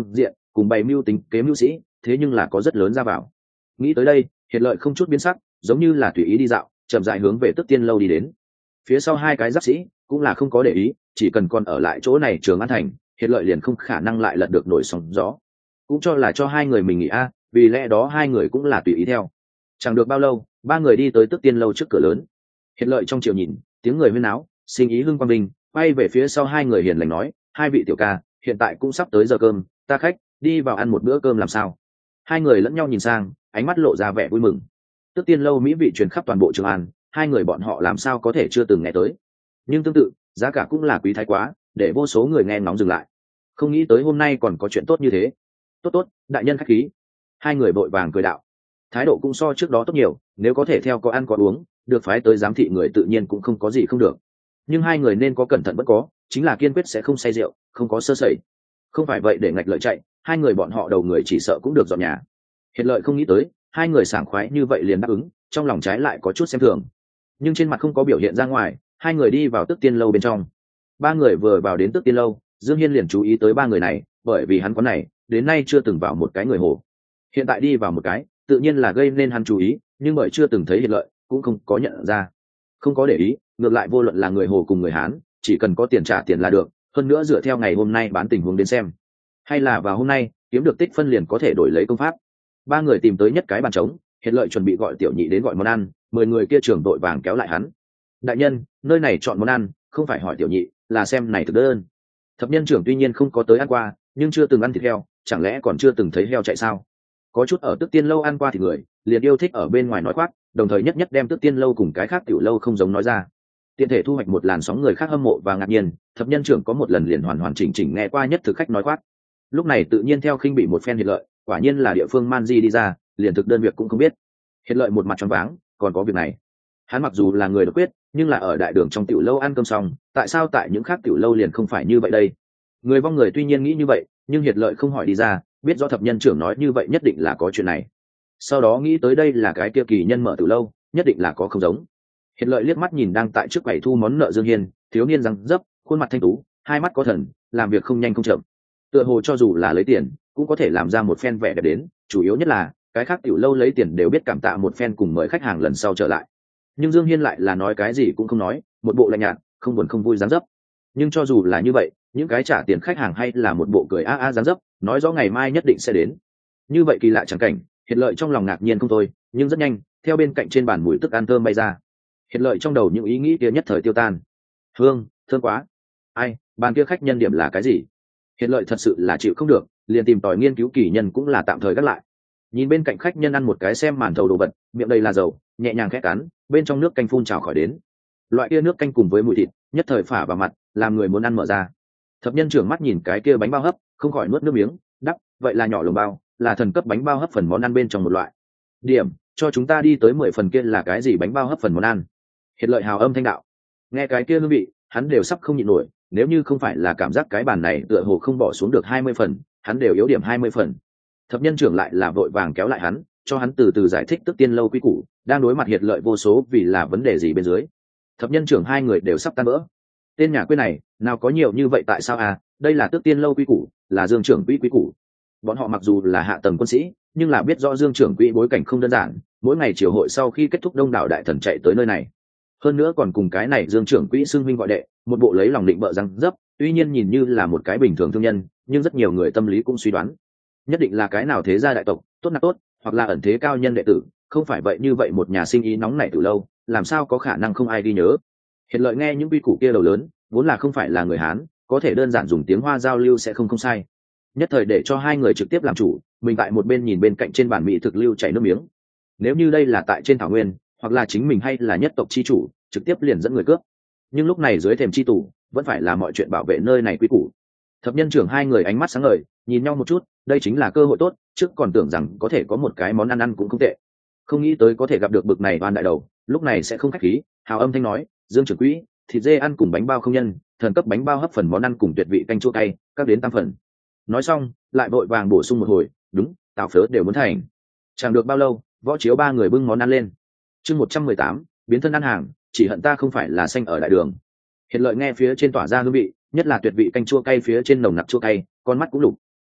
cùng bày mưu tính kế mưu sĩ thế nhưng là có rất lớn ra vào. Nghĩ tới đây, Hiệt Lợi không chút biến sắc, giống như là tùy ý đi dạo, chậm rãi hướng về Tức Tiên lâu đi đến. Phía sau hai cái giáp sĩ cũng là không có để ý, chỉ cần còn ở lại chỗ này Trường An thành, Hiệt Lợi liền không khả năng lại lật được nổi sóng gió. Cũng cho là cho hai người mình nghỉ a, vì lẽ đó hai người cũng là tùy ý theo. Chẳng được bao lâu, ba người đi tới Tức Tiên lâu trước cửa lớn. Hiệt Lợi trong chiều nhìn, tiếng người huyên náo, sinh ý hưng quang vinh, quay về phía sau hai người hiền lành nói, hai vị tiểu ca, hiện tại cũng sắp tới giờ cơm, ta khách, đi vào ăn một bữa cơm làm sao? Hai người lẫn nhau nhìn sang, ánh mắt lộ ra vẻ vui mừng. Tức Tiên lâu mỹ vị truyền khắp toàn bộ Trường An, hai người bọn họ làm sao có thể chưa từng nghe tới. Nhưng tương tự, giá cả cũng là quý thái quá, để vô số người nghe ngóng dừng lại. Không nghĩ tới hôm nay còn có chuyện tốt như thế. Tốt tốt, đại nhân khách khí. Hai người vội vàng cười đạo. Thái độ cũng so trước đó tốt nhiều, nếu có thể theo có ăn có uống, được phái tới giám thị người tự nhiên cũng không có gì không được. Nhưng hai người nên có cẩn thận vẫn có, chính là kiên quyết sẽ không say rượu, không có sơ sẩy. Không phải vậy để ngạch lợi chạy, hai người bọn họ đầu người chỉ sợ cũng được dọn nhà. Hiệt Lợi không nghĩ tới, hai người sảng khoái như vậy liền đáp ứng, trong lòng trái lại có chút xem thường. Nhưng trên mặt không có biểu hiện ra ngoài, hai người đi vào Tức Tiên lâu bên trong. Ba người vừa vào đến Tức Tiên lâu, Dương Hiên liền chú ý tới ba người này, bởi vì hắn quán này đến nay chưa từng vào một cái người Hồ. Hiện tại đi vào một cái, tự nhiên là gây nên hắn chú ý, nhưng bởi chưa từng thấy Hiệt Lợi, cũng không có nhận ra. Không có để ý, ngược lại vô luận là người Hồ cùng người Hán, chỉ cần có tiền trả tiền là được, hơn nữa dựa theo ngày hôm nay bán tình huống đến xem, hay là vào hôm nay kiếm được tích phân liền có thể đổi lấy công pháp. Ba người tìm tới nhất cái bàn trống, Hiệt Lợi chuẩn bị gọi tiểu nhị đến gọi món ăn, 10 người kia trưởng đội vàng kéo lại hắn. Đại nhân, nơi này chọn món ăn, không phải hỏi tiểu nhị, là xem này thực đơn. Thập nhân trưởng tuy nhiên không có tới ăn qua, nhưng chưa từng ăn thịt heo, chẳng lẽ còn chưa từng thấy heo chạy sao? Có chút ở Tức Tiên lâu ăn qua thì người liền yêu thích ở bên ngoài nói khoác, đồng thời nhất nhất đem Tức Tiên lâu cùng cái khác tiểu lâu không giống nói ra. Tiện thể thu hoạch một làn sóng người khác hâm mộ và ngạc nhiên, thập nhân trưởng có một lần liền hoàn hoàn chỉnh chỉnh nghe qua nhất thực khách nói khoác. Lúc này tự nhiên theo khinh bị một phen Hiệt Lợi, quả nhiên là địa phương man di đi ra, liền thực đơn việc cũng không biết. Hiệt Lợi một mặt choáng váng, còn có việc này. Hắn mặc dù là người độc quyết, nhưng là ở đại đường trong tiểu lâu ăn cơm xong, tại sao tại những khác tiểu lâu liền không phải như vậy đây? Người vong người tuy nhiên nghĩ như vậy, nhưng Hiệt Lợi không hỏi đi ra, biết rõ thập nhân trưởng nói như vậy nhất định là có chuyện này. Sau đó nghĩ tới đây là cái kia kỳ nhân mở tiểu lâu, nhất định là có không giống. Hiệt Lợi liếc mắt nhìn đang tại trước quầy thu món nợ Dương Hiên, thiếu niên răng dấp, khuôn mặt thanh tú, hai mắt có thần, làm việc không nhanh không chậm. Tựa hồ cho dù là lấy tiền, cũng có thể làm ra một phen vẻ đẹp đến, chủ yếu nhất là cái khác tiểu lâu lấy tiền đều biết cảm tạ một phen cùng mời khách hàng lần sau trở lại. Nhưng Dương Hiên lại là nói cái gì cũng không nói, một bộ lạnh nhạt, không buồn không vui dáng dấp. Nhưng cho dù là như vậy, những cái trả tiền khách hàng hay là một bộ cười a a dáng dấp, nói rõ ngày mai nhất định sẽ đến. Như vậy kỳ lạ chẳng cảnh, Hiệt Lợi trong lòng ngạc nhiên không thôi, nhưng rất nhanh, theo bên cạnh trên bàn mùi thức ăn thơm bay ra. Hiệt Lợi trong đầu những ý nghĩ kia nhất thời tiêu tan. Hương, thơm quá. Ai, bàn kia khách nhân điểm là cái gì? Hiệt Lợi thật sự là chịu không được, liền tìm tòi nghiên cứu kỳ nhân cũng là tạm thời gác lại. Nhìn bên cạnh khách nhân ăn một cái xem màn thầu đồ vật, miệng đầy là dầu, nhẹ nhàng khẽ cắn, bên trong nước canh phun trào khỏi đến. Loại kia nước canh cùng với mùi thịt, nhất thời phả vào mặt, làm người muốn ăn mở ra. Thập nhân trưởng mắt nhìn cái kia bánh bao hấp, không khỏi nuốt nước miếng, đắp, vậy là nhỏ lồng bao, là thần cấp bánh bao hấp phần món ăn bên trong một loại. Điểm, cho chúng ta đi tới 10 phần kia là cái gì bánh bao hấp phần món ăn? Hiệt Lợi hào âm thanh đạo. Nghe cái kia hương vị, hắn đều sắp không nhịn nổi, nếu như không phải là cảm giác cái bàn này tựa hồ không bỏ xuống được 20 phần, hắn đều yếu điểm 20 phần. Thập nhân trưởng lại là vội vàng kéo lại hắn, cho hắn từ từ giải thích Tức Tiên lâu quy củ, đang đối mặt Hiệt Lợi vô số vì là vấn đề gì bên dưới. Thập nhân trưởng hai người đều sắp tan vỡ. Tên nhà quê này, nào có nhiều như vậy tại sao à, đây là Tức Tiên lâu quy củ, là Dương trưởng quỹ quy củ. Bọn họ mặc dù là hạ tầng quân sĩ, nhưng là biết rõ Dương trưởng quỹ bối cảnh không đơn giản, mỗi ngày triều hội sau khi kết thúc đông đảo đại thần chạy tới nơi này. Hơn nữa còn cùng cái này Dương trưởng quỹ xưng huynh gọi đệ, một bộ lấy lòng định bợ răng dấp, tuy nhiên nhìn như là một cái bình thường thương nhân, nhưng rất nhiều người tâm lý cũng suy đoán, nhất định là cái nào thế gia đại tộc, tốt nạp tốt, hoặc là ẩn thế cao nhân đệ tử, không phải vậy như vậy một nhà sinh ý nóng nảy từ lâu, làm sao có khả năng không ai ghi nhớ. Hiệt Lợi nghe những quy củ kia đầu lớn, vốn là không phải là người Hán, có thể đơn giản dùng tiếng Hoa giao lưu sẽ không sai. Nhất thời để cho hai người trực tiếp làm chủ, mình tại một bên nhìn bên cạnh trên bàn mỹ thực lưu chảy nước miếng. Nếu như đây là tại trên thảo nguyên, hoặc là chính mình hay là nhất tộc chi chủ, trực tiếp liền dẫn người cướp. Nhưng lúc này dưới thềm chi tù, vẫn phải là mọi chuyện bảo vệ nơi này quy củ. Thập nhân trưởng hai người ánh mắt sáng ngời, nhìn nhau một chút, đây chính là cơ hội tốt, trước còn tưởng rằng có thể có một cái món ăn cũng không tệ, không nghĩ tới có thể gặp được bực này oan đại đầu, lúc này sẽ không khách khí, hào âm thanh nói, Dương trưởng quỹ, thịt dê ăn cùng bánh bao không nhân, thần cấp bánh bao hấp phần món ăn cùng tuyệt vị canh chua cay, các đến 8 phần. Nói xong, lại vội vàng bổ sung một hồi, đúng, tào phớ đều muốn thành. Chẳng được bao lâu, Võ Chiếu ba người bưng món ăn lên. Chương 118, biến thân ăn hàng, chỉ hận ta không phải là xanh ở đại đường. Hiệt Lợi nghe phía trên tỏa ra hương vị, nhất là tuyệt vị canh chua cay phía trên nồng nặc chua cay, con mắt cũng lục.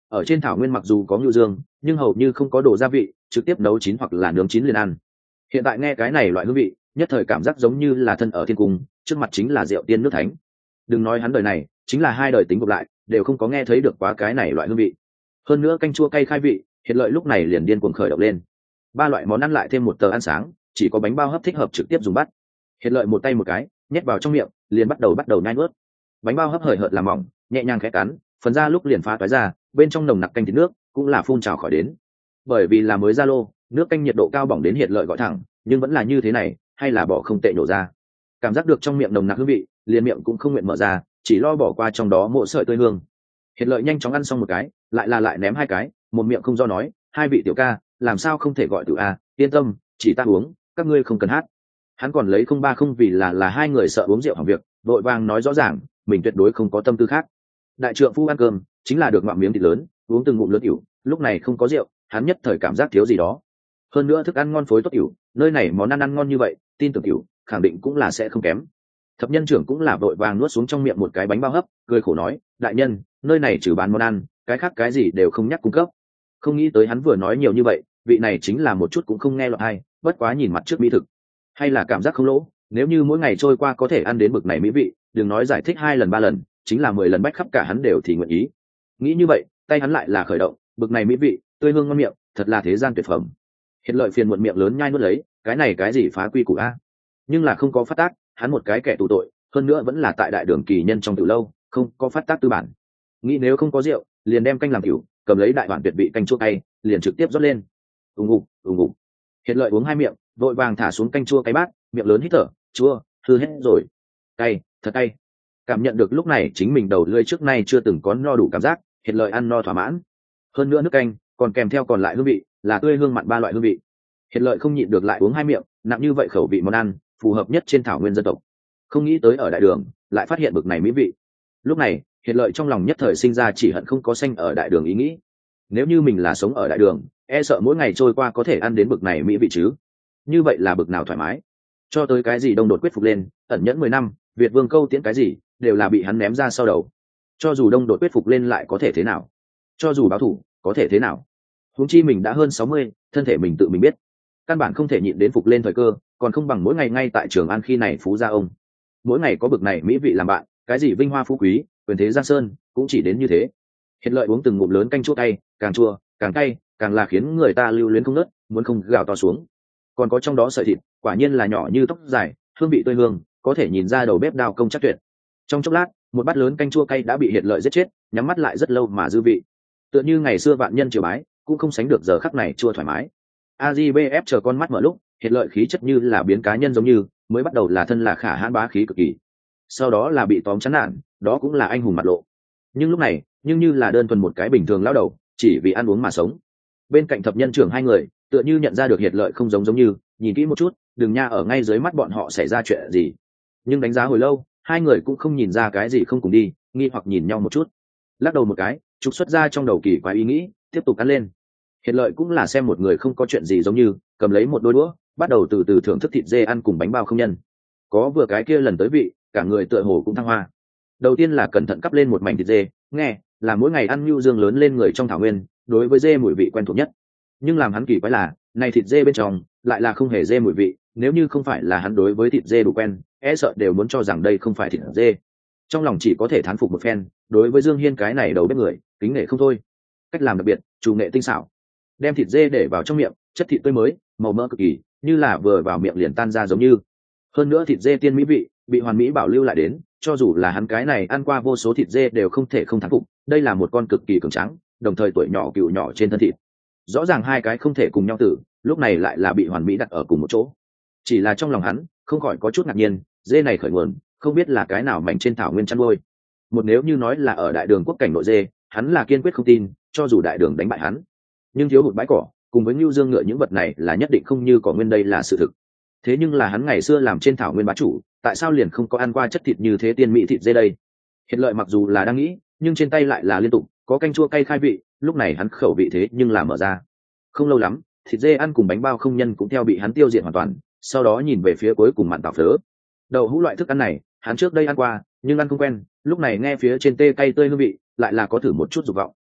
ở trên thảo nguyên mặc dù có ngưu dương nhưng hầu như không có đồ gia vị, trực tiếp nấu chín hoặc là nướng chín liền ăn. Hiện tại nghe cái này loại hương vị, nhất thời cảm giác giống như là thân ở thiên cung, trước mặt chính là rượu tiên nước thánh. Đừng nói hắn đời này, chính là hai đời tính gộp lại đều không có nghe thấy được quá cái này loại hương vị. Hơn nữa canh chua cay khai vị, Hiện Lợi lúc này liền điên cuồng khởi động lên. Ba loại món ăn lại thêm một tờ ăn sáng, chỉ có bánh bao hấp thích hợp trực tiếp dùng bắt. Hiện Lợi một tay một cái nhét vào trong miệng, liền bắt đầu nhai nuốt. Bánh bao hấp hời hợt làm mỏng, nhẹ nhàng khẽ cắn, phần da lúc liền phá toái ra, bên trong nồng nặc canh thịt nước cũng là phun trào khỏi đến. Bởi vì là mới ra lô, nước canh nhiệt độ cao bỏng đến Hiện Lợi gọi thẳng, nhưng vẫn là như thế này, hay là bỏ không tệ nổ ra. Cảm giác được trong miệng nồng nặc hương vị, liền miệng cũng không nguyện mở ra, chỉ lo bỏ qua trong đó mỗi sợi tươi hương. Hiện Lợi nhanh chóng ăn xong một cái, lại ném hai cái, một miệng không do nói, hai vị tiểu ca, làm sao không thể gọi tự a, yên tâm, chỉ ta uống, các ngươi không cần hát. Hắn còn lấy 030 vì là hai người sợ uống rượu hỏng việc, vội vàng nói rõ ràng, mình tuyệt đối không có tâm tư khác. Đại trượng phu ăn cơm, chính là được ngoạm miếng thịt lớn, uống từng ngụm lớn ỉu, lúc này không có rượu, hắn nhất thời cảm giác thiếu gì đó. Hơn nữa thức ăn ngon phối tốt ỉu, nơi này món ăn ngon như vậy, tin tưởng ỉu, khẳng định cũng là sẽ không kém. Thập nhân trưởng cũng là vội vàng nuốt xuống trong miệng một cái bánh bao hấp, cười khổ nói, đại nhân, nơi này trừ bán món ăn, cái khác cái gì đều không nhắc cung cấp. Không nghĩ tới hắn vừa nói nhiều như vậy, vị này chính là một chút cũng không nghe lọt hay, bất quá nhìn mặt trước mỹ thực, hay là cảm giác không lỗ. Nếu như mỗi ngày trôi qua có thể ăn đến bực này mỹ vị, đừng nói giải thích 2 lần 3 lần, chính là 10 lần bách khắp cả hắn đều thì nguyện ý. Nghĩ như vậy, tay hắn lại là khởi động, bực này mỹ vị, tươi hương ngon miệng, thật là thế gian tuyệt phẩm. Hiện Lợi phiền muộn miệng lớn nhai nuốt lấy, cái này cái gì phá quy củ a? Nhưng là không có phát tác, hắn một cái kẻ tù tội, hơn nữa vẫn là tại đại đường kỳ nhân trong tiểu lâu, không có phát tác tư bản. Nghĩ nếu không có rượu, liền đem canh làm cửu, cầm lấy đại bản tuyệt vị canh chua cay, liền trực tiếp rót lên. Ùng ục. Hiện Lợi uống 2 miệng, vội vàng thả xuống canh chua cay bát, miệng lớn hít thở, chua, hư hết rồi. Cay, thật cay. Cảm nhận được lúc này chính mình đầu lưỡi trước nay chưa từng có no đủ cảm giác, Hiện Lợi ăn no thỏa mãn. Hơn nữa nước canh còn kèm theo còn lại hương vị, là tươi hương mặn 3 loại hương vị. Hiện Lợi không nhịn được lại uống 2 miệng, nặng như vậy khẩu vị món ăn, phù hợp nhất trên thảo nguyên dân tộc. Không nghĩ tới ở đại đường, lại phát hiện bực này mỹ vị. Lúc này, Hiện Lợi trong lòng nhất thời sinh ra chỉ hận không có xanh ở đại đường ý nghĩ. Nếu như mình là sống ở đại đường, e sợ mỗi ngày trôi qua có thể ăn đến bực này mỹ vị chứ. Như vậy là bực nào thoải mái. Cho tới cái gì Đông Đột quyết phục lên, ẩn nhẫn 10 năm, Việt Vương câu tiễn cái gì, đều là bị hắn ném ra sau đầu. Cho dù Đông Đột quyết phục lên lại có thể thế nào? Cho dù báo thủ, có thể thế nào? Huống chi mình đã hơn 60, thân thể mình tự mình biết. Căn bản không thể nhịn đến phục lên thời cơ, còn không bằng mỗi ngày ngay tại Trường An khi này phú gia ông. Mỗi ngày có bực này mỹ vị làm bạn, cái gì vinh hoa phú quý, quyền thế giang sơn, cũng chỉ đến như thế. Hiện Lợi uống từng ngụm lớn canh chua cay, càng chua, càng cay, càng là khiến người ta lưu luyến không ngớt, muốn không gào to xuống. Còn có trong đó sợi thịt, quả nhiên là nhỏ như tóc dài, hương vị tươi hương, có thể nhìn ra đầu bếp đao công chắc tuyệt. Trong chốc lát, một bát lớn canh chua cay đã bị Hiện Lợi giết chết, nhắm mắt lại rất lâu mà dư vị. Tựa như ngày xưa vạn nhân triều bái, cũng không sánh được giờ khắc này chua thoải mái. AJBF chờ con mắt mở lúc, Hiện Lợi khí chất như là biến cá nhân giống như, mới bắt đầu là thân là khả hãn bá khí cực kỳ, sau đó là bị tóm chán nản, đó cũng là anh hùng mặt lộ. Nhưng lúc này, nhưng như là đơn thuần một cái bình thường lão đầu, chỉ vì ăn uống mà sống. Bên cạnh thập nhân trưởng hai người, tựa như nhận ra được Hiện Lợi không giống như, nhìn kỹ một chút, đừng nha ở ngay dưới mắt bọn họ xảy ra chuyện gì. Nhưng đánh giá hồi lâu, hai người cũng không nhìn ra cái gì không cùng đi, nghi hoặc nhìn nhau một chút, lắc đầu một cái, trục xuất ra trong đầu kỳ quái ý nghĩ, tiếp tục ăn lên. Hiện Lợi cũng là xem một người không có chuyện gì giống như, cầm lấy một đôi đũa, bắt đầu từ từ thưởng thức thịt dê ăn cùng bánh bao không nhân. Có vừa cái kia lần tới vị, cả người tựa hồ cũng thăng hoa. Đầu tiên là cẩn thận cắp lên một mảnh thịt dê, nghe là mỗi ngày ăn nhu dương lớn lên người trong thảo nguyên, đối với dê mùi vị quen thuộc nhất. Nhưng làm hắn kỳ quái là, này thịt dê bên trong lại là không hề dê mùi vị, nếu như không phải là hắn đối với thịt dê đủ quen, e sợ đều muốn cho rằng đây không phải thịt dê. Trong lòng chỉ có thể thán phục một phen, đối với Dương Hiên cái này đầu bếp người, kính nể không thôi. Cách làm đặc biệt, chủ nghệ tinh xảo. Đem thịt dê để vào trong miệng, chất thịt tươi mới, màu mỡ cực kỳ, như là vừa vào miệng liền tan ra giống như. Hơn nữa thịt dê tiên mỹ vị, bị hoàn mỹ bảo lưu lại đến, cho dù là hắn cái này ăn qua vô số thịt dê đều không thể không thán phục, đây là một con cực kỳ cường tráng, đồng thời tuổi nhỏ cựu nhỏ trên thân thịt. Rõ ràng hai cái không thể cùng nhau tử, lúc này lại là bị hoàn mỹ đặt ở cùng một chỗ. Chỉ là trong lòng hắn, không khỏi có chút ngạc nhiên, dê này khởi nguồn, không biết là cái nào mảnh trên thảo nguyên chăn nuôi. Một nếu như nói là ở đại đường quốc cảnh nội dê, hắn là kiên quyết không tin, cho dù đại đường đánh bại hắn. Nhưng thiếu hụt bãi cỏ, cùng với Nưu Dương ngựa những vật này là nhất định không như cỏ nguyên, đây là sự thực. Thế nhưng là hắn ngày xưa làm trên thảo nguyên bá chủ, tại sao liền không có ăn qua chất thịt như thế tiên mỹ thịt dê đây? Hiện Lợi mặc dù là đang nghĩ, nhưng trên tay lại là liên tục có canh chua cay khai vị, lúc này hắn khẩu vị thế nhưng là mở ra. Không lâu lắm, thịt dê ăn cùng bánh bao không nhân cũng theo bị hắn tiêu diệt hoàn toàn, sau đó nhìn về phía cuối cùng mặn tảo phớ. Đậu hũ loại thức ăn này, hắn trước đây ăn qua, nhưng ăn không quen, lúc này nghe phía trên tê cay tươi hương vị, lại là có thử một chút dục vọng.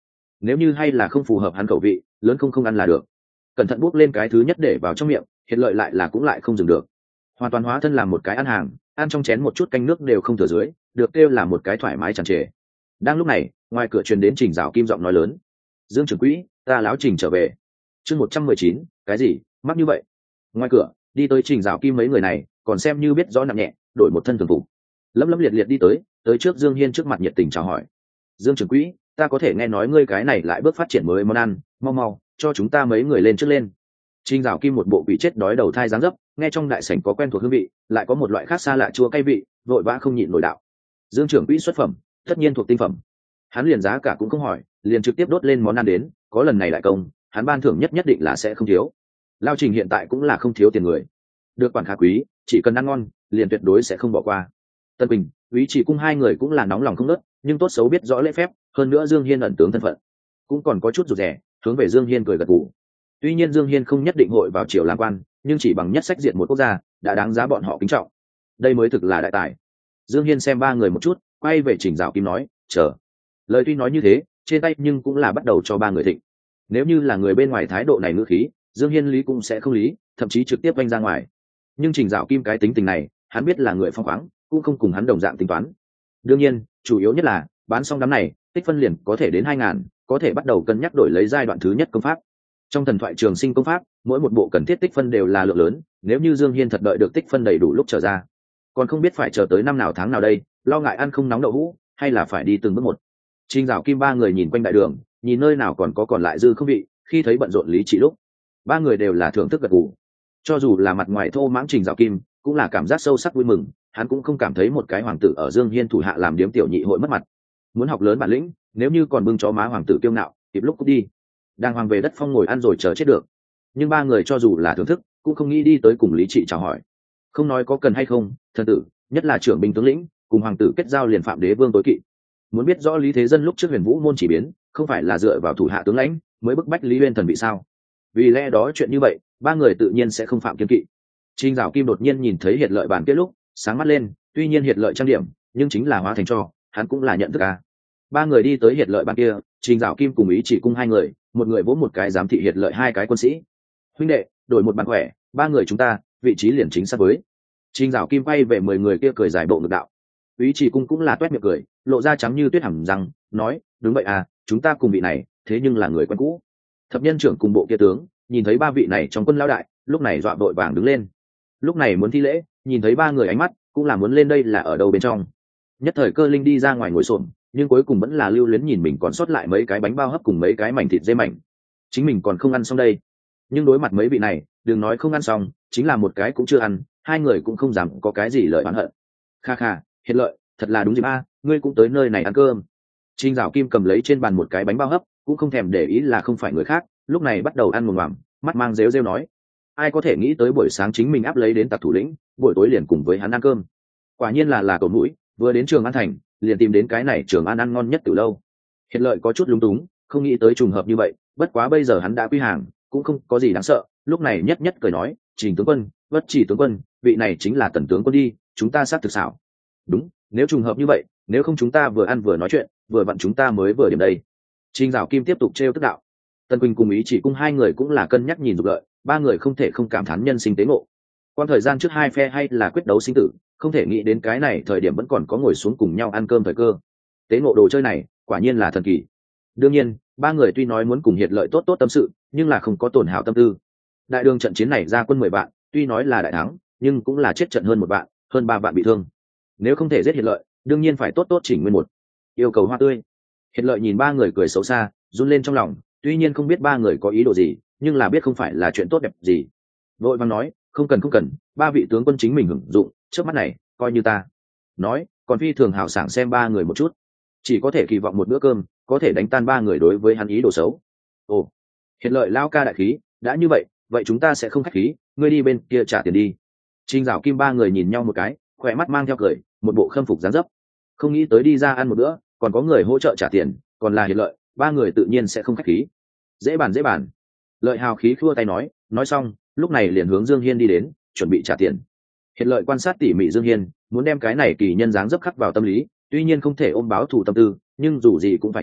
nếu như hay là không phù hợp hắn khẩu vị, lớn không ăn là được. Cẩn thận bốc lên cái thứ nhất để vào trong miệng, Hiện Lợi lại là cũng lại không dừng được, hoàn toàn hóa thân làm một cái ăn hàng, ăn trong chén một chút canh nước đều không thừa dưới, được kêu là một cái thoải mái tràn trề. Đang lúc này, ngoài cửa truyền đến Trình Dạo Kim giọng nói lớn: Dương trưởng quỹ, ta láo Trình trở về. Chương 119, cái gì mắc như vậy? Ngoài cửa đi tới Trình Dạo Kim mấy người này còn xem như biết rõ nặng nhẹ, đổi một thân thường phục, lấm lấm liệt liệt đi tới trước Dương Hiên trước mặt nhiệt tình chào hỏi: Dương trưởng quỹ, ta có thể nghe nói ngươi cái này lại bước phát triển mới món ăn, mau mau cho chúng ta mấy người lên trước lên. Trình Dạo Kim một bộ quỷ chết đói đầu thai dáng dấp, nghe trong đại sảnh có quen thuộc hương vị, lại có một loại khác xa lạ chua cay vị, vội vã không nhịn nổi đạo: Dương trưởng quỹ xuất phẩm, tất nhiên thuộc tinh phẩm. Hắn liền giá cả cũng không hỏi, liền trực tiếp đốt lên món ăn đến, có lần này lại công, hắn ban thưởng nhất định là sẽ không thiếu. Lao Trình hiện tại cũng là không thiếu tiền người, được quản khá quý, chỉ cần ăn ngon, liền tuyệt đối sẽ không bỏ qua. Tân Bình, Úy Chỉ Cung hai người cũng là nóng lòng không nớt, nhưng tốt xấu biết rõ lễ phép, hơn nữa Dương Hiên ẩn tướng thân phận, cũng còn có chút rụt rè, hướng về Dương Hiên cười gật gù. Tuy nhiên Dương Hiên không nhất định hội vào triều làm quan, nhưng chỉ bằng nhất sách diện một quốc gia, đã đáng giá bọn họ kính trọng. Đây mới thực là đại tài. Dương Hiên xem ba người một chút, quay về Trình Dạo Kim nói: chờ. Lời tuy nói như thế, trên tay nhưng cũng là bắt đầu cho ba người thịnh. Nếu như là người bên ngoài thái độ này ngữ khí, Dương Hiên lý cũng sẽ không lý, thậm chí trực tiếp vanh ra ngoài. Nhưng Trình Dạo Kim cái tính tình này, hắn biết là người phong khoáng, cũng không cùng hắn đồng dạng tính toán. Đương nhiên, chủ yếu nhất là bán xong đám này, tích phân liền có thể đến 2000, có thể bắt đầu cân nhắc đổi lấy giai đoạn thứ nhất công pháp. Trong thần thoại trường sinh công pháp, mỗi một bộ cần thiết tích phân đều là lượng lớn, nếu như Dương Hiên thật đợi được tích phân đầy đủ lúc trở ra, còn không biết phải chờ tới năm nào tháng nào đây, lo ngại ăn không nóng đậu hũ, hay là phải đi từng bước một. Trình Dạo Kim ba người nhìn quanh đại đường, nhìn nơi nào còn có còn lại dư không vị, khi thấy bận rộn Lý Trị lúc, ba người đều là thưởng thức gật gù. Cho dù là mặt ngoài thô mãng Trình Dạo Kim, cũng là cảm giác sâu sắc vui mừng, hắn cũng không cảm thấy một cái hoàng tử ở Dương Hiên thủ hạ làm điếm tiểu nhị hội mất mặt. Muốn học lớn bản lĩnh, nếu như còn bưng chó má hoàng tử kiêu ngạo, kịp lúc cút đi. Đang hoàng về đất phong ngồi ăn rồi chờ chết được. Nhưng ba người cho dù là thưởng thức, cũng không nghĩ đi tới cùng Lý Trị chào hỏi. Không nói có cần hay không, thần tử, nhất là trưởng binh tướng lĩnh, cùng hoàng tử kết giao liền phạm đế vương tối kỵ. Muốn biết rõ Lý Thế Dân lúc trước Huyền Vũ môn chỉ biến, không phải là dựa vào thủ hạ tướng lãnh mới bức bách Lý Uyên thần bị sao? Vì lẽ đó chuyện như vậy, ba người tự nhiên sẽ không phạm kiêng kỵ. Trình Dạo Kim đột nhiên nhìn thấy Hiệt Lợi bản kết lúc, sáng mắt lên, tuy nhiên Hiệt Lợi trang điểm, nhưng chính là hóa thành cho, hắn cũng là nhận thức à. Ba người đi tới Hiệt Lợi bản kia, Trình Dạo Kim cùng Ý Chỉ Cung hai người, một người vỗ một cái giám thị Hiệt Lợi hai cái quân sĩ. Huynh đệ, đổi một bản khỏe, ba người chúng ta, vị trí liền chính xác với. Trình Dạo Kim quay về 10 người kia cười dài bộ ngực đạo. Ý Chỉ Cung cũng là toét miệng cười, lộ ra trắng như tuyết hàm răng, nói: đúng vậy à, chúng ta cùng vị này, thế nhưng là người quen cũ. Thập nhân trưởng cùng bộ kia tướng, nhìn thấy ba vị này trong quân lão đại, lúc này dọa vội vàng đứng lên. Lúc này muốn thi lễ, nhìn thấy ba người ánh mắt, cũng là muốn lên đây là ở đâu bên trong. Nhất thời Cơ Linh đi ra ngoài ngồi xổm, nhưng cuối cùng vẫn là lưu luyến nhìn mình còn sót lại mấy cái bánh bao hấp cùng mấy cái mảnh thịt dê mảnh. Chính mình còn không ăn xong đây. Nhưng đối mặt mấy vị này, đừng nói không ăn xong, chính là một cái cũng chưa ăn, hai người cũng không dám có cái gì lời oán hận. Kha kha, Hiệt Lợi, thật là đúng dịp a, ngươi cũng tới nơi này ăn cơm. Trình Dạo Kim cầm lấy trên bàn một cái bánh bao hấp, cũng không thèm để ý là không phải người khác, lúc này bắt đầu ăn mồm mòm, mắt mang rêu rêu nói: ai có thể nghĩ tới buổi sáng chính mình áp lấy đến tặc thủ lĩnh, buổi tối liền cùng với hắn ăn cơm. Quả nhiên là cầu mũi, vừa đến Trường An thành, liền tìm đến cái này Trường An ăn ngon nhất từ lâu. Hiệt Lợi có chút lúng túng, không nghĩ tới trùng hợp như vậy, bất quá bây giờ hắn đã quy hàng, cũng không có gì đáng sợ, lúc này nhất nhất cười nói: Trình tướng quân, Bất Chỉ tướng quân, vị này chính là Tần tướng quân đi, chúng ta xác thực xảo. Đúng, nếu trùng hợp như vậy, nếu không chúng ta vừa ăn vừa nói chuyện, vừa vặn chúng ta mới vừa điểm đây. Trình Dạo Kim tiếp tục trêu tức đạo. Tần Quỳnh cùng Ý Chỉ Cung hai người cũng là cân nhắc nhìn dục lợi, ba người không thể không cảm thán nhân sinh tế ngộ. Quan thời gian trước hai phe hay là quyết đấu sinh tử, không thể nghĩ đến cái này thời điểm vẫn còn có ngồi xuống cùng nhau ăn cơm thời cơ. Tế ngộ đồ chơi này, quả nhiên là thần kỳ. Đương nhiên, ba người tuy nói muốn cùng Hiệt Lợi tốt tốt tâm sự, nhưng là không có tổn hảo tâm tư. Đại đường trận chiến này ra quân 10 vạn, tuy nói là đại thắng, nhưng cũng là chết trận hơn 1 vạn, hơn 3 vạn bị thương. Nếu không thể giết Hiệt Lợi, đương nhiên phải tốt tốt chỉnh nguyên một. Yêu cầu hoa tươi. Hiệt Lợi nhìn ba người cười xấu xa, run lên trong lòng, tuy nhiên không biết ba người có ý đồ gì, nhưng là biết không phải là chuyện tốt đẹp gì. Vội vàng nói: không cần, ba vị tướng quân chính mình hưởng dụng, trước mắt này coi như ta. Nói, còn phi thường hào sảng xem ba người một chút, chỉ có thể kỳ vọng một bữa cơm có thể đánh tan ba người đối với hắn ý đồ xấu. Ồ, Hiệt Lợi lao ca đại khí, đã như vậy, vậy chúng ta sẽ không khách khí, ngươi đi bên kia trả tiền đi. Trình Dạo Kim ba người nhìn nhau một cái, khỏe mắt mang theo cười, một bộ khâm phục dáng dấp. Không nghĩ tới đi ra ăn một bữa, còn có người hỗ trợ trả tiền, còn là Hiệt Lợi, ba người tự nhiên sẽ không khách khí. Dễ bàn. Lợi hào khí khua tay nói xong, lúc này liền hướng Dương Hiên đi đến, chuẩn bị trả tiền. Hiệt Lợi quan sát tỉ mỉ Dương Hiên, muốn đem cái này kỳ nhân dáng dấp khắc vào tâm lý, tuy nhiên không thể ôm báo thù tâm tư, nhưng dù gì cũng phải nhớ,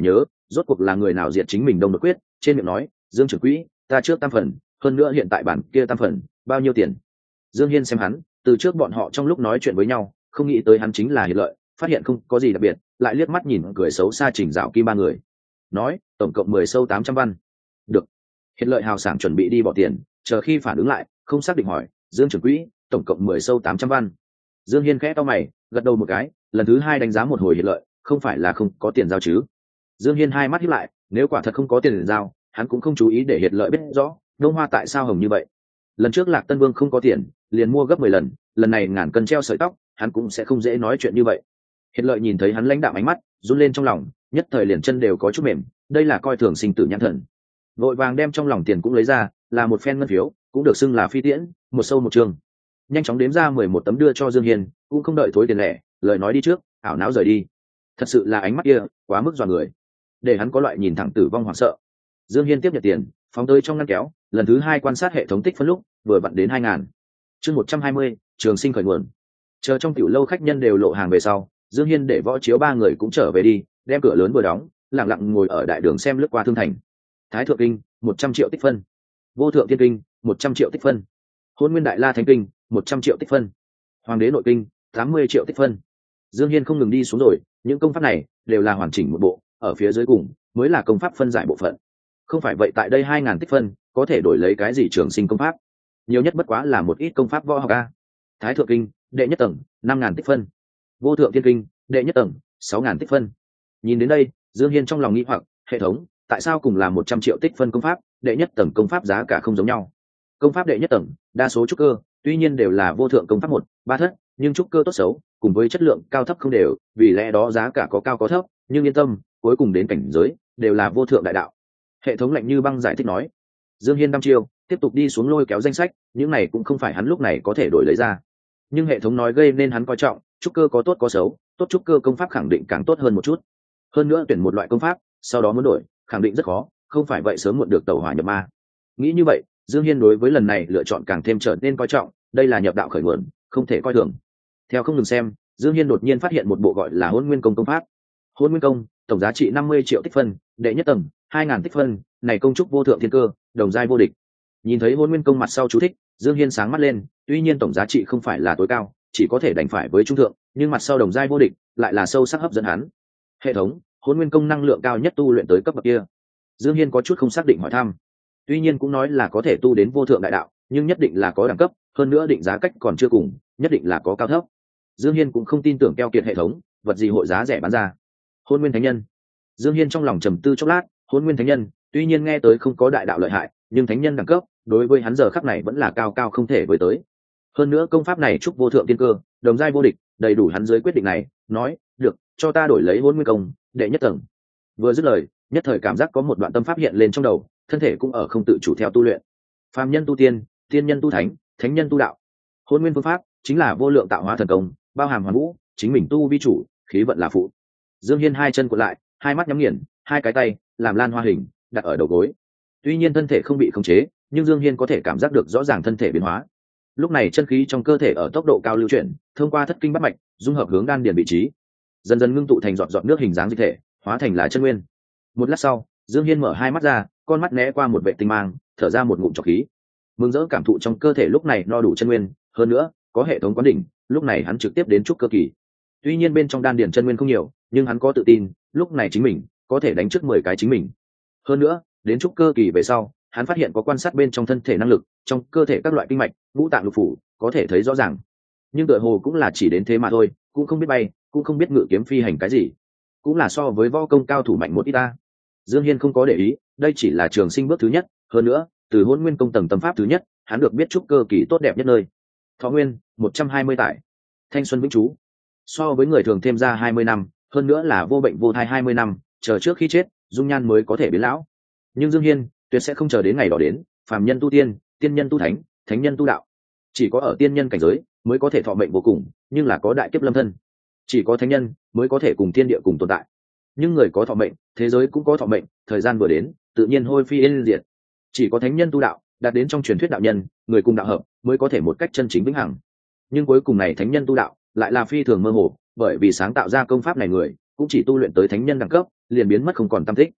rốt cuộc là người nào diệt chính mình đông đột quyết, trên miệng nói Dương trưởng quỹ, ta trước tam phần, hơn nữa hiện tại bản kia tam phần bao nhiêu tiền. Dương Hiên xem hắn, từ trước bọn họ trong lúc nói chuyện với nhau không nghĩ tới hắn chính là Hiệt Lợi, phát hiện không có gì đặc biệt, lại liếc mắt nhìn cười xấu xa Trình Dạo Kim ba người, nói tổng cộng 10 sâu 800 văn. Được. Hiệt Lợi hào sảng chuẩn bị đi bỏ tiền, chờ khi phản ứng lại không xác định hỏi Dương trưởng quỹ, tổng cộng 10 sâu 800 văn. Dương Hiên khẽ to mày, gật đầu một cái, lần thứ hai đánh giá một hồi Hiệt Lợi, không phải là không có tiền giao chứ. Dương Hiên hai mắt híp lại, nếu quả thật không có tiền giao, hắn cũng không chú ý để Hiệt Lợi biết rõ Đông Hoa tại sao hồng như vậy. Lần trước Lạc Tân Vương không có tiền, liền mua gấp 10 lần, lần này ngàn cân treo sợi tóc, hắn cũng sẽ không dễ nói chuyện như vậy. Hiệt Lợi nhìn thấy hắn lãnh đạm ánh mắt, run lên trong lòng, nhất thời liền chân đều có chút mềm, đây là coi thường sinh tử nhãn thần. Vội vàng đem trong lòng tiền cũng lấy ra, là một phen ngân phiếu, cũng được xưng là phi tiễn, một sâu một trường. Nhanh chóng đếm ra 11 tấm đưa cho Dương Hiên, cũng không đợi thối tiền lẻ, lời nói đi trước, ảo não rời đi. Thật sự là ánh mắt kia, quá mức dọa người, để hắn có loại nhìn thẳng tử vong hoảng sợ. Dương Hiên tiếp nhận tiền, phóng tới trong ngăn kéo, lần thứ hai quan sát hệ thống tích phân lúc, vừa vặn đến 2000. Chương 120, trường sinh khởi nguồn. Chờ trong tiểu lâu khách nhân đều lộ hàng về sau, Dương Hiên để Võ Chiếu ba người cũng trở về đi, đem cửa lớn vừa đóng, lặng lặng ngồi ở đại đường xem lướt qua thương thành. Thái Thượng Kinh, 100 triệu tích phân. Vô Thượng Thiên Kinh, 100 triệu tích phân. Hôn Nguyên Đại La Thánh Kinh, 100 triệu tích phân. Hoàng Đế Nội Kinh, 80 triệu tích phân. Dương Hiên không ngừng đi xuống rồi, những công pháp này đều là hoàn chỉnh một bộ, ở phía dưới cùng mới là công pháp phân giải bộ phận. Không phải vậy tại đây 2000 tích phân, có thể đổi lấy cái gì trường sinh công pháp? Nhiều nhất bất quá là một ít công pháp võ học a. Thái Thượng Kinh, đệ nhất tầng, 5000 tích phân. Vô Thượng Thiên Kinh, đệ nhất tầng, 6000 tích phân. Nhìn đến đây, Dương Hiên trong lòng nghĩ hoặc, hệ thống, tại sao cùng là 100 triệu tích phân công pháp, đệ nhất tầng công pháp giá cả không giống nhau? Công pháp đệ nhất tầng, đa số trúc cơ, tuy nhiên đều là vô thượng công pháp 1, 3 thất, nhưng trúc cơ tốt xấu, cùng với chất lượng cao thấp không đều, vì lẽ đó giá cả có cao có thấp, nhưng yên tâm, cuối cùng đến cảnh giới đều là vô thượng đại đạo. Hệ thống lạnh như băng giải thích nói. Dương Hiên đăm chiêu, tiếp tục đi xuống lôi kéo danh sách, những này cũng không phải hắn lúc này có thể đổi lấy ra. Nhưng hệ thống nói gây nên hắn coi trọng, trúc cơ có tốt có xấu, tốt trúc cơ công pháp khẳng định càng tốt hơn một chút. Hơn nữa tuyển một loại công pháp, sau đó muốn đổi, khẳng định rất khó, không phải vậy sớm muộn được tẩu hỏa nhập ma. Nghĩ như vậy, Dương Hiên đối với lần này lựa chọn càng thêm trở nên coi trọng, đây là nhập đạo khởi nguồn, không thể coi thường. Theo không ngừng xem, Dương Hiên đột nhiên phát hiện một bộ gọi là Hỗn Nguyên Công công pháp. Hỗn Nguyên Công, tổng giá trị 50 triệu tích phân, đệ nhất tầng, 2000 tích phân, này công trúc vô thượng thiên cơ, đồng giai vô địch. Nhìn thấy Hỗn Nguyên Công mặt sau chú thích, Dương Hiên sáng mắt lên, tuy nhiên tổng giá trị không phải là tối cao, chỉ có thể đành phải với trung thượng, nhưng mặt sau đồng giai vô địch lại là sâu sắc hấp dẫn hắn. Hệ thống, Hỗn Nguyên Công năng lượng cao nhất tu luyện tới cấp bậc kia. Dương Hiên có chút không xác định hỏi thăm. Tuy nhiên cũng nói là có thể tu đến vô thượng đại đạo, nhưng nhất định là có đẳng cấp, hơn nữa định giá cách còn chưa cùng, nhất định là có cao thấp. Dương Hiên cũng không tin tưởng keo kiệt hệ thống, vật gì hội giá rẻ bán ra. Hôn Nguyên Thánh Nhân. Dương Hiên trong lòng trầm tư chốc lát, Hôn Nguyên Thánh Nhân, tuy nhiên nghe tới không có đại đạo lợi hại, nhưng thánh nhân đẳng cấp, đối với hắn giờ khắc này vẫn là cao cao không thể với tới. Hơn nữa công pháp này trúc vô thượng tiên cơ, đồng giai vô địch, đầy đủ hắn dưới quyết định này, nói, được, cho ta đổi lấy Hôn Nguyên Công, đệ nhất tầng. Vừa dứt lời, nhất thời cảm giác có một đoạn tâm pháp hiện lên trong đầu, thân thể cũng ở không tự chủ theo tu luyện. Phàm nhân tu tiên, tiên nhân tu thánh, thánh nhân tu đạo. Hôn Nguyên phương pháp chính là vô lượng tạo hóa thần công, bao hàm hoàn vũ, chính mình tu vi chủ, khí vận là phụ. Dương Hiên hai chân cuộn lại, hai mắt nhắm nghiền, hai cái tay làm lan hoa hình đặt ở đầu gối. Tuy nhiên thân thể không bị khống chế, nhưng Dương Hiên có thể cảm giác được rõ ràng thân thể biến hóa. Lúc này chân khí trong cơ thể ở tốc độ cao lưu chuyển, thông qua thất kinh bát mạch, dung hợp hướng đan điền vị trí, dần dần ngưng tụ thành giọt giọt nước hình dáng dịch thể, hóa thành là chân nguyên. Một lát sau, Dương Hiên mở hai mắt ra, con mắt né qua một vệ tinh mang, thở ra một ngụm trọc khí. Mừng rỡ cảm thụ trong cơ thể lúc này no đủ chân nguyên, hơn nữa có hệ thống quán đỉnh, lúc này hắn trực tiếp đến trúc cơ kỳ. Tuy nhiên bên trong đan điền chân nguyên không nhiều, nhưng hắn có tự tin, lúc này chính mình có thể đánh trước 10 cái chính mình. Hơn nữa, đến trúc cơ kỳ về sau, hắn phát hiện có quan sát bên trong thân thể năng lực, trong cơ thể các loại kinh mạch, ngũ tạng lục phủ, có thể thấy rõ ràng. Nhưng tựa hồ cũng là chỉ đến thế mà thôi, cũng không biết bay, cũng không biết ngự kiếm phi hành cái gì, cũng là so với võ công cao thủ mạnh một ít ta. Dương Hiên không có để ý, đây chỉ là trường sinh bước thứ nhất, hơn nữa, từ Hỗn Nguyên Công tầng tâm pháp thứ nhất, hắn được biết trúc cơ kỳ tốt đẹp nhất nơi. Thọ nguyên 120 tải, thanh xuân vĩnh chú. So với người thường thêm ra 20 năm, hơn nữa là vô bệnh vô thai 20 năm, chờ trước khi chết, dung nhan mới có thể biến lão. Nhưng Dương Hiên tuyệt sẽ không chờ đến ngày đó đến, phàm nhân tu tiên, tiên nhân tu thánh, thánh nhân tu đạo. Chỉ có ở tiên nhân cảnh giới mới có thể thọ mệnh vô cùng, nhưng là có đại kiếp lâm thân. Chỉ có thánh nhân mới có thể cùng thiên địa cùng tồn tại. Nhưng người có thọ mệnh, thế giới cũng có thọ mệnh, thời gian vừa đến, tự nhiên hôi phi yên diệt. Chỉ có thánh nhân tu đạo, đạt đến trong truyền thuyết đạo nhân, người cùng đạo hợp, mới có thể một cách chân chính vĩnh hằng. Nhưng cuối cùng này thánh nhân tu đạo lại là phi thường mơ hồ, bởi vì sáng tạo ra công pháp này người cũng chỉ tu luyện tới thánh nhân đẳng cấp, liền biến mất không còn tâm tích.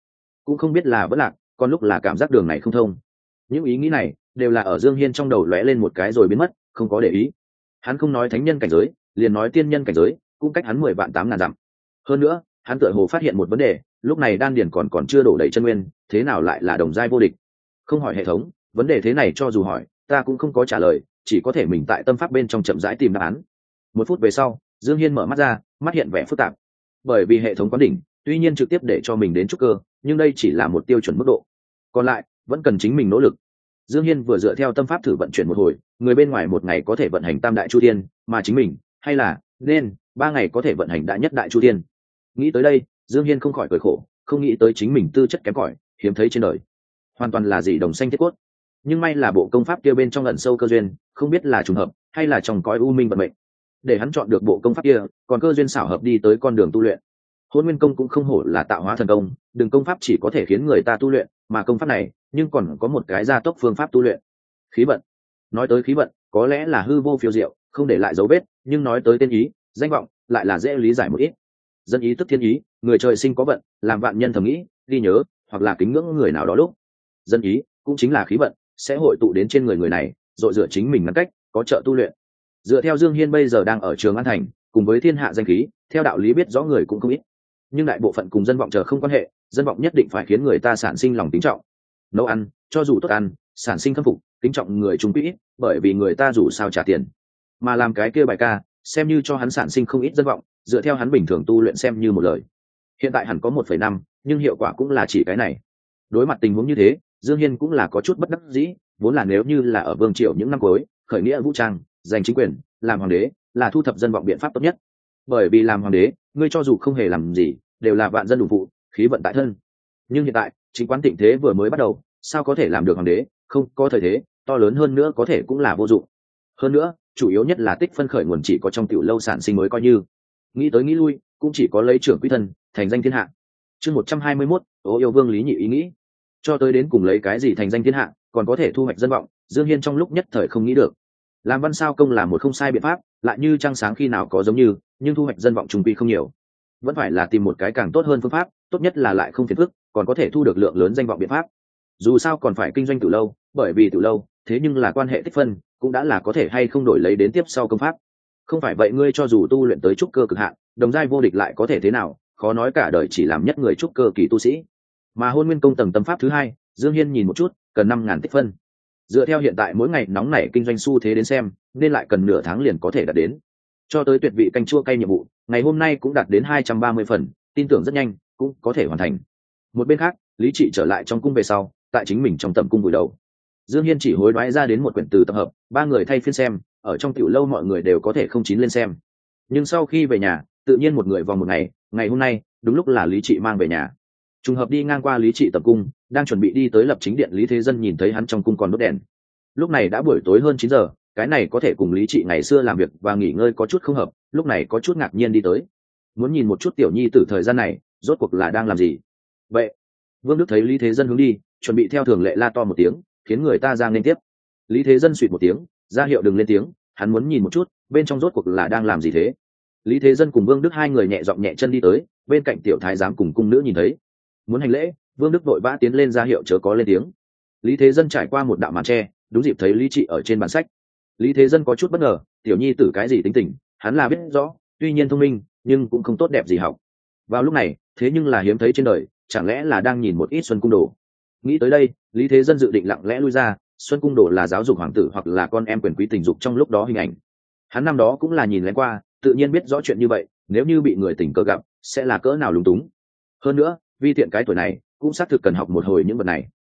cũng không biết là vẫn lạc, còn lúc là cảm giác đường này không thông. Những ý nghĩ này đều là ở Dương Hiên trong đầu lóe lên một cái rồi biến mất, không có để ý. Hắn không nói thánh nhân cảnh giới, liền nói tiên nhân cảnh giới, cũng cách hắn 10 vạn 8 ngàn dặm. Hơn nữa, hắn tựa hồ phát hiện một vấn đề, lúc này đan điền còn chưa đổ đầy chân nguyên, thế nào lại là đồng giai vô địch? Không hỏi hệ thống, vấn đề thế này cho dù hỏi, ta cũng không có trả lời, chỉ có thể mình tại tâm pháp bên trong chậm rãi tìm đáp án. 1 phút về sau, Dương Hiên mở mắt ra, mắt hiện vẻ phức tạp. Bởi vì hệ thống quán đỉnh, tuy nhiên trực tiếp để cho mình đến trúc cơ, nhưng đây chỉ là một tiêu chuẩn mức độ. Còn lại, vẫn cần chính mình nỗ lực. Dương Hiên vừa dựa theo tâm pháp thử vận chuyển một hồi, người bên ngoài một ngày có thể vận hành tam đại chu thiên, mà chính mình, hay là nên 3 ngày có thể vận hành đại nhất đại chu thiên. Nghĩ tới đây, Dương Hiên không khỏi cười khổ, không nghĩ tới chính mình tư chất kém cỏi, hiếm thấy trên đời. Hoàn toàn là dị đồng xanh thiết cốt. Nhưng may là bộ công pháp kia bên trong ẩn sâu cơ duyên, không biết là trùng hợp hay là trong cõi u minh vận mệnh, để hắn chọn được bộ công pháp kia, còn cơ duyên xảo hợp đi tới con đường tu luyện. Hôn Nguyên công cũng không hổ là tạo hóa thần công, đường công pháp chỉ có thể khiến người ta tu luyện, mà công pháp này nhưng còn có một cái gia tốc phương pháp tu luyện. Khí vận. Nói tới khí vận, có lẽ là hư vô phiêu diệu, không để lại dấu vết, nhưng nói tới tên ý, danh vọng, lại là dễ lý giải một ít. Dân ý tức thiên ý, người trời sinh có vận, làm vạn nhân thầm nghĩ, ghi nhớ, hoặc là kính ngưỡng người nào đó lúc. Dân ý cũng chính là khí vận, sẽ hội tụ đến trên người này, rồi dựa chính mình ngăn cách, có trợ tu luyện. Dựa theo Dương Hiên bây giờ đang ở Trường An thành, cùng với thiên hạ danh khí, theo đạo lý biết rõ người cũng không ít, nhưng đại bộ phận cùng dân vọng chờ không quan hệ, dân vọng nhất định phải khiến người ta sản sinh lòng kính trọng. Nấu ăn, cho dù tốt ăn, sản sinh khâm phục, kính trọng người chúng ít, bởi vì người ta dù sao trả tiền. Mà làm cái kia bài ca, xem như cho hắn sản sinh không ít dân vọng, dựa theo hắn bình thường tu luyện xem như một lời. Hiện tại hẳn có 1,5, nhưng hiệu quả cũng là chỉ cái này. Đối mặt tình huống như thế, Dương Hiên cũng là có chút bất đắc dĩ, vốn là nếu như là ở vương triều những năm cuối, khởi nghĩa vũ trang, giành chính quyền, làm hoàng đế, là thu thập dân vọng biện pháp tốt nhất. Bởi vì làm hoàng đế, ngươi cho dù không hề làm gì, đều là vạn dân đủ phụ, khí vận tại thân. Nhưng hiện tại, chính quán tịnh thế vừa mới bắt đầu, sao có thể làm được hoàng đế, không có thời thế, to lớn hơn nữa có thể cũng là vô dụng. Hơn nữa, chủ yếu nhất là tích phân khởi nguồn chỉ có trong tiểu lâu sản sinh mới coi như. Nghĩ tới nghĩ lui, cũng chỉ có lấy trưởng quy thân, thành danh thiên hạ. Chương 121, Ô yêu vương Lý Nhị ý nghĩ. Cho tới đến cùng lấy cái gì thành danh thiên hạ, còn có thể thu hoạch dân vọng, Dương Hiên trong lúc nhất thời không nghĩ được. Làm văn sao công là một không sai biện pháp, lại như trăng sáng khi nào có giống như, nhưng thu hoạch dân vọng trùng quy không nhiều. Vẫn phải là tìm một cái càng tốt hơn phương pháp, tốt nhất là lại không phiền phức, còn có thể thu được lượng lớn danh vọng biện pháp. Dù sao còn phải kinh doanh tiểu lâu, bởi vì tiểu lâu, thế nhưng là quan hệ tích phân, cũng đã là có thể hay không đổi lấy đến tiếp sau công pháp. Không phải vậy ngươi cho dù tu luyện tới trúc cơ cực hạn, đồng giai vô địch lại có thể thế nào, khó nói cả đời chỉ làm nhất người trúc cơ kỳ tu sĩ. Mà Hôn Nguyên công tầng tâm pháp thứ 2, Dương Hiên nhìn một chút, cần 5.000 tích phân. Dựa theo hiện tại mỗi ngày nóng nảy kinh doanh xu thế đến xem, nên lại cần nửa tháng liền có thể đạt đến. Cho tới tuyệt vị canh chua cay nhiệm vụ, ngày hôm nay cũng đạt đến 230 phần, tin tưởng rất nhanh cũng có thể hoàn thành. Một bên khác, Lý Trị trở lại trong cung về sau, tại chính mình trong tầm cung vùi đầu. Dương Hiên chỉ hối đoái ra đến một quyển từ tập hợp, 3 người thay phiên xem, ở trong tiểu lâu mọi người đều có thể không chín lên xem. Nhưng sau khi về nhà, tự nhiên một người vòng một ngày, ngày hôm nay, đúng lúc là Lý Trị mang về nhà. Trùng hợp đi ngang qua Lý Trị tập cung, đang chuẩn bị đi tới lập chính điện, Lý Thế Dân nhìn thấy hắn trong cung còn đốt đèn. Lúc này đã buổi tối hơn 9 giờ, cái này có thể cùng Lý Trị ngày xưa làm việc và nghỉ ngơi có chút không hợp, lúc này có chút ngạc nhiên đi tới. Muốn nhìn một chút tiểu nhi tử thời gian này, rốt cuộc là đang làm gì. Vậy, Vương Đức thấy Lý Thế Dân hướng đi, chuẩn bị theo thường lệ la to một tiếng, khiến người ta ra nên tiếp. Lý Thế Dân suýt một tiếng, ra hiệu đừng lên tiếng, hắn muốn nhìn một chút, bên trong rốt cuộc là đang làm gì thế. Lý Thế Dân cùng Vương Đức hai người nhẹ giọng nhẹ chân đi tới, bên cạnh tiểu thái giám cùng cung nữ nhìn thấy, muốn hành lễ, Vương Đức vội vã tiến lên ra hiệu chớ có lên tiếng. Lý Thế Dân trải qua một đạo màn tre, đúng dịp thấy Lý Trị ở trên bản sách. Lý Thế Dân có chút bất ngờ, tiểu nhi tử cái gì tính tình, hắn là biết rõ, tuy nhiên thông minh, nhưng cũng không tốt đẹp gì học. Vào lúc này, thế nhưng là hiếm thấy trên đời, chẳng lẽ là đang nhìn một ít xuân cung đồ. Nghĩ tới đây, Lý Thế Dân dự định lặng lẽ lui ra, xuân cung đồ là giáo dục hoàng tử hoặc là con em quyền quý tình dục trong lúc đó hình ảnh. Hắn năm đó cũng là nhìn lén qua, tự nhiên biết rõ chuyện như vậy, nếu như bị người tình cờ gặp, sẽ là cỡ nào lúng túng. Hơn nữa, vi tiện cái tuổi này, cũng xác thực cần học một hồi những vật này.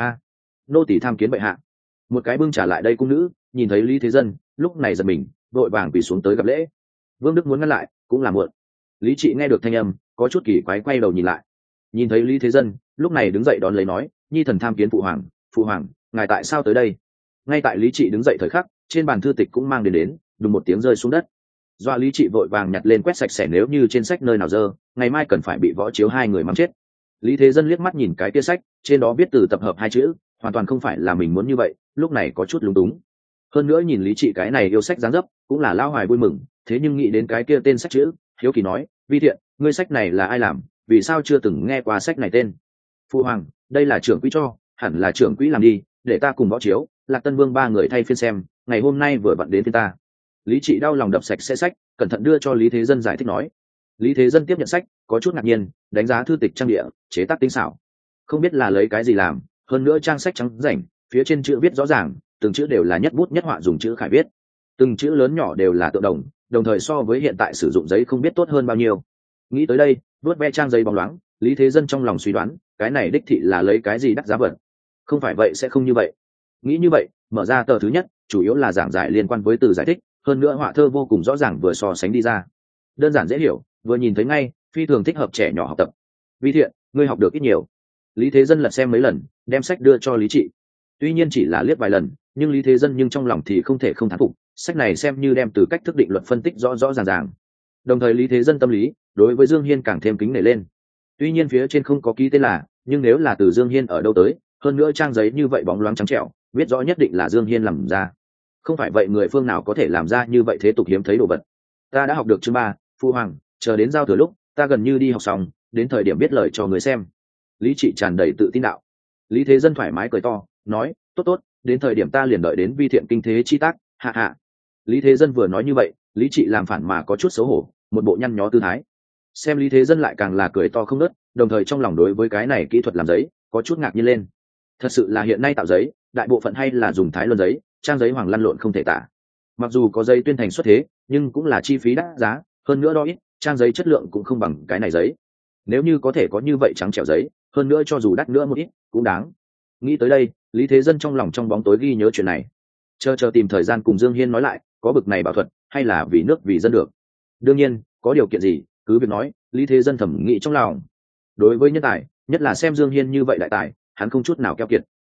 Nô tỳ tham kiến bệ hạ. Một cái bưng trả lại đây cung nữ, nhìn thấy Lý Thế Dân, lúc này giật mình, vội vàng quỳ xuống tới gặp lễ. Vương Đức muốn ngăn lại, cũng là muộn. Lý Trị nghe được thanh âm, có chút kỳ quái quay đầu nhìn lại. Nhìn thấy Lý Thế Dân, lúc này đứng dậy đón lấy nói, nhi thần tham kiến phụ hoàng, ngài tại sao tới đây? Ngay tại Lý Trị đứng dậy thời khắc, trên bàn thư tịch cũng mang đến, đùng một tiếng rơi xuống đất. Doa Lý Trị vội vàng nhặt lên quét sạch sẽ, nếu như trên sách nơi nào dơ, ngày mai cần phải bị võ chiếu hai người mắng chết. Lý Thế Dân liếc mắt nhìn cái kia sách, trên đó viết từ tập hợp 2 chữ, hoàn toàn không phải là mình muốn như vậy, lúc này có chút lúng túng. Hơn nữa nhìn Lý Trị cái này yêu sách dáng dấp, cũng là lao hoài vui mừng, thế nhưng nghĩ đến cái kia tên sách chữ, hiếu kỳ nói, vi thiện, ngươi sách này là ai làm, vì sao chưa từng nghe qua sách này tên? Phu hoàng, đây là trưởng quỹ cho, hẳn là trưởng quỹ làm đi, để ta cùng Võ Chiếu, Lạc Tân Vương ba người thay phiên xem, ngày hôm nay vừa vặn đến phiên ta. Lý Trị đau lòng đập sạch xe sách, cẩn thận đưa cho Lý Thế Dân giải thích nói. Lý Thế Dân tiếp nhận sách, có chút ngạc nhiên, đánh giá thư tịch trang địa, chế tác tinh xảo. Không biết là lấy cái gì làm, hơn nữa trang sách trắng rảnh, phía trên chữ viết rõ ràng, từng chữ đều là nhất bút nhất họa dùng chữ khải viết. Từng chữ lớn nhỏ đều là tượng đồng, đồng thời so với hiện tại sử dụng giấy không biết tốt hơn bao nhiêu. Nghĩ tới đây, vuốt ve trang giấy bóng loáng, Lý Thế Dân trong lòng suy đoán, cái này đích thị là lấy cái gì đắt giá vật. Không phải vậy sẽ không như vậy. Nghĩ như vậy, mở ra tờ thứ nhất, chủ yếu là giảng giải liên quan với từ giải thích, hơn nữa họa thơ vô cùng rõ ràng vừa so sánh đi ra. Đơn giản dễ hiểu, vừa nhìn thấy ngay, phi thường thích hợp trẻ nhỏ học tập. Vi Thiện, ngươi học được ít nhiều. Lý Thế Dân lật xem mấy lần, đem sách đưa cho Lý Trị. Tuy nhiên chỉ là liếc vài lần, nhưng Lý Thế Dân nhưng trong lòng thì không thể không thán phục, sách này xem như đem từ cách thức định luật phân tích rõ rõ ràng ràng. Đồng thời Lý Thế Dân tâm lý đối với Dương Hiên càng thêm kính nể lên. Tuy nhiên phía trên không có ký tên là, nhưng nếu là từ Dương Hiên ở đâu tới, hơn nữa trang giấy như vậy bóng loáng trắng trẻo, biết rõ nhất định là Dương Hiên làm ra. Không phải vậy người phương nào có thể làm ra như vậy thế tục hiếm thấy đồ vật. Ta đã học được chương 3, Phu hoàng, chờ đến giao thừa lúc, ta gần như đi học xong, đến thời điểm biết lời cho người xem. Lý Trị tràn đầy tự tin đạo. Lý Thế Dân thoải mái cười to, nói, tốt tốt, đến thời điểm ta liền đợi đến vi thiện kinh thế chi tác, hạ hạ. Lý Thế Dân vừa nói như vậy, Lý Trị làm phản mà có chút xấu hổ, một bộ nhăn nhó tư thái. Xem Lý Thế Dân lại càng là cười to không ngớt, đồng thời trong lòng đối với cái này kỹ thuật làm giấy có chút ngạc nhiên lên. Thật sự là hiện nay tạo giấy, đại bộ phận hay là dùng thái luân giấy, trang giấy hoàng lăn lộn không thể tả. Mặc dù có giấy tuyên thành xuất thế, nhưng cũng là chi phí đắt giá, hơn nữa đo ít, trang giấy chất lượng cũng không bằng cái này giấy. Nếu như có thể có như vậy trắng trẻo giấy, hơn nữa cho dù đắt nữa một ít, cũng đáng. Nghĩ tới đây, Lý Thế Dân trong lòng trong bóng tối ghi nhớ chuyện này. Chờ tìm thời gian cùng Dương Hiên nói lại, có bực này bảo thuật, hay là vì nước vì dân được. Đương nhiên, có điều kiện gì, cứ việc nói, Lý Thế Dân thẩm nghĩ trong lòng. Đối với nhân tài, nhất là xem Dương Hiên như vậy đại tài, hắn không chút nào keo kiệt,